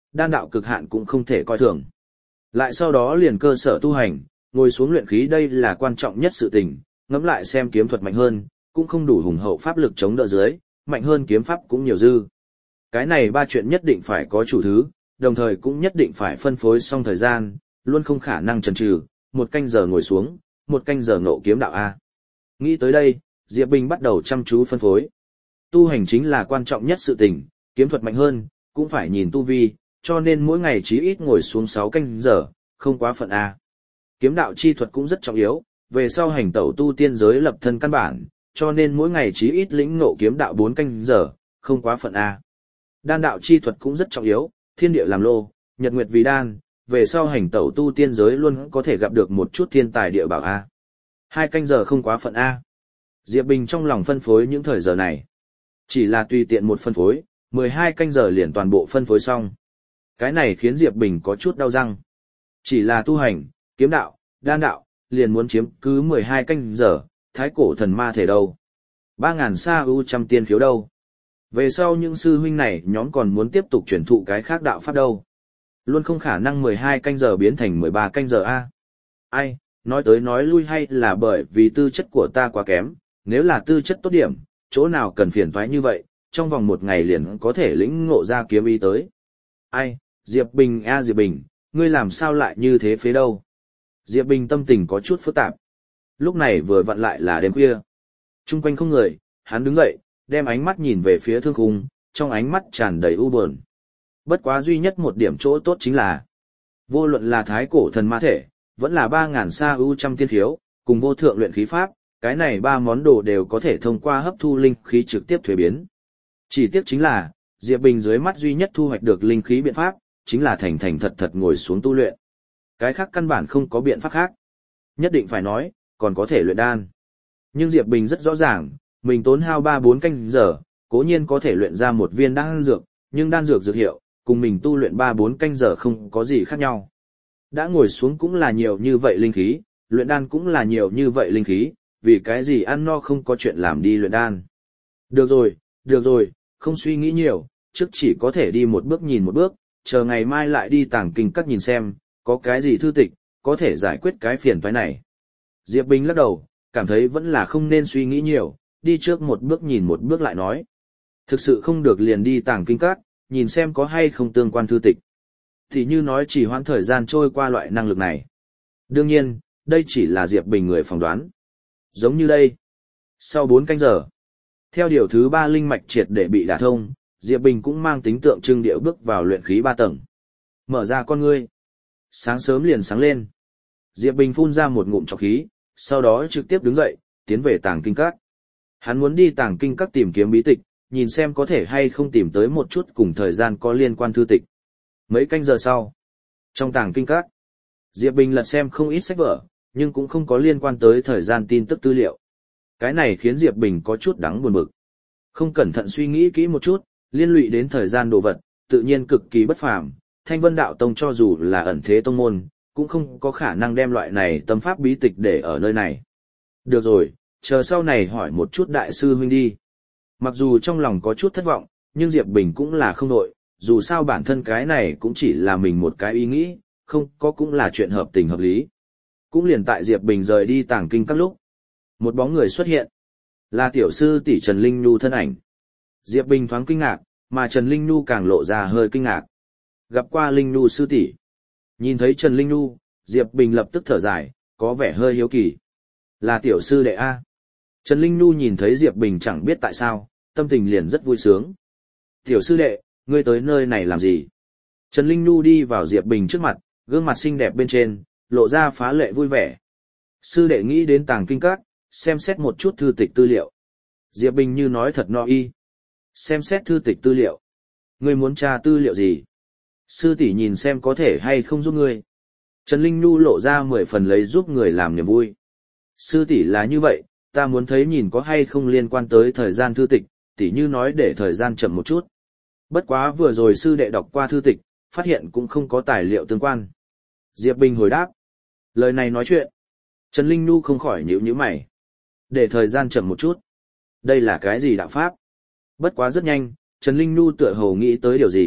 đan đạo cực hạn cũng không thể coi thường. Lại sau đó liền cơ sở tu hành, ngồi xuống luyện khí đây là quan trọng nhất sự tình, ngẫm lại xem kiếm thuật mạnh hơn, cũng không đủ hùng hậu pháp lực chống đỡ dưới, mạnh hơn kiếm pháp cũng nhiều dư. Cái này ba chuyện nhất định phải có chủ thứ, đồng thời cũng nhất định phải phân phối xong thời gian, luôn không khả năng chần chừ, một canh giờ ngồi xuống, một canh giờ ngộ kiếm đạo A. Nghĩ tới đây, Diệp Bình bắt đầu chăm chú phân phối. Tu hành chính là quan trọng nhất sự tình, kiếm thuật mạnh hơn, cũng phải nhìn tu vi, cho nên mỗi ngày chí ít ngồi xuống sáu canh giờ, không quá phận A. Kiếm đạo chi thuật cũng rất trọng yếu, về sau hành tẩu tu tiên giới lập thân căn bản, cho nên mỗi ngày chí ít lĩnh ngộ kiếm đạo bốn canh giờ, không quá phận A. Đan đạo chi thuật cũng rất trọng yếu, thiên địa làm lô, nhật nguyệt vì đan, về sau hành tẩu tu tiên giới luôn có thể gặp được một chút thiên tài địa bảo A. Hai canh giờ không quá phận A. Diệp Bình trong lòng phân phối những thời giờ này. Chỉ là tùy tiện một phân phối, mười hai canh giờ liền toàn bộ phân phối xong. Cái này khiến Diệp Bình có chút đau răng. Chỉ là tu hành, kiếm đạo, đan đạo, liền muốn chiếm cứ mười hai canh giờ, thái cổ thần ma thể đâu. Ba ngàn sa ưu trăm tiên khiếu đâu. Về sau những sư huynh này nhóm còn muốn tiếp tục truyền thụ cái khác đạo pháp đâu. Luôn không khả năng mười hai canh giờ biến thành mười ba canh giờ A. Ai, nói tới nói lui hay là bởi vì tư chất của ta quá kém, nếu là tư chất tốt điểm, chỗ nào cần phiền toái như vậy, trong vòng một ngày liền có thể lĩnh ngộ ra kiếm ý tới. Ai, Diệp Bình a Diệp Bình, ngươi làm sao lại như thế phế đâu. Diệp Bình tâm tình có chút phức tạp. Lúc này vừa vặn lại là đêm khuya. Trung quanh không người, hắn đứng dậy, đem ánh mắt nhìn về phía thương khung, trong ánh mắt tràn đầy u buồn. Bất quá duy nhất một điểm chỗ tốt chính là, vô luận là thái cổ thần ma thể, vẫn là ba ngàn sa ưu trăm tiên khiếu, cùng vô thượng luyện khí pháp, cái này ba món đồ đều có thể thông qua hấp thu linh khí trực tiếp thuế biến. Chỉ tiếc chính là, Diệp Bình dưới mắt duy nhất thu hoạch được linh khí biện pháp, chính là thành thành thật thật ngồi xuống tu luyện. Cái khác căn bản không có biện pháp khác. Nhất định phải nói, còn có thể luyện đan. Nhưng Diệp Bình rất rõ ràng, mình tốn hao ba bốn canh giờ, cố nhiên có thể luyện ra một viên đan dược, nhưng đan dược dược hiệu, cùng mình tu luyện ba bốn canh giờ không có gì khác nhau. Đã ngồi xuống cũng là nhiều như vậy linh khí, luyện đan cũng là nhiều như vậy linh khí, vì cái gì ăn no không có chuyện làm đi luyện đan. Được rồi, được rồi, không suy nghĩ nhiều, trước chỉ có thể đi một bước nhìn một bước, chờ ngày mai lại đi tàng kinh các nhìn xem, có cái gì thư tịch, có thể giải quyết cái phiền toái này. Diệp Bình lắc đầu, cảm thấy vẫn là không nên suy nghĩ nhiều, đi trước một bước nhìn một bước lại nói. Thực sự không được liền đi tàng kinh các, nhìn xem có hay không tương quan thư tịch. Thì như nói chỉ hoãn thời gian trôi qua loại năng lực này. Đương nhiên, đây chỉ là Diệp Bình người phỏng đoán. Giống như đây. Sau bốn canh giờ, theo điều thứ ba linh mạch triệt để bị đả thông, Diệp Bình cũng mang tính tượng trưng địa bước vào luyện khí ba tầng. Mở ra con ngươi. Sáng sớm liền sáng lên. Diệp Bình phun ra một ngụm trọc khí, sau đó trực tiếp đứng dậy, tiến về tàng kinh các. Hắn muốn đi tàng kinh các tìm kiếm bí tịch, nhìn xem có thể hay không tìm tới một chút cùng thời gian có liên quan thư tịch. Mấy canh giờ sau, trong tàng kinh các, Diệp Bình lật xem không ít sách vở, nhưng cũng không có liên quan tới thời gian tin tức tư liệu. Cái này khiến Diệp Bình có chút đắng buồn bực. Không cẩn thận suy nghĩ kỹ một chút, liên lụy đến thời gian đồ vật, tự nhiên cực kỳ bất phàm. Thanh Vân Đạo Tông cho dù là ẩn thế tông môn, cũng không có khả năng đem loại này tâm pháp bí tịch để ở nơi này. Được rồi, chờ sau này hỏi một chút đại sư huynh đi. Mặc dù trong lòng có chút thất vọng, nhưng Diệp Bình cũng là không nội, dù sao bản thân cái này cũng chỉ là mình một cái ý nghĩ, không có cũng là chuyện hợp tình hợp lý. Cũng liền tại Diệp Bình rời đi tàng kinh các lúc. Một bóng người xuất hiện. Là tiểu sư tỷ Trần Linh Nhu thân ảnh. Diệp Bình thoáng kinh ngạc, mà Trần Linh Nhu càng lộ ra hơi kinh ngạc. Gặp qua Linh Nhu sư tỷ. Nhìn thấy Trần Linh Nhu, Diệp Bình lập tức thở dài, có vẻ hơi hiếu kỳ. Là tiểu sư đệ A. Trần Linh Nhu nhìn thấy Diệp Bình chẳng biết tại sao, tâm tình liền rất vui sướng. Tiểu sư đệ, ngươi tới nơi này làm gì? Trần Linh Nhu đi vào Diệp Bình trước mặt, gương mặt xinh đẹp bên trên, lộ ra phá lệ vui vẻ. Sư đệ nghĩ đến tàng kinh các, xem xét một chút thư tịch tư liệu. Diệp Bình như nói thật no y. Xem xét thư tịch tư liệu. Ngươi muốn tra tư liệu gì? Sư tỷ nhìn xem có thể hay không giúp ngươi. Trần Linh Nhu lộ ra mười phần lấy giúp người làm niềm vui. Sư tỷ là như vậy, ta muốn thấy nhìn có hay không liên quan tới thời gian thư tịch, tỷ như nói để thời gian chậm một chút. Bất quá vừa rồi sư đệ đọc qua thư tịch, phát hiện cũng không có tài liệu tương quan. Diệp Bình hồi đáp. Lời này nói chuyện. Trần Linh Nhu không khỏi nhíu nhíu mày. Để thời gian chậm một chút. Đây là cái gì đạo pháp? Bất quá rất nhanh, Trần Linh Nhu tựa hồ nghĩ tới điều gì,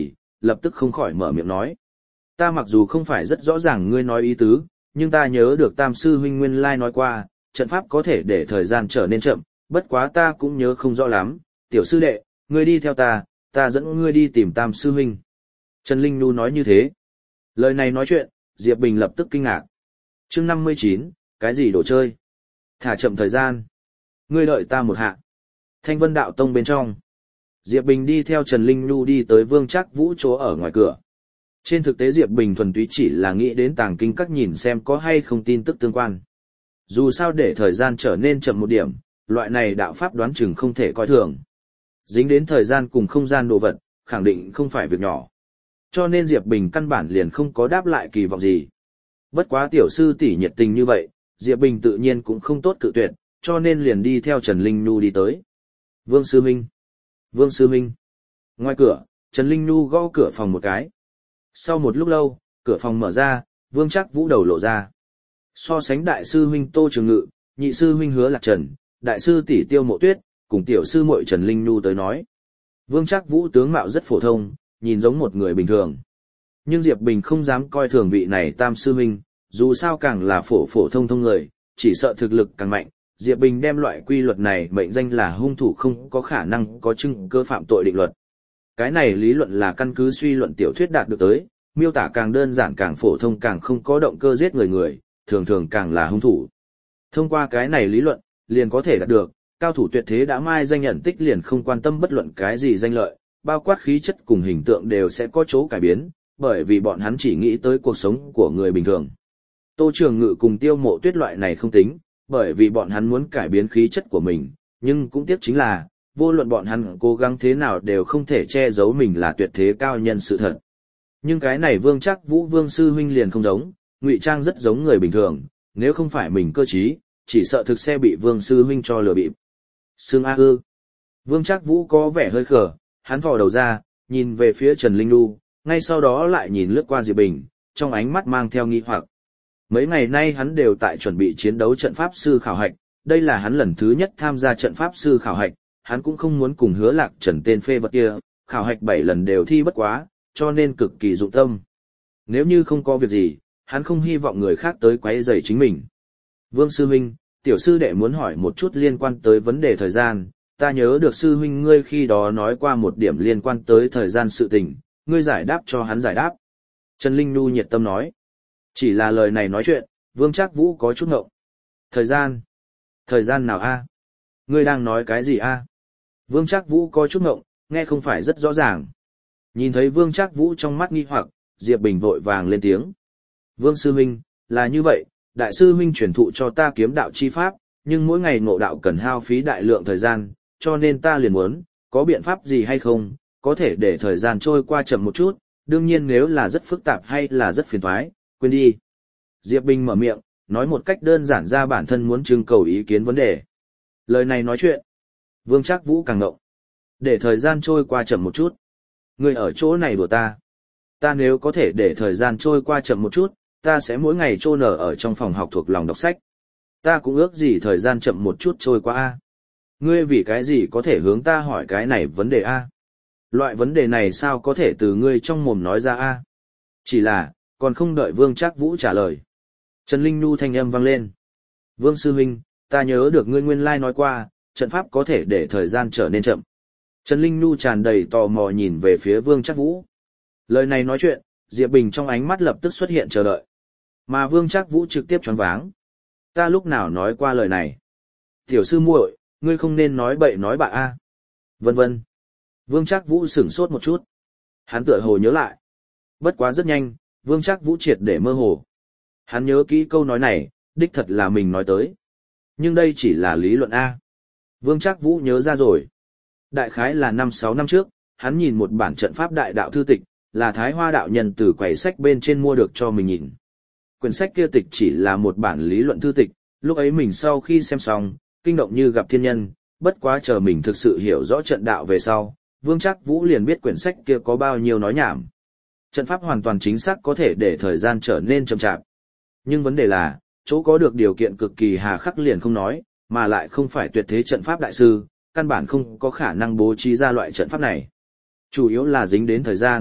lập tức không khỏi mở miệng nói. Ta mặc dù không phải rất rõ ràng ngươi nói ý tứ, nhưng ta nhớ được Tam sư huynh nguyên lai nói qua, trận pháp có thể để thời gian trở nên chậm, bất quá ta cũng nhớ không rõ lắm, tiểu sư đệ, ngươi đi theo ta, ta dẫn ngươi đi tìm Tam sư huynh. Trần Linh Nhu nói như thế. Lời này nói chuyện, Diệp Bình lập tức kinh ngạc. Chương năm mươi chín, cái gì đồ chơi? Thả chậm thời gian. Ngươi đợi ta một hạ. Thanh Vân Đạo Tông bên trong. Diệp Bình đi theo Trần Linh Nhu đi tới Vương Trác Vũ chỗ ở ngoài cửa. Trên thực tế Diệp Bình thuần túy chỉ là nghĩ đến tàng kinh các nhìn xem có hay không tin tức tương quan. Dù sao để thời gian trở nên chậm một điểm, loại này đạo pháp đoán chừng không thể coi thường. Dính đến thời gian cùng không gian đồ vật, khẳng định không phải việc nhỏ. Cho nên Diệp Bình căn bản liền không có đáp lại kỳ vọng gì. Bất quá tiểu sư tỷ nhiệt tình như vậy, Diệp Bình tự nhiên cũng không tốt cự tuyệt, cho nên liền đi theo Trần Linh Nhu đi tới. Vương sư huynh, Vương sư huynh. Ngoài cửa, Trần Linh Nhu gõ cửa phòng một cái. Sau một lúc lâu, cửa phòng mở ra, Vương Trác Vũ đầu lộ ra. So sánh đại sư huynh Tô Trường Ngự, nhị sư huynh Hứa Lạc Trần, đại sư tỷ Tiêu Mộ Tuyết, cùng tiểu sư muội Trần Linh Nhu tới nói. Vương Trác Vũ tướng mạo rất phổ thông, nhìn giống một người bình thường. Nhưng Diệp Bình không dám coi thường vị này Tam sư huynh, dù sao càng là phổ phổ thông thông người, chỉ sợ thực lực càng mạnh. Diệp Bình đem loại quy luật này mệnh danh là hung thủ không có khả năng có chứng cơ phạm tội định luật. Cái này lý luận là căn cứ suy luận tiểu thuyết đạt được tới, miêu tả càng đơn giản càng phổ thông càng không có động cơ giết người người, thường thường càng là hung thủ. Thông qua cái này lý luận, liền có thể đạt được, cao thủ tuyệt thế đã mai danh nhận tích liền không quan tâm bất luận cái gì danh lợi, bao quát khí chất cùng hình tượng đều sẽ có chỗ cải biến, bởi vì bọn hắn chỉ nghĩ tới cuộc sống của người bình thường. Tô Trường Ngự cùng Tiêu Mộ Tuyết loại này không tính, bởi vì bọn hắn muốn cải biến khí chất của mình, nhưng cũng tiếc chính là, vô luận bọn hắn cố gắng thế nào đều không thể che giấu mình là tuyệt thế cao nhân sự thật. Nhưng cái này Vương Trác Vũ Vương sư huynh liền không giống, ngụy trang rất giống người bình thường, nếu không phải mình cơ trí, chỉ sợ thực sẽ bị Vương sư huynh cho lừa bịp. Sương A ư. Vương Trác Vũ có vẻ hơi khờ, hắn thò đầu ra, nhìn về phía Trần Linh Nhu, ngay sau đó lại nhìn lướt qua Diệp Bình, trong ánh mắt mang theo nghi hoặc. Mấy ngày nay hắn đều tại chuẩn bị chiến đấu trận pháp sư khảo hạch, đây là hắn lần thứ nhất tham gia trận pháp sư khảo hạch, hắn cũng không muốn cùng Hứa Lạc Trần tên phê vật kia, khảo hạch bảy lần đều thi bất quá, cho nên cực kỳ dụng tâm. Nếu như không có việc gì, hắn không hy vọng người khác tới quấy rầy chính mình. Vương sư huynh, tiểu sư đệ muốn hỏi một chút liên quan tới vấn đề thời gian, ta nhớ được sư huynh ngươi khi đó nói qua một điểm liên quan tới thời gian sự tình, ngươi giải đáp cho hắn giải đáp. Trần Linh Nhu nhiệt tâm nói. Chỉ là lời này nói chuyện, Vương Trác Vũ có chút ngộng. Thời gian? Thời gian nào a? Ngươi đang nói cái gì a? Vương Trác Vũ có chút ngộng, nghe không phải rất rõ ràng. Nhìn thấy Vương Trác Vũ trong mắt nghi hoặc, Diệp Bình vội vàng lên tiếng. Vương sư huynh, là như vậy, đại sư huynh truyền thụ cho ta kiếm đạo chi pháp, nhưng mỗi ngày ngộ đạo cần hao phí đại lượng thời gian, cho nên ta liền muốn, có biện pháp gì hay không, có thể để thời gian trôi qua chậm một chút, đương nhiên nếu là rất phức tạp hay là rất phiền toái, quên đi. Diệp Bình mở miệng, nói một cách đơn giản ra bản thân muốn trưng cầu ý kiến vấn đề. Lời này nói chuyện, Vương Trác Vũ càng ngộng. Để thời gian trôi qua chậm một chút. Ngươi ở chỗ này đùa ta. Ta nếu có thể để thời gian trôi qua chậm một chút, ta sẽ mỗi ngày trô nở ở trong phòng học thuộc lòng đọc sách. Ta cũng ước gì thời gian chậm một chút trôi qua a. Ngươi vì cái gì có thể hướng ta hỏi cái này vấn đề a? Loại vấn đề này sao có thể từ ngươi trong mồm nói ra a? Chỉ là, còn không đợi Vương Trác Vũ trả lời. Trần Linh Nhu thanh âm vang lên. Vương sư huynh, ta nhớ được ngươi nguyên lai nói qua, trận pháp có thể để thời gian trở nên chậm. Trần Linh Nhu tràn đầy tò mò nhìn về phía Vương Trác Vũ. Lời này nói chuyện, Diệp Bình trong ánh mắt lập tức xuất hiện chờ đợi. Mà Vương Trác Vũ trực tiếp choáng váng. Ta lúc nào nói qua lời này? Tiểu sư muội, ngươi không nên nói bậy nói bạ a. Vân vân. Vương Trác Vũ sửng sốt một chút. Hắn tựa hồ nhớ lại. Bất quá rất nhanh, Vương Trác Vũ triệt để mơ hồ. Hắn nhớ kỹ câu nói này, đích thật là mình nói tới. Nhưng đây chỉ là lý luận A. Vương Trác Vũ nhớ ra rồi. Đại khái là năm sáu năm trước, hắn nhìn một bản trận pháp đại đạo thư tịch, là Thái Hoa đạo nhân từ quầy sách bên trên mua được cho mình nhìn. Quyển sách kia tịch chỉ là một bản lý luận thư tịch, lúc ấy mình sau khi xem xong, kinh động như gặp thiên nhân, bất quá chờ mình thực sự hiểu rõ trận đạo về sau, Vương Trác Vũ liền biết quyển sách kia có bao nhiêu nói nhảm. Trận pháp hoàn toàn chính xác có thể để thời gian trở nên chậm chạp. Nhưng vấn đề là, chỗ có được điều kiện cực kỳ hà khắc liền không nói, mà lại không phải tuyệt thế trận pháp đại sư, căn bản không có khả năng bố trí ra loại trận pháp này. Chủ yếu là dính đến thời gian,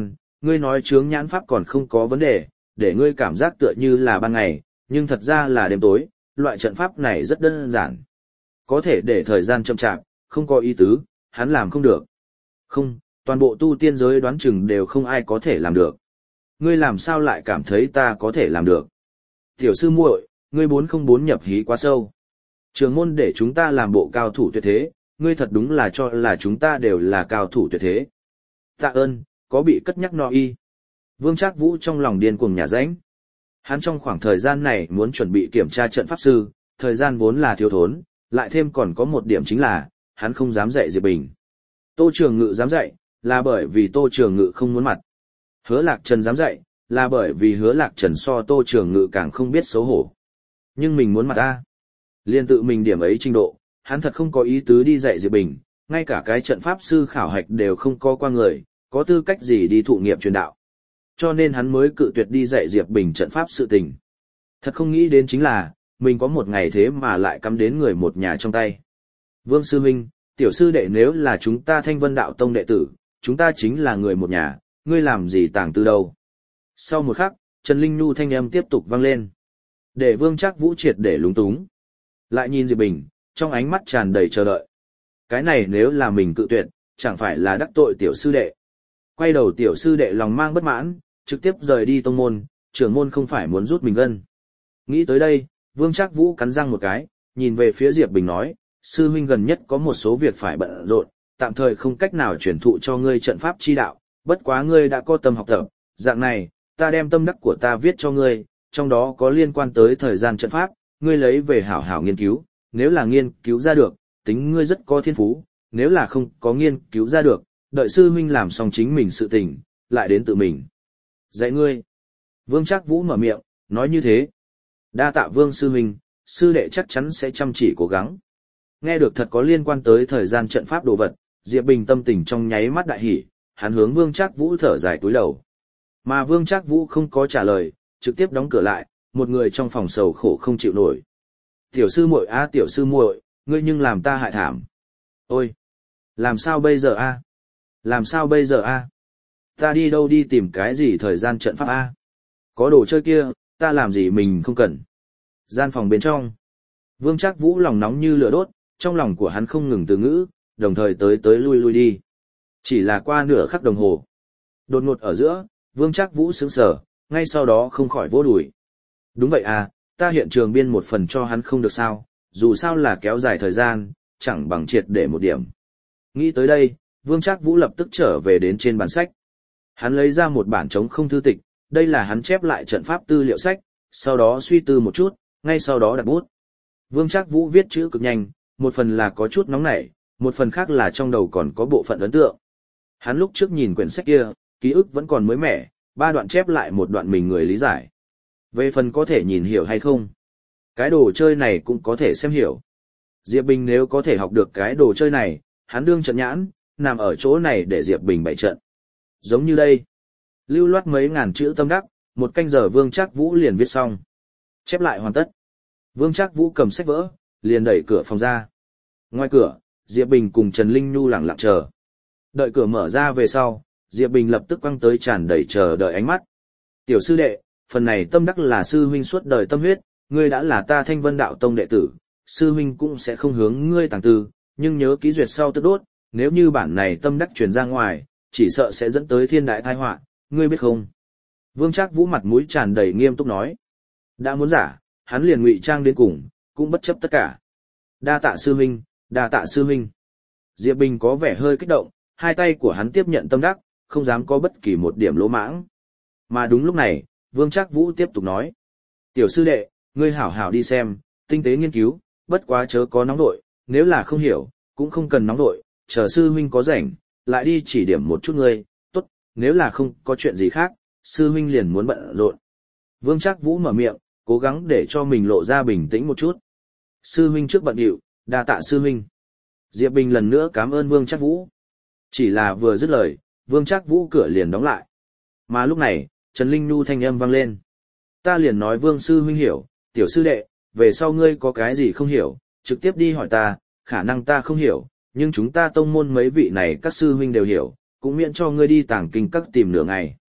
ngươi nói chướng nhãn pháp còn không có vấn đề, để ngươi cảm giác tựa như là ban ngày, nhưng thật ra là đêm tối, loại trận pháp này rất đơn giản. Có thể để thời gian chậm chạp, không có ý tứ, hắn làm không được. Không, toàn bộ tu tiên giới đoán chừng đều không ai có thể làm được. Ngươi làm sao lại cảm thấy ta có thể làm được? Tiểu sư muội, ngươi bốn không bốn nhập hí quá sâu. Trường môn để chúng ta làm bộ cao thủ tuyệt thế, ngươi thật đúng là cho là chúng ta đều là cao thủ tuyệt thế. Tạ ơn, có bị cất nhắc no y. Vương Trác Vũ trong lòng điên cuồng nhả rãnh. Hắn trong khoảng thời gian này muốn chuẩn bị kiểm tra trận pháp sư, thời gian vốn là thiếu thốn, lại thêm còn có một điểm chính là, hắn không dám dạy Diệp Bình. Tô Trường Ngự dám dạy, là bởi vì Tô Trường Ngự không muốn mặt. Hứa Lạc Trần dám dạy, là bởi vì Hứa Lạc Trần so Tô Trường Ngự càng không biết xấu hổ. Nhưng mình muốn mặt ta. Liên tự mình điểm ấy trình độ, hắn thật không có ý tứ đi dạy Diệp Bình, ngay cả cái trận pháp sư khảo hạch đều không có qua người, có tư cách gì đi thụ nghiệp truyền đạo. Cho nên hắn mới cự tuyệt đi dạy Diệp Bình trận pháp sự tình. Thật không nghĩ đến chính là, mình có một ngày thế mà lại cắm đến người một nhà trong tay. Vương Sư Minh, tiểu sư đệ nếu là chúng ta Thanh Vân Đạo Tông đệ tử, chúng ta chính là người một nhà, ngươi làm gì tàng tư đâu. Sau một khắc, Trần Linh Nhu thanh âm tiếp tục vang lên. Để Vương Trác Vũ triệt để lúng túng. Lại nhìn Diệp Bình, trong ánh mắt tràn đầy chờ đợi. Cái này nếu là mình cự tuyệt, chẳng phải là đắc tội tiểu sư đệ. Quay đầu tiểu sư đệ lòng mang bất mãn, trực tiếp rời đi tông môn, trưởng môn không phải muốn rút mình gân. Nghĩ tới đây, Vương Trác Vũ cắn răng một cái, nhìn về phía Diệp Bình nói, sư huynh gần nhất có một số việc phải bận rộn, tạm thời không cách nào truyền thụ cho ngươi trận pháp chi đạo, bất quá ngươi đã có tâm học tập, dạng này, ta đem tâm đắc của ta viết cho ngươi, trong đó có liên quan tới thời gian trận pháp, ngươi lấy về hảo hảo nghiên cứu, nếu là nghiên cứu ra được, tính ngươi rất có thiên phú, nếu là không có nghiên cứu ra được, đợi sư huynh làm xong chính mình sự tình, lại đến tự mình dạy ngươi. Vương Trác Vũ mở miệng, nói như thế. Đa tạ Vương sư huynh, sư đệ chắc chắn sẽ chăm chỉ cố gắng. Nghe được thật có liên quan tới thời gian trận pháp đồ vật, Diệp Bình tâm tình trong nháy mắt đại hỉ, hắn hướng Vương Trác Vũ thở dài cúi đầu. Mà Vương Trác Vũ không có trả lời, trực tiếp đóng cửa lại, một người trong phòng sầu khổ không chịu nổi. Tiểu sư muội a tiểu sư muội, ngươi nhưng làm ta hại thảm. Ôi, làm sao bây giờ a? Làm sao bây giờ a? Ta đi đâu đi tìm cái gì thời gian trận pháp a? Có đồ chơi kia, ta làm gì mình không cần. Gian phòng bên trong, Vương Trác Vũ lòng nóng như lửa đốt, trong lòng của hắn không ngừng từ ngữ, đồng thời tới tới lui lui đi. Chỉ là qua nửa khắc đồng hồ. Đột ngột ở giữa, Vương Trác Vũ sững sờ, ngay sau đó không khỏi vỗ đùi. Đúng vậy à, ta hiện trường biên một phần cho hắn không được sao, dù sao là kéo dài thời gian, chẳng bằng triệt để một điểm. Nghĩ tới đây, Vương Trác Vũ lập tức trở về đến trên bản sách. Hắn lấy ra một bản trống không thư tịch, đây là hắn chép lại trận pháp tư liệu sách, sau đó suy tư một chút, ngay sau đó đặt bút. Vương Trác Vũ viết chữ cực nhanh, một phần là có chút nóng nảy, một phần khác là trong đầu còn có bộ phận ấn tượng. Hắn lúc trước nhìn quyển sách kia, ký ức vẫn còn mới mẻ, ba đoạn chép lại một đoạn mình người lý giải. Về phần có thể nhìn hiểu hay không, cái đồ chơi này cũng có thể xem hiểu. Diệp Bình nếu có thể học được cái đồ chơi này, hắn đương trận nhãn, nằm ở chỗ này để Diệp Bình bày trận. Giống như đây, lưu loát mấy ngàn chữ tâm đắc, một canh giờ Vương Trác Vũ liền viết xong. Chép lại hoàn tất. Vương Trác Vũ cầm sách vỡ, liền đẩy cửa phòng ra. Ngoài cửa, Diệp Bình cùng Trần Linh Nhu lặng lặng chờ. Đợi cửa mở ra về sau, Diệp Bình lập tức quăng tới tràn đầy chờ đợi ánh mắt. Tiểu sư đệ, phần này tâm đắc là sư huynh suốt đời tâm huyết, ngươi đã là ta Thanh Vân Đạo Tông đệ tử, sư huynh cũng sẽ không hướng ngươi tàng tư, nhưng nhớ ký duyệt sau tức đốt, nếu như bản này tâm đắc truyền ra ngoài, chỉ sợ sẽ dẫn tới thiên đại tai họa, ngươi biết không? Vương Trác Vũ mặt mũi tràn đầy nghiêm túc nói. Đã muốn giả, hắn liền ngụy trang đến cùng, cũng bất chấp tất cả. Đa tạ sư huynh, đa tạ sư huynh. Diệp Bình có vẻ hơi kích động, hai tay của hắn tiếp nhận tâm đắc, không dám có bất kỳ một điểm lỗ mãng. Mà đúng lúc này, Vương Trác Vũ tiếp tục nói. Tiểu sư đệ, ngươi hảo hảo đi xem, tinh tế nghiên cứu, bất quá chớ có nóng vội, nếu là không hiểu, cũng không cần nóng vội, chờ sư huynh có rảnh, lại đi chỉ điểm một chút ngươi, tốt, nếu là không có chuyện gì khác, sư huynh liền muốn bận rộn. Vương Trác Vũ mở miệng, cố gắng để cho mình lộ ra bình tĩnh một chút. Sư huynh trước bận điệu, đa tạ sư huynh. Diệp Bình lần nữa cảm ơn Vương Trác Vũ. Chỉ là vừa dứt lời, Vương Trác Vũ cửa liền đóng lại. Mà lúc này, Trần Linh Nhu thanh âm vang lên. Ta liền nói Vương sư huynh hiểu, tiểu sư đệ, về sau ngươi có cái gì không hiểu, trực tiếp đi hỏi ta, khả năng ta không hiểu, nhưng chúng ta tông môn mấy vị này các sư huynh đều hiểu, cũng miễn cho ngươi đi tàng kinh các tìm nửa ngày.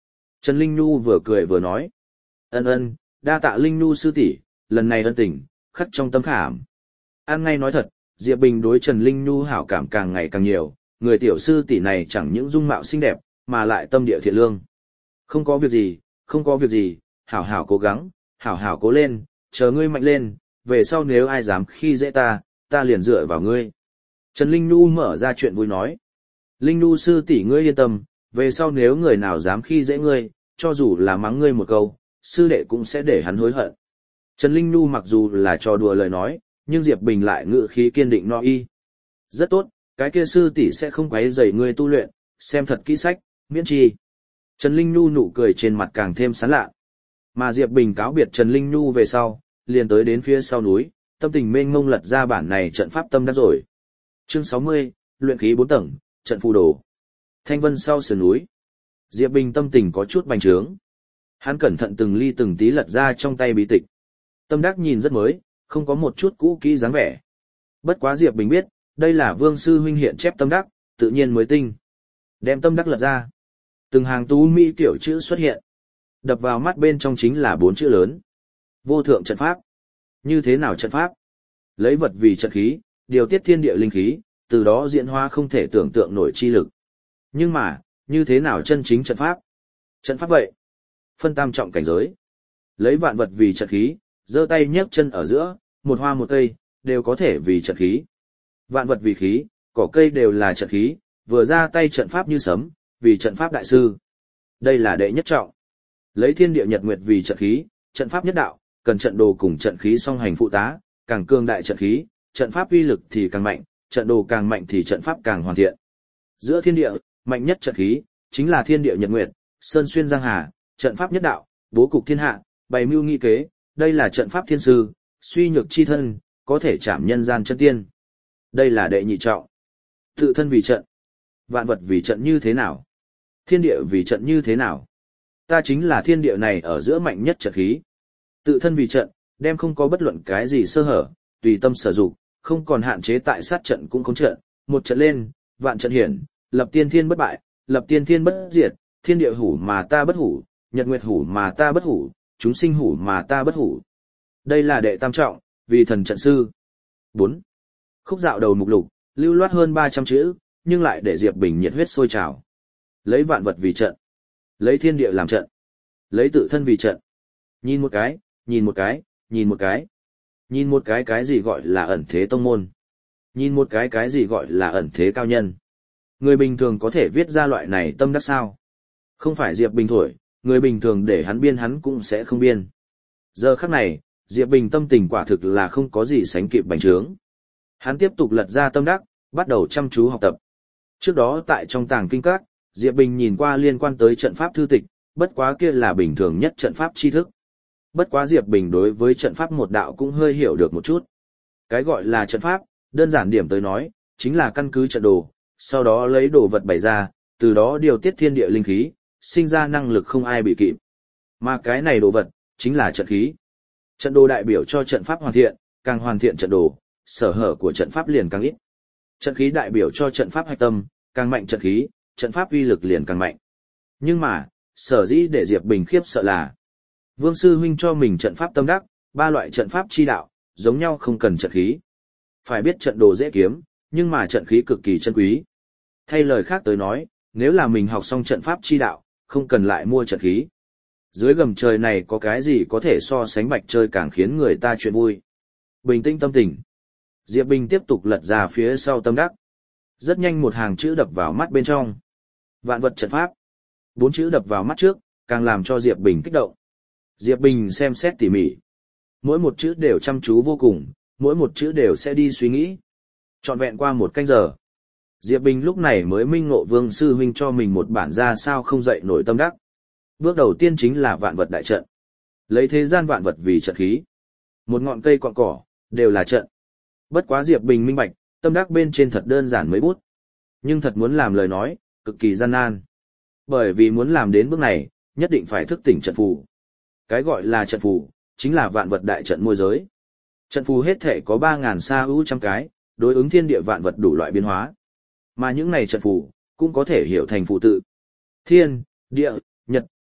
Trần Linh Nhu vừa cười vừa nói. Ân ân, đa tạ Linh Nhu sư tỷ, lần này ân tình, khắc trong tâm khảm. An ngay nói thật, Diệp Bình đối Trần Linh Nhu hảo cảm càng ngày càng nhiều, người tiểu sư tỷ này chẳng những dung mạo xinh đẹp, mà lại tâm địa thiện lương. Không có việc gì, không có việc gì, hảo hảo cố gắng, hảo hảo cố lên, chờ ngươi mạnh lên, về sau nếu ai dám khi dễ ta, ta liền dựa vào ngươi. Trần Linh Nhu mở ra chuyện vui nói. Linh Nhu sư tỷ ngươi yên tâm, về sau nếu người nào dám khi dễ ngươi, cho dù là mắng ngươi một câu, sư đệ cũng sẽ để hắn hối hận. Trần Linh Nhu mặc dù là trò đùa lời nói, nhưng Diệp Bình lại ngự khí kiên định no y. Rất tốt, cái kia sư tỷ sẽ không quấy rầy ngươi tu luyện, xem thật kỹ sách, miễn chi. Trần Linh Nhu nụ cười trên mặt càng thêm sán lạ. Mà Diệp Bình cáo biệt Trần Linh Nhu về sau, liền tới đến phía sau núi, tâm tình mênh mông lật ra bản này trận pháp tâm đắc rồi. Chương sáu mươi, luyện khí bốn tầng, trận phù đồ. Thanh vân sau sườn núi. Diệp Bình tâm tình có chút bành trướng. Hắn cẩn thận từng ly từng tí lật ra trong tay bí tịch. Tâm đắc nhìn rất mới, không có một chút cũ kỹ dáng vẻ. Bất quá Diệp Bình biết, đây là Vương sư huynh hiện chép tâm đắc, tự nhiên mới tinh. Đem tâm đắc lật ra. Từng hàng tú mỹ tiểu chữ xuất hiện. Đập vào mắt bên trong chính là bốn chữ lớn. Vô thượng trận pháp. Như thế nào trận pháp? Lấy vật vì trận khí, điều tiết thiên địa linh khí, từ đó diễn hóa không thể tưởng tượng nổi chi lực. Nhưng mà, như thế nào chân chính trận pháp? Trận pháp vậy. Phân tam trọng cảnh giới. Lấy vạn vật vì trận khí, giơ tay nhấc chân ở giữa, một hoa một cây, đều có thể vì trận khí. Vạn vật vì khí, cỏ cây đều là trận khí, vừa ra tay trận pháp như sấm, vì trận pháp đại sư. Đây là đệ nhất trọng. Lấy thiên địa nhật nguyệt vì trận khí, trận pháp nhất đạo, cần trận đồ cùng trận khí song hành phụ tá, càng cương đại trận khí, trận pháp uy lực thì càng mạnh, trận đồ càng mạnh thì trận pháp càng hoàn thiện. Giữa thiên địa, mạnh nhất trận khí, chính là thiên địa nhật nguyệt, sơn xuyên giang hà, trận pháp nhất đạo, bố cục thiên hạ, bày mưu nghị kế, đây là trận pháp thiên sư, suy nhược chi thân, có thể chạm nhân gian chân tiên. Đây là đệ nhị trọng. Tự thân vì trận. Vạn vật vì trận như thế nào? Thiên địa vì trận như thế nào? Ta chính là thiên địa này ở giữa mạnh nhất trận khí. Tự thân vì trận, đem không có bất luận cái gì sơ hở, tùy tâm sở dụng, không còn hạn chế tại sát trận cũng không trận, một trận lên, vạn trận hiển, lập tiên thiên bất bại, lập tiên thiên bất diệt, thiên địa hủ mà ta bất hủ, nhật nguyệt hủ mà ta bất hủ, chúng sinh hủ mà ta bất hủ. Đây là đệ tam trọng, vì thần trận sư. bốn. Khúc dạo đầu mục lục, lưu loát hơn ba trăm chữ, nhưng lại để Diệp Bình nhiệt huyết sôi trào. Lấy vạn vật vì trận, lấy thiên địa làm trận, lấy tự thân vì trận. Nhìn một cái, nhìn một cái, nhìn một cái. Nhìn một cái cái gì gọi là ẩn thế tông môn. Nhìn một cái cái gì gọi là ẩn thế cao nhân. Người bình thường có thể viết ra loại này tâm đắc sao? Không phải Diệp Bình thổi, người bình thường để hắn biên hắn cũng sẽ không biên. Giờ khắc này, Diệp Bình tâm tình quả thực là không có gì sánh kịp bành trướng. Hắn tiếp tục lật ra tâm đắc, bắt đầu chăm chú học tập. Trước đó tại trong tàng kinh các, Diệp Bình nhìn qua liên quan tới trận pháp thư tịch, bất quá kia là bình thường nhất trận pháp tri thức. Bất quá Diệp Bình đối với trận pháp một đạo cũng hơi hiểu được một chút. Cái gọi là trận pháp, đơn giản điểm tới nói, chính là căn cứ trận đồ, sau đó lấy đồ vật bày ra, từ đó điều tiết thiên địa linh khí, sinh ra năng lực không ai bị kịp. Mà cái này đồ vật, chính là trận khí. Trận đồ đại biểu cho trận pháp hoàn thiện, càng hoàn thiện trận đồ, sở hở của trận pháp liền càng ít. Trận khí đại biểu cho trận pháp hạch tâm, càng mạnh trận khí, trận pháp uy lực liền càng mạnh. Nhưng mà, sở dĩ để Diệp Bình khiếp sợ là Vương sư huynh cho mình trận pháp tâm đắc, ba loại trận pháp chi đạo, giống nhau không cần trận khí. Phải biết trận đồ dễ kiếm, nhưng mà trận khí cực kỳ chân quý. Thay lời khác tới nói, nếu là mình học xong trận pháp chi đạo, không cần lại mua trận khí. Dưới gầm trời này có cái gì có thể so sánh bạch chơi càng khiến người ta chuyện vui. Bình tĩnh tâm tình. Diệp Bình tiếp tục lật ra phía sau tâm đắc. Rất nhanh một hàng chữ đập vào mắt bên trong. Vạn vật trận pháp. Bốn chữ đập vào mắt trước, càng làm cho Diệp Bình kích động. Diệp Bình xem xét tỉ mỉ. Mỗi một chữ đều chăm chú vô cùng, mỗi một chữ đều sẽ đi suy nghĩ. Trọn vẹn qua một canh giờ. Diệp Bình lúc này mới minh ngộ Vương sư huynh cho mình một bản ra sao không dậy nổi tâm đắc. Bước đầu tiên chính là vạn vật đại trận. Lấy thế gian vạn vật vì trận khí. Một ngọn cây cọn cỏ, đều là trận. Bất quá Diệp Bình minh bạch, tâm đắc bên trên thật đơn giản mấy bút. Nhưng thật muốn làm lời nói, cực kỳ gian nan. Bởi vì muốn làm đến bước này, nhất định phải thức tỉnh trận phù. Cái gọi là trận phù, chính là vạn vật đại trận môi giới. Trận phù hết thể có ba ngàn sa ưu trăm cái, đối ứng thiên địa vạn vật đủ loại biến hóa. Mà những này trận phù, cũng có thể hiểu thành phù tự. Thiên, địa, nhật,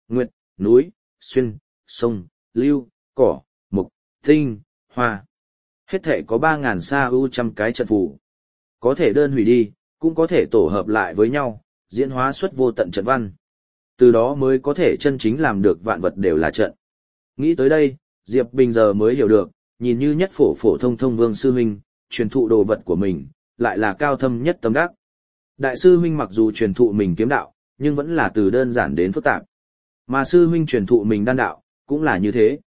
nguyệt, núi, xuyên, sông, lưu, cỏ, mục, tinh, hoa. Hết thể có ba ngàn sa ưu trăm cái trận phù. Có thể đơn hủy đi, cũng có thể tổ hợp lại với nhau, diễn hóa xuất vô tận trận văn. Từ đó mới có thể chân chính làm được vạn vật đều là trận. Nghĩ tới đây, Diệp Bình giờ mới hiểu được, nhìn như nhất phổ phổ thông thông Vương sư huynh, truyền thụ đồ vật của mình, lại là cao thâm nhất tâm đắc. Đại sư huynh mặc dù truyền thụ mình kiếm đạo, nhưng vẫn là từ đơn giản đến phức tạp. Mà sư huynh truyền thụ mình đan đạo, cũng là như thế.